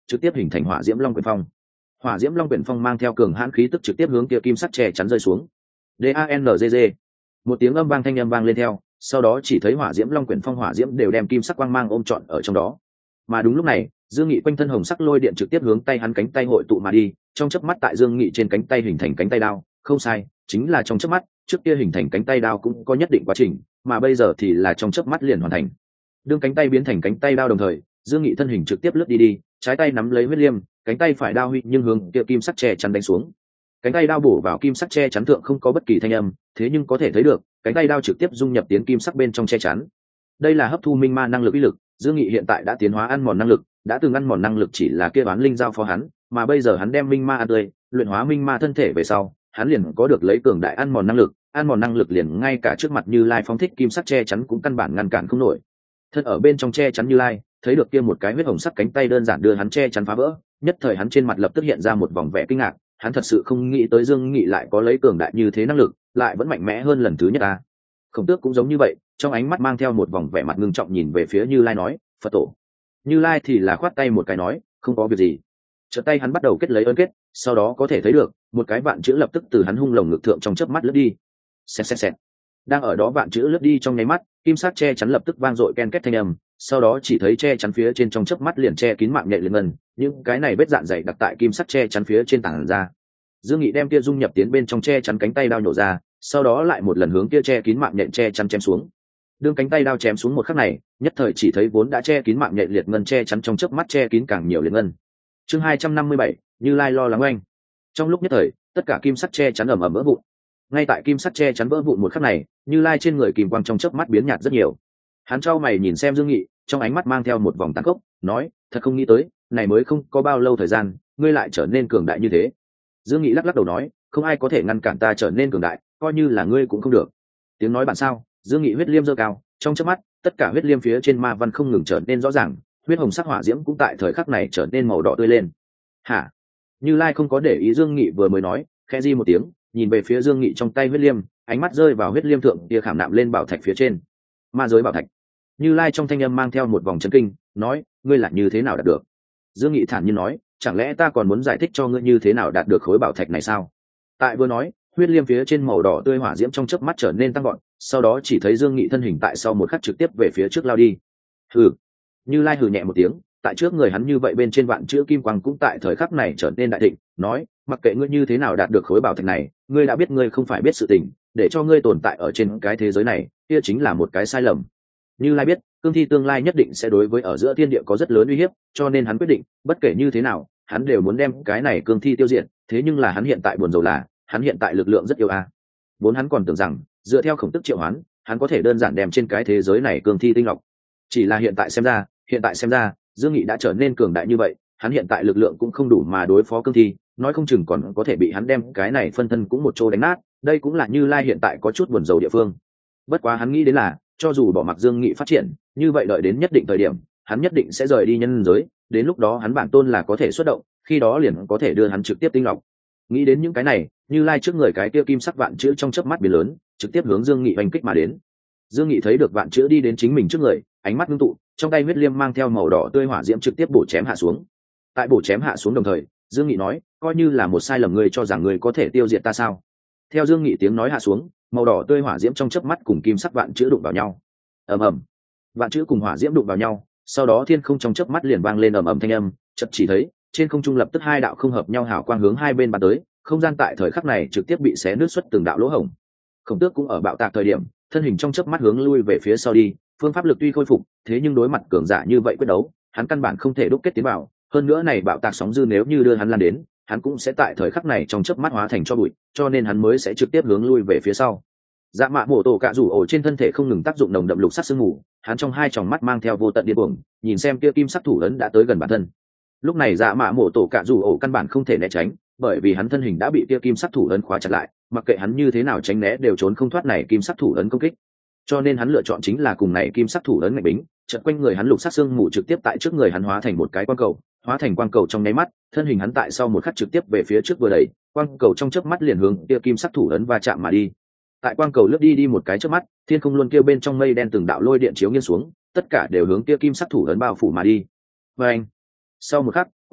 trực tiếp hình thành hỏa diễm long quyển phong. Hỏa diễm long quyển phong mang theo cường hãn khí tức trực tiếp hướng kia kim sắc che chắn rơi xuống. D A N G G. Một tiếng âm vang thanh âm vang lên theo, sau đó chỉ thấy hỏa diễm long quyển phong hỏa diễm đều đem kim sắc quang mang ôm trọn ở trong đó. Mà đúng lúc này, Dương Nghị quanh thân hồng sắc lôi điện trực tiếp hướng tay hắn cánh tay hội tụ mà đi, trong chớp mắt tại Dương Nghị trên cánh tay hình thành cánh tay đao, không sai, chính là trong chớp mắt, trước kia hình thành cánh tay đao cũng có nhất định quá trình, mà bây giờ thì là trong chớp mắt liền hoàn thành. Đương cánh tay biến thành cánh tay đao đồng thời, Dương Nghị thân hình trực tiếp lướt đi đi, trái tay nắm lấy huyết liêm, cánh tay phải đao huy nhưng hướng kia kim sắc che chắn đánh xuống. Cánh tay đao bổ vào kim sắc che chắn thượng không có bất kỳ thanh âm, thế nhưng có thể thấy được, cánh tay đao trực tiếp dung nhập tiến kim sắc bên trong che chắn. Đây là hấp thu minh ma năng lực uy lực, Dương Nghị hiện tại đã tiến hóa ăn mòn năng lực, đã từng ăn mòn năng lực chỉ là kia bán linh giao phó hắn, mà bây giờ hắn đem minh ma ăn tươi, luyện hóa minh ma thân thể về sau, hắn liền có được lấy cường đại ăn mòn năng lực, ăn mòn năng lực liền ngay cả trước mặt Như Lai phóng thích kim sắc che chắn cũng căn bản ngăn cản không nổi. Thân ở bên trong che chắn Như Lai, thấy được kia một cái huyết hồng sắc cánh tay đơn giản đưa hắn che chắn phá vỡ, nhất thời hắn trên mặt lập tức hiện ra một vòng vẻ kinh ngạc, hắn thật sự không nghĩ tới Dương Nghị lại có lấy cường đại như thế năng lực, lại vẫn mạnh mẽ hơn lần thứ nhất ta. Khổng Tước cũng giống như vậy, trong ánh mắt mang theo một vòng vẻ mặt ngưng trọng nhìn về phía Như Lai nói, Phật tổ. Như Lai thì là khoát tay một cái nói, không có việc gì. Chợt tay hắn bắt đầu kết lấy ơn kết, sau đó có thể thấy được một cái vạn chữ lập tức từ hắn hung lồng ngực thượng trong chớp mắt lướt đi. Xẹt xẹt xẹt. Đang ở đó vạn chữ lướt đi trong nháy mắt, kim sắc che chắn lập tức vang dội ken két thanh âm, sau đó chỉ thấy che chắn phía trên trong chớp mắt liền che kín mạng nhện liền ngân, những cái này vết dạn dày đặc tại kim sắc che chắn phía trên tảng ra. Dương Nghị đem kia dung nhập tiến bên trong che chắn cánh tay đao nhổ ra, sau đó lại một lần hướng kia che kín mạng nhện che chắn chém xuống. Đương cánh tay đao chém xuống một khắc này, nhất thời chỉ thấy vốn đã che kín mạng nhện liệt ngân che chắn trong chớp mắt che kín càng nhiều liệt ngân. Chương hai trăm năm mươi bảy, Như Lai lo lắng oanh. Trong lúc nhất thời, tất cả kim sắt che chắn ầm ầm vỡ vụn. Ngay tại kim sắt che chắn vỡ vụn một khắc này, Như Lai trên người kim quang trong chớp mắt biến nhạt rất nhiều. Hắn trao mày nhìn xem Dương Nghị, trong ánh mắt mang theo một vòng tàn khốc, nói, thật không nghĩ tới, này mới không có bao lâu thời gian, ngươi lại trở nên cường đại như thế. Dương Nghị lắc lắc đầu nói, không ai có thể ngăn cản ta trở nên cường đại, coi như là ngươi cũng không được. Tiếng nói bản sao, Dương Nghị huyết liêm giơ cao, trong chớp mắt, tất cả huyết liêm phía trên ma văn không ngừng trở nên rõ ràng, huyết hồng sắc hỏa diễm cũng tại thời khắc này trở nên màu đỏ tươi lên. Hả? Như Lai không có để ý Dương Nghị vừa mới nói, khẽ di một tiếng, nhìn về phía Dương Nghị trong tay huyết liêm, ánh mắt rơi vào huyết liêm thượng kia khảm nạm lên bảo thạch phía trên. Ma giới bảo thạch. Như Lai trong thanh âm mang theo một vòng chấn kinh, nói, ngươi là như thế nào đạt được? Dương Nghị thản nhiên nói, chẳng lẽ ta còn muốn giải thích cho ngươi như thế nào đạt được khối bảo thạch này sao? Tại vừa nói, huyết liêm phía trên màu đỏ tươi hỏa diễm trong chớp mắt trở nên tăng gọn, sau đó chỉ thấy Dương Nghị thân hình tại sau một khắc trực tiếp về phía trước lao đi. Hừ. Như Lai hừ nhẹ một tiếng, tại trước người hắn như vậy bên trên vạn chữ kim quang cũng tại thời khắc này trở nên đại thịnh, nói, mặc kệ ngươi như thế nào đạt được khối bảo thạch này, ngươi đã biết ngươi không phải biết sự tình, để cho ngươi tồn tại ở trên cái thế giới này, kia chính là một cái sai lầm. Như Lai biết, cương thi tương lai nhất định sẽ đối với ở giữa thiên địa có rất lớn uy hiếp, cho nên hắn quyết định, bất kể như thế nào, hắn đều muốn đem cái này cương thi tiêu diệt, thế nhưng là hắn hiện tại buồn rầu là, hắn hiện tại lực lượng rất yếu a. À. Vốn hắn còn tưởng rằng, dựa theo Khổng Tức triệu hoán, hắn có thể đơn giản đem trên cái thế giới này cương thi tinh lọc. Chỉ là hiện tại xem ra, hiện tại xem ra, Dương Nghị đã trở nên cường đại như vậy, hắn hiện tại lực lượng cũng không đủ mà đối phó cương thi, nói không chừng còn có thể bị hắn đem cái này phân thân cũng một chỗ đánh nát, đây cũng là Như Lai hiện tại có chút buồn rầu địa phương. Bất quá hắn nghĩ đến là, cho dù bỏ mặc Dương Nghị phát triển, như vậy đợi đến nhất định thời điểm, hắn nhất định sẽ rời đi nhân giới, đến lúc đó hắn bản tôn là có thể xuất động, khi đó liền có thể đưa hắn trực tiếp tinh lọc. Nghĩ đến những cái này, Như Lai trước người cái kia kim sắc vạn chữ trong chớp mắt biến lớn, trực tiếp hướng Dương Nghị oanh kích mà đến. Dương Nghị thấy được vạn chữ đi đến chính mình trước người, ánh mắt ngưng tụ, trong tay huyết liêm mang theo màu đỏ tươi hỏa diễm trực tiếp bổ chém hạ xuống. Tại bổ chém hạ xuống đồng thời, Dương Nghị nói, coi như là một sai lầm, ngươi cho rằng ngươi có thể tiêu diệt ta sao? Theo Dương Nghị tiếng nói hạ xuống, màu đỏ tươi hỏa diễm trong chớp mắt cùng kim sắc vạn chữ đụng vào nhau. Ầm ầm. Vạn chữ cùng hỏa diễm đụng vào nhau, sau đó thiên không trong chớp mắt liền vang lên ầm ầm thanh âm, chợt chỉ thấy, trên không trung lập tức hai đạo không hợp nhau hào quang hướng hai bên bắn tới, không gian tại thời khắc này trực tiếp bị xé nứt xuất từng đạo lỗ hổng. Khổng Tước cũng ở bạo tạc thời điểm, thân hình trong chớp mắt hướng lui về phía sau đi, phương pháp lực tuy khôi phục, thế nhưng đối mặt cường giả như vậy quyết đấu, hắn căn bản không thể đúc kết tiến vào, hơn nữa này bạo tạc sóng dư nếu như đưa hắn lan đến, hắn cũng sẽ tại thời khắc này trong chớp mắt hóa thành cho bụi, cho nên hắn mới sẽ trực tiếp hướng lui về phía sau. Dạ Mạ Mổ Tổ Cạ Rủ Ổ trên thân thể không ngừng tác dụng nồng đậm lục sắc sương mù, hắn trong hai tròng mắt mang theo vô tận điên cuồng, nhìn xem kia kim sắc thủ ấn đã tới gần bản thân. Lúc này Dạ Mạ Mổ Tổ Cạ Rủ Ổ căn bản không thể né tránh, bởi vì hắn thân hình đã bị kia kim sắc thủ ấn khóa chặt lại, mặc kệ hắn như thế nào tránh né đều trốn không thoát này kim sắc thủ ấn công kích. Cho nên hắn lựa chọn chính là cùng này kim sắc thủ ấn ngạch bính, chợt quanh người hắn lục sắc sương mù trực tiếp tại trước người hắn hóa thành một cái quang cầu, hóa thành quang cầu trong nháy mắt, thân hình hắn tại sau một khắc trực tiếp về phía trước vừa đẩy, quang cầu trong chớp mắt liền hướng kia kim sắc thủ ấn va chạm mà đi. Tại quang cầu lướt đi đi một cái chớp mắt, thiên không luôn kêu bên trong mây đen từng đạo lôi điện chiếu nghiêng xuống, tất cả đều hướng kia kim sắc thủ ấn bao phủ mà đi. Và anh, sau một khắc,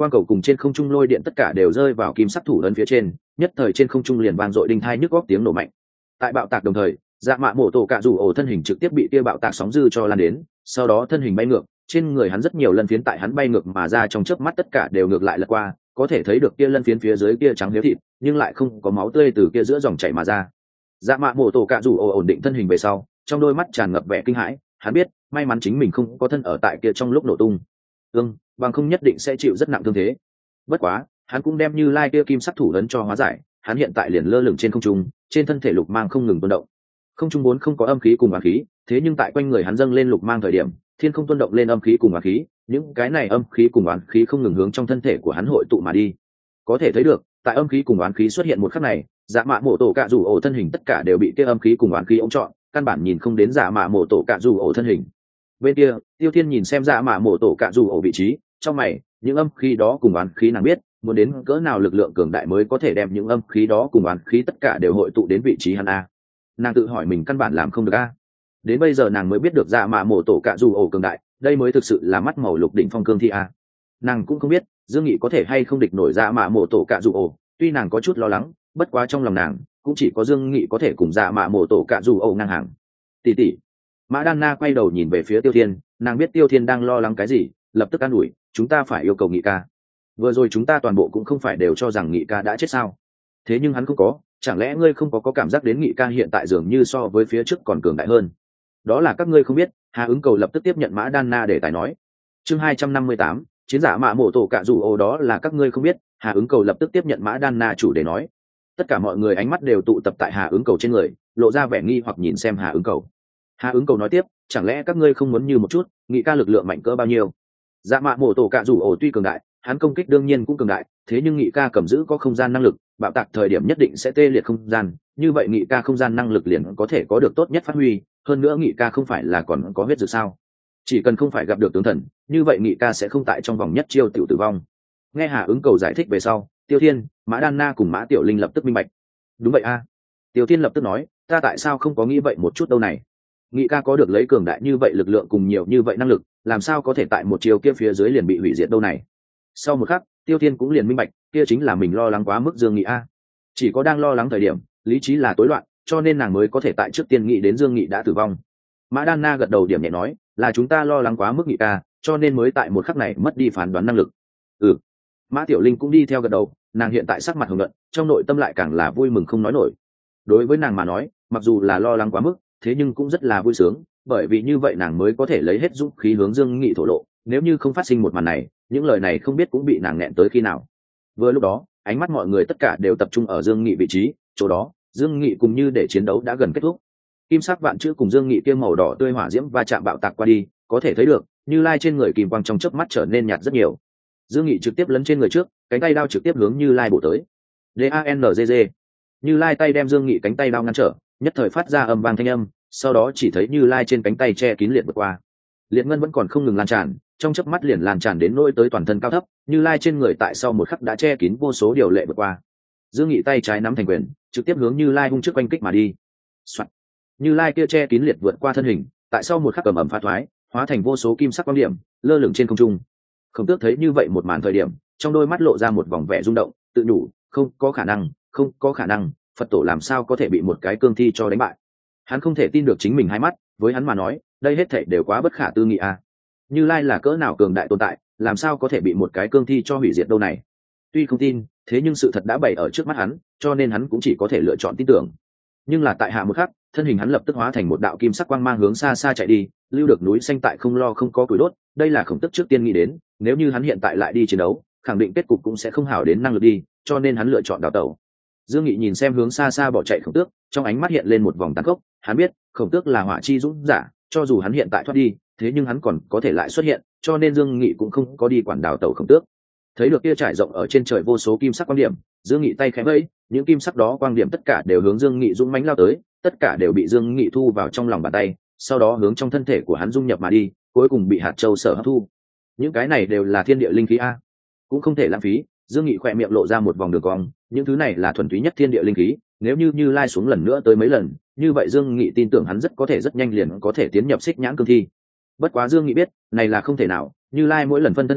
quang cầu cùng trên không trung lôi điện tất cả đều rơi vào kim sắc thủ ấn phía trên, nhất thời trên không trung liền vang dội đinh thai nhức góc tiếng nổ mạnh. Tại bạo tạc đồng thời, dạ mạ mổ tổ cạ rủ ổ thân hình trực tiếp bị kia bạo tạc sóng dư cho lan đến, sau đó thân hình bay ngược, trên người hắn rất nhiều lân phiến tại hắn bay ngược mà ra trong chớp mắt tất cả đều ngược lại lật qua, có thể thấy được kia lân phiến phía dưới kia trắng liếu thịt, nhưng lại không có máu tươi từ kia giữa dòng chảy mà ra. Dạ mạ mổ tổ cạ rủ ổ ổn định thân hình về sau, trong đôi mắt tràn ngập vẻ kinh hãi, hắn biết may mắn chính mình không có thân ở tại kia trong lúc nổ tung, ương bằng không nhất định sẽ chịu rất nặng thương thế. Bất quá hắn cũng đem Như Lai kia kim sắc thủ ấn cho hóa giải, hắn hiện tại liền lơ lửng trên không trung, trên thân thể lục mang không ngừng tuôn động. Không trung vốn không có âm khí cùng oán khí, thế nhưng tại quanh người hắn dâng lên lục mang thời điểm, thiên không tuôn động lên âm khí cùng oán khí, những cái này âm khí cùng oán khí không ngừng hướng trong thân thể của hắn hội tụ mà đi. Có thể thấy được, tại âm khí cùng oán khí xuất hiện một khắc này, dạ mạ mổ tổ cạ rủ ổ thân hình tất cả đều bị kia âm khí cùng oán khí ống trọn, căn bản nhìn không đến dạ mạ mổ tổ cạ rủ ổ thân hình. Bên kia, Tiêu Thiên nhìn xem dạ mạ mổ tổ cạ rủ ổ vị trí, trong mày, những âm khí đó cùng oán khí nàng biết, muốn đến cỡ nào lực lượng cường đại mới có thể đem những âm khí đó cùng oán khí tất cả đều hội tụ đến vị trí hắn a. Nàng tự hỏi mình căn bản làm không được a. Đến bây giờ nàng mới biết được dạ mạ mổ tổ cạ rủ ổ cường đại, đây mới thực sự là mắt màu lục đỉnh phong cương thi a. Nàng cũng không biết Dương Nghị có thể hay không địch nổi dạ mạ mổ tổ cạ rủ ổ, tuy nàng có chút lo lắng, bất quá trong lòng nàng cũng chỉ có Dương Nghị có thể cùng dạ mạ mổ tổ cạ rủ ổ ngang hàng. Tỷ tỷ. Mã Đan Na quay đầu nhìn về phía Tiêu Thiên, nàng biết Tiêu Thiên đang lo lắng cái gì, lập tức an ủi, chúng ta phải yêu cầu Nghị ca. Vừa rồi chúng ta toàn bộ cũng không phải đều cho rằng Nghị ca đã chết sao? Thế nhưng hắn không có, chẳng lẽ ngươi không có có cảm giác đến Nghị ca hiện tại dường như so với phía trước còn cường đại hơn? Đó là các ngươi không biết. Hà Ứng Cầu lập tức tiếp nhận Mã Đan Na để tài nói. Chương hai trăm năm mươi tám, chiến giả mạ mổ tổ cạ rủ ổ, đó là các ngươi không biết. Hà Ứng Cầu lập tức tiếp nhận Mã Đan Na chủ để nói. Tất cả mọi người ánh mắt đều tụ tập tại Hà Ứng Cầu trên người, lộ ra vẻ nghi hoặc nhìn xem Hà Ứng Cầu. Hà Ứng Cầu nói tiếp, chẳng lẽ các ngươi không muốn như một chút, Nghị ca lực lượng mạnh cỡ bao nhiêu? Dạ mạ mổ tổ cạ rủ ổ tuy cường đại, hắn công kích đương nhiên cũng cường đại, thế nhưng Nghị ca cầm giữ có không gian năng lực, bạo tạc thời điểm nhất định sẽ tê liệt không gian, như vậy Nghị ca không gian năng lực liền có thể có được tốt nhất phát huy, hơn nữa Nghị ca không phải là còn có huyết dược sao? Chỉ cần không phải gặp được tướng thần, như vậy Nghị ca sẽ không tại trong vòng nhất chiêu tiểu tử vong. Nghe Hà Ứng Cầu giải thích về sau, Tiêu Thiên, Mã Đan Na cùng Mã Tiểu Linh lập tức minh bạch. Đúng vậy a. Tiêu Thiên lập tức nói, ta tại sao không có nghĩ vậy một chút đâu này? Nghị ca có được lấy cường đại như vậy lực lượng cùng nhiều như vậy năng lực, làm sao có thể tại một chiều kia phía dưới liền bị hủy diệt đâu này? Sau một khắc, Tiêu Thiên cũng liền minh bạch, kia chính là mình lo lắng quá mức Dương Nghị a. Chỉ có đang lo lắng thời điểm, lý trí là tối loạn, cho nên nàng mới có thể tại trước tiên nghĩ đến Dương Nghị đã tử vong. Mã Đan Na gật đầu điểm nhẹ nói, là chúng ta lo lắng quá mức Nghị ca, cho nên mới tại một khắc này mất đi phán đoán năng lực. Ừ. Mã Tiểu Linh cũng đi theo gật đầu, nàng hiện tại sắc mặt hồng nhuận, trong nội tâm lại càng là vui mừng không nói nổi. Đối với nàng mà nói, mặc dù là lo lắng quá mức, thế nhưng cũng rất là vui sướng, bởi vì như vậy nàng mới có thể lấy hết dũng khí hướng Dương Nghị thổ lộ, nếu như không phát sinh một màn này, những lời này không biết cũng bị nàng nghẹn tới khi nào. Vừa lúc đó, ánh mắt mọi người tất cả đều tập trung ở Dương Nghị vị trí, chỗ đó, Dương Nghị cùng như để chiến đấu đã gần kết thúc. Kim sắc vạn chữ cùng Dương Nghị kia màu đỏ tươi hỏa diễm va chạm bạo tạc qua đi, có thể thấy được, Như Lai trên người kim quang trong chớp mắt trở nên nhạt rất nhiều. Dương Nghị trực tiếp lấn trên người trước, cánh tay đao trực tiếp hướng Như Lai bổ tới. D A N G G. Như Lai tay đem Dương Nghị cánh tay đao ngăn trở, nhất thời phát ra âm vang thanh âm, sau đó chỉ thấy Như Lai trên cánh tay che kín liệt vượt qua. Liệt ngân vẫn còn không ngừng lan tràn, trong chớp mắt liền lan tràn đến nỗi tới toàn thân cao thấp, Như Lai trên người tại sau một khắc đã che kín vô số điều lệ vượt qua. Dương Nghị tay trái nắm thành quyền, trực tiếp hướng Như Lai hung trước quanh kích mà đi. Soạn. Như Lai kia che kín liệt vượt qua thân hình, tại sau một khắc ầm ầm phá thoái, hóa thành vô số kim sắc quang điểm, lơ lửng trên không trung. Khổng Tước thấy như vậy một màn thời điểm, trong đôi mắt lộ ra một vòng vẻ rung động, tự nhủ, không có khả năng, không có khả năng, Phật tổ làm sao có thể bị một cái cương thi cho đánh bại? Hắn không thể tin được chính mình hai mắt, với hắn mà nói, đây hết thảy đều quá bất khả tư nghị a. À. Như Lai là cỡ nào cường đại tồn tại, làm sao có thể bị một cái cương thi cho hủy diệt đâu này? Tuy không tin, thế nhưng sự thật đã bày ở trước mắt hắn, cho nên hắn cũng chỉ có thể lựa chọn tin tưởng. Nhưng là tại hạ một khắc, thân hình hắn lập tức hóa thành một đạo kim sắc quang mang hướng xa xa chạy đi, lưu được núi xanh tại không lo không có củi đốt, đây là Khổng Tước trước tiên nghĩ đến, nếu như hắn hiện tại lại đi chiến đấu, khẳng định kết cục cũng sẽ không hảo đến năng lực đi, cho nên hắn lựa chọn đào tẩu. Dương Nghị nhìn xem hướng xa xa bỏ chạy Khổng Tước, trong ánh mắt hiện lên một vòng tàn khốc, hắn biết, Khổng Tước là hỏa chi dũng giả, cho dù hắn hiện tại thoát đi, thế nhưng hắn còn có thể lại xuất hiện, cho nên Dương Nghị cũng không có đi quản đào tẩu Khổng Tước. Thấy được kia trải rộng ở trên trời vô số kim sắc quang điểm, Dương Nghị tay khẽ vẫy, những kim sắc đó quang điểm tất cả đều hướng Dương Nghị dũng mãnh lao tới, tất cả đều bị Dương Nghị thu vào trong lòng bàn tay, sau đó hướng trong thân thể của hắn dung nhập mà đi, cuối cùng bị hạt châu sở hấp thu. Những cái này đều là thiên địa linh khí a, cũng không thể lãng phí. Dương Nghị khỏe miệng lộ ra một vòng đường cong, những thứ này là thuần túy nhất thiên địa linh khí, nếu như Như Lai xuống lần nữa tới mấy lần, như vậy Dương Nghị tin tưởng hắn rất có thể rất nhanh liền có thể tiến nhập xích nhãn cương thi. Bất quá Dương Nghị biết, này là không thể nào, Như Lai mỗi lần phân thân hạ,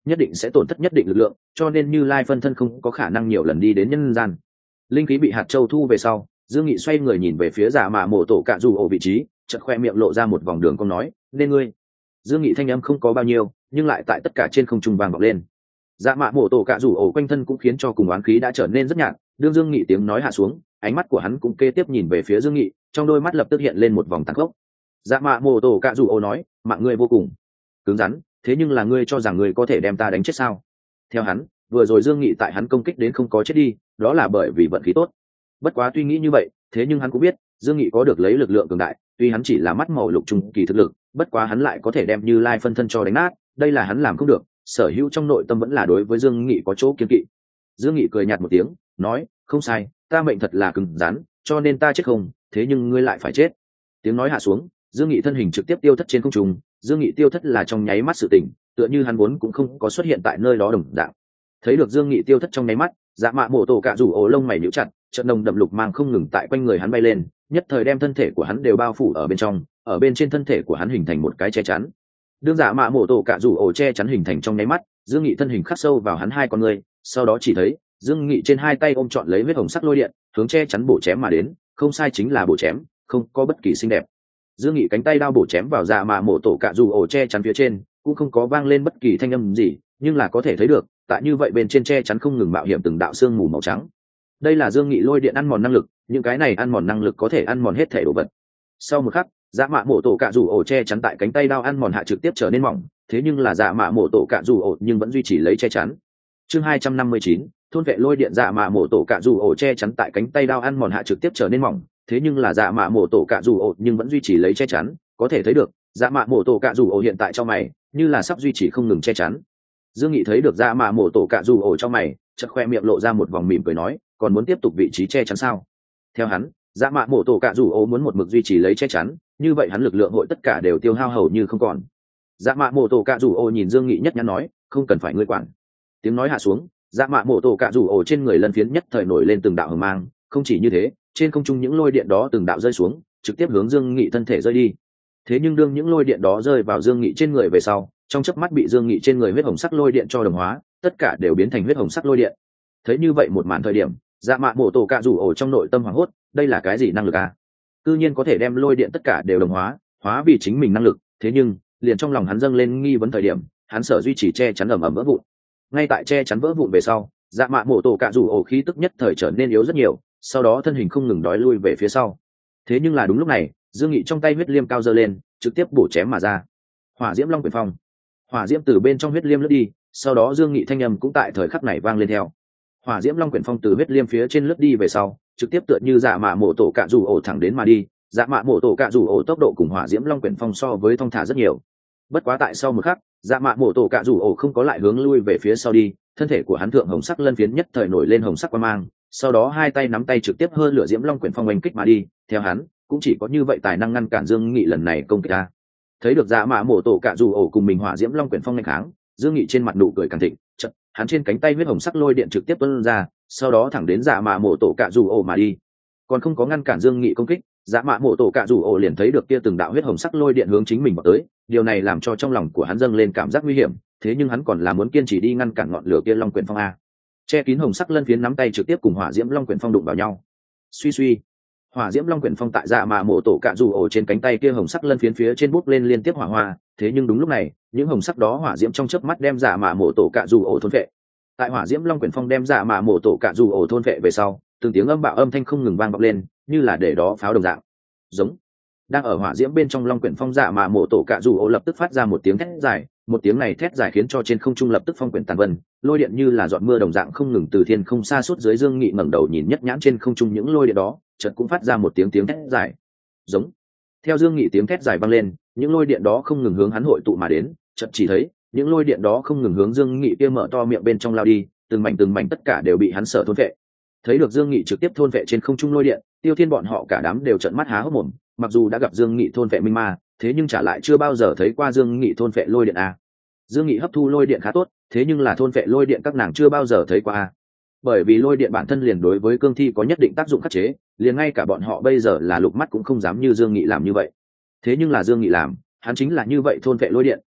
nhất định sẽ tổn thất nhất định lực lượng, cho nên Như Lai phân thân không có khả năng nhiều lần đi đến nhân gian. Linh khí bị hạt châu thu về sau, Dương Nghị xoay người nhìn về phía Dạ Mạ Mộ Tổ Cạ Dù ổ vị trí, chợt khoe miệng lộ ra một vòng đường cong nói, "Nên ngươi." Dương Nghị thanh âm không có bao nhiêu, nhưng lại tại tất cả trên không trung vang vọng lên. Dạ Mạ Mộ Tổ Cạ Dù ổ quanh thân cũng khiến cho cùng oán khí đã trở nên rất nhạt, đương Dương Nghị tiếng nói hạ xuống, ánh mắt của hắn cũng kế tiếp nhìn về phía Dương Nghị, trong đôi mắt lập tức hiện lên một vòng tàn khốc. Dạ Mạ Mộ Tổ Cạ Dù ổ nói, "Mạng ngươi vô cùng cứng rắn, thế nhưng là ngươi cho rằng ngươi có thể đem ta đánh chết sao?" Theo hắn, vừa rồi Dương Nghị tại hắn công kích đến không có chết đi, đó là bởi vì vận khí tốt. Bất quá tuy nghĩ như vậy, thế nhưng hắn cũng biết, Dương Nghị có được lấy lực lượng cường đại, tuy hắn chỉ là mắt màu lục trung kỳ thực lực, bất quá hắn lại có thể đem Như Lai phân thân cho đánh nát, đây là hắn làm không được, sở hữu trong nội tâm vẫn là đối với Dương Nghị có chỗ kiêng kỵ. Dương Nghị cười nhạt một tiếng, nói, "Không sai, ta mệnh thật là cứng rắn, cho nên ta chết không, thế nhưng ngươi lại phải chết." Tiếng nói hạ xuống, Dương Nghị thân hình trực tiếp tiêu thất trên không trung, Dương Nghị tiêu thất là trong nháy mắt sự tỉnh, tựa như hắn vốn cũng không có xuất hiện tại nơi đó đồng dạng. Thấy được Dương Nghị tiêu thất trong nháy mắt, Dạ Mạ Mộ Tổ Cạ Dù ổ lông mày nhíu chặt, trận nồng đậm lục mang không ngừng tại quanh người hắn bay lên, nhất thời đem thân thể của hắn đều bao phủ ở bên trong, ở bên trên thân thể của hắn hình thành một cái che chắn. Đương Dạ Mạ Mộ Tổ Cạ Dù ổ che chắn hình thành trong nháy mắt, Dương Nghị thân hình khắc sâu vào hắn hai con người, sau đó chỉ thấy Dương Nghị trên hai tay ôm trọn lấy huyết hồng sắc lôi điện, hướng che chắn bổ chém mà đến, không sai chính là bổ chém, không có bất kỳ xinh đẹp. Dương Nghị cánh tay đao bổ chém vào Dạ Mạ Mộ Tổ Cạ Dù ổ che chắn phía trên, cũng không có vang lên bất kỳ thanh âm gì, nhưng là có thể thấy được, tại như vậy bên trên che chắn không ngừng mạo hiểm từng đạo xương mù màu trắng. Đây là Dương Nghị lôi điện ăn mòn năng lực, những cái này ăn mòn năng lực có thể ăn mòn hết thể đồ vật. Sau một khắc, Dạ Mạ Mộ Tổ Cạ Dù ổ che chắn tại cánh tay đao ăn mòn hạ trực tiếp trở nên mỏng, thế nhưng là Dạ Mạ Mộ Tổ Cạ Dù ổ nhưng vẫn duy trì lấy che chắn. Chương hai trăm năm mươi chín, thôn vệ lôi điện. Dạ Mạ Mộ Tổ Cạ Dù ổ che chắn tại cánh tay đao ăn mòn hạ trực tiếp trở nên mỏng, thế nhưng là Dạ Mạ Mộ Tổ Cạ Dù ổ nhưng vẫn duy trì lấy che chắn, có thể thấy được, Dạ Mạ Mộ Tổ Cạ Dù ổ hiện tại trong mày, như là sắp duy trì không ngừng che chắn. Dương Nghị thấy được Dạ Mạ Mộ Tổ Cạ Dù ổ trong mày, chợt khoe miệng lộ ra một vòng mỉm cười nói, còn muốn tiếp tục vị trí che chắn sao? Theo hắn, Dạ Mạ Mộ Tổ Cạ Dù ổ muốn một mực duy trì lấy che chắn, như vậy hắn lực lượng hội tất cả đều tiêu hao hầu như không còn. Dạ Mạ Mộ Tổ Cạ Dù ổ nhìn Dương Nghị nhất nhắn nói, không cần phải ngươi quản. Tiếng nói hạ xuống, Dạ Mạ Mộ Tổ Cạ Dù ổ trên người lân phiến nhất thời nổi lên từng đạo hừng mang, không chỉ như thế, trên không trung những lôi điện đó từng đạo rơi xuống, trực tiếp hướng Dương Nghị thân thể rơi đi. Thế nhưng đương những lôi điện đó rơi vào Dương Nghị trên người về sau, trong chớp mắt bị Dương Nghị trên người huyết hồng sắc lôi điện cho đồng hóa, tất cả đều biến thành huyết hồng sắc lôi điện. Thấy như vậy một màn thời điểm, Dạ Mạ Mộ Tổ Cạ Dù ổ trong nội tâm hoảng hốt, đây là cái gì năng lực à? Cư nhiên có thể đem lôi điện tất cả đều đồng hóa, hóa vì chính mình năng lực, thế nhưng, liền trong lòng hắn dâng lên nghi vấn thời điểm, hắn sở duy trì che chắn ầm ầm vỡ vụn. Ngay tại che chắn vỡ vụn về sau, Dạ Mạ Mộ Tổ Cạ Dù ổ khí tức nhất thời trở nên yếu rất nhiều, sau đó thân hình không ngừng đói lui về phía sau. Thế nhưng là đúng lúc này, Dương Nghị trong tay huyết liêm cao giơ lên, trực tiếp bổ chém mà ra. Hỏa Diễm Long Quyền Phong. Hỏa diễm từ bên trong huyết liêm lướt đi, sau đó Dương Nghị thanh âm cũng tại thời khắc này vang lên theo. Hỏa Diễm Long Quyền Phong từ huyết liêm phía trên lướt đi về sau, trực tiếp tựa như Dạ Mạ Mộ Tổ Cạ Dù ổ thẳng đến mà đi. Dạ Mạ Mộ Tổ Cạ Dù ổ tốc độ cùng Hỏa Diễm Long Quyền Phong so với thong thả rất nhiều. Bất quá tại sau một khắc, Dạ Mạ Mộ Tổ Cạ Dù ổ không có lại hướng lui về phía sau đi, thân thể của hắn thượng hồng sắc lân phiến nhất thời nổi lên hồng sắc quang mang, sau đó hai tay nắm tay trực tiếp hơn lửa Diễm Long Quyền Phong oanh kích mà đi. Theo hắn, cũng chỉ có như vậy tài năng ngăn cản Dương Nghị lần này công kích ta. Thấy được Dạ Mạ Mộ Tổ Cạ Dù ổ cùng mình Hỏa Diễm Long Quyền Phong nghênh kháng, Dương Nghị trên mặt nụ cười càng thịnh, chợt, hắn trên cánh tay huyết hồng sắc lôi điện trực tiếp tuôn ra, sau đó thẳng đến Dạ Mạ Mộ Tổ Cạ Dù ổ mà đi. Còn không có ngăn cản Dương Nghị công kích, Dạ Mạ Mộ Tổ Cạ Dù ổ liền thấy được kia từng đạo huyết hồng sắc lôi điện hướng chính mình vào tới, điều này làm cho trong lòng của hắn dâng lên cảm giác nguy hiểm, thế nhưng hắn còn là muốn kiên trì đi ngăn cản ngọn lửa kia Long Quyền Phong a. Che kín hồng sắc lân phiến nắm tay trực tiếp cùng Hỏa Diễm Long Quyền Phong đụng vào nhau. Suy suy, Hỏa Diễm Long Quyền Phong tại Dạ Mạ Mộ Tổ Cạ Dù ổ trên cánh tay kia hồng sắc lân phiến phía trên bút lên liên tiếp hỏa hoa, thế nhưng đúng lúc này, những hồng sắc đó hỏa diễm trong chớp mắt đem Dạ Mạ Mộ Tổ Cạ Dù ổ thôn vệ. Tại Hỏa Diễm Long Quyền Phong đem Dạ Mạ Mộ Tổ Cạ Dù ổ thôn vệ về sau, từng tiếng âm bạo âm thanh không ngừng vang vọng lên, như là để đó pháo đồng dạng. Giống. Đang ở hỏa diễm bên trong Long Quyền Phong, Dạ Mạ Mộ Tổ Cạ Dù ổ lập tức phát ra một tiếng thét dài, một tiếng này thét dài khiến cho trên không trung lập tức phong quyển tàn vân, lôi điện như là giọt mưa đồng dạng không ngừng từ thiên không xa suốt dưới. Dương Nghị ngẩng đầu nhìn nhất nhãn trên không trung những lôi điện đó, chợt cũng phát ra một tiếng tiếng thét dài. Giống. Theo Dương Nghị tiếng thét dài vang lên, những lôi điện đó không ngừng hướng hắn hội tụ mà đến, chợt chỉ thấy những lôi điện đó không ngừng hướng Dương Nghị kia mở to miệng bên trong lao đi, từng mảnh từng mảnh tất cả đều bị hắn sở thôn vệ. Thấy được Dương Nghị trực tiếp thôn vệ trên không trung lôi điện, Tiêu Thiên bọn họ cả đám đều trợn mắt há hốc mồm, mặc dù đã gặp Dương Nghị thôn vệ minh ma, thế nhưng trả lại chưa bao giờ thấy qua Dương Nghị thôn vệ lôi điện a. Dương Nghị hấp thu lôi điện khá tốt, thế nhưng là thôn vệ lôi điện các nàng chưa bao giờ thấy qua a. Bởi vì lôi điện bản thân liền đối với cương thi có nhất định tác dụng khắc chế, liền ngay cả bọn họ bây giờ là lục mắt cũng không dám như Dương Nghị làm như vậy. Thế nhưng là Dương Nghị làm, hắn chính là như vậy thôn vệ lôi điện,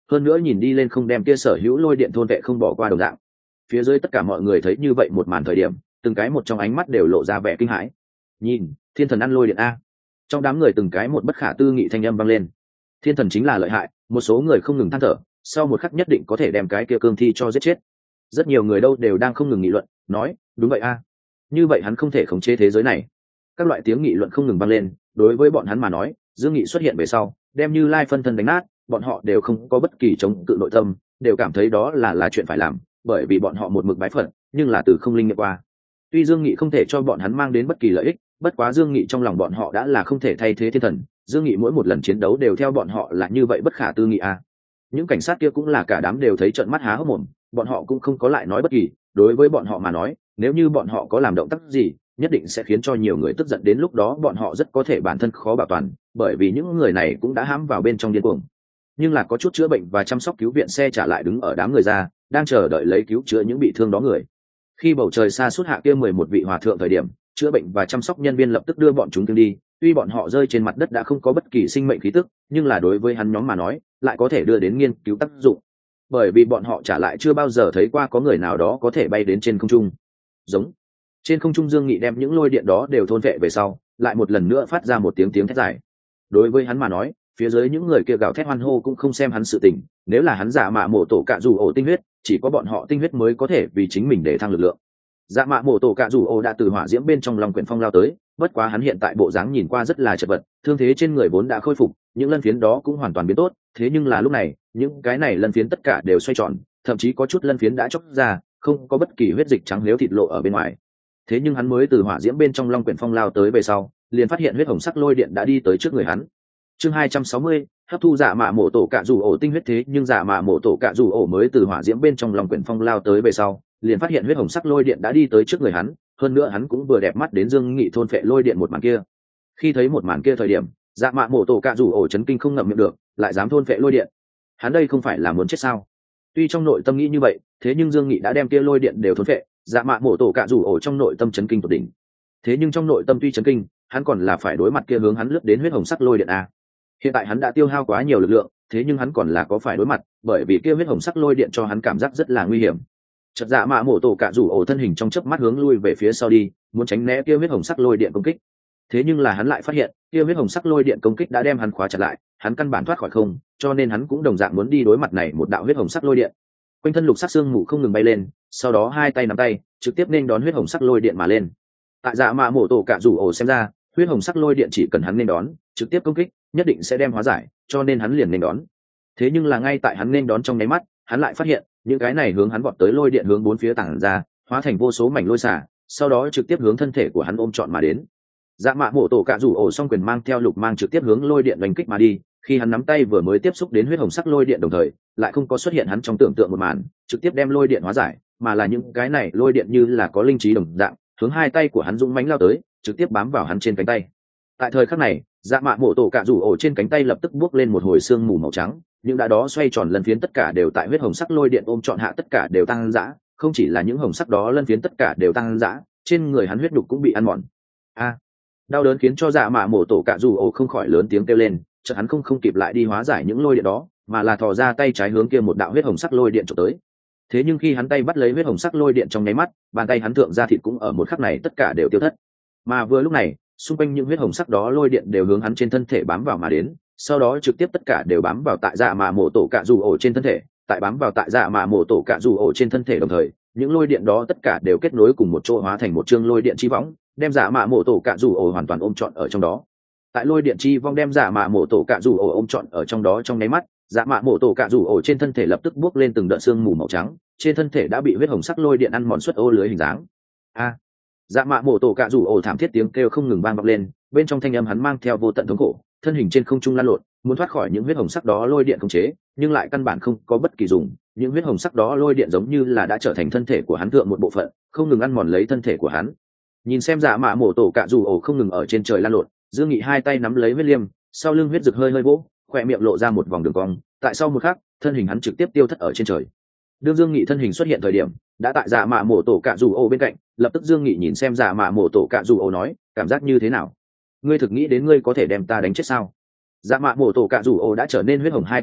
hơn nữa nhìn đi lên không đem kia sở hữu lôi điện thôn vệ không bỏ qua đồng dạng. Phía dưới tất cả mọi người thấy như vậy một màn thời điểm, từng cái một trong ánh mắt đều lộ ra vẻ kinh hãi. Nhìn, thiên thần ăn lôi điện a. Trong đám người từng cái một bất khả tư nghị thanh âm vang lên. Thiên thần chính là lợi hại, một số người không ngừng than thở, sau một khắc nhất định có thể đem cái kia cương thi cho giết chết. Rất nhiều người đâu đều đang không ngừng nghị luận, nói, đúng vậy a, như vậy hắn không thể khống chế thế giới này. Các loại tiếng nghị luận không ngừng vang lên, đối với bọn hắn mà nói, Dương Nghị xuất hiện về sau, đem Như Lai phân thân đánh nát, bọn họ đều không có bất kỳ chống cự nội tâm, đều cảm thấy đó là là chuyện phải làm, bởi vì bọn họ một mực bái phận, nhưng là từ không linh nghiệm qua. Tuy Dương Nghị không thể cho bọn hắn mang đến bất kỳ lợi ích, bất quá Dương Nghị trong lòng bọn họ đã là không thể thay thế thiên thần. Dương Nghị mỗi một lần chiến đấu đều theo bọn họ là như vậy bất khả tư nghị a. Những cảnh sát kia cũng là cả đám đều thấy trợn mắt há hốc mồm, bọn họ cũng không có lại nói bất kỳ, đối với bọn họ mà nói, nếu như bọn họ có làm động tác gì, nhất định sẽ khiến cho nhiều người tức giận, đến lúc đó bọn họ rất có thể bản thân khó bảo toàn, bởi vì những người này cũng đã hãm vào bên trong điên cuồng. Nhưng là có chút chữa bệnh và chăm sóc cứu viện xe trả lại đứng ở đám người ra, đang chờ đợi lấy cứu chữa những bị thương đó người. Khi bầu trời xa suốt hạ kia mười một vị hòa thượng thời điểm, chữa bệnh và chăm sóc nhân viên lập tức đưa bọn chúng thương đi, tuy bọn họ rơi trên mặt đất đã không có bất kỳ sinh mệnh khí tức, nhưng là đối với hắn nhóm mà nói, lại có thể đưa đến nghiên cứu tác dụng. Bởi vì bọn họ trả lại chưa bao giờ thấy qua có người nào đó có thể bay đến trên không trung. Giống. Trên không trung Dương Nghị đem những lôi điện đó đều thôn vệ về sau, lại một lần nữa phát ra một tiếng tiếng thét dài. Đối với hắn mà nói, phía dưới những người kia gào thét hoan hô cũng không xem hắn sự tình, nếu là hắn giả mạ mổ tổ cạ rủ ổ tinh huyết, chỉ có bọn họ tinh huyết mới có thể vì chính mình để thăng lực lượng. Dạ mạ mổ tổ cạ rủ ổ đã từ hỏa diễm bên trong lòng quyển phong lao tới, bất quá hắn hiện tại bộ dáng nhìn qua rất là chật vật, thương thế trên người vốn đã khôi phục, những lân phiến đó cũng hoàn toàn biến tốt, thế nhưng là lúc này, những cái này lân phiến tất cả đều xoay tròn, thậm chí có chút lân phiến đã chóc ra, không có bất kỳ huyết dịch trắng liếu thịt lộ ở bên ngoài. Thế nhưng hắn mới từ hỏa diễm bên trong long quyển phong lao tới về sau, liền phát hiện huyết hồng sắc lôi điện đã đi tới trước người hắn. Chương hai trăm sáu mươi, hấp thu dạ mạ mổ tổ cạ rủ ổ tinh huyết. Thế nhưng dạ mạ mổ tổ cạ rủ ổ mới từ hỏa diễm bên trong long quyển phong lao tới về sau, liền phát hiện huyết hồng sắc lôi điện đã đi tới trước người hắn, hơn nữa hắn cũng vừa đẹp mắt đến Dương Nghị thôn phệ lôi điện một màn kia. Khi thấy một màn kia thời điểm, dạ mạ mổ tổ cạ rủ ổ chấn kinh không ngậm miệng được, lại dám thôn phệ lôi điện. Hắn đây không phải là muốn chết sao? Tuy trong nội tâm nghĩ như vậy, thế nhưng Dương Nghị đã đem kia lôi điện đều thôn phệ, dạ mạ mổ tổ cạ rủ ổ trong nội tâm chấn kinh tột đỉnh. Thế nhưng trong nội tâm tuy chấn kinh, hắn còn là phải đối mặt kia hướng hắn lướt đến huyết hồng sắc lôi điện a. Hiện tại hắn đã tiêu hao quá nhiều lực lượng, thế nhưng hắn còn là có phải đối mặt, bởi vì kia huyết hồng sắc lôi điện cho hắn cảm giác rất là nguy hiểm. Chợt dạ mạ mổ tổ cạ rủ ổ thân hình trong chớp mắt hướng lui về phía sau đi, muốn tránh né kia huyết hồng sắc lôi điện công kích. Thế nhưng là hắn lại phát hiện, kia huyết hồng sắc lôi điện công kích đã đem hắn khóa chặt lại, hắn căn bản thoát khỏi không, cho nên hắn cũng đồng dạng muốn đi đối mặt này một đạo huyết hồng sắc lôi điện. Quanh thân lục sắc xương mù không ngừng bay lên, sau đó hai tay nắm tay, trực tiếp nên đón huyết hồng sắc lôi điện mà lên. Tại dạ mạ mổ tổ cạ rủ ổ xem ra, huyết hồng sắc lôi điện chỉ cần hắn nên đón, trực tiếp công kích, nhất định sẽ đem hóa giải, cho nên hắn liền nên đón. Thế nhưng là ngay tại hắn nên đón trong nháy mắt, hắn lại phát hiện, những cái này hướng hắn vọt tới lôi điện hướng bốn phía tản ra, hóa thành vô số mảnh lôi xả, sau đó trực tiếp hướng thân thể của hắn ôm trọn mà đến. Dạ mạ mổ tổ cạ rủ ổ song quyền mang theo lục mang trực tiếp hướng lôi điện đánh kích mà đi, khi hắn nắm tay vừa mới tiếp xúc đến huyết hồng sắc lôi điện đồng thời, lại không có xuất hiện hắn trong tưởng tượng một màn, trực tiếp đem lôi điện hóa giải, mà là những cái này lôi điện như là có linh trí đồng dạng, hướng hai tay của hắn dũng mãnh lao tới, trực tiếp bám vào hắn trên cánh tay. Tại thời khắc này, dạ mạ mổ tổ cạ rủ ổ trên cánh tay lập tức buốc lên một hồi sương mù màu trắng, những đã đó xoay tròn lân phiến tất cả đều tại huyết hồng sắc lôi điện ôm trọn hạ tất cả đều tăng dã, không chỉ là những hồng sắc đó lân phiến tất cả đều tăng dã, trên người hắn huyết đục cũng bị ăn mòn. A, đau đớn khiến cho dạ mạ mổ tổ cạ rủ ổ không khỏi lớn tiếng kêu lên, chợt hắn không không kịp lại đi hóa giải những lôi điện đó, mà là thò ra tay trái hướng kia một đạo huyết hồng sắc lôi điện chụp tới. Thế nhưng khi hắn tay bắt lấy huyết hồng sắc lôi điện trong nháy mắt, bàn tay hắn thượng ra thịt cũng ở một khắc này tất cả đều tiêu thất. Mà vừa lúc này, xung quanh những huyết hồng sắc đó lôi điện đều hướng hắn trên thân thể bám vào mà đến, sau đó trực tiếp tất cả đều bám vào tại dạ mạ mổ tổ cạ rủ ổ trên thân thể, tại bám vào tại dạ mạ mổ tổ cạ rủ ổ trên thân thể đồng thời, những lôi điện đó tất cả đều kết nối cùng một chỗ hóa thành một chương lôi điện chi võng, đem dạ mạ mổ tổ cạ rủ ổ hoàn toàn ôm trọn ở trong đó. Tại lôi điện chi vong đem dạ mạ mổ tổ cạ rủ ổ ôm trọn ở trong đó trong nháy mắt, dạ mạ mổ tổ cạ rủ ổ trên thân thể lập tức buốc lên từng đợt sương mù màu trắng, trên thân thể đã bị huyết hồng sắc lôi điện ăn mòn xuất ô lưới hình dáng. A, dạ mạ mổ tổ cạ rủ ổ thảm thiết tiếng kêu không ngừng vang vọng lên, bên trong thanh âm hắn mang theo vô tận thống khổ, thân hình trên không trung lăn lộn, muốn thoát khỏi những huyết hồng sắc đó lôi điện khống chế, nhưng lại căn bản không có bất kỳ dùng, những huyết hồng sắc đó lôi điện giống như là đã trở thành thân thể của hắn thượng một bộ phận, không ngừng ăn mòn lấy thân thể của hắn. Nhìn xem dạ mạ mổ tổ cạ rủ ổ không ngừng ở trên trời lăn lộn, Dương Nghị hai tay nắm lấy huyết liêm, sau lưng huyết rực hơi hơi vỗ, khỏe miệng lộ ra một vòng đường cong, tại sau một khắc, thân hình hắn trực tiếp tiêu thất ở trên trời. Đương Dương Nghị thân hình xuất hiện thời điểm, đã tại dạ mạ mổ tổ cạ rủ ổ bên cạnh, lập tức Dương Nghị nhìn xem dạ mạ mổ tổ cạ rủ ổ nói, cảm giác như thế nào? Ngươi thực nghĩ đến ngươi có thể đem ta đánh chết sao? Dạ mạ mổ tổ cạ rủ ổ đã trở nên huyết hồng hai con ngươi,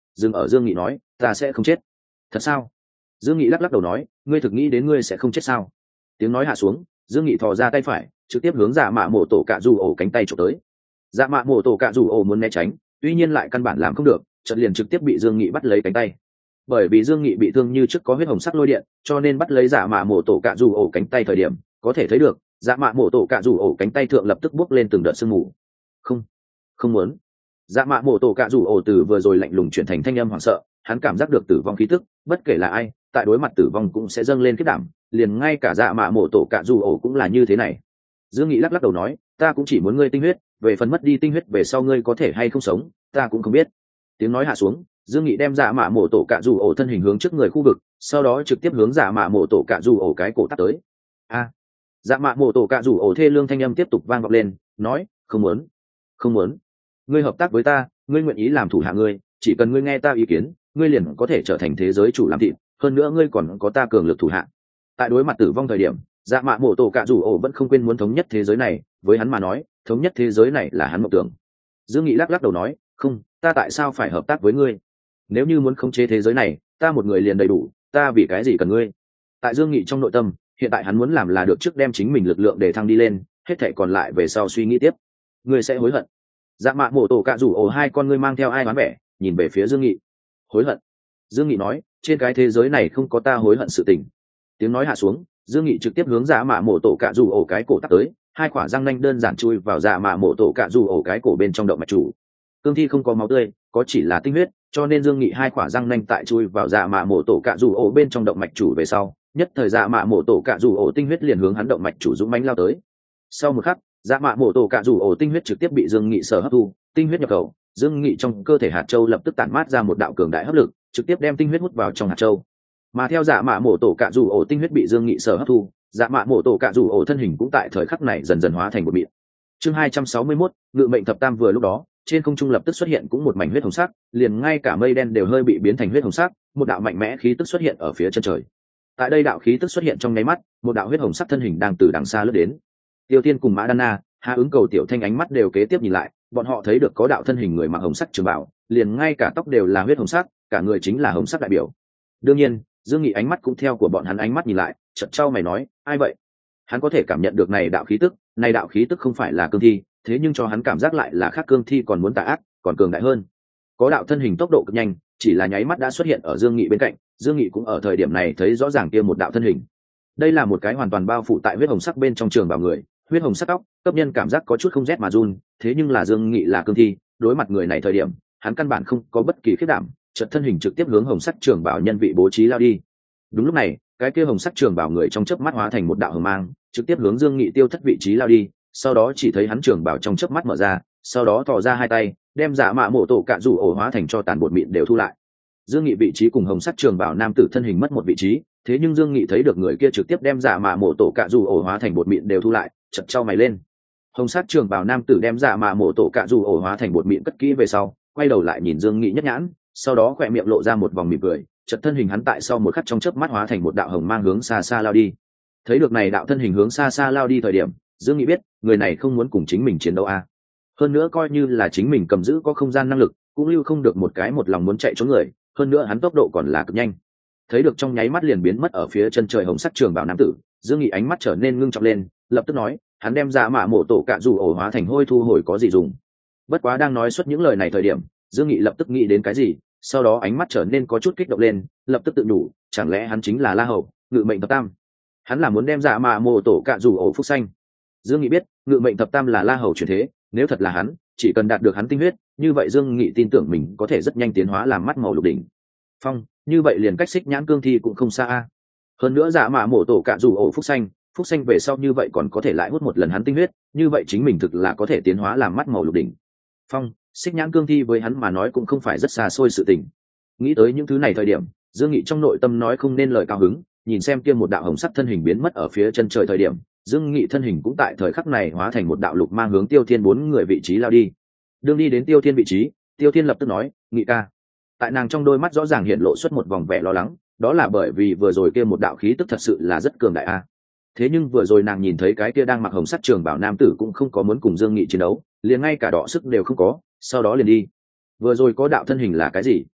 dừng ở Dương Nghị nói, ta sẽ không chết. Thật sao? Dương Nghị lắc lắc đầu nói, ngươi thực nghĩ đến ngươi sẽ không chết sao? Tiếng nói hạ xuống, Dương Nghị thò ra tay phải, trực tiếp hướng Dạ Mạ Mộ Tổ Cạ Dù Ổ cánh tay chụp tới. Dạ Mạ Mộ Tổ Cạ Dù Ổ muốn né tránh, tuy nhiên lại căn bản làm không được, chợt liền trực tiếp bị Dương Nghị bắt lấy cánh tay. Bởi vì Dương Nghị bị thương như trước có huyết hồng sắc lôi điện, cho nên bắt lấy Dạ Mạ Mộ Tổ Cạ Dù Ổ cánh tay thời điểm, có thể thấy được, Dạ Mạ Mộ Tổ Cạ Dù Ổ cánh tay thượng lập tức bốc lên từng đợt sương mù. Không, không muốn. Dạ Mạ Mộ Tổ Cạ Dù Ổ từ vừa rồi lạnh lùng chuyển thành thanh âm hoảng sợ, hắn cảm giác được tử vong khí tức, bất kể là ai, tại đối mặt tử vong cũng sẽ dâng lên khiếp đảm, liền ngay cả Dạ Mạ Mộ Tổ Cạ Dù Ổ cũng là như thế này. Dương Nghị lắc lắc đầu nói, ta cũng chỉ muốn ngươi tinh huyết, về phần mất đi tinh huyết về sau ngươi có thể hay không sống, ta cũng không biết. Tiếng nói hạ xuống, Dương Nghị đem Dạ Mạ Mộ Tổ Cạ Dù Ổ thân hình hướng trước người khu vực, sau đó trực tiếp hướng Dạ Mạ Mộ Tổ Cạ Dù Ổ cái cổ tát tới. A! Dạ Mạ Mộ Tổ Cạ Dù Ổ thê lương thanh âm tiếp tục vang vọng lên, nói, không muốn, không muốn. Ngươi hợp tác với ta, ngươi nguyện ý làm thủ hạ ngươi, chỉ cần ngươi nghe ta ý kiến, ngươi liền có thể trở thành thế giới chủ làm thịt, hơn nữa ngươi còn có ta cường lực thủ hạ. Tại đối mặt tử vong thời điểm, Dạ Mạ Mộ Tổ Cạ Dù Ổ vẫn không quên muốn thống nhất thế giới này, với hắn mà nói, thống nhất thế giới này là hắn mộng tưởng. Dương Nghị lắc lắc đầu nói, không, ta tại sao phải hợp tác với ngươi? Nếu như muốn khống chế thế giới này, ta một người liền đầy đủ, ta vì cái gì cần ngươi? Tại Dương Nghị trong nội tâm, hiện tại hắn muốn làm là được trước đem chính mình lực lượng để thăng đi lên, hết thảy còn lại về sau suy nghĩ tiếp. Ngươi sẽ hối hận. Dạ Mạ Mộ Tổ Cạ Dù Ổ hai con ngươi mang theo ai đoán vẻ, nhìn về phía Dương Nghị. Hối hận? Dương Nghị nói, trên cái thế giới này không có ta hối hận sự tình. Tiếng nói hạ xuống, Dương Nghị trực tiếp hướng Dạ Mạ Mộ Tổ Cạ Dù Ổ cái cổ tát tới, hai quả răng nanh đơn giản chui vào Dạ Mạ Mộ Tổ Cạ Dù Ổ cái cổ bên trong động mạch chủ. Cương thi không có máu tươi, có chỉ là tinh huyết, cho nên Dương Nghị hai quả răng nanh tại chui vào Dạ Mạ Mộ Tổ Cạ Dù Ổ bên trong động mạch chủ về sau, nhất thời Dạ Mạ Mộ Tổ Cạ Dù Ổ tinh huyết liền hướng hắn động mạch chủ dũng mãnh lao tới. Sau một khắc, Dạ Mạ Mộ Tổ Cạ Dù Ổ tinh huyết trực tiếp bị Dương Nghị sở hấp thu, tinh huyết nhập khẩu, Dương Nghị trong cơ thể hạt châu lập tức tản mát ra một đạo cường đại hấp lực, trực tiếp đem tinh huyết hút vào trong hạt châu. Mà theo Dạ Mạ Mộ Tổ Cạ Dù Ổ tinh huyết bị Dương Nghị sở hấp thu, Dạ Mạ Mộ Tổ Cạ Dù Ổ thân hình cũng tại thời khắc này dần dần hóa thành một mịn. Chương hai trăm sáu mươi mốt, Ngự Mệnh Thập Tam vừa lúc đó, trên không trung lập tức xuất hiện cũng một mảnh huyết hồng sắc, liền ngay cả mây đen đều hơi bị biến thành huyết hồng sắc, một đạo mạnh mẽ khí tức xuất hiện ở phía chân trời. Tại đây đạo khí tức xuất hiện trong nháy mắt, một đạo huyết hồng sắc thân hình đang từ đằng xa lướt đến. Tiêu Tiên cùng Mã Đan Na, Hạ Ứng Cầu Tiểu Thanh ánh mắt đều kế tiếp nhìn lại, bọn họ thấy được có đạo thân hình người mặc hồng sắc trường bào, liền ngay cả tóc đều là huyết hồng sắc, cả người chính là hồng sắc đại biểu. Đương nhiên, Dương Nghị ánh mắt cũng theo của bọn hắn ánh mắt nhìn lại, chợt trao mày nói, ai vậy? Hắn có thể cảm nhận được này đạo khí tức, này đạo khí tức không phải là cương thi, thế nhưng cho hắn cảm giác lại là khác cương thi còn muốn tà ác, còn cường đại hơn. Có đạo thân hình tốc độ cực nhanh, chỉ là nháy mắt đã xuất hiện ở Dương Nghị bên cạnh, Dương Nghị cũng ở thời điểm này thấy rõ ràng kia một đạo thân hình. Đây là một cái hoàn toàn bao phủ tại huyết hồng sắc bên trong trường bào người, huyết hồng sắc tóc, cấp nhân cảm giác có chút không rét mà run, thế nhưng là Dương Nghị là cương thi, đối mặt người này thời điểm, hắn căn bản không có bất kỳ khiếp đảm, chợt thân hình trực tiếp hướng hồng sắc trường bào nhân vị bố trí lao đi. Đúng lúc này, cái kia hồng sắc trường bào người trong chớp mắt hóa thành một đạo hồng mang, trực tiếp hướng Dương Nghị tiêu thất vị trí lao đi, sau đó chỉ thấy hắn trường bào trong chớp mắt mở ra, sau đó thò ra hai tay, đem Dạ Mạ Mộ Tổ Cạ Dù Ổ hóa thành cho tàn bột mịn đều thu lại. Dương Nghị vị trí cùng hồng sắc trường bào nam tử thân hình mất một vị trí, thế nhưng Dương Nghị thấy được người kia trực tiếp đem Dạ Mạ Mộ Tổ Cạ Dù Ổ hóa thành bột mịn đều thu lại, chợt chau mày lên. Hồng sắc trường bào nam tử đem Dạ Mạ Mộ Tổ Cạ Dù Ổ hóa thành bột mịn cất kỹ về sau, quay đầu lại nhìn Dương Nghị nhất nhãn, sau đó khỏe miệng lộ ra một vòng mỉm cười, chợt thân hình hắn tại sau một khắc trong chớp mắt hóa thành một đạo hồng mang hướng xa xa lao đi. Thấy được này đạo thân hình hướng xa xa lao đi thời điểm, Dương Nghị biết, người này không muốn cùng chính mình chiến đấu a. À. Hơn nữa coi như là chính mình cầm giữ có không gian năng lực, cũng lưu không được một cái một lòng muốn chạy trốn người, hơn nữa hắn tốc độ còn là cực nhanh. Thấy được trong nháy mắt liền biến mất ở phía chân trời hồng sắc trường bảo nam tử, Dương Nghị ánh mắt trở nên ngưng trọng lên, lập tức nói, hắn đem Dạ Mạ Mộ Tổ Cạ Dù Ổ hóa thành hôi thu hồi có gì dùng. Bất quá đang nói xuất những lời này thời điểm, Dương Nghị lập tức nghĩ đến cái gì, sau đó ánh mắt trở nên có chút kích động lên, lập tức tự nhủ, chẳng lẽ hắn chính là La Hầu, Ngự Mệnh Thập Tam? Hắn là muốn đem Dạ Mạ Mộ Tổ Cạ Dù Ổ phúc xanh. Dương Nghị biết, Ngự Mệnh Thập Tam là La Hầu chuyển thế, nếu thật là hắn, chỉ cần đạt được hắn tinh huyết, như vậy Dương Nghị tin tưởng mình có thể rất nhanh tiến hóa làm mắt màu lục đỉnh phong, như vậy liền cách Xích Nhãn Cương Thi cũng không xa a. Hơn nữa Dạ Mạ Mộ Tổ Cạ Dù Ổ phúc xanh, phúc xanh về sau như vậy còn có thể lại hút một lần hắn tinh huyết, như vậy chính mình thực là có thể tiến hóa làm mắt màu lục đỉnh phong. Xích Nhãn Cương Thi với hắn mà nói cũng không phải rất xa xôi sự tình. Nghĩ tới những thứ này thời điểm, Dương Nghị trong nội tâm nói không nên lời cao hứng, nhìn xem kia một đạo hồng sắc thân hình biến mất ở phía chân trời thời điểm, Dương Nghị thân hình cũng tại thời khắc này hóa thành một đạo lục mang hướng Tiêu Thiên bốn người vị trí lao đi. Đương đi đến Tiêu Thiên vị trí, Tiêu Thiên lập tức nói, Nghị ca. Tại nàng trong đôi mắt rõ ràng hiện lộ xuất một vòng vẻ lo lắng, đó là bởi vì vừa rồi kia một đạo khí tức thật sự là rất cường đại a. Thế nhưng vừa rồi nàng nhìn thấy cái kia đang mặc hồng sắc trường bảo nam tử cũng không có muốn cùng Dương Nghị chiến đấu, liền ngay cả đọ sức đều không có, sau đó liền đi. Vừa rồi có đạo thân hình là cái gì?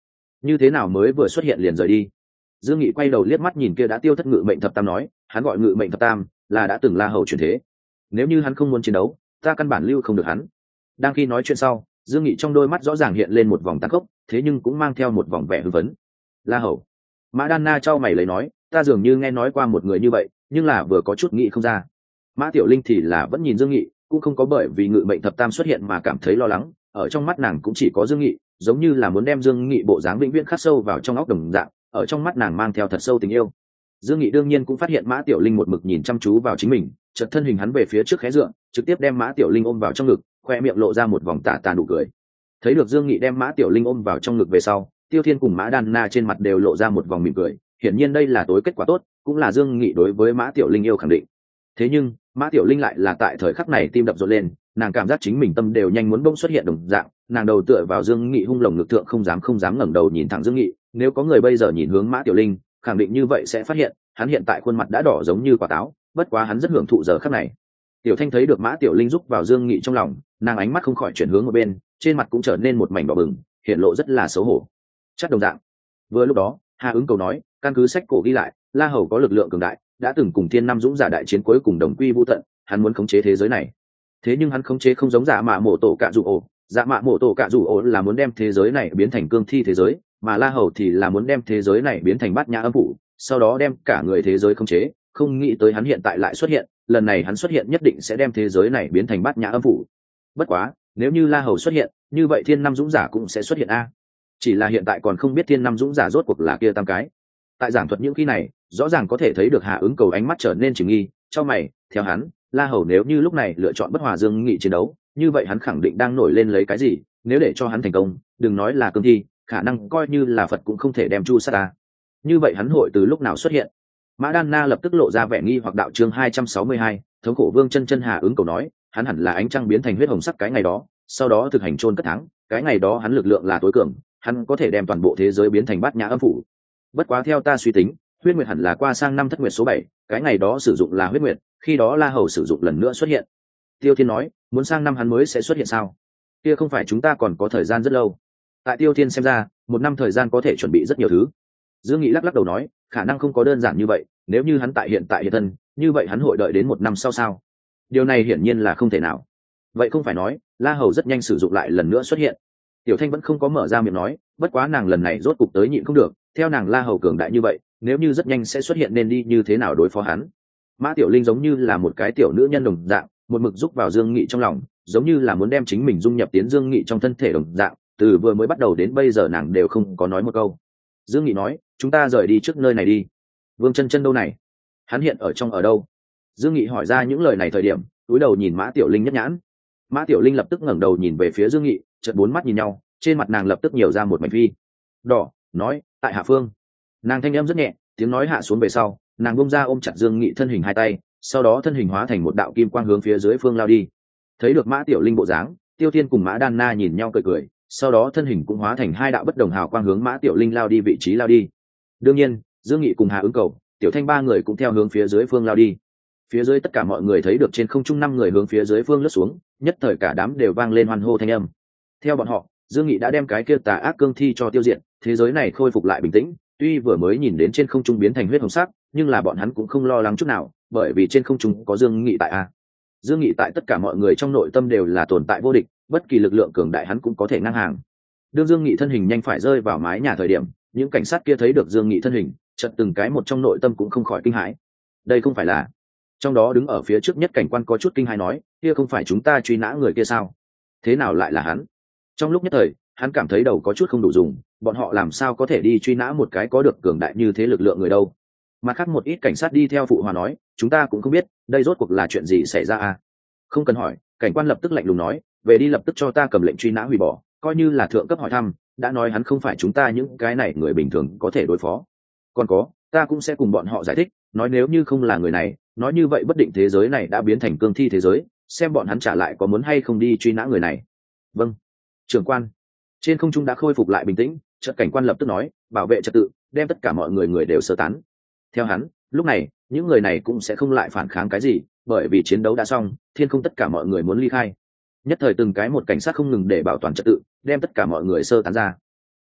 như thế nào mới vừa xuất hiện liền rời đi? Dương Nghị quay đầu liếc mắt nhìn kia đã tiêu thất ngự mệnh thập tam nói, hắn gọi ngự mệnh thập tam là đã từng La Hầu truyền thế, nếu như hắn không muốn chiến đấu ta căn bản lưu không được hắn. Đang khi nói chuyện sau, Dương Nghị trong đôi mắt rõ ràng hiện lên một vòng tàn khốc, thế nhưng cũng mang theo một vòng vẻ hưng phấn. La Hầu. Mã Đan Na trao mày lấy nói, ta dường như nghe nói qua một người như vậy, nhưng là vừa có chút nghĩ không ra. Mã Tiểu Linh thì là vẫn nhìn Dương Nghị, cũng không có bởi vì ngự mệnh thập tam xuất hiện mà cảm thấy lo lắng, ở trong mắt nàng cũng chỉ có Dương Nghị, giống như là muốn đem Dương Nghị bộ dáng vĩnh viễn khắc sâu vào trong óc đồng dạng, ở trong mắt nàng mang theo thật sâu tình yêu. Dương Nghị đương nhiên cũng phát hiện Mã Tiểu Linh một mực nhìn chăm chú vào chính mình, chợt thân hình hắn về phía trước khé dựa, trực tiếp đem Mã Tiểu Linh ôm vào trong ngực, khoe miệng lộ ra một vòng tà tà nụ cười. Thấy được Dương Nghị đem Mã Tiểu Linh ôm vào trong ngực về sau, Tiêu Thiên cùng Mã Đan Na trên mặt đều lộ ra một vòng mỉm cười, hiển nhiên đây là tối kết quả tốt, cũng là Dương Nghị đối với Mã Tiểu Linh yêu khẳng định. Thế nhưng Mã Tiểu Linh lại là tại thời khắc này tim đập rộn lên, nàng cảm giác chính mình tâm đều nhanh muốn bỗng xuất hiện đồng dạng, nàng đầu tựa vào Dương Nghị hung lồng ngực thượng không dám không dám ngẩng đầu nhìn thẳng Dương Nghị, nếu có người bây giờ nhìn hướng Mã Tiểu Linh, khẳng định như vậy sẽ phát hiện, hắn hiện tại khuôn mặt đã đỏ giống như quả táo, bất quá hắn rất hưởng thụ giờ khắc này. Tiểu Thanh thấy được Mã Tiểu Linh giúp vào Dương Nghị trong lòng, nàng ánh mắt không khỏi chuyển hướng một bên, trên mặt cũng trở nên một mảnh đỏ bừng, hiện lộ rất là xấu hổ. Chắc đồng dạng. Vừa lúc đó, Hà Ứng Cầu nói, căn cứ sách cổ ghi lại, La Hầu có lực lượng cường đại, đã từng cùng Thiên Năm Dũng giả đại chiến cuối cùng đồng quy vu tận, hắn muốn khống chế thế giới này. Thế nhưng hắn khống chế không giống Dạ Mạ Mộ Tổ Cạ Dụ Ổ, Dạ Mạ Mộ Tổ Cạ Dụ Ổ là muốn đem thế giới này biến thành cương thi thế giới, mà La Hầu thì là muốn đem thế giới này biến thành bát nhã âm phủ, sau đó đem cả người thế giới khống chế, không nghĩ tới hắn hiện tại lại xuất hiện, lần này hắn xuất hiện nhất định sẽ đem thế giới này biến thành bát nhã âm phủ. Bất quá, nếu như La Hầu xuất hiện, như vậy Thiên Năm Dũng giả cũng sẽ xuất hiện a. Chỉ là hiện tại còn không biết Thiên Năm Dũng giả rốt cuộc là kia tam cái. Tại giảng thuật những khi này, rõ ràng có thể thấy được Hạ Ứng Cầu ánh mắt trở nên chìm nghi, cho mày, theo hắn, La Hầu nếu như lúc này lựa chọn bất hòa Dương Nghị chiến đấu, như vậy hắn khẳng định đang nổi lên lấy cái gì, nếu để cho hắn thành công, đừng nói là cương thi, khả năng coi như là Phật cũng không thể đem chu sát ta. Như vậy hắn hội từ lúc nào xuất hiện? Mã Đan Na lập tức lộ ra vẻ nghi hoặc đạo chương hai trăm sáu mươi hai, thống khổ Vương Chân Chân Hạ Ứng Cầu nói, hắn hẳn là ánh trăng biến thành huyết hồng sắc cái ngày đó, sau đó thực hành chôn cất tháng, cái ngày đó hắn lực lượng là tối cường, hắn có thể đem toàn bộ thế giới biến thành bát nhã âm phủ. Bất quá theo ta suy tính, huyết nguyệt hẳn là qua sang năm thất nguyệt số bảy, cái ngày đó sử dụng là huyết nguyệt, khi đó La Hầu sử dụng lần nữa xuất hiện. Tiêu Thiên nói, muốn sang năm hắn mới sẽ xuất hiện sao? Kia không phải chúng ta còn có thời gian rất lâu. Tại Tiêu Thiên xem ra, một năm thời gian có thể chuẩn bị rất nhiều thứ. Dương Nghị lắc lắc đầu nói, khả năng không có đơn giản như vậy, nếu như hắn tại hiện tại hiện thân, như vậy hắn hội đợi đến một năm sau sao? Điều này hiển nhiên là không thể nào. Vậy không phải nói, La Hầu rất nhanh sử dụng lại lần nữa xuất hiện. Tiểu Thanh vẫn không có mở ra miệng nói, bất quá nàng lần này rốt cục tới nhịn không được, theo nàng La Hầu cường đại như vậy, nếu như rất nhanh sẽ xuất hiện nên đi như thế nào đối phó hắn. Mã Tiểu Linh giống như là một cái tiểu nữ nhân đồng dạng, một mực giúp vào Dương Nghị trong lòng, giống như là muốn đem chính mình dung nhập tiến Dương Nghị trong thân thể đồng dạng, từ vừa mới bắt đầu đến bây giờ nàng đều không có nói một câu. Dương Nghị nói, chúng ta rời đi trước nơi này đi. Vương Chân Chân đâu này? Hắn hiện ở trong ở đâu? Dương Nghị hỏi ra những lời này thời điểm, cúi đầu nhìn Mã Tiểu Linh nhất nhãn. Mã Tiểu Linh lập tức ngẩng đầu nhìn về phía Dương Nghị, chợt bốn mắt nhìn nhau, trên mặt nàng lập tức nhiều ra một mảnh phi đỏ, nói, tại hạ phương. Nàng thanh âm rất nhẹ, tiếng nói hạ xuống về sau, nàng bung ra ôm chặt Dương Nghị thân hình hai tay, sau đó thân hình hóa thành một đạo kim quang hướng phía dưới phương lao đi. Thấy được Mã Tiểu Linh bộ dáng, Tiêu Thiên cùng Mã Đan Na nhìn nhau cười cười, sau đó thân hình cũng hóa thành hai đạo bất đồng hào quang hướng Mã Tiểu Linh lao đi vị trí lao đi. Đương nhiên, Dương Nghị cùng Hạ Ứng Cầu, Tiểu Thanh ba người cũng theo hướng phía dưới phương lao đi. Phía dưới tất cả mọi người thấy được trên không trung năm người hướng phía dưới phương lướt xuống, nhất thời cả đám đều vang lên hoan hô thanh âm. Theo bọn họ, Dương Nghị đã đem cái kia tà ác cương thi cho tiêu diệt, thế giới này khôi phục lại bình tĩnh. Tuy vừa mới nhìn đến trên không trung biến thành huyết hồng sắc, nhưng là bọn hắn cũng không lo lắng chút nào, bởi vì trên không trung có Dương Nghị tại a. Dương Nghị tại tất cả mọi người trong nội tâm đều là tồn tại vô địch, bất kỳ lực lượng cường đại hắn cũng có thể ngang hàng. Đương Dương Nghị thân hình nhanh phải rơi vào mái nhà thời điểm, những cảnh sát kia thấy được Dương Nghị thân hình, chợt từng cái một trong nội tâm cũng không khỏi kinh hãi. Đây không phải là? Trong đó đứng ở phía trước nhất cảnh quan có chút kinh hãi nói, kia không phải chúng ta truy nã người kia sao? Thế nào lại là hắn? Trong lúc nhất thời, hắn cảm thấy đầu có chút không đủ dùng, bọn họ làm sao có thể đi truy nã một cái có được cường đại như thế lực lượng người đâu? Mặt khác một ít cảnh sát đi theo phụ hòa nói, chúng ta cũng không biết, đây rốt cuộc là chuyện gì xảy ra à? Không cần hỏi, cảnh quan lập tức lạnh lùng nói, về đi lập tức cho ta cầm lệnh truy nã hủy bỏ, coi như là thượng cấp hỏi thăm, đã nói hắn không phải chúng ta những cái này người bình thường có thể đối phó. Còn có, ta cũng sẽ cùng bọn họ giải thích, nói nếu như không là người này, nói như vậy bất định thế giới này đã biến thành cương thi thế giới, xem bọn hắn trả lại có muốn hay không đi truy nã người này. Vâng, trưởng quan. Trên không trung đã khôi phục lại bình tĩnh, chợt cảnh quan lập tức nói, bảo vệ trật tự, đem tất cả mọi người người đều sơ tán. Theo hắn, lúc này những người này cũng sẽ không lại phản kháng cái gì, bởi vì chiến đấu đã xong, thiên không tất cả mọi người muốn ly khai. Nhất thời từng cái một cảnh sát không ngừng để bảo toàn trật tự, đem tất cả mọi người sơ tán ra.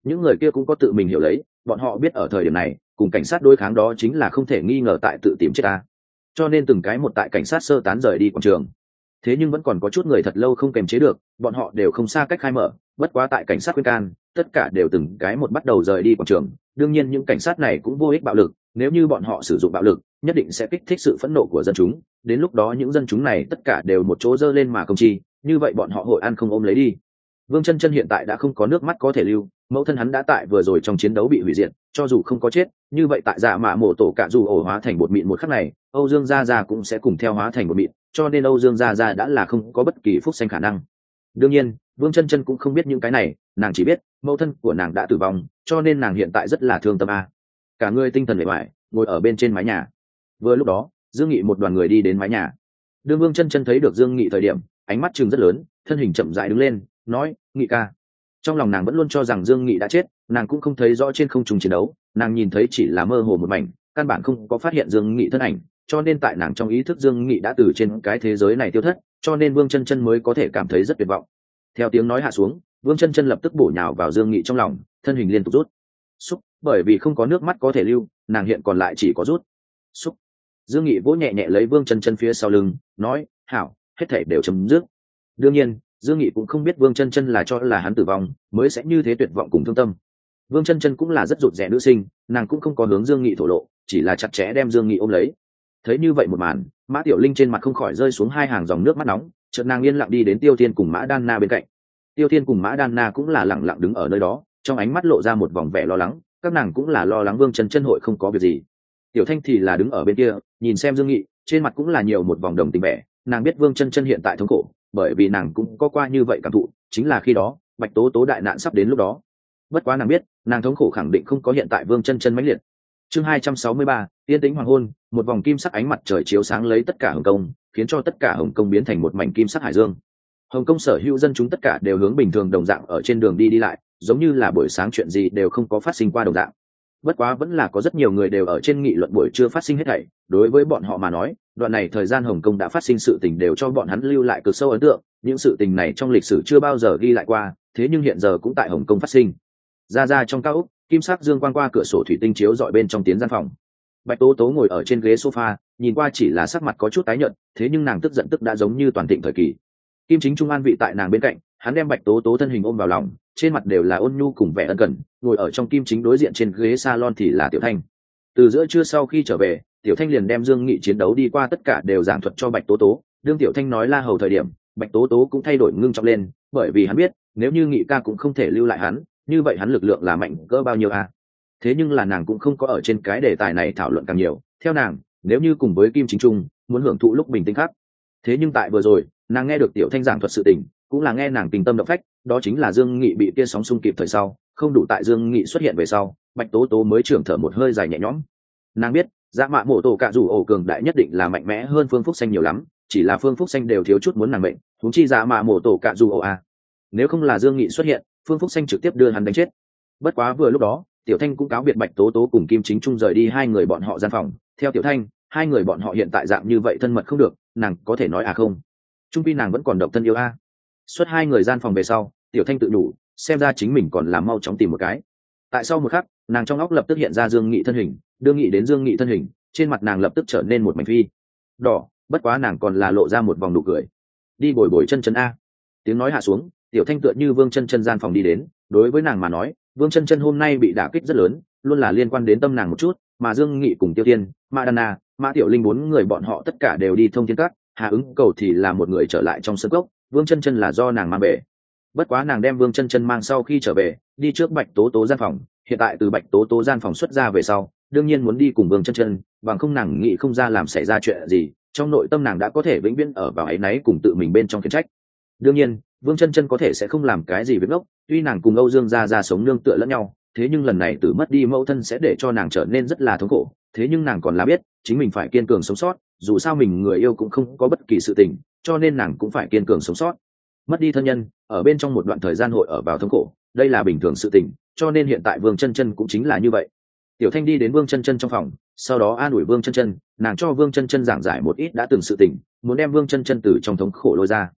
những người kia cũng có tự mình hiểu lấy, bọn họ biết ở thời điểm này cùng cảnh sát đối kháng đó chính là không thể nghi ngờ tại tự tìm chết ta, cho nên từng cái một tại cảnh sát sơ tán rời đi quảng trường. Thế nhưng vẫn còn có chút người thật lâu không kềm chế được, bọn họ đều không xa cách khai mở, bất quá tại cảnh sát khuyên can, tất cả đều từng cái một bắt đầu rời đi quảng trường. Đương nhiên những cảnh sát này cũng vô ích bạo lực, nếu như bọn họ sử dụng bạo lực nhất định sẽ kích thích sự phẫn nộ của dân chúng, đến lúc đó những dân chúng này tất cả đều một chỗ dơ lên mà công chi, như vậy bọn họ hội ăn không ôm lấy đi. Vương Chân Chân hiện tại đã không có nước mắt có thể lưu, mẫu thân hắn đã tại vừa rồi trong chiến đấu bị hủy diệt, cho dù không có chết, như vậy tại Dạ Mạ Mộ Tổ Cạ dù ổ hóa thành bột mịn một khắc này, Âu Dương Gia Gia cũng sẽ cùng theo hóa thành bột mịn, cho nên Âu Dương Gia Gia đã là không có bất kỳ phúc sanh khả năng. Đương nhiên, Vương Chân Chân cũng không biết những cái này, nàng chỉ biết mẫu thân của nàng đã tử vong, cho nên nàng hiện tại rất là thương tâm a. Cả người tinh thần uể oải, ngồi ở bên trên mái nhà. Vừa lúc đó, Dương Nghị một đoàn người đi đến mái nhà. Đương Vương Chân Chân thấy được Dương Nghị thời điểm, ánh mắt trừng rất lớn, thân hình chậm rãi đứng lên, nói: "Nghị ca." Trong lòng nàng vẫn luôn cho rằng Dương Nghị đã chết, nàng cũng không thấy rõ trên không trung chiến đấu, nàng nhìn thấy chỉ là mơ hồ một mảnh, căn bản không có phát hiện Dương Nghị thân ảnh, cho nên tại nàng trong ý thức Dương Nghị đã từ trên cái thế giới này tiêu thất, cho nên Vương Chân Chân mới có thể cảm thấy rất tuyệt vọng. Theo tiếng nói hạ xuống, Vương Chân Chân lập tức bổ nhào vào Dương Nghị trong lòng, thân hình liên tục rút. Xúc, bởi vì không có nước mắt có thể lưu, nàng hiện còn lại chỉ có rút. Xúc. Dương Nghị vỗ nhẹ nhẹ lấy Vương Chân Chân phía sau lưng, nói: "Hảo, hết thảy đều chấm dứt." Đương nhiên, Dương Nghị cũng không biết Vương Chân Chân là cho là hắn tử vong, mới sẽ như thế tuyệt vọng cùng thương tâm. Vương Chân Chân cũng là rất rụt rè nữ sinh, nàng cũng không có hướng Dương Nghị thổ lộ, chỉ là chặt chẽ đem Dương Nghị ôm lấy. Thấy như vậy một màn, Mã Tiểu Linh trên mặt không khỏi rơi xuống hai hàng dòng nước mắt nóng, chợt nàng yên lặng đi đến Tiêu Thiên cùng Mã Đan Na bên cạnh. Tiêu Thiên cùng Mã Đan Na cũng là lặng lặng đứng ở nơi đó, trong ánh mắt lộ ra một vòng vẻ lo lắng, các nàng cũng là lo lắng Vương Chân Chân hội không có việc gì. Tiểu Thanh thì là đứng ở bên kia, nhìn xem Dương Nghị, trên mặt cũng là nhiều một vòng đồng tình vẻ, nàng biết Vương Chân Chân hiện tại thống khổ, bởi vì nàng cũng có qua như vậy cảm thụ, chính là khi đó, Bạch Tố Tố đại nạn sắp đến lúc đó. Bất quá nàng biết, nàng thống khổ khẳng định không có hiện tại Vương Chân Chân mãnh liệt. Chương hai trăm sáu mươi ba, Tiên tĩnh hoàng hôn, một vòng kim sắc ánh mặt trời chiếu sáng lấy tất cả Hồng Công, khiến cho tất cả Hồng Công biến thành một mảnh kim sắc hải dương. Hồng Công sở hữu dân chúng tất cả đều hướng bình thường đồng dạng ở trên đường đi đi lại, giống như là buổi sáng chuyện gì đều không có phát sinh qua đồng dạng. Bất quá vẫn là có rất nhiều người đều ở trên nghị luận buổi trưa phát sinh hết thảy, đối với bọn họ mà nói, đoạn này thời gian Hồng Công đã phát sinh sự tình đều cho bọn hắn lưu lại cực sâu ấn tượng, những sự tình này trong lịch sử chưa bao giờ ghi lại qua, thế nhưng hiện giờ cũng tại Hồng Công phát sinh. Ra ra trong cao ốc, kim sắc dương quang qua cửa sổ thủy tinh chiếu dọi bên trong tiến gian phòng. Bạch Tố Tố ngồi ở trên ghế sofa, nhìn qua chỉ là sắc mặt có chút tái nhợt, thế nhưng nàng tức giận tức đã giống như toàn thịnh thời kỳ. Kim Chính Trung an vị tại nàng bên cạnh, hắn đem Bạch Tố Tố thân hình ôm vào lòng, trên mặt đều là ôn nhu cùng vẻ ân cần, ngồi ở trong Kim Chính đối diện trên ghế salon thì là Tiểu Thanh. Từ giữa trưa sau khi trở về, Tiểu Thanh liền đem Dương Nghị chiến đấu đi qua tất cả đều giảng thuật cho Bạch Tố Tố, đương Tiểu Thanh nói La Hầu thời điểm, Bạch Tố Tố cũng thay đổi ngưng trọng lên, bởi vì hắn biết, nếu như Nghị ca cũng không thể lưu lại hắn, như vậy hắn lực lượng là mạnh cỡ bao nhiêu a? À? Thế nhưng là nàng cũng không có ở trên cái đề tài này thảo luận càng nhiều, theo nàng, nếu như cùng với Kim Chính Trung, muốn hưởng thụ lúc bình tĩnh khác. Thế nhưng tại vừa rồi, nàng nghe được Tiểu Thanh giảng thuật sự tình, cũng là nghe nàng tình tâm động phách, đó chính là Dương Nghị bị kia sóng xung kịp thời sau, không đủ tại Dương Nghị xuất hiện về sau, Bạch Tố Tố mới trưởng thở một hơi dài nhẹ nhõm. Nàng biết, Dạ Mạ Mộ Tổ Cạ dù ổ cường đại nhất định là mạnh mẽ hơn Phương Phúc Xanh nhiều lắm, chỉ là Phương Phúc Xanh đều thiếu chút muốn nàng mệnh, huống chi Dạ Mạ Mộ Tổ Cạ dù ổ a. Nếu không là Dương Nghị xuất hiện, Phương Phúc Xanh trực tiếp đưa hắn đánh chết. Bất quá vừa lúc đó, Tiểu Thanh cũng cáo biệt Bạch Tố Tố cùng Kim Chính Trung rời đi hai người bọn họ gian phòng, theo Tiểu Thanh, hai người bọn họ hiện tại dạng như vậy thân mật không được, nàng có thể nói à không. Trung pi nàng vẫn còn độc thân yêu a. Xuất hai người gian phòng về sau, Tiểu Thanh tự đủ, xem ra chính mình còn làm mau chóng tìm một cái. Tại sau một khắc, nàng trong óc lập tức hiện ra Dương Nghị thân hình, đưa Nghị đến Dương Nghị thân hình, trên mặt nàng lập tức trở nên một mảnh phi đỏ, bất quá nàng còn là lộ ra một vòng nụ cười. Đi bồi bồi chân chân a. Tiếng nói hạ xuống, Tiểu Thanh tựa như Vương Chân Chân gian phòng đi đến, đối với nàng mà nói, Vương Chân Chân hôm nay bị đả kích rất lớn, luôn là liên quan đến tâm nàng một chút, mà Dương Nghị cùng Tiêu Tiên, Mã Đan Na, Mã Tiểu Linh bốn người bọn họ tất cả đều đi thông thiên các, Hà Ứng Cầu thì là một người trở lại trong sân cốc, Vương Chân Chân là do nàng mang về. Bất quá nàng đem Vương Chân Chân mang sau khi trở về, đi trước Bạch Tố Tố gian phòng, hiện tại từ Bạch Tố Tố gian phòng xuất ra về sau, đương nhiên muốn đi cùng Vương Chân Chân, bằng không nàng nghĩ không ra làm xảy ra chuyện gì, trong nội tâm nàng đã có thể vĩnh viễn ở vào ấy náy cùng tự mình bên trong khiển trách. Đương nhiên, Vương Chân Chân có thể sẽ không làm cái gì việc ngốc, tuy nàng cùng Âu Dương gia gia sống nương tựa lẫn nhau, thế nhưng lần này từ mất đi mẫu thân sẽ để cho nàng trở nên rất là thống khổ, thế nhưng nàng còn là biết, chính mình phải kiên cường sống sót, dù sao mình người yêu cũng không có bất kỳ sự tình, cho nên nàng cũng phải kiên cường sống sót. Mất đi thân nhân, ở bên trong một đoạn thời gian hội ở vào thống khổ, đây là bình thường sự tình, cho nên hiện tại Vương Chân Chân cũng chính là như vậy. Tiểu Thanh đi đến Vương Chân Chân trong phòng, sau đó an ủi Vương Chân Chân, nàng cho Vương Chân Chân giảng giải một ít đã từng sự tình, muốn đem Vương Chân Chân từ trong thống khổ lôi ra.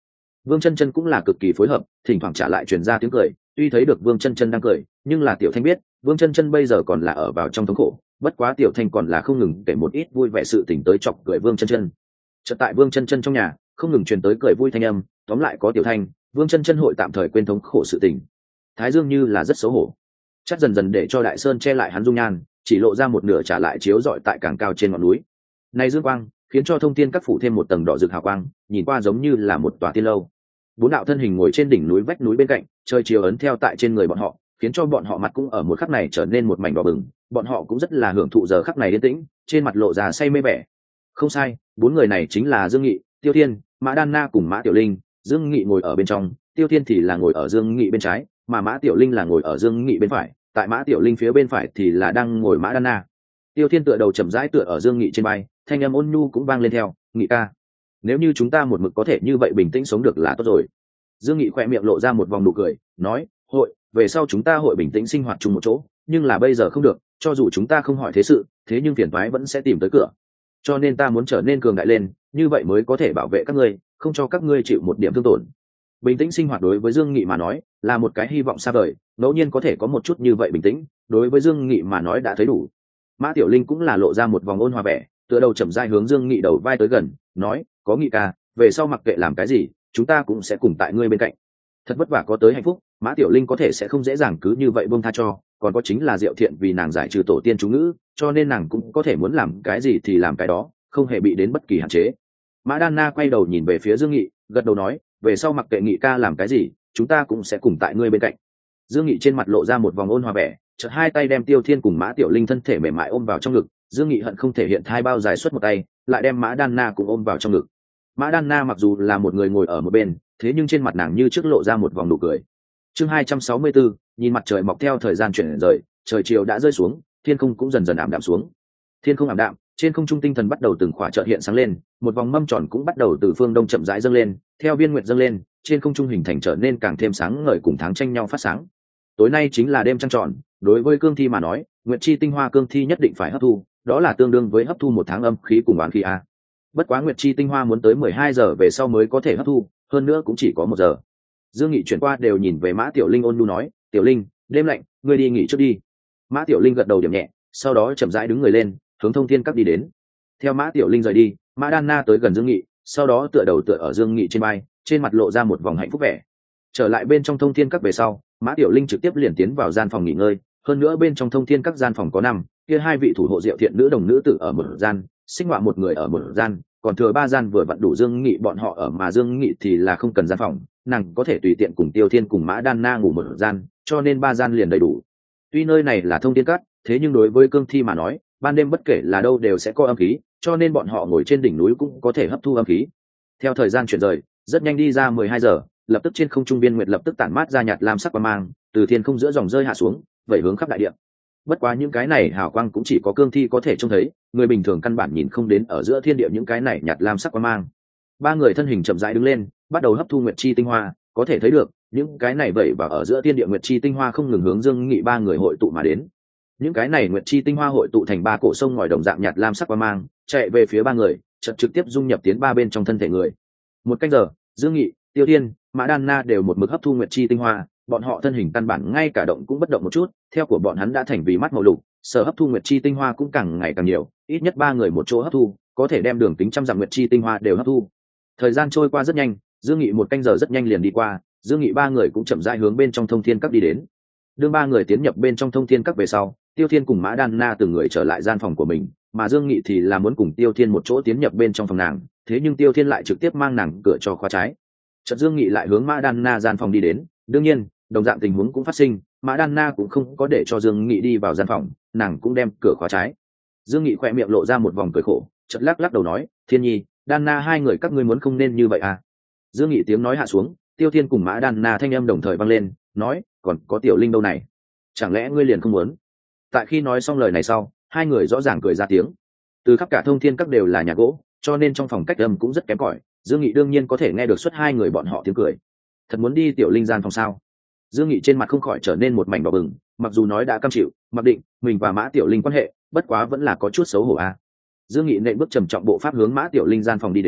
Vương Chân Chân cũng là cực kỳ phối hợp, thỉnh thoảng trả lại truyền ra tiếng cười, tuy thấy được Vương Chân Chân đang cười, nhưng là Tiểu Thanh biết, Vương Chân Chân bây giờ còn là ở vào trong thống khổ, bất quá Tiểu Thanh còn là không ngừng kể một ít vui vẻ sự tình tới chọc cười Vương Chân Chân. Chợt tại Vương Chân Chân trong nhà, không ngừng truyền tới cười vui thanh âm, tóm lại có Tiểu Thanh, Vương Chân Chân hội tạm thời quên thống khổ sự tình. Thái Dương như là rất xấu hổ, chắc dần dần để cho Đại Sơn che lại hắn dung nhan, chỉ lộ ra một nửa trả lại chiếu rọi tại càng cao trên ngọn núi. Này dương quang, khiến cho thông thiên các phủ thêm một tầng đỏ rực hào quang, nhìn qua giống như là một tòa tiên lâu. Bốn đạo thân hình ngồi trên đỉnh núi vách núi bên cạnh, trời chiều ấn theo tại trên người bọn họ, khiến cho bọn họ mặt cũng ở một khắc này trở nên một mảnh đỏ bừng. Bọn họ cũng rất là hưởng thụ giờ khắc này yên tĩnh, trên mặt lộ ra say mê vẻ. Không sai, bốn người này chính là Dương Nghị, Tiêu Thiên, Mã Đan Na cùng Mã Tiểu Linh. Dương Nghị ngồi ở bên trong, Tiêu Thiên thì là ngồi ở Dương Nghị bên trái, mà Mã Tiểu Linh là ngồi ở Dương Nghị bên phải. Tại Mã Tiểu Linh phía bên phải thì là đang ngồi Mã Đan Na. Tiêu Thiên tựa đầu chậm rãi tựa ở Dương Nghị trên vai, thanh âm ôn nhu cũng vang lên theo, "Nghị ca, nếu như chúng ta một mực có thể như vậy bình tĩnh sống được là tốt rồi." Dương Nghị khỏe miệng lộ ra một vòng nụ cười, nói, "Hội, về sau chúng ta hội bình tĩnh sinh hoạt chung một chỗ, nhưng là bây giờ không được, cho dù chúng ta không hỏi thế sự, thế nhưng phiền toái vẫn sẽ tìm tới cửa. Cho nên ta muốn trở nên cường đại lên, như vậy mới có thể bảo vệ các ngươi, không cho các ngươi chịu một điểm thương tổn." Bình tĩnh sinh hoạt đối với Dương Nghị mà nói, là một cái hy vọng xa vời, ngẫu nhiên có thể có một chút như vậy bình tĩnh, đối với Dương Nghị mà nói đã thấy đủ. Mã Tiểu Linh cũng là lộ ra một vòng ôn hòa vẻ, tựa đầu chậm rãi hướng Dương Nghị đầu vai tới gần, nói, "Có Nghị ca, về sau mặc kệ làm cái gì, chúng ta cũng sẽ cùng tại ngươi bên cạnh." Thật vất vả có tới hạnh phúc, Mã Tiểu Linh có thể sẽ không dễ dàng cứ như vậy buông tha cho, còn có chính là Diệu Thiện vì nàng giải trừ tổ tiên chú ngữ, cho nên nàng cũng có thể muốn làm cái gì thì làm cái đó, không hề bị đến bất kỳ hạn chế. Mã Đan Na quay đầu nhìn về phía Dương Nghị, gật đầu nói, "Về sau mặc kệ Nghị ca làm cái gì, chúng ta cũng sẽ cùng tại ngươi bên cạnh." Dương Nghị trên mặt lộ ra một vòng ôn hòa vẻ, chợt hai tay đem Tiêu Thiên cùng Mã Tiểu Linh thân thể mềm mại ôm vào trong ngực. Dương Nghị hận không thể hiện thai bao dài xuất một tay, lại đem Mã Đan Na cũng ôm vào trong ngực. Mã Đan Na mặc dù là một người ngồi ở một bên, thế nhưng trên mặt nàng như trước lộ ra một vòng nụ cười. Chương hai trăm sáu mươi tư, nhìn mặt trời mọc theo thời gian chuyển rời, trời chiều đã rơi xuống, thiên không cũng dần dần ảm đạm xuống. Thiên không ảm đạm, trên không trung tinh thần bắt đầu từng khỏa chợt hiện sáng lên, một vòng mâm tròn cũng bắt đầu từ phương đông chậm rãi dâng lên, theo viên nguyệt dâng lên, trên không trung hình thành trở nên càng thêm sáng ngời cùng tháng tranh nhau phát sáng. Tối nay chính là đêm trăng tròn, đối với cương thi mà nói, nguyệt chi tinh hoa cương thi nhất định phải hấp thu, đó là tương đương với hấp thu một tháng âm khí cùng oán khí a. Bất quá nguyệt chi tinh hoa muốn tới mười hai giờ về sau mới có thể hấp thu, hơn nữa cũng chỉ có một giờ. Dương Nghị chuyển qua đều nhìn về Mã Tiểu Linh ôn nhu nói, "Tiểu Linh, đêm lạnh, ngươi đi nghỉ trước đi." Mã Tiểu Linh gật đầu điểm nhẹ, sau đó chậm rãi đứng người lên, hướng thông thiên các đi đến. Theo Mã Tiểu Linh rời đi, Mã Đan Na tới gần Dương Nghị, sau đó tựa đầu tựa ở Dương Nghị trên vai, trên mặt lộ ra một vòng hạnh phúc vẻ. Trở lại bên trong thông thiên các về sau, Mã Tiểu Linh trực tiếp liền tiến vào gian phòng nghỉ ngơi, hơn nữa bên trong thông thiên các gian phòng có năm, kia hai vị thủ hộ Diệu Thiện nữ đồng nữ tử ở một gian, Sinh Họa một người ở một gian, còn thừa ba gian vừa vặn đủ Dương Nghị bọn họ ở, mà Dương Nghị thì là không cần gian phòng, nàng có thể tùy tiện cùng Tiêu Thiên cùng Mã Đan Na ngủ một gian, cho nên ba gian liền đầy đủ. Tuy nơi này là thông thiên các, thế nhưng đối với cương thi mà nói, ban đêm bất kể là đâu đều sẽ có âm khí, cho nên bọn họ ngồi trên đỉnh núi cũng có thể hấp thu âm khí. Theo thời gian chuyển rời, rất nhanh đi ra mười hai giờ, lập tức trên không trung biên nguyệt lập tức tản mát ra nhạt lam sắc quang mang, từ thiên không giữa dòng rơi hạ xuống, vẩy hướng khắp đại địa. Bất quá những cái này hào quang cũng chỉ có cương thi có thể trông thấy, người bình thường căn bản nhìn không đến ở giữa thiên địa những cái này nhạt lam sắc quang mang. Ba người thân hình chậm rãi đứng lên, bắt đầu hấp thu nguyệt chi tinh hoa, có thể thấy được những cái này vẩy vào ở giữa thiên địa nguyệt chi tinh hoa không ngừng hướng Dương Nghị ba người hội tụ mà đến. Những cái này nguyệt chi tinh hoa hội tụ thành ba cổ sông ngòi đồng dạng nhạt lam sắc quang mang, chạy về phía ba người, chợt trực tiếp dung nhập tiến ba bên trong thân thể người. Một canh giờ, Dương Nghị, Tiêu Thiên, Mã Đan Na đều một mực hấp thu nguyệt chi tinh hoa, bọn họ thân hình căn bản ngay cả động cũng bất động một chút, theo của bọn hắn đã thành vì mắt màu lục, sở hấp thu nguyệt chi tinh hoa cũng càng ngày càng nhiều, ít nhất ba người một chỗ hấp thu, có thể đem đường kính trăm dặm nguyệt chi tinh hoa đều hấp thu. Thời gian trôi qua rất nhanh, Dương Nghị một canh giờ rất nhanh liền đi qua, Dương Nghị ba người cũng chậm rãi hướng bên trong thông thiên các đi đến. Đương ba người tiến nhập bên trong thông thiên các về sau, Tiêu Thiên cùng Mã Đan Na từng người trở lại gian phòng của mình, mà Dương Nghị thì là muốn cùng Tiêu Thiên một chỗ tiến nhập bên trong phòng nàng, thế nhưng Tiêu Thiên lại trực tiếp mang nàng cửa cho khóa trái. Chợt Dương Nghị lại hướng Mã Đan Na gian phòng đi đến, đương nhiên, đồng dạng tình huống cũng phát sinh, Mã Đan Na cũng không có để cho Dương Nghị đi vào gian phòng, nàng cũng đem cửa khóa trái. Dương Nghị khỏe miệng lộ ra một vòng cười khổ, chợt lắc lắc đầu nói, "Thiên Nhi, Đan Na hai người các ngươi muốn không nên như vậy à?" Dương Nghị tiếng nói hạ xuống, Tiêu Thiên cùng Mã Đan Na thanh âm đồng thời vang lên, nói, "Còn có Tiểu Linh đâu này? Chẳng lẽ ngươi liền không muốn?" Tại khi nói xong lời này sau, hai người rõ ràng cười ra tiếng. Từ khắp cả thông thiên các đều là nhà gỗ, cho nên trong phòng cách âm cũng rất kém cỏi. Dương Nghị đương nhiên có thể nghe được suốt hai người bọn họ tiếng cười. Thật muốn đi Tiểu Linh gian phòng sao? Dương Nghị trên mặt không khỏi trở nên một mảnh đỏ bừng, mặc dù nói đã cam chịu, mặc định mình và Mã Tiểu Linh quan hệ, bất quá vẫn là có chút xấu hổ a. À. Dương Nghị nện bước trầm trọng bộ pháp hướng Mã Tiểu Linh gian phòng đi đến,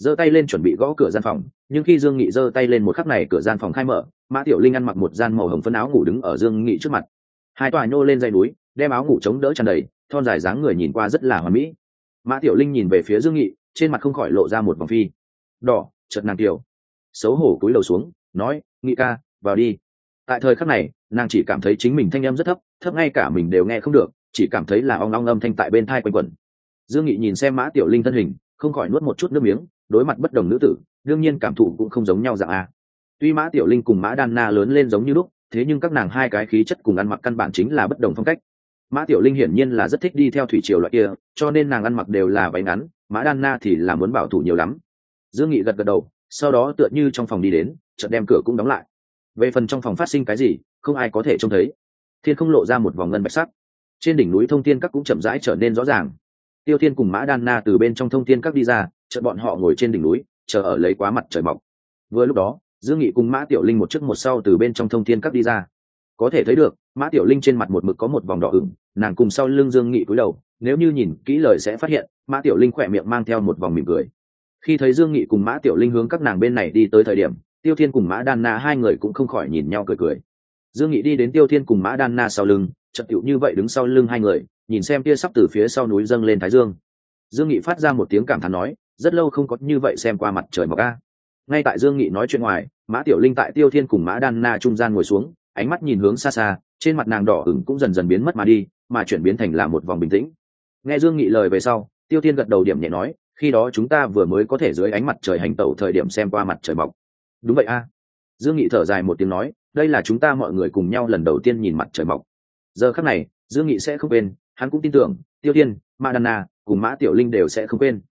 giơ tay lên chuẩn bị gõ cửa gian phòng, nhưng khi Dương Nghị giơ tay lên một khắc này, cửa gian phòng khai mở, Mã Tiểu Linh ăn mặc một gian màu hồng phấn áo ngủ đứng ở Dương Nghị trước mặt. Hai tòa nhô lên dây núi, đem áo ngủ chống đỡ tràn đầy, thon dài dáng người nhìn qua rất là hoàn mỹ. Mã Tiểu Linh nhìn về phía Dương Nghị, trên mặt không khỏi lộ ra một vòng phi đỏ, chợt nàng tiểu xấu hổ cúi đầu xuống, nói: "Nghị ca, vào đi." Tại thời khắc này, nàng chỉ cảm thấy chính mình thanh âm rất thấp, thấp ngay cả mình đều nghe không được, chỉ cảm thấy là ong ong âm thanh tại bên tai quanh quẩn. Dương Nghị nhìn xem Mã Tiểu Linh thân hình, không khỏi nuốt một chút nước miếng, đối mặt bất đồng nữ tử, đương nhiên cảm thụ cũng không giống nhau dạng a. Tuy Mã Tiểu Linh cùng Mã Đan Na lớn lên giống như lúc, thế nhưng các nàng hai cái khí chất cùng ăn mặc căn bản chính là bất đồng phong cách. Mã Tiểu Linh hiển nhiên là rất thích đi theo thủy triều loại kia, cho nên nàng ăn mặc đều là váy ngắn, Mã Đan Na thì là muốn bảo thủ nhiều lắm. Dương Nghị gật gật đầu, sau đó tựa như trong phòng đi đến, chợt đem cửa cũng đóng lại. Về phần trong phòng phát sinh cái gì, không ai có thể trông thấy. Thiên không lộ ra một vòng ngân bạch sắc, trên đỉnh núi Thông Thiên Các cũng chậm rãi trở nên rõ ràng. Tiêu Thiên cùng Mã Đan Na từ bên trong Thông Thiên Các đi ra, chợt bọn họ ngồi trên đỉnh núi, chờ ở lấy quá mặt trời mọc. Vừa lúc đó, Dương Nghị cùng Mã Tiểu Linh một trước một sau từ bên trong Thông Thiên Các đi ra. Có thể thấy được, Mã Tiểu Linh trên mặt một mực có một vòng đỏ ửng, nàng cùng sau lưng Dương Nghị cúi đầu, nếu như nhìn kỹ lời sẽ phát hiện, Mã Tiểu Linh khỏe miệng mang theo một vòng mỉm cười. Khi thấy Dương Nghị cùng Mã Tiểu Linh hướng các nàng bên này đi tới thời điểm, Tiêu Thiên cùng Mã Đan Na hai người cũng không khỏi nhìn nhau cười cười. Dương Nghị đi đến Tiêu Thiên cùng Mã Đan Na sau lưng, chợt tựu như vậy đứng sau lưng hai người, nhìn xem tia sắp từ phía sau núi dâng lên thái dương. Dương Nghị phát ra một tiếng cảm thán nói: "Rất lâu không có như vậy xem qua mặt trời mọc a." Ngay tại Dương Nghị nói chuyện ngoài, Mã Tiểu Linh tại Tiêu Thiên cùng Mã Đan Na trung gian ngồi xuống, ánh mắt nhìn hướng xa xa, trên mặt nàng đỏ ửng cũng dần dần biến mất mà đi, mà chuyển biến thành là một vòng bình tĩnh. Nghe Dương Nghị lời về sau, Tiêu Thiên gật đầu điểm nhẹ nói: "Khi đó chúng ta vừa mới có thể dưới ánh mặt trời hành tẩu thời điểm xem qua mặt trời mọc." "Đúng vậy a." Dương Nghị thở dài một tiếng nói: "Đây là chúng ta mọi người cùng nhau lần đầu tiên nhìn mặt trời mọc." Giờ khắc này, Dương Nghị sẽ không quên, hắn cũng tin tưởng Tiêu Thiên, Mã Đan Na cùng Mã Tiểu Linh đều sẽ không quên.